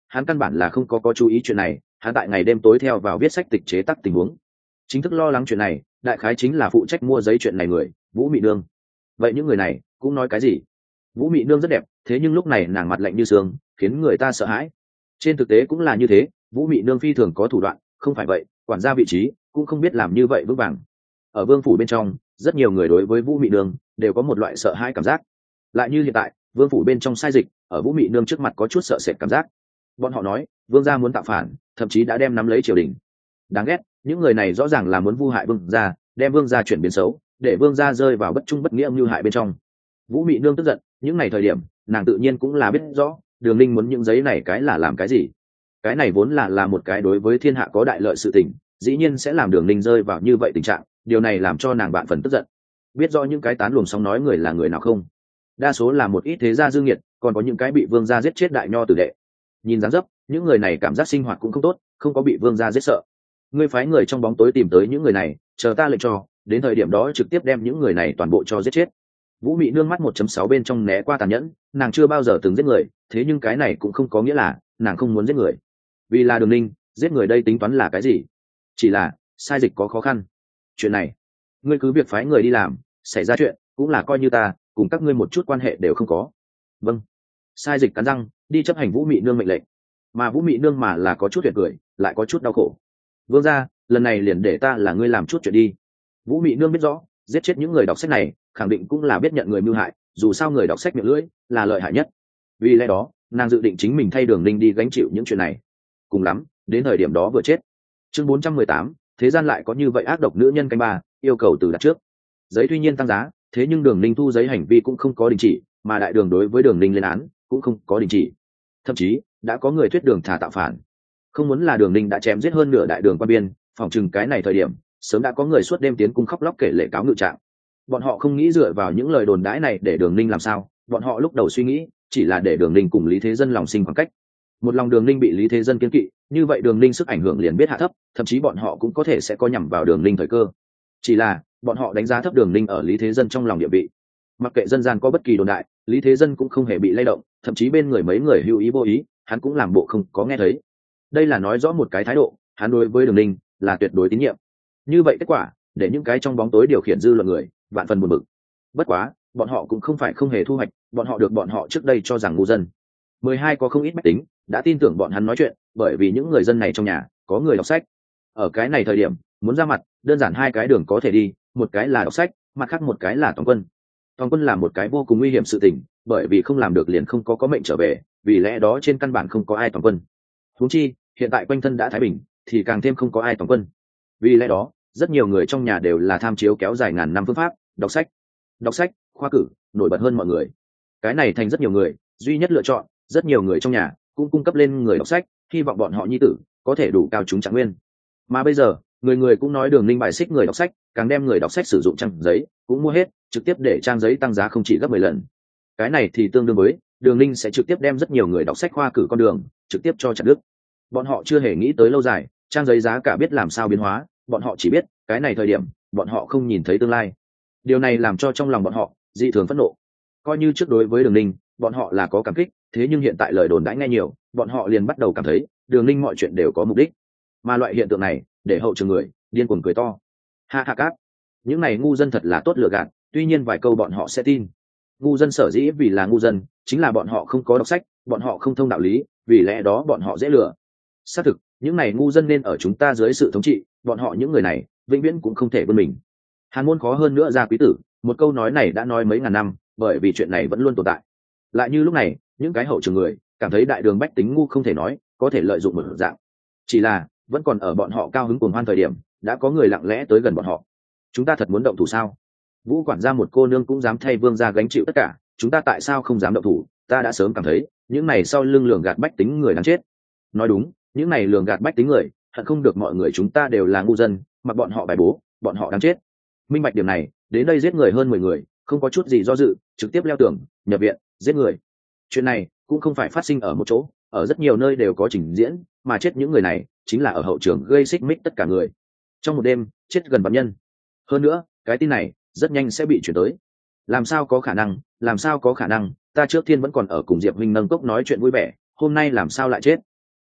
hắn căn bản là không có chú ý chuyện này, hắn tại ngày đêm tối theo vào viết sách tịch chế tác tình huống. Chính thức lo lắng chuyện này đại khái chính là phụ trách mua giấy chuyện này người, Vũ Mị Nương. Vậy những người này cũng nói cái gì? Vũ Mị Nương rất đẹp, thế nhưng lúc này nàng mặt lạnh như sương, khiến người ta sợ hãi. Trên thực tế cũng là như thế, Vũ Mị Nương phi thường có thủ đoạn, không phải vậy quản gia vị trí cũng không biết làm như vậy vững vàng. Ở vương phủ bên trong, rất nhiều người đối với Vũ Mị Nương đều có một loại sợ hãi cảm giác. Lại như hiện tại, vương phủ bên trong sai dịch, ở Vũ Mị Nương trước mặt có chút sợ sệt cảm giác. Bọn họ nói vương gia muốn tạo phản, thậm chí đã đem nắm lấy triều đình. Đáng ghét, những người này rõ ràng là muốn vu hại vương gia, đem vương gia chuyển biến xấu, để vương gia rơi vào bất trung bất nghĩa mưu hại bên trong. Vũ Mị Nương tức giận, những ngày thời điểm nàng tự nhiên cũng là biết rõ Đường Ninh muốn những giấy này cái là làm cái gì. Cái này vốn là một cái đối với thiên hạ có đại lợi sự tình, dĩ nhiên sẽ làm Đường Ninh rơi vào như vậy tình trạng, điều này làm cho nàng bạn phần tức giận. Biết rõ những cái tán luồng sóng nói người là người nào không? Đa số là một ít thế gia dương nghiệt, còn có những cái bị vương gia giết chết đại nho tử đệ. Nhìn dáng dấp, những người này cảm giác sinh hoạt cũng không tốt, không có bị vương gia giết sợ. Ngươi phái người trong bóng tối tìm tới những người này, chờ ta lệnh cho, đến thời điểm đó trực tiếp đem những người này toàn bộ cho giết chết. Vũ Mị Nương mắt 1.6 bên trong né qua tàn nhẫn, nàng chưa bao giờ từng giết người, thế nhưng cái này cũng không có nghĩa là nàng không muốn giết người. Vì là Đường Ninh, giết người đây tính toán là cái gì? Chỉ là sai dịch có khó khăn. Chuyện này, ngươi cứ việc phái người đi làm, xảy ra chuyện cũng là coi như ta cùng các ngươi một chút quan hệ đều không có. Vâng. Sai dịch cắn răng đi chấp hành Vũ Mị Nương mệnh lệnh, mà Vũ Mị Nương mà là có chút tuyệt cười, lại có chút đau khổ. Vương gia, lần này liền để ta là ngươi làm chút chuyện đi. Vũ Mị Nương biết rõ giết chết những người đọc sách này khẳng định cũng là biết nhận người mưu hại, dù sao người đọc sách miệng lưỡi là lợi hại nhất. Vì lẽ đó nàng dự định chính mình thay Đường Ninh đi gánh chịu những chuyện này, cùng lắm đến thời điểm đó vừa chết. Chương 418, thế gian lại có như vậy ác độc nữ nhân canh ba, yêu cầu từ đặt trước. Giấy tuy nhiên tăng giá, thế nhưng Đường Ninh thu giấy hành vi cũng không có đình chỉ, mà đại đường đối với Đường Ninh lên án cũng không có đình chỉ. Thậm chí đã có người thuyết đường thả tạo phản, không muốn là Đường Ninh đã chém giết hơn nửa đại đường quan biên, phòng chừng cái này thời điểm sớm đã có người suốt đêm tiến cung khóc lóc kể lể cáo ngự trạng. Bọn họ không nghĩ dựa vào những lời đồn đãi này để Đường Ninh làm sao, bọn họ lúc đầu suy nghĩ chỉ là để Đường Ninh cùng Lý Thế Dân lòng sinh khoảng cách. Một lòng Đường Ninh bị Lý Thế Dân kiêng kỵ, như vậy Đường Ninh sức ảnh hưởng liền biết hạ thấp, thậm chí bọn họ cũng có thể sẽ có nhằm vào Đường Ninh thời cơ. Chỉ là bọn họ đánh giá thấp Đường Ninh ở Lý Thế Dân trong lòng địa vị. Mặc kệ dân gian có bất kỳ đồn đại, Lý Thế Dân cũng không hề bị lay động, thậm chí bên người mấy người hữu ý vô ý, hắn cũng làm bộ không có nghe thấy. Đây là nói rõ một cái thái độ, hắn đối với Đường Ninh là tuyệt đối tín nhiệm. Như vậy kết quả để những cái trong bóng tối điều khiển dư luận người vạn phần buồn bực. Bất quá bọn họ cũng không phải không hề thu hoạch, bọn họ được bọn họ trước đây cho rằng ngu dân 12 có không ít bách tính đã tin tưởng bọn hắn nói chuyện, bởi vì những người dân này trong nhà có người đọc sách. Ở cái này thời điểm muốn ra mặt đơn giản hai cái đường có thể đi, một cái là đọc sách, mặt khác một cái là toàn quân. Toàn quân là một cái vô cùng nguy hiểm sự tình, bởi vì không làm được liền không có mệnh trở về, vì lẽ đó trên căn bản không có ai toàn quân. Huống chi hiện tại quanh thân đã thái bình thì càng thêm không có ai toàn quân. Vì lẽ đó rất nhiều người trong nhà đều là tham chiếu kéo dài ngàn năm phương pháp đọc sách, khoa cử nổi bật hơn mọi người. Cái này thành rất nhiều người duy nhất lựa chọn, rất nhiều người trong nhà cũng cung cấp lên người đọc sách, hy vọng bọn họ nhi tử có thể đủ cao chúng trạng nguyên. Mà bây giờ người người cũng nói Đường Ninh bài xích người đọc sách, càng đem người đọc sách sử dụng trang giấy cũng mua hết, trực tiếp để trang giấy tăng giá không chỉ gấp 10 lần. Cái này thì tương đương với Đường Ninh sẽ trực tiếp đem rất nhiều người đọc sách khoa cử con đường trực tiếp cho chặt đứt. Bọn họ chưa hề nghĩ tới lâu dài trang giấy giá cả biết làm sao biến hóa, bọn họ chỉ biết cái này thời điểm bọn họ không nhìn thấy tương lai. Điều này làm cho trong lòng bọn họ dị thường phẫn nộ. Coi như trước đối với Đường Ninh bọn họ là có cảm kích, thế nhưng hiện tại lời đồn đãi nghe nhiều, bọn họ liền bắt đầu cảm thấy Đường Ninh mọi chuyện đều có mục đích. Mà loại hiện tượng này để hậu trường người điên cuồng cười to. Ha ha cáp, những này ngu dân thật là tốt lừa gạt, tuy nhiên vài câu bọn họ sẽ tin. Ngu dân sở dĩ vì là ngu dân chính là bọn họ không có đọc sách, bọn họ không thông đạo lý, vì lẽ đó bọn họ dễ lừa. Xác thực những này ngu dân nên ở chúng ta dưới sự thống trị, bọn họ những người này vĩnh viễn cũng không thể vươn mình. Hàn Môn khó hơn nữa ra quý tử, một câu nói này đã nói mấy ngàn năm, bởi vì chuyện này vẫn luôn tồn tại. Lại như lúc này những cái hậu trường người cảm thấy đại đường bách tính ngu không thể nói, có thể lợi dụng một dạng. Chỉ là vẫn còn ở bọn họ cao hứng cuồng hoan thời điểm đã có người lặng lẽ tới gần bọn họ. Chúng ta thật muốn động thủ sao? Vũ quản gia một cô nương cũng dám thay vương gia gánh chịu tất cả, chúng ta tại sao không dám động thủ? Ta đã sớm cảm thấy những này sau lưng lường gạt bách tính người đáng chết. Nói đúng, những này lường gạt bách tính người hận không được mọi người chúng ta đều là ngu dân, mặc bọn họ bài bố, bọn họ đáng chết. Minh bạch điểm này, đến đây giết người hơn 10 người, không có chút gì do dự, trực tiếp leo tường, nhập viện, giết người. Chuyện này cũng không phải phát sinh ở một chỗ, ở rất nhiều nơi đều có trình diễn, mà chết những người này chính là ở hậu trường gây xích mích tất cả người. Trong một đêm, chết gần vạn nhân. Hơn nữa, cái tin này rất nhanh sẽ bị chuyển tới. Làm sao có khả năng, làm sao có khả năng, ta trước tiên vẫn còn ở cùng Diệp huynh nâng cốc nói chuyện vui vẻ, hôm nay làm sao lại chết?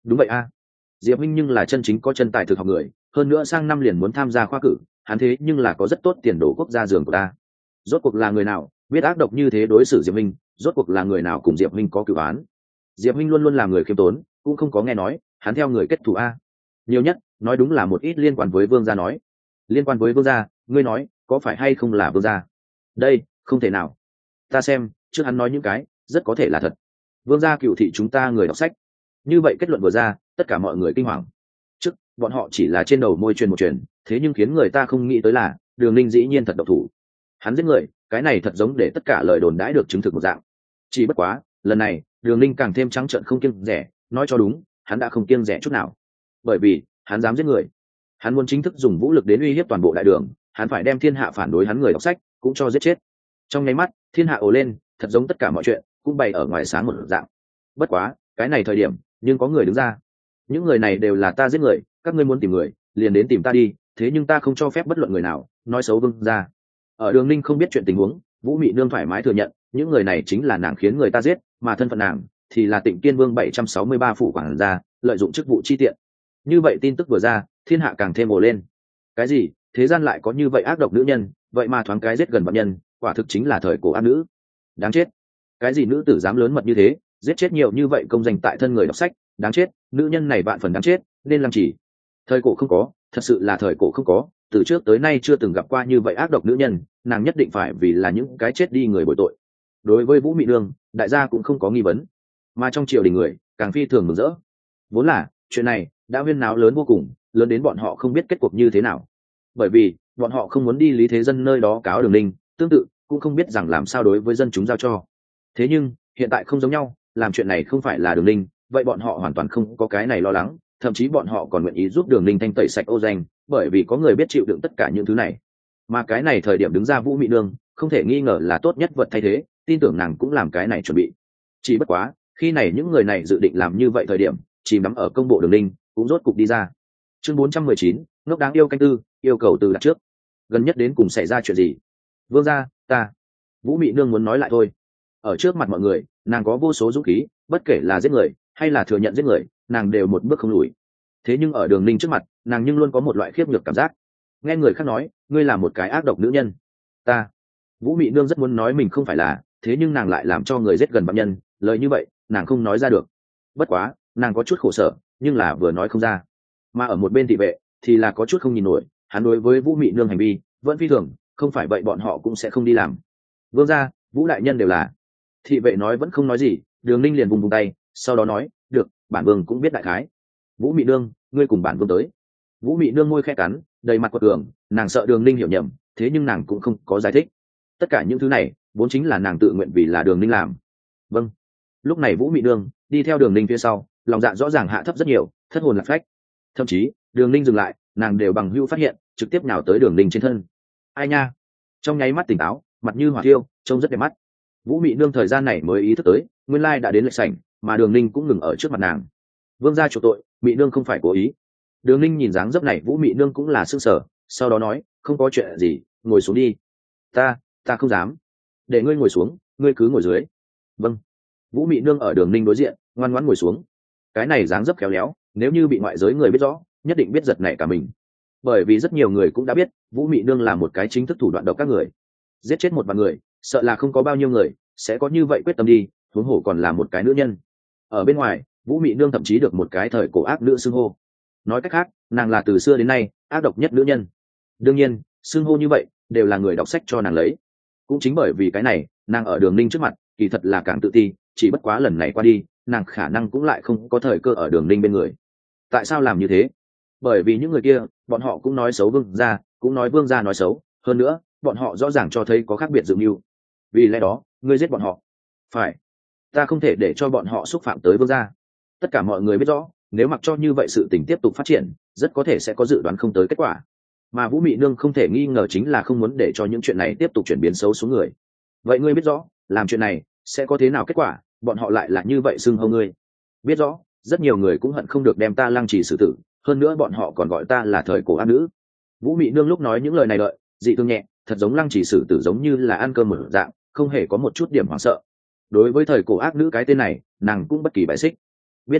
đúng vậy a. Diệp Minh nhưng là chân chính có chân tài thực học người, hơn nữa sang năm liền muốn tham gia khoa cử, hắn thế nhưng là có rất tốt tiền đồ quốc gia giường của ta. Rốt cuộc là người nào biết ác độc như thế đối xử Diệp Minh, rốt cuộc là người nào cùng Diệp Minh có cửu án. Diệp Minh luôn luôn là người khiêm tốn, cũng không có nghe nói hắn theo người kết thù a. Nhiều nhất nói đúng là một ít liên quan với Vương gia nói. Liên quan với Vương gia, ngươi nói có phải hay không là Vương gia? Đây không thể nào. Ta xem trước hắn nói những cái rất có thể là thật. Vương gia cựu thị chúng ta người đọc sách. Như vậy kết luận vừa ra, tất cả mọi người kinh hoàng. Trước bọn họ chỉ là trên đầu môi truyền một truyền, thế nhưng khiến người ta không nghĩ tới là Đường Ninh dĩ nhiên thật độc thủ. Hắn giết người, cái này thật giống để tất cả lời đồn đãi được chứng thực một dạng. Chỉ bất quá lần này Đường Ninh càng thêm trắng trợn không kiêng rẻ, nói cho đúng hắn đã không kiêng rẻ chút nào, bởi vì hắn dám giết người. Hắn muốn chính thức dùng vũ lực đến uy hiếp toàn bộ đại đường, hắn phải đem thiên hạ phản đối hắn người đọc sách cũng cho giết chết. Trong nháy mắt thiên hạ ồ lên, thật giống tất cả mọi chuyện cũng bày ở ngoài sáng một dạng. Bất quá cái này thời điểm nhưng có người đứng ra. Những người này đều là ta giết người, các ngươi muốn tìm người liền đến tìm ta đi, thế nhưng ta không cho phép bất luận người nào nói xấu Vương gia. Ở Đường Ninh không biết chuyện tình huống, Vũ Mị Nương thoải mái thừa nhận những người này chính là nàng khiến người ta giết, mà thân phận nàng thì là Tịnh Kiên Vương 763 phủ quản gia, lợi dụng chức vụ chi tiện. Như vậy tin tức vừa ra, thiên hạ càng thêm ồ lên. Cái gì? Thế gian lại có như vậy ác độc nữ nhân, vậy mà thoáng cái giết gần vạn nhân, quả thực chính là thời cổ ác nữ. Đáng chết. Cái gì nữ tử dám lớn mật như thế, giết chết nhiều như vậy công danh tại thân người đọc sách, đáng chết, nữ nhân này vạn phần đáng chết, nên làm chỉ. Thời cổ không có, thật sự là thời cổ không có, từ trước tới nay chưa từng gặp qua như vậy ác độc nữ nhân, nàng nhất định phải vì là những cái chết đi người bồi tội. Đối với Vũ Mị Nương, đại gia cũng không có nghi vấn, mà trong triều đình người càng phi thường mừng rỡ. Vốn là chuyện này đã huyên náo lớn vô cùng, lớn đến bọn họ không biết kết cuộc như thế nào, bởi vì bọn họ không muốn đi Lý Thế Dân nơi đó cáo Đường Ninh, tương tự cũng không biết rằng làm sao đối với dân chúng giao cho. Thế nhưng hiện tại không giống nhau, làm chuyện này không phải là Đường Ninh, vậy bọn họ hoàn toàn không có cái này lo lắng, thậm chí bọn họ còn nguyện ý giúp Đường Ninh thanh tẩy sạch ô danh, bởi vì có người biết chịu đựng tất cả những thứ này. Mà cái này thời điểm đứng ra Vũ Mị Nương không thể nghi ngờ là tốt nhất vật thay thế, tin tưởng nàng cũng làm cái này chuẩn bị. Chỉ bất quá khi này những người này dự định làm như vậy thời điểm, chìm đắm ở công bộ Đường Ninh cũng rốt cục đi ra. Chương 419, ngốc đáng yêu canh tư, yêu cầu từ đặt trước. Gần nhất đến cùng xảy ra chuyện gì? Vương gia, ta. Vũ Mị Nương muốn nói lại thôi. Ở trước mặt mọi người, nàng có vô số dũng khí, bất kể là giết người hay là thừa nhận giết người, nàng đều một bước không lùi. Thế nhưng ở Đường Ninh trước mặt, nàng nhưng luôn có một loại khiếp nhược cảm giác. Nghe người khác nói, ngươi là một cái ác độc nữ nhân. Ta. Vũ Mị Nương rất muốn nói mình không phải là, thế nhưng nàng lại làm cho người giết gần vạn nhân, lời như vậy, nàng không nói ra được. Bất quá, nàng có chút khổ sở, nhưng là vừa nói không ra. Mà ở một bên thị vệ thì là có chút không nhìn nổi, hắn đối với Vũ Mị Nương hành vi vẫn phi thường, không phải vậy bọn họ cũng sẽ không đi làm. Vương gia, Vũ đại nhân đều là. Thị vệ nói vẫn không nói gì, Đường Ninh liền vùng vùng tay, sau đó nói, được, bản vương cũng biết đại khái. Vũ Mị Nương, ngươi cùng bản vương tới. Vũ Mị Nương môi khẽ cắn, đầy mặt quật cường, nàng sợ Đường Ninh hiểu nhầm, thế nhưng nàng cũng không có giải thích. Tất cả những thứ này vốn chính là nàng tự nguyện vì là Đường Ninh làm. Vâng. Lúc này Vũ Mị Nương đi theo Đường Ninh phía sau, lòng dạ rõ ràng hạ thấp rất nhiều, thất hồn lạc phách. Thậm chí Đường Ninh dừng lại, nàng đều bằng hữu phát hiện, trực tiếp nào tới Đường Ninh trên thân. Ai nha. Trong nháy mắt tỉnh táo, mặt như hỏa thiêu, trông rất đẹp mắt. Vũ Mị Nương thời gian này mới ý thức tới, nguyên lai đã đến lệch sảnh, mà Đường Ninh cũng ngừng ở trước mặt nàng. Vương gia chủ tội, Mị Nương không phải cố ý. Đường Ninh nhìn dáng dấp này Vũ Mị Nương cũng là sững sờ, sau đó nói, không có chuyện gì, ngồi xuống đi. Ta không dám. Để ngươi ngồi xuống, ngươi cứ ngồi dưới. Vâng. Vũ Mị Nương ở Đường Ninh đối diện, ngoan ngoãn ngồi xuống. Cái này dáng dấp khéo léo, nếu như bị ngoại giới người biết rõ, nhất định biết giật nảy cả mình. Bởi vì rất nhiều người cũng đã biết, Vũ Mị Nương là một cái chính thức thủ đoạn độc các người. Giết chết một vạn người, sợ là không có bao nhiêu người sẽ có như vậy quyết tâm đi, huống hồ còn là một cái nữ nhân. Ở bên ngoài, Vũ Mị Nương thậm chí được một cái thời cổ ác nữ xưng hô. Nói cách khác, nàng là từ xưa đến nay ác độc nhất nữ nhân. Đương nhiên, xưng hô như vậy đều là người đọc sách cho nàng lấy. Cũng chính bởi vì cái này, nàng ở Đường Ninh trước mặt kỳ thật là càng tự ti, chỉ bất quá lần này qua đi, nàng khả năng cũng lại không có thời cơ ở Đường Ninh bên người. Tại sao làm như thế? Bởi vì những người kia, bọn họ cũng nói xấu Vương gia, cũng nói Vương gia nói xấu, hơn nữa bọn họ rõ ràng cho thấy có khác biệt dự mưu. Vì lẽ đó ngươi giết bọn họ. Phải. Ta không thể để cho bọn họ xúc phạm tới Vương gia. Tất cả mọi người biết rõ, nếu mặc cho như vậy sự tình tiếp tục phát triển, rất có thể sẽ có dự đoán không tới kết quả. Mà Vũ Mị Nương không thể nghi ngờ chính là không muốn để cho những chuyện này tiếp tục chuyển biến xấu xuống người. Vậy ngươi biết rõ làm chuyện này sẽ có thế nào kết quả, bọn họ lại là như vậy xưng hô ngươi. Biết rõ rất nhiều người cũng hận không được đem ta lăng trì xử tử, hơn nữa bọn họ còn gọi ta là thời cổ ác nữ. Vũ Mị Nương lúc nói những lời này đợi dị thương nhẹ, thật giống lăng trì xử tử giống như là ăn cơm mở dạng, không hề có một chút điểm hoảng sợ. Đối với thời cổ ác nữ cái tên này, nàng cũng bất kỳ bại xích. Biết rõ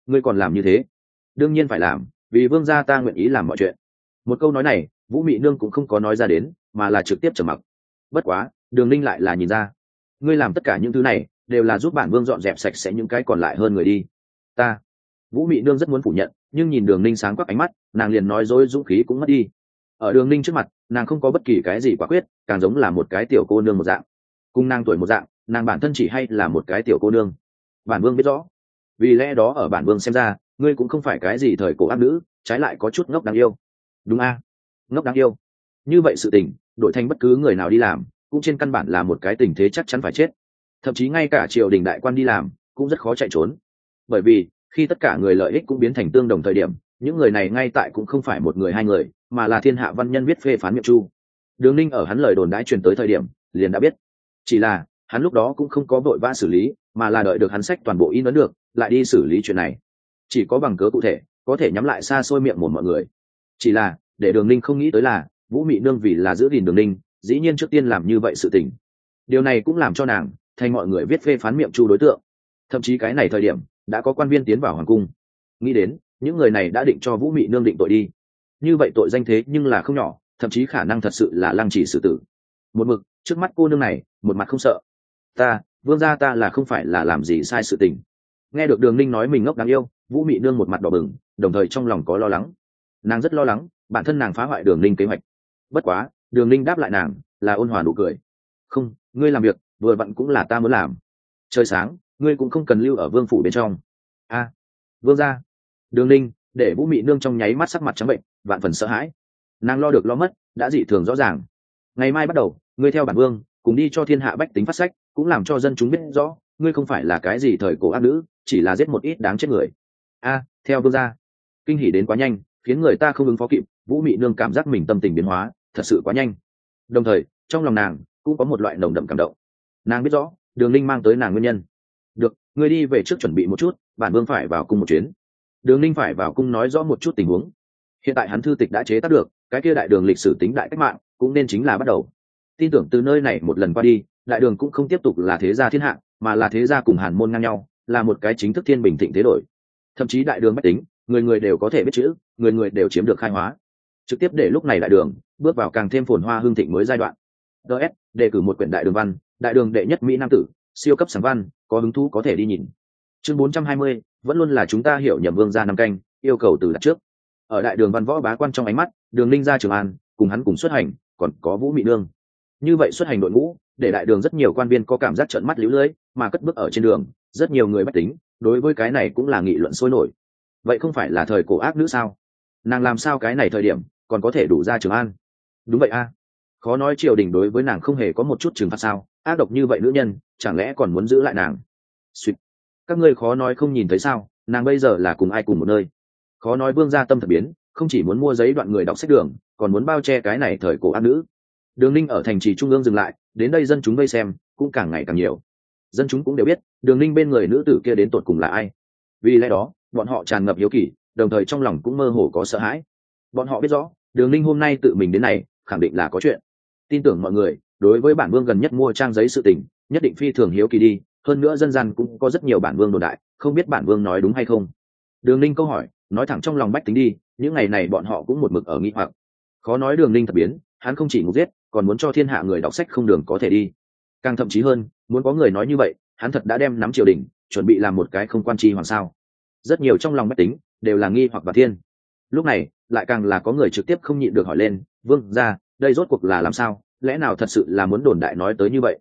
ngươi còn làm như thế? Đương nhiên phải làm, vì vương gia ta nguyện ý làm mọi chuyện. Một câu nói này Vũ Mị Nương cũng không có nói ra đến, mà là trực tiếp trầm mặc. Bất quá Đường Ninh lại là nhìn ra, ngươi làm tất cả những thứ này đều là giúp bản vương dọn dẹp sạch sẽ những cái còn lại hơn người đi. Ta Vũ Mị Nương rất muốn phủ nhận, nhưng nhìn Đường Ninh sáng quắc ánh mắt, nàng liền nói dối dũng khí cũng mất đi. Ở Đường Ninh trước mặt, nàng không có bất kỳ cái gì quả quyết, càng giống là một cái tiểu cô nương một dạng. Cùng nàng tuổi một dạng, nàng bản thân chỉ hay là một cái tiểu cô nương. Bản vương biết rõ, vì lẽ đó ở bản vương xem ra, ngươi cũng không phải cái gì thời cổ ác nữ, trái lại có chút ngốc đáng yêu. Đúng a? Ngốc đáng yêu. Như vậy sự tình, đổi thành bất cứ người nào đi làm, cũng trên căn bản là một cái tình thế chắc chắn phải chết. Thậm chí ngay cả triều đình đại quan đi làm, cũng rất khó chạy trốn. Bởi vì khi tất cả người lợi ích cũng biến thành tương đồng thời điểm, những người này ngay tại cũng không phải một người hai người, mà là thiên hạ văn nhân viết phê phán miệng chu. Đường Ninh ở hắn lời đồn đãi truyền tới thời điểm, liền đã biết. Chỉ là hắn lúc đó cũng không có vội vã xử lý, mà là đợi được hắn sách toàn bộ in ấn được, lại đi xử lý chuyện này. Chỉ có bằng cớ cụ thể, có thể nhắm lại xa xôi miệng một mọi người. Chỉ là để Đường Ninh không nghĩ tới là, Vũ Mị Nương vì là giữ gìn Đường Ninh, dĩ nhiên trước tiên làm như vậy sự tình. Điều này cũng làm cho nàng thành mọi người viết phê phán miệng chu đối tượng. Thậm chí cái này thời điểm đã có quan viên tiến vào hoàng cung. Nghĩ đến những người này đã định cho Vũ Mị Nương định tội đi. Như vậy tội danh thế nhưng là không nhỏ, thậm chí khả năng thật sự là lăng trì xử tử. Một mực trước mắt cô nương này, một mặt không sợ. Ta vương gia ta là không phải là làm gì sai sự tình. Nghe được Đường Ninh nói mình ngốc đáng yêu, Vũ Mị Nương một mặt đỏ bừng, đồng thời trong lòng có lo lắng. Nàng rất lo lắng bản thân nàng phá hoại Đường Ninh kế hoạch. Bất quá Đường Ninh đáp lại nàng là ôn hòa nụ cười. Không, ngươi làm việc vừa vặn cũng là ta muốn làm. Trời sáng ngươi cũng không cần lưu ở vương phủ bên trong. A, vương gia. Đường Ninh để Vũ Mị Nương trong nháy mắt sắc mặt trắng bệnh, vạn phần sợ hãi. Nàng lo được lo mất đã dị thường rõ ràng. Ngày mai bắt đầu ngươi theo bản vương cùng đi cho thiên hạ bách tính phát sách, cũng làm cho dân chúng biết rõ ngươi không phải là cái gì thời cổ ác nữ, chỉ là giết một ít đáng chết người. A, theo vương gia. Kinh hỉ đến quá nhanh, khiến người ta không ứng phó kịp. Vũ Mị Nương cảm giác mình tâm tình biến hóa thật sự quá nhanh. Đồng thời trong lòng nàng cũng có một loại nồng đậm cảm động. Nàng biết rõ Đường Ninh mang tới nàng nguyên nhân. Được, ngươi đi về trước chuẩn bị một chút, bản vương phải vào cung một chuyến. Đường Ninh phải vào cung nói rõ một chút tình huống. Hiện tại hắn thư tịch đã chế tác được, cái kia đại đường lịch sử tính đại cách mạng cũng nên chính là bắt đầu. Tin tưởng từ nơi này một lần qua đi, đại đường cũng không tiếp tục là thế gia thiên hạ, mà là thế gia cùng Hàn môn ngang nhau, là một cái chính thức thiên bình thịnh thế đổi. Thậm chí đại đường bách tính, người người đều có thể biết chữ, người người đều chiếm được khai hóa. Trực tiếp để lúc này đại đường bước vào càng thêm phồn hoa hưng thịnh mới giai đoạn. DS đề cử một quyển đại đường văn, đại đường đệ nhất mỹ nam tử, siêu cấp sáng văn, có hứng thú có thể đi nhìn. Chương 420, vẫn luôn là chúng ta hiểu nhầm vương gia năm canh, yêu cầu từ đặt trước. Ở đại đường văn võ bá quan trong ánh mắt, Đường Ninh ra Trường An, cùng hắn cùng xuất hành, còn có Vũ Mị Nương. Như vậy xuất hành đội ngũ, để đại đường rất nhiều quan viên có cảm giác trợn mắt liễu lưỡi, mà cất bước ở trên đường, rất nhiều người bách tính, đối với cái này cũng là nghị luận sôi nổi. Vậy không phải là thời cổ ác nữ sao? Nàng làm sao cái này thời điểm còn có thể đủ ra Trường An? Đúng vậy a. Khó nói triều đình đối với nàng không hề có một chút trừng phạt sao? Ác độc như vậy nữ nhân, chẳng lẽ còn muốn giữ lại nàng? Xuyệt. Các ngươi khó nói không nhìn thấy sao? Nàng bây giờ là cùng ai cùng một nơi? Khó nói vương gia tâm thật biến, không chỉ muốn mua giấy đoạn người đọc sách đường, còn muốn bao che cái này thời cổ ác nữ. Đường Ninh ở thành trì trung ương dừng lại, đến đây dân chúng vây xem cũng càng ngày càng nhiều. Dân chúng cũng đều biết Đường Ninh bên người nữ tử kia đến tột cùng là ai. Vì lẽ đó bọn họ tràn ngập hiếu kỳ, đồng thời trong lòng cũng mơ hồ có sợ hãi. Bọn họ biết rõ Đường Ninh hôm nay tự mình đến này khẳng định là có chuyện. Tin tưởng mọi người đối với bản vương gần nhất mua trang giấy sự tình nhất định phi thường hiếu kỳ đi. Hơn nữa dân gian cũng có rất nhiều bản vương đồn đại, không biết bản vương nói đúng hay không. Đường Ninh câu hỏi nói thẳng trong lòng bách tính đi, những ngày này bọn họ cũng một mực ở nghi hoặc. Khó nói Đường Ninh thật biến, hắn không chỉ ngục giết, còn muốn cho thiên hạ người đọc sách không đường có thể đi. Càng thậm chí hơn, muốn có người nói như vậy, hắn thật đã đem nắm triều đình, chuẩn bị làm một cái không quan tri hoàng sao. Rất nhiều trong lòng bách tính đều là nghi hoặc và thiên. Lúc này lại càng là có người trực tiếp không nhịn được hỏi lên, vương gia, đây rốt cuộc là làm sao? Lẽ nào thật sự là muốn đồn đại nói tới như vậy?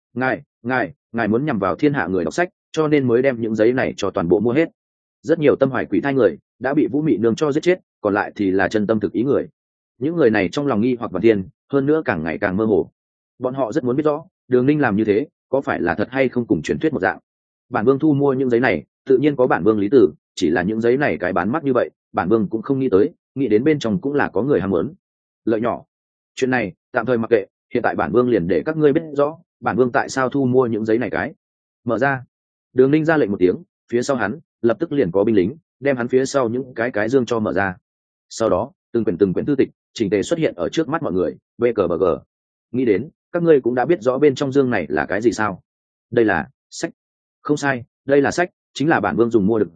Ngài muốn nhằm vào thiên hạ người đọc sách, cho nên mới đem những giấy này cho toàn bộ mua hết. Rất nhiều tâm hoài quỷ thai người đã bị Vũ Mị Nương cho giết chết, còn lại thì là chân tâm thực ý người. Những người này trong lòng nghi hoặc và thiên, hơn nữa càng ngày càng mơ hồ. Bọn họ rất muốn biết rõ Đường Ninh làm như thế có phải là thật hay không cùng truyền thuyết một dạng. Bản vương thu mua những giấy này tự nhiên có bản vương lý tử, chỉ là những giấy này cái bán mắc như vậy, bản vương cũng không nghĩ tới, nghĩ đến bên trong cũng là có người ham muốn lợi nhỏ. Chuyện này tạm thời mặc kệ, hiện tại bản vương liền để các ngươi biết rõ bản vương tại sao thu mua những giấy này. Cái mở ra. Đường Ninh ra lệnh một tiếng, phía sau hắn lập tức liền có binh lính đem hắn phía sau những cái dương cho mở ra. Sau đó từng quyển thư tịch chỉnh tề xuất hiện ở trước mắt mọi người. BKBG, nghĩ đến các ngươi cũng đã biết rõ bên trong dương này là cái gì sao? Đây là sách. Không sai, đây là sách, chính là bản vương dùng mua được giấy,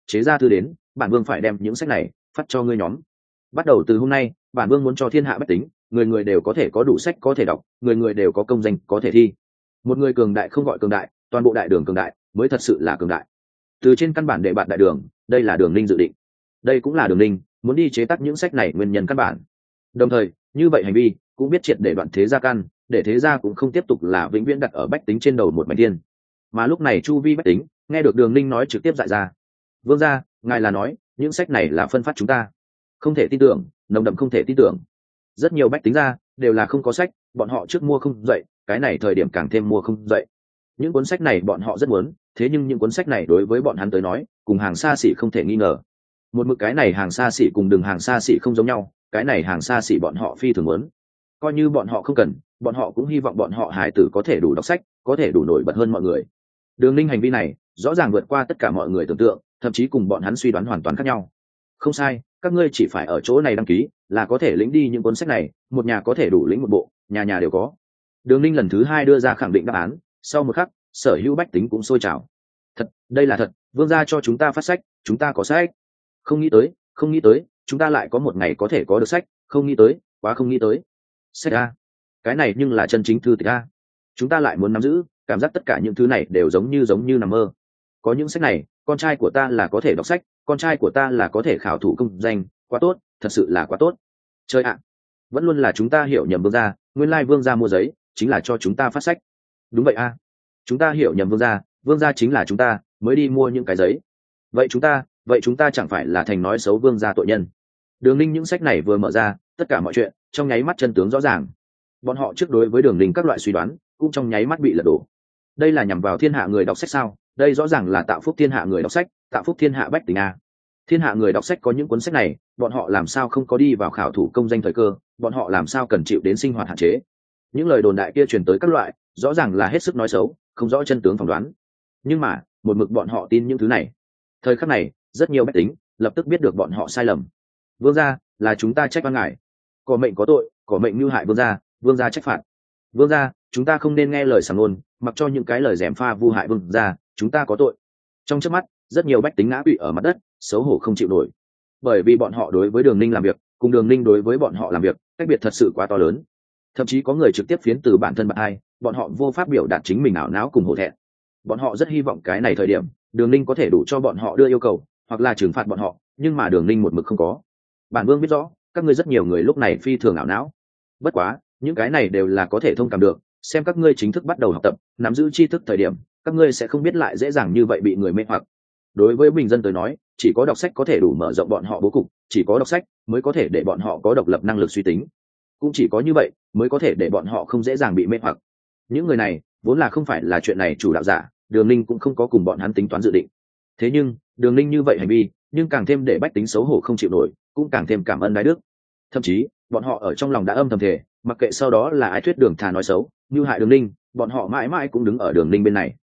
chế ra thư đến, bản vương phải đem những sách này phát cho ngươi nhóm. Bắt đầu từ hôm nay, bản vương muốn cho thiên hạ bách tính, người người đều có thể có đủ sách có thể đọc, người người đều có công danh có thể thi. Một người cường đại không gọi cường đại, toàn bộ đại đường cường đại mới thật sự là cường đại. Từ trên căn bản đệ bạn đại đường, đây là Đường Ninh dự định, đây cũng là Đường Ninh muốn đi chế tác những sách này nguyên nhân căn bản. Đồng thời, như vậy hành vi cũng biết triệt để đoạn thế gia căn, để thế gia cũng không tiếp tục là vĩnh viễn đặt ở bách tính trên đầu một mảnh thiên. Mà lúc này chu vi bách tính nghe được Đường Ninh nói trực tiếp dại ra. Vương gia, ngài là nói những sách này là phân phát chúng ta? Không thể tin tưởng, nồng đậm không thể tin tưởng. Rất nhiều bách tính ra đều là không có sách, bọn họ trước mua không dậy, cái này thời điểm càng thêm mua không dậy. Những cuốn sách này bọn họ rất muốn, thế nhưng những cuốn sách này đối với bọn hắn tới nói cùng hàng xa xỉ không thể nghi ngờ. Một mực cái này hàng xa xỉ cùng đường hàng xa xỉ không giống nhau, cái này hàng xa xỉ bọn họ phi thường muốn. Coi như bọn họ không cần, bọn họ cũng hy vọng bọn họ hài tử có thể đủ đọc sách, có thể đủ nổi bật hơn mọi người. Đường Ninh hành vi này rõ ràng vượt qua tất cả mọi người tưởng tượng, thậm chí cùng bọn hắn suy đoán hoàn toàn khác nhau. Không sai, các ngươi chỉ phải ở chỗ này đăng ký là có thể lĩnh đi những cuốn sách này, một nhà có thể đủ lĩnh một bộ, nhà nhà đều có. Đường Ninh lần thứ hai đưa ra khẳng định đáp án, sau một khắc sở hữu bách tính cũng sôi trào. Thật, đây là thật, vương gia cho chúng ta phát sách, chúng ta có sách. Không nghĩ tới, không nghĩ tới, chúng ta lại có một ngày có thể có được sách, không nghĩ tới, quá không nghĩ tới. Sách a, cái này nhưng là chân chính thư tịch a, chúng ta lại muốn nắm giữ, cảm giác tất cả những thứ này đều giống như nằm mơ. Có những sách này, con trai của ta là có thể đọc sách, con trai của ta là có thể khảo thủ công danh, quá tốt, thật sự là quá tốt. Chơi ạ, vẫn luôn là chúng ta hiểu nhầm vương gia, nguyên lai vương gia mua giấy chính là cho chúng ta phát sách. Đúng vậy a, chúng ta hiểu nhầm vương gia chính là chúng ta mới đi mua những cái giấy. Vậy chúng ta chẳng phải là thành nói xấu vương gia tội nhân? Đường Ninh những sách này vừa mở ra, tất cả mọi chuyện trong nháy mắt chân tướng rõ ràng. Bọn họ trước đối với Đường Ninh các loại suy đoán cũng trong nháy mắt bị lật đổ. Đây là nhằm vào thiên hạ người đọc sách sao? Đây rõ ràng là tạo phúc thiên hạ người đọc sách, tạo phúc thiên hạ bách tính a. Thiên hạ người đọc sách có những cuốn sách này, bọn họ làm sao không có đi vào khảo thủ công danh thời cơ, bọn họ làm sao cần chịu đến sinh hoạt hạn chế. Những lời đồn đại kia truyền tới các loại, rõ ràng là hết sức nói xấu, không rõ chân tướng phỏng đoán. Nhưng mà một mực bọn họ tin những thứ này. Thời khắc này rất nhiều bách tính lập tức biết được bọn họ sai lầm. Vương gia, là chúng ta trách oan ngài, có mệnh có tội, có mệnh mưu hại vương gia trách phạt. Vương gia, chúng ta không nên nghe lời sảng ngôn, mặc cho những cái lời gièm pha vu hại vương gia, chúng ta có tội. Trong chớp mắt rất nhiều bách tính ngã quỵ ở mặt đất, xấu hổ không chịu nổi. Bởi vì bọn họ đối với Đường Ninh làm việc cùng Đường Ninh đối với bọn họ làm việc cách biệt thật sự quá to lớn. Thậm chí có người trực tiếp phiến từ bản thân bạn hai, bọn họ vô pháp biểu đạt chính mình ảo não cùng hổ thẹn. Bọn họ rất hy vọng cái này thời điểm Đường Ninh có thể đủ cho bọn họ đưa yêu cầu hoặc là trừng phạt bọn họ, nhưng mà Đường Ninh một mực không có. Bản vương biết rõ các ngươi rất nhiều người lúc này phi thường ảo não, bất quá những cái này đều là có thể thông cảm được. Xem các ngươi chính thức bắt đầu học tập, nắm giữ tri thức thời điểm, các ngươi sẽ không biết lại dễ dàng như vậy bị người mê hoặc. Đối với bình dân tới nói, chỉ có đọc sách có thể đủ mở rộng bọn họ bố cục, chỉ có đọc sách mới có thể để bọn họ có độc lập năng lực suy tính, cũng chỉ có như vậy mới có thể để bọn họ không dễ dàng bị mê hoặc. Những người này vốn là không phải là chuyện này chủ đạo giả, Đường Ninh cũng không có cùng bọn hắn tính toán dự định. Thế nhưng Đường Ninh như vậy hành vi nhưng càng thêm để bách tính xấu hổ không chịu nổi, cũng càng thêm cảm ơn đái đức. Thậm chí bọn họ ở trong lòng đã âm thầm thề, mặc kệ sau đó là ai thuyết Đường Thà nói xấu như hại Đường Ninh, bọn họ mãi mãi cũng đứng ở Đường Ninh bên này.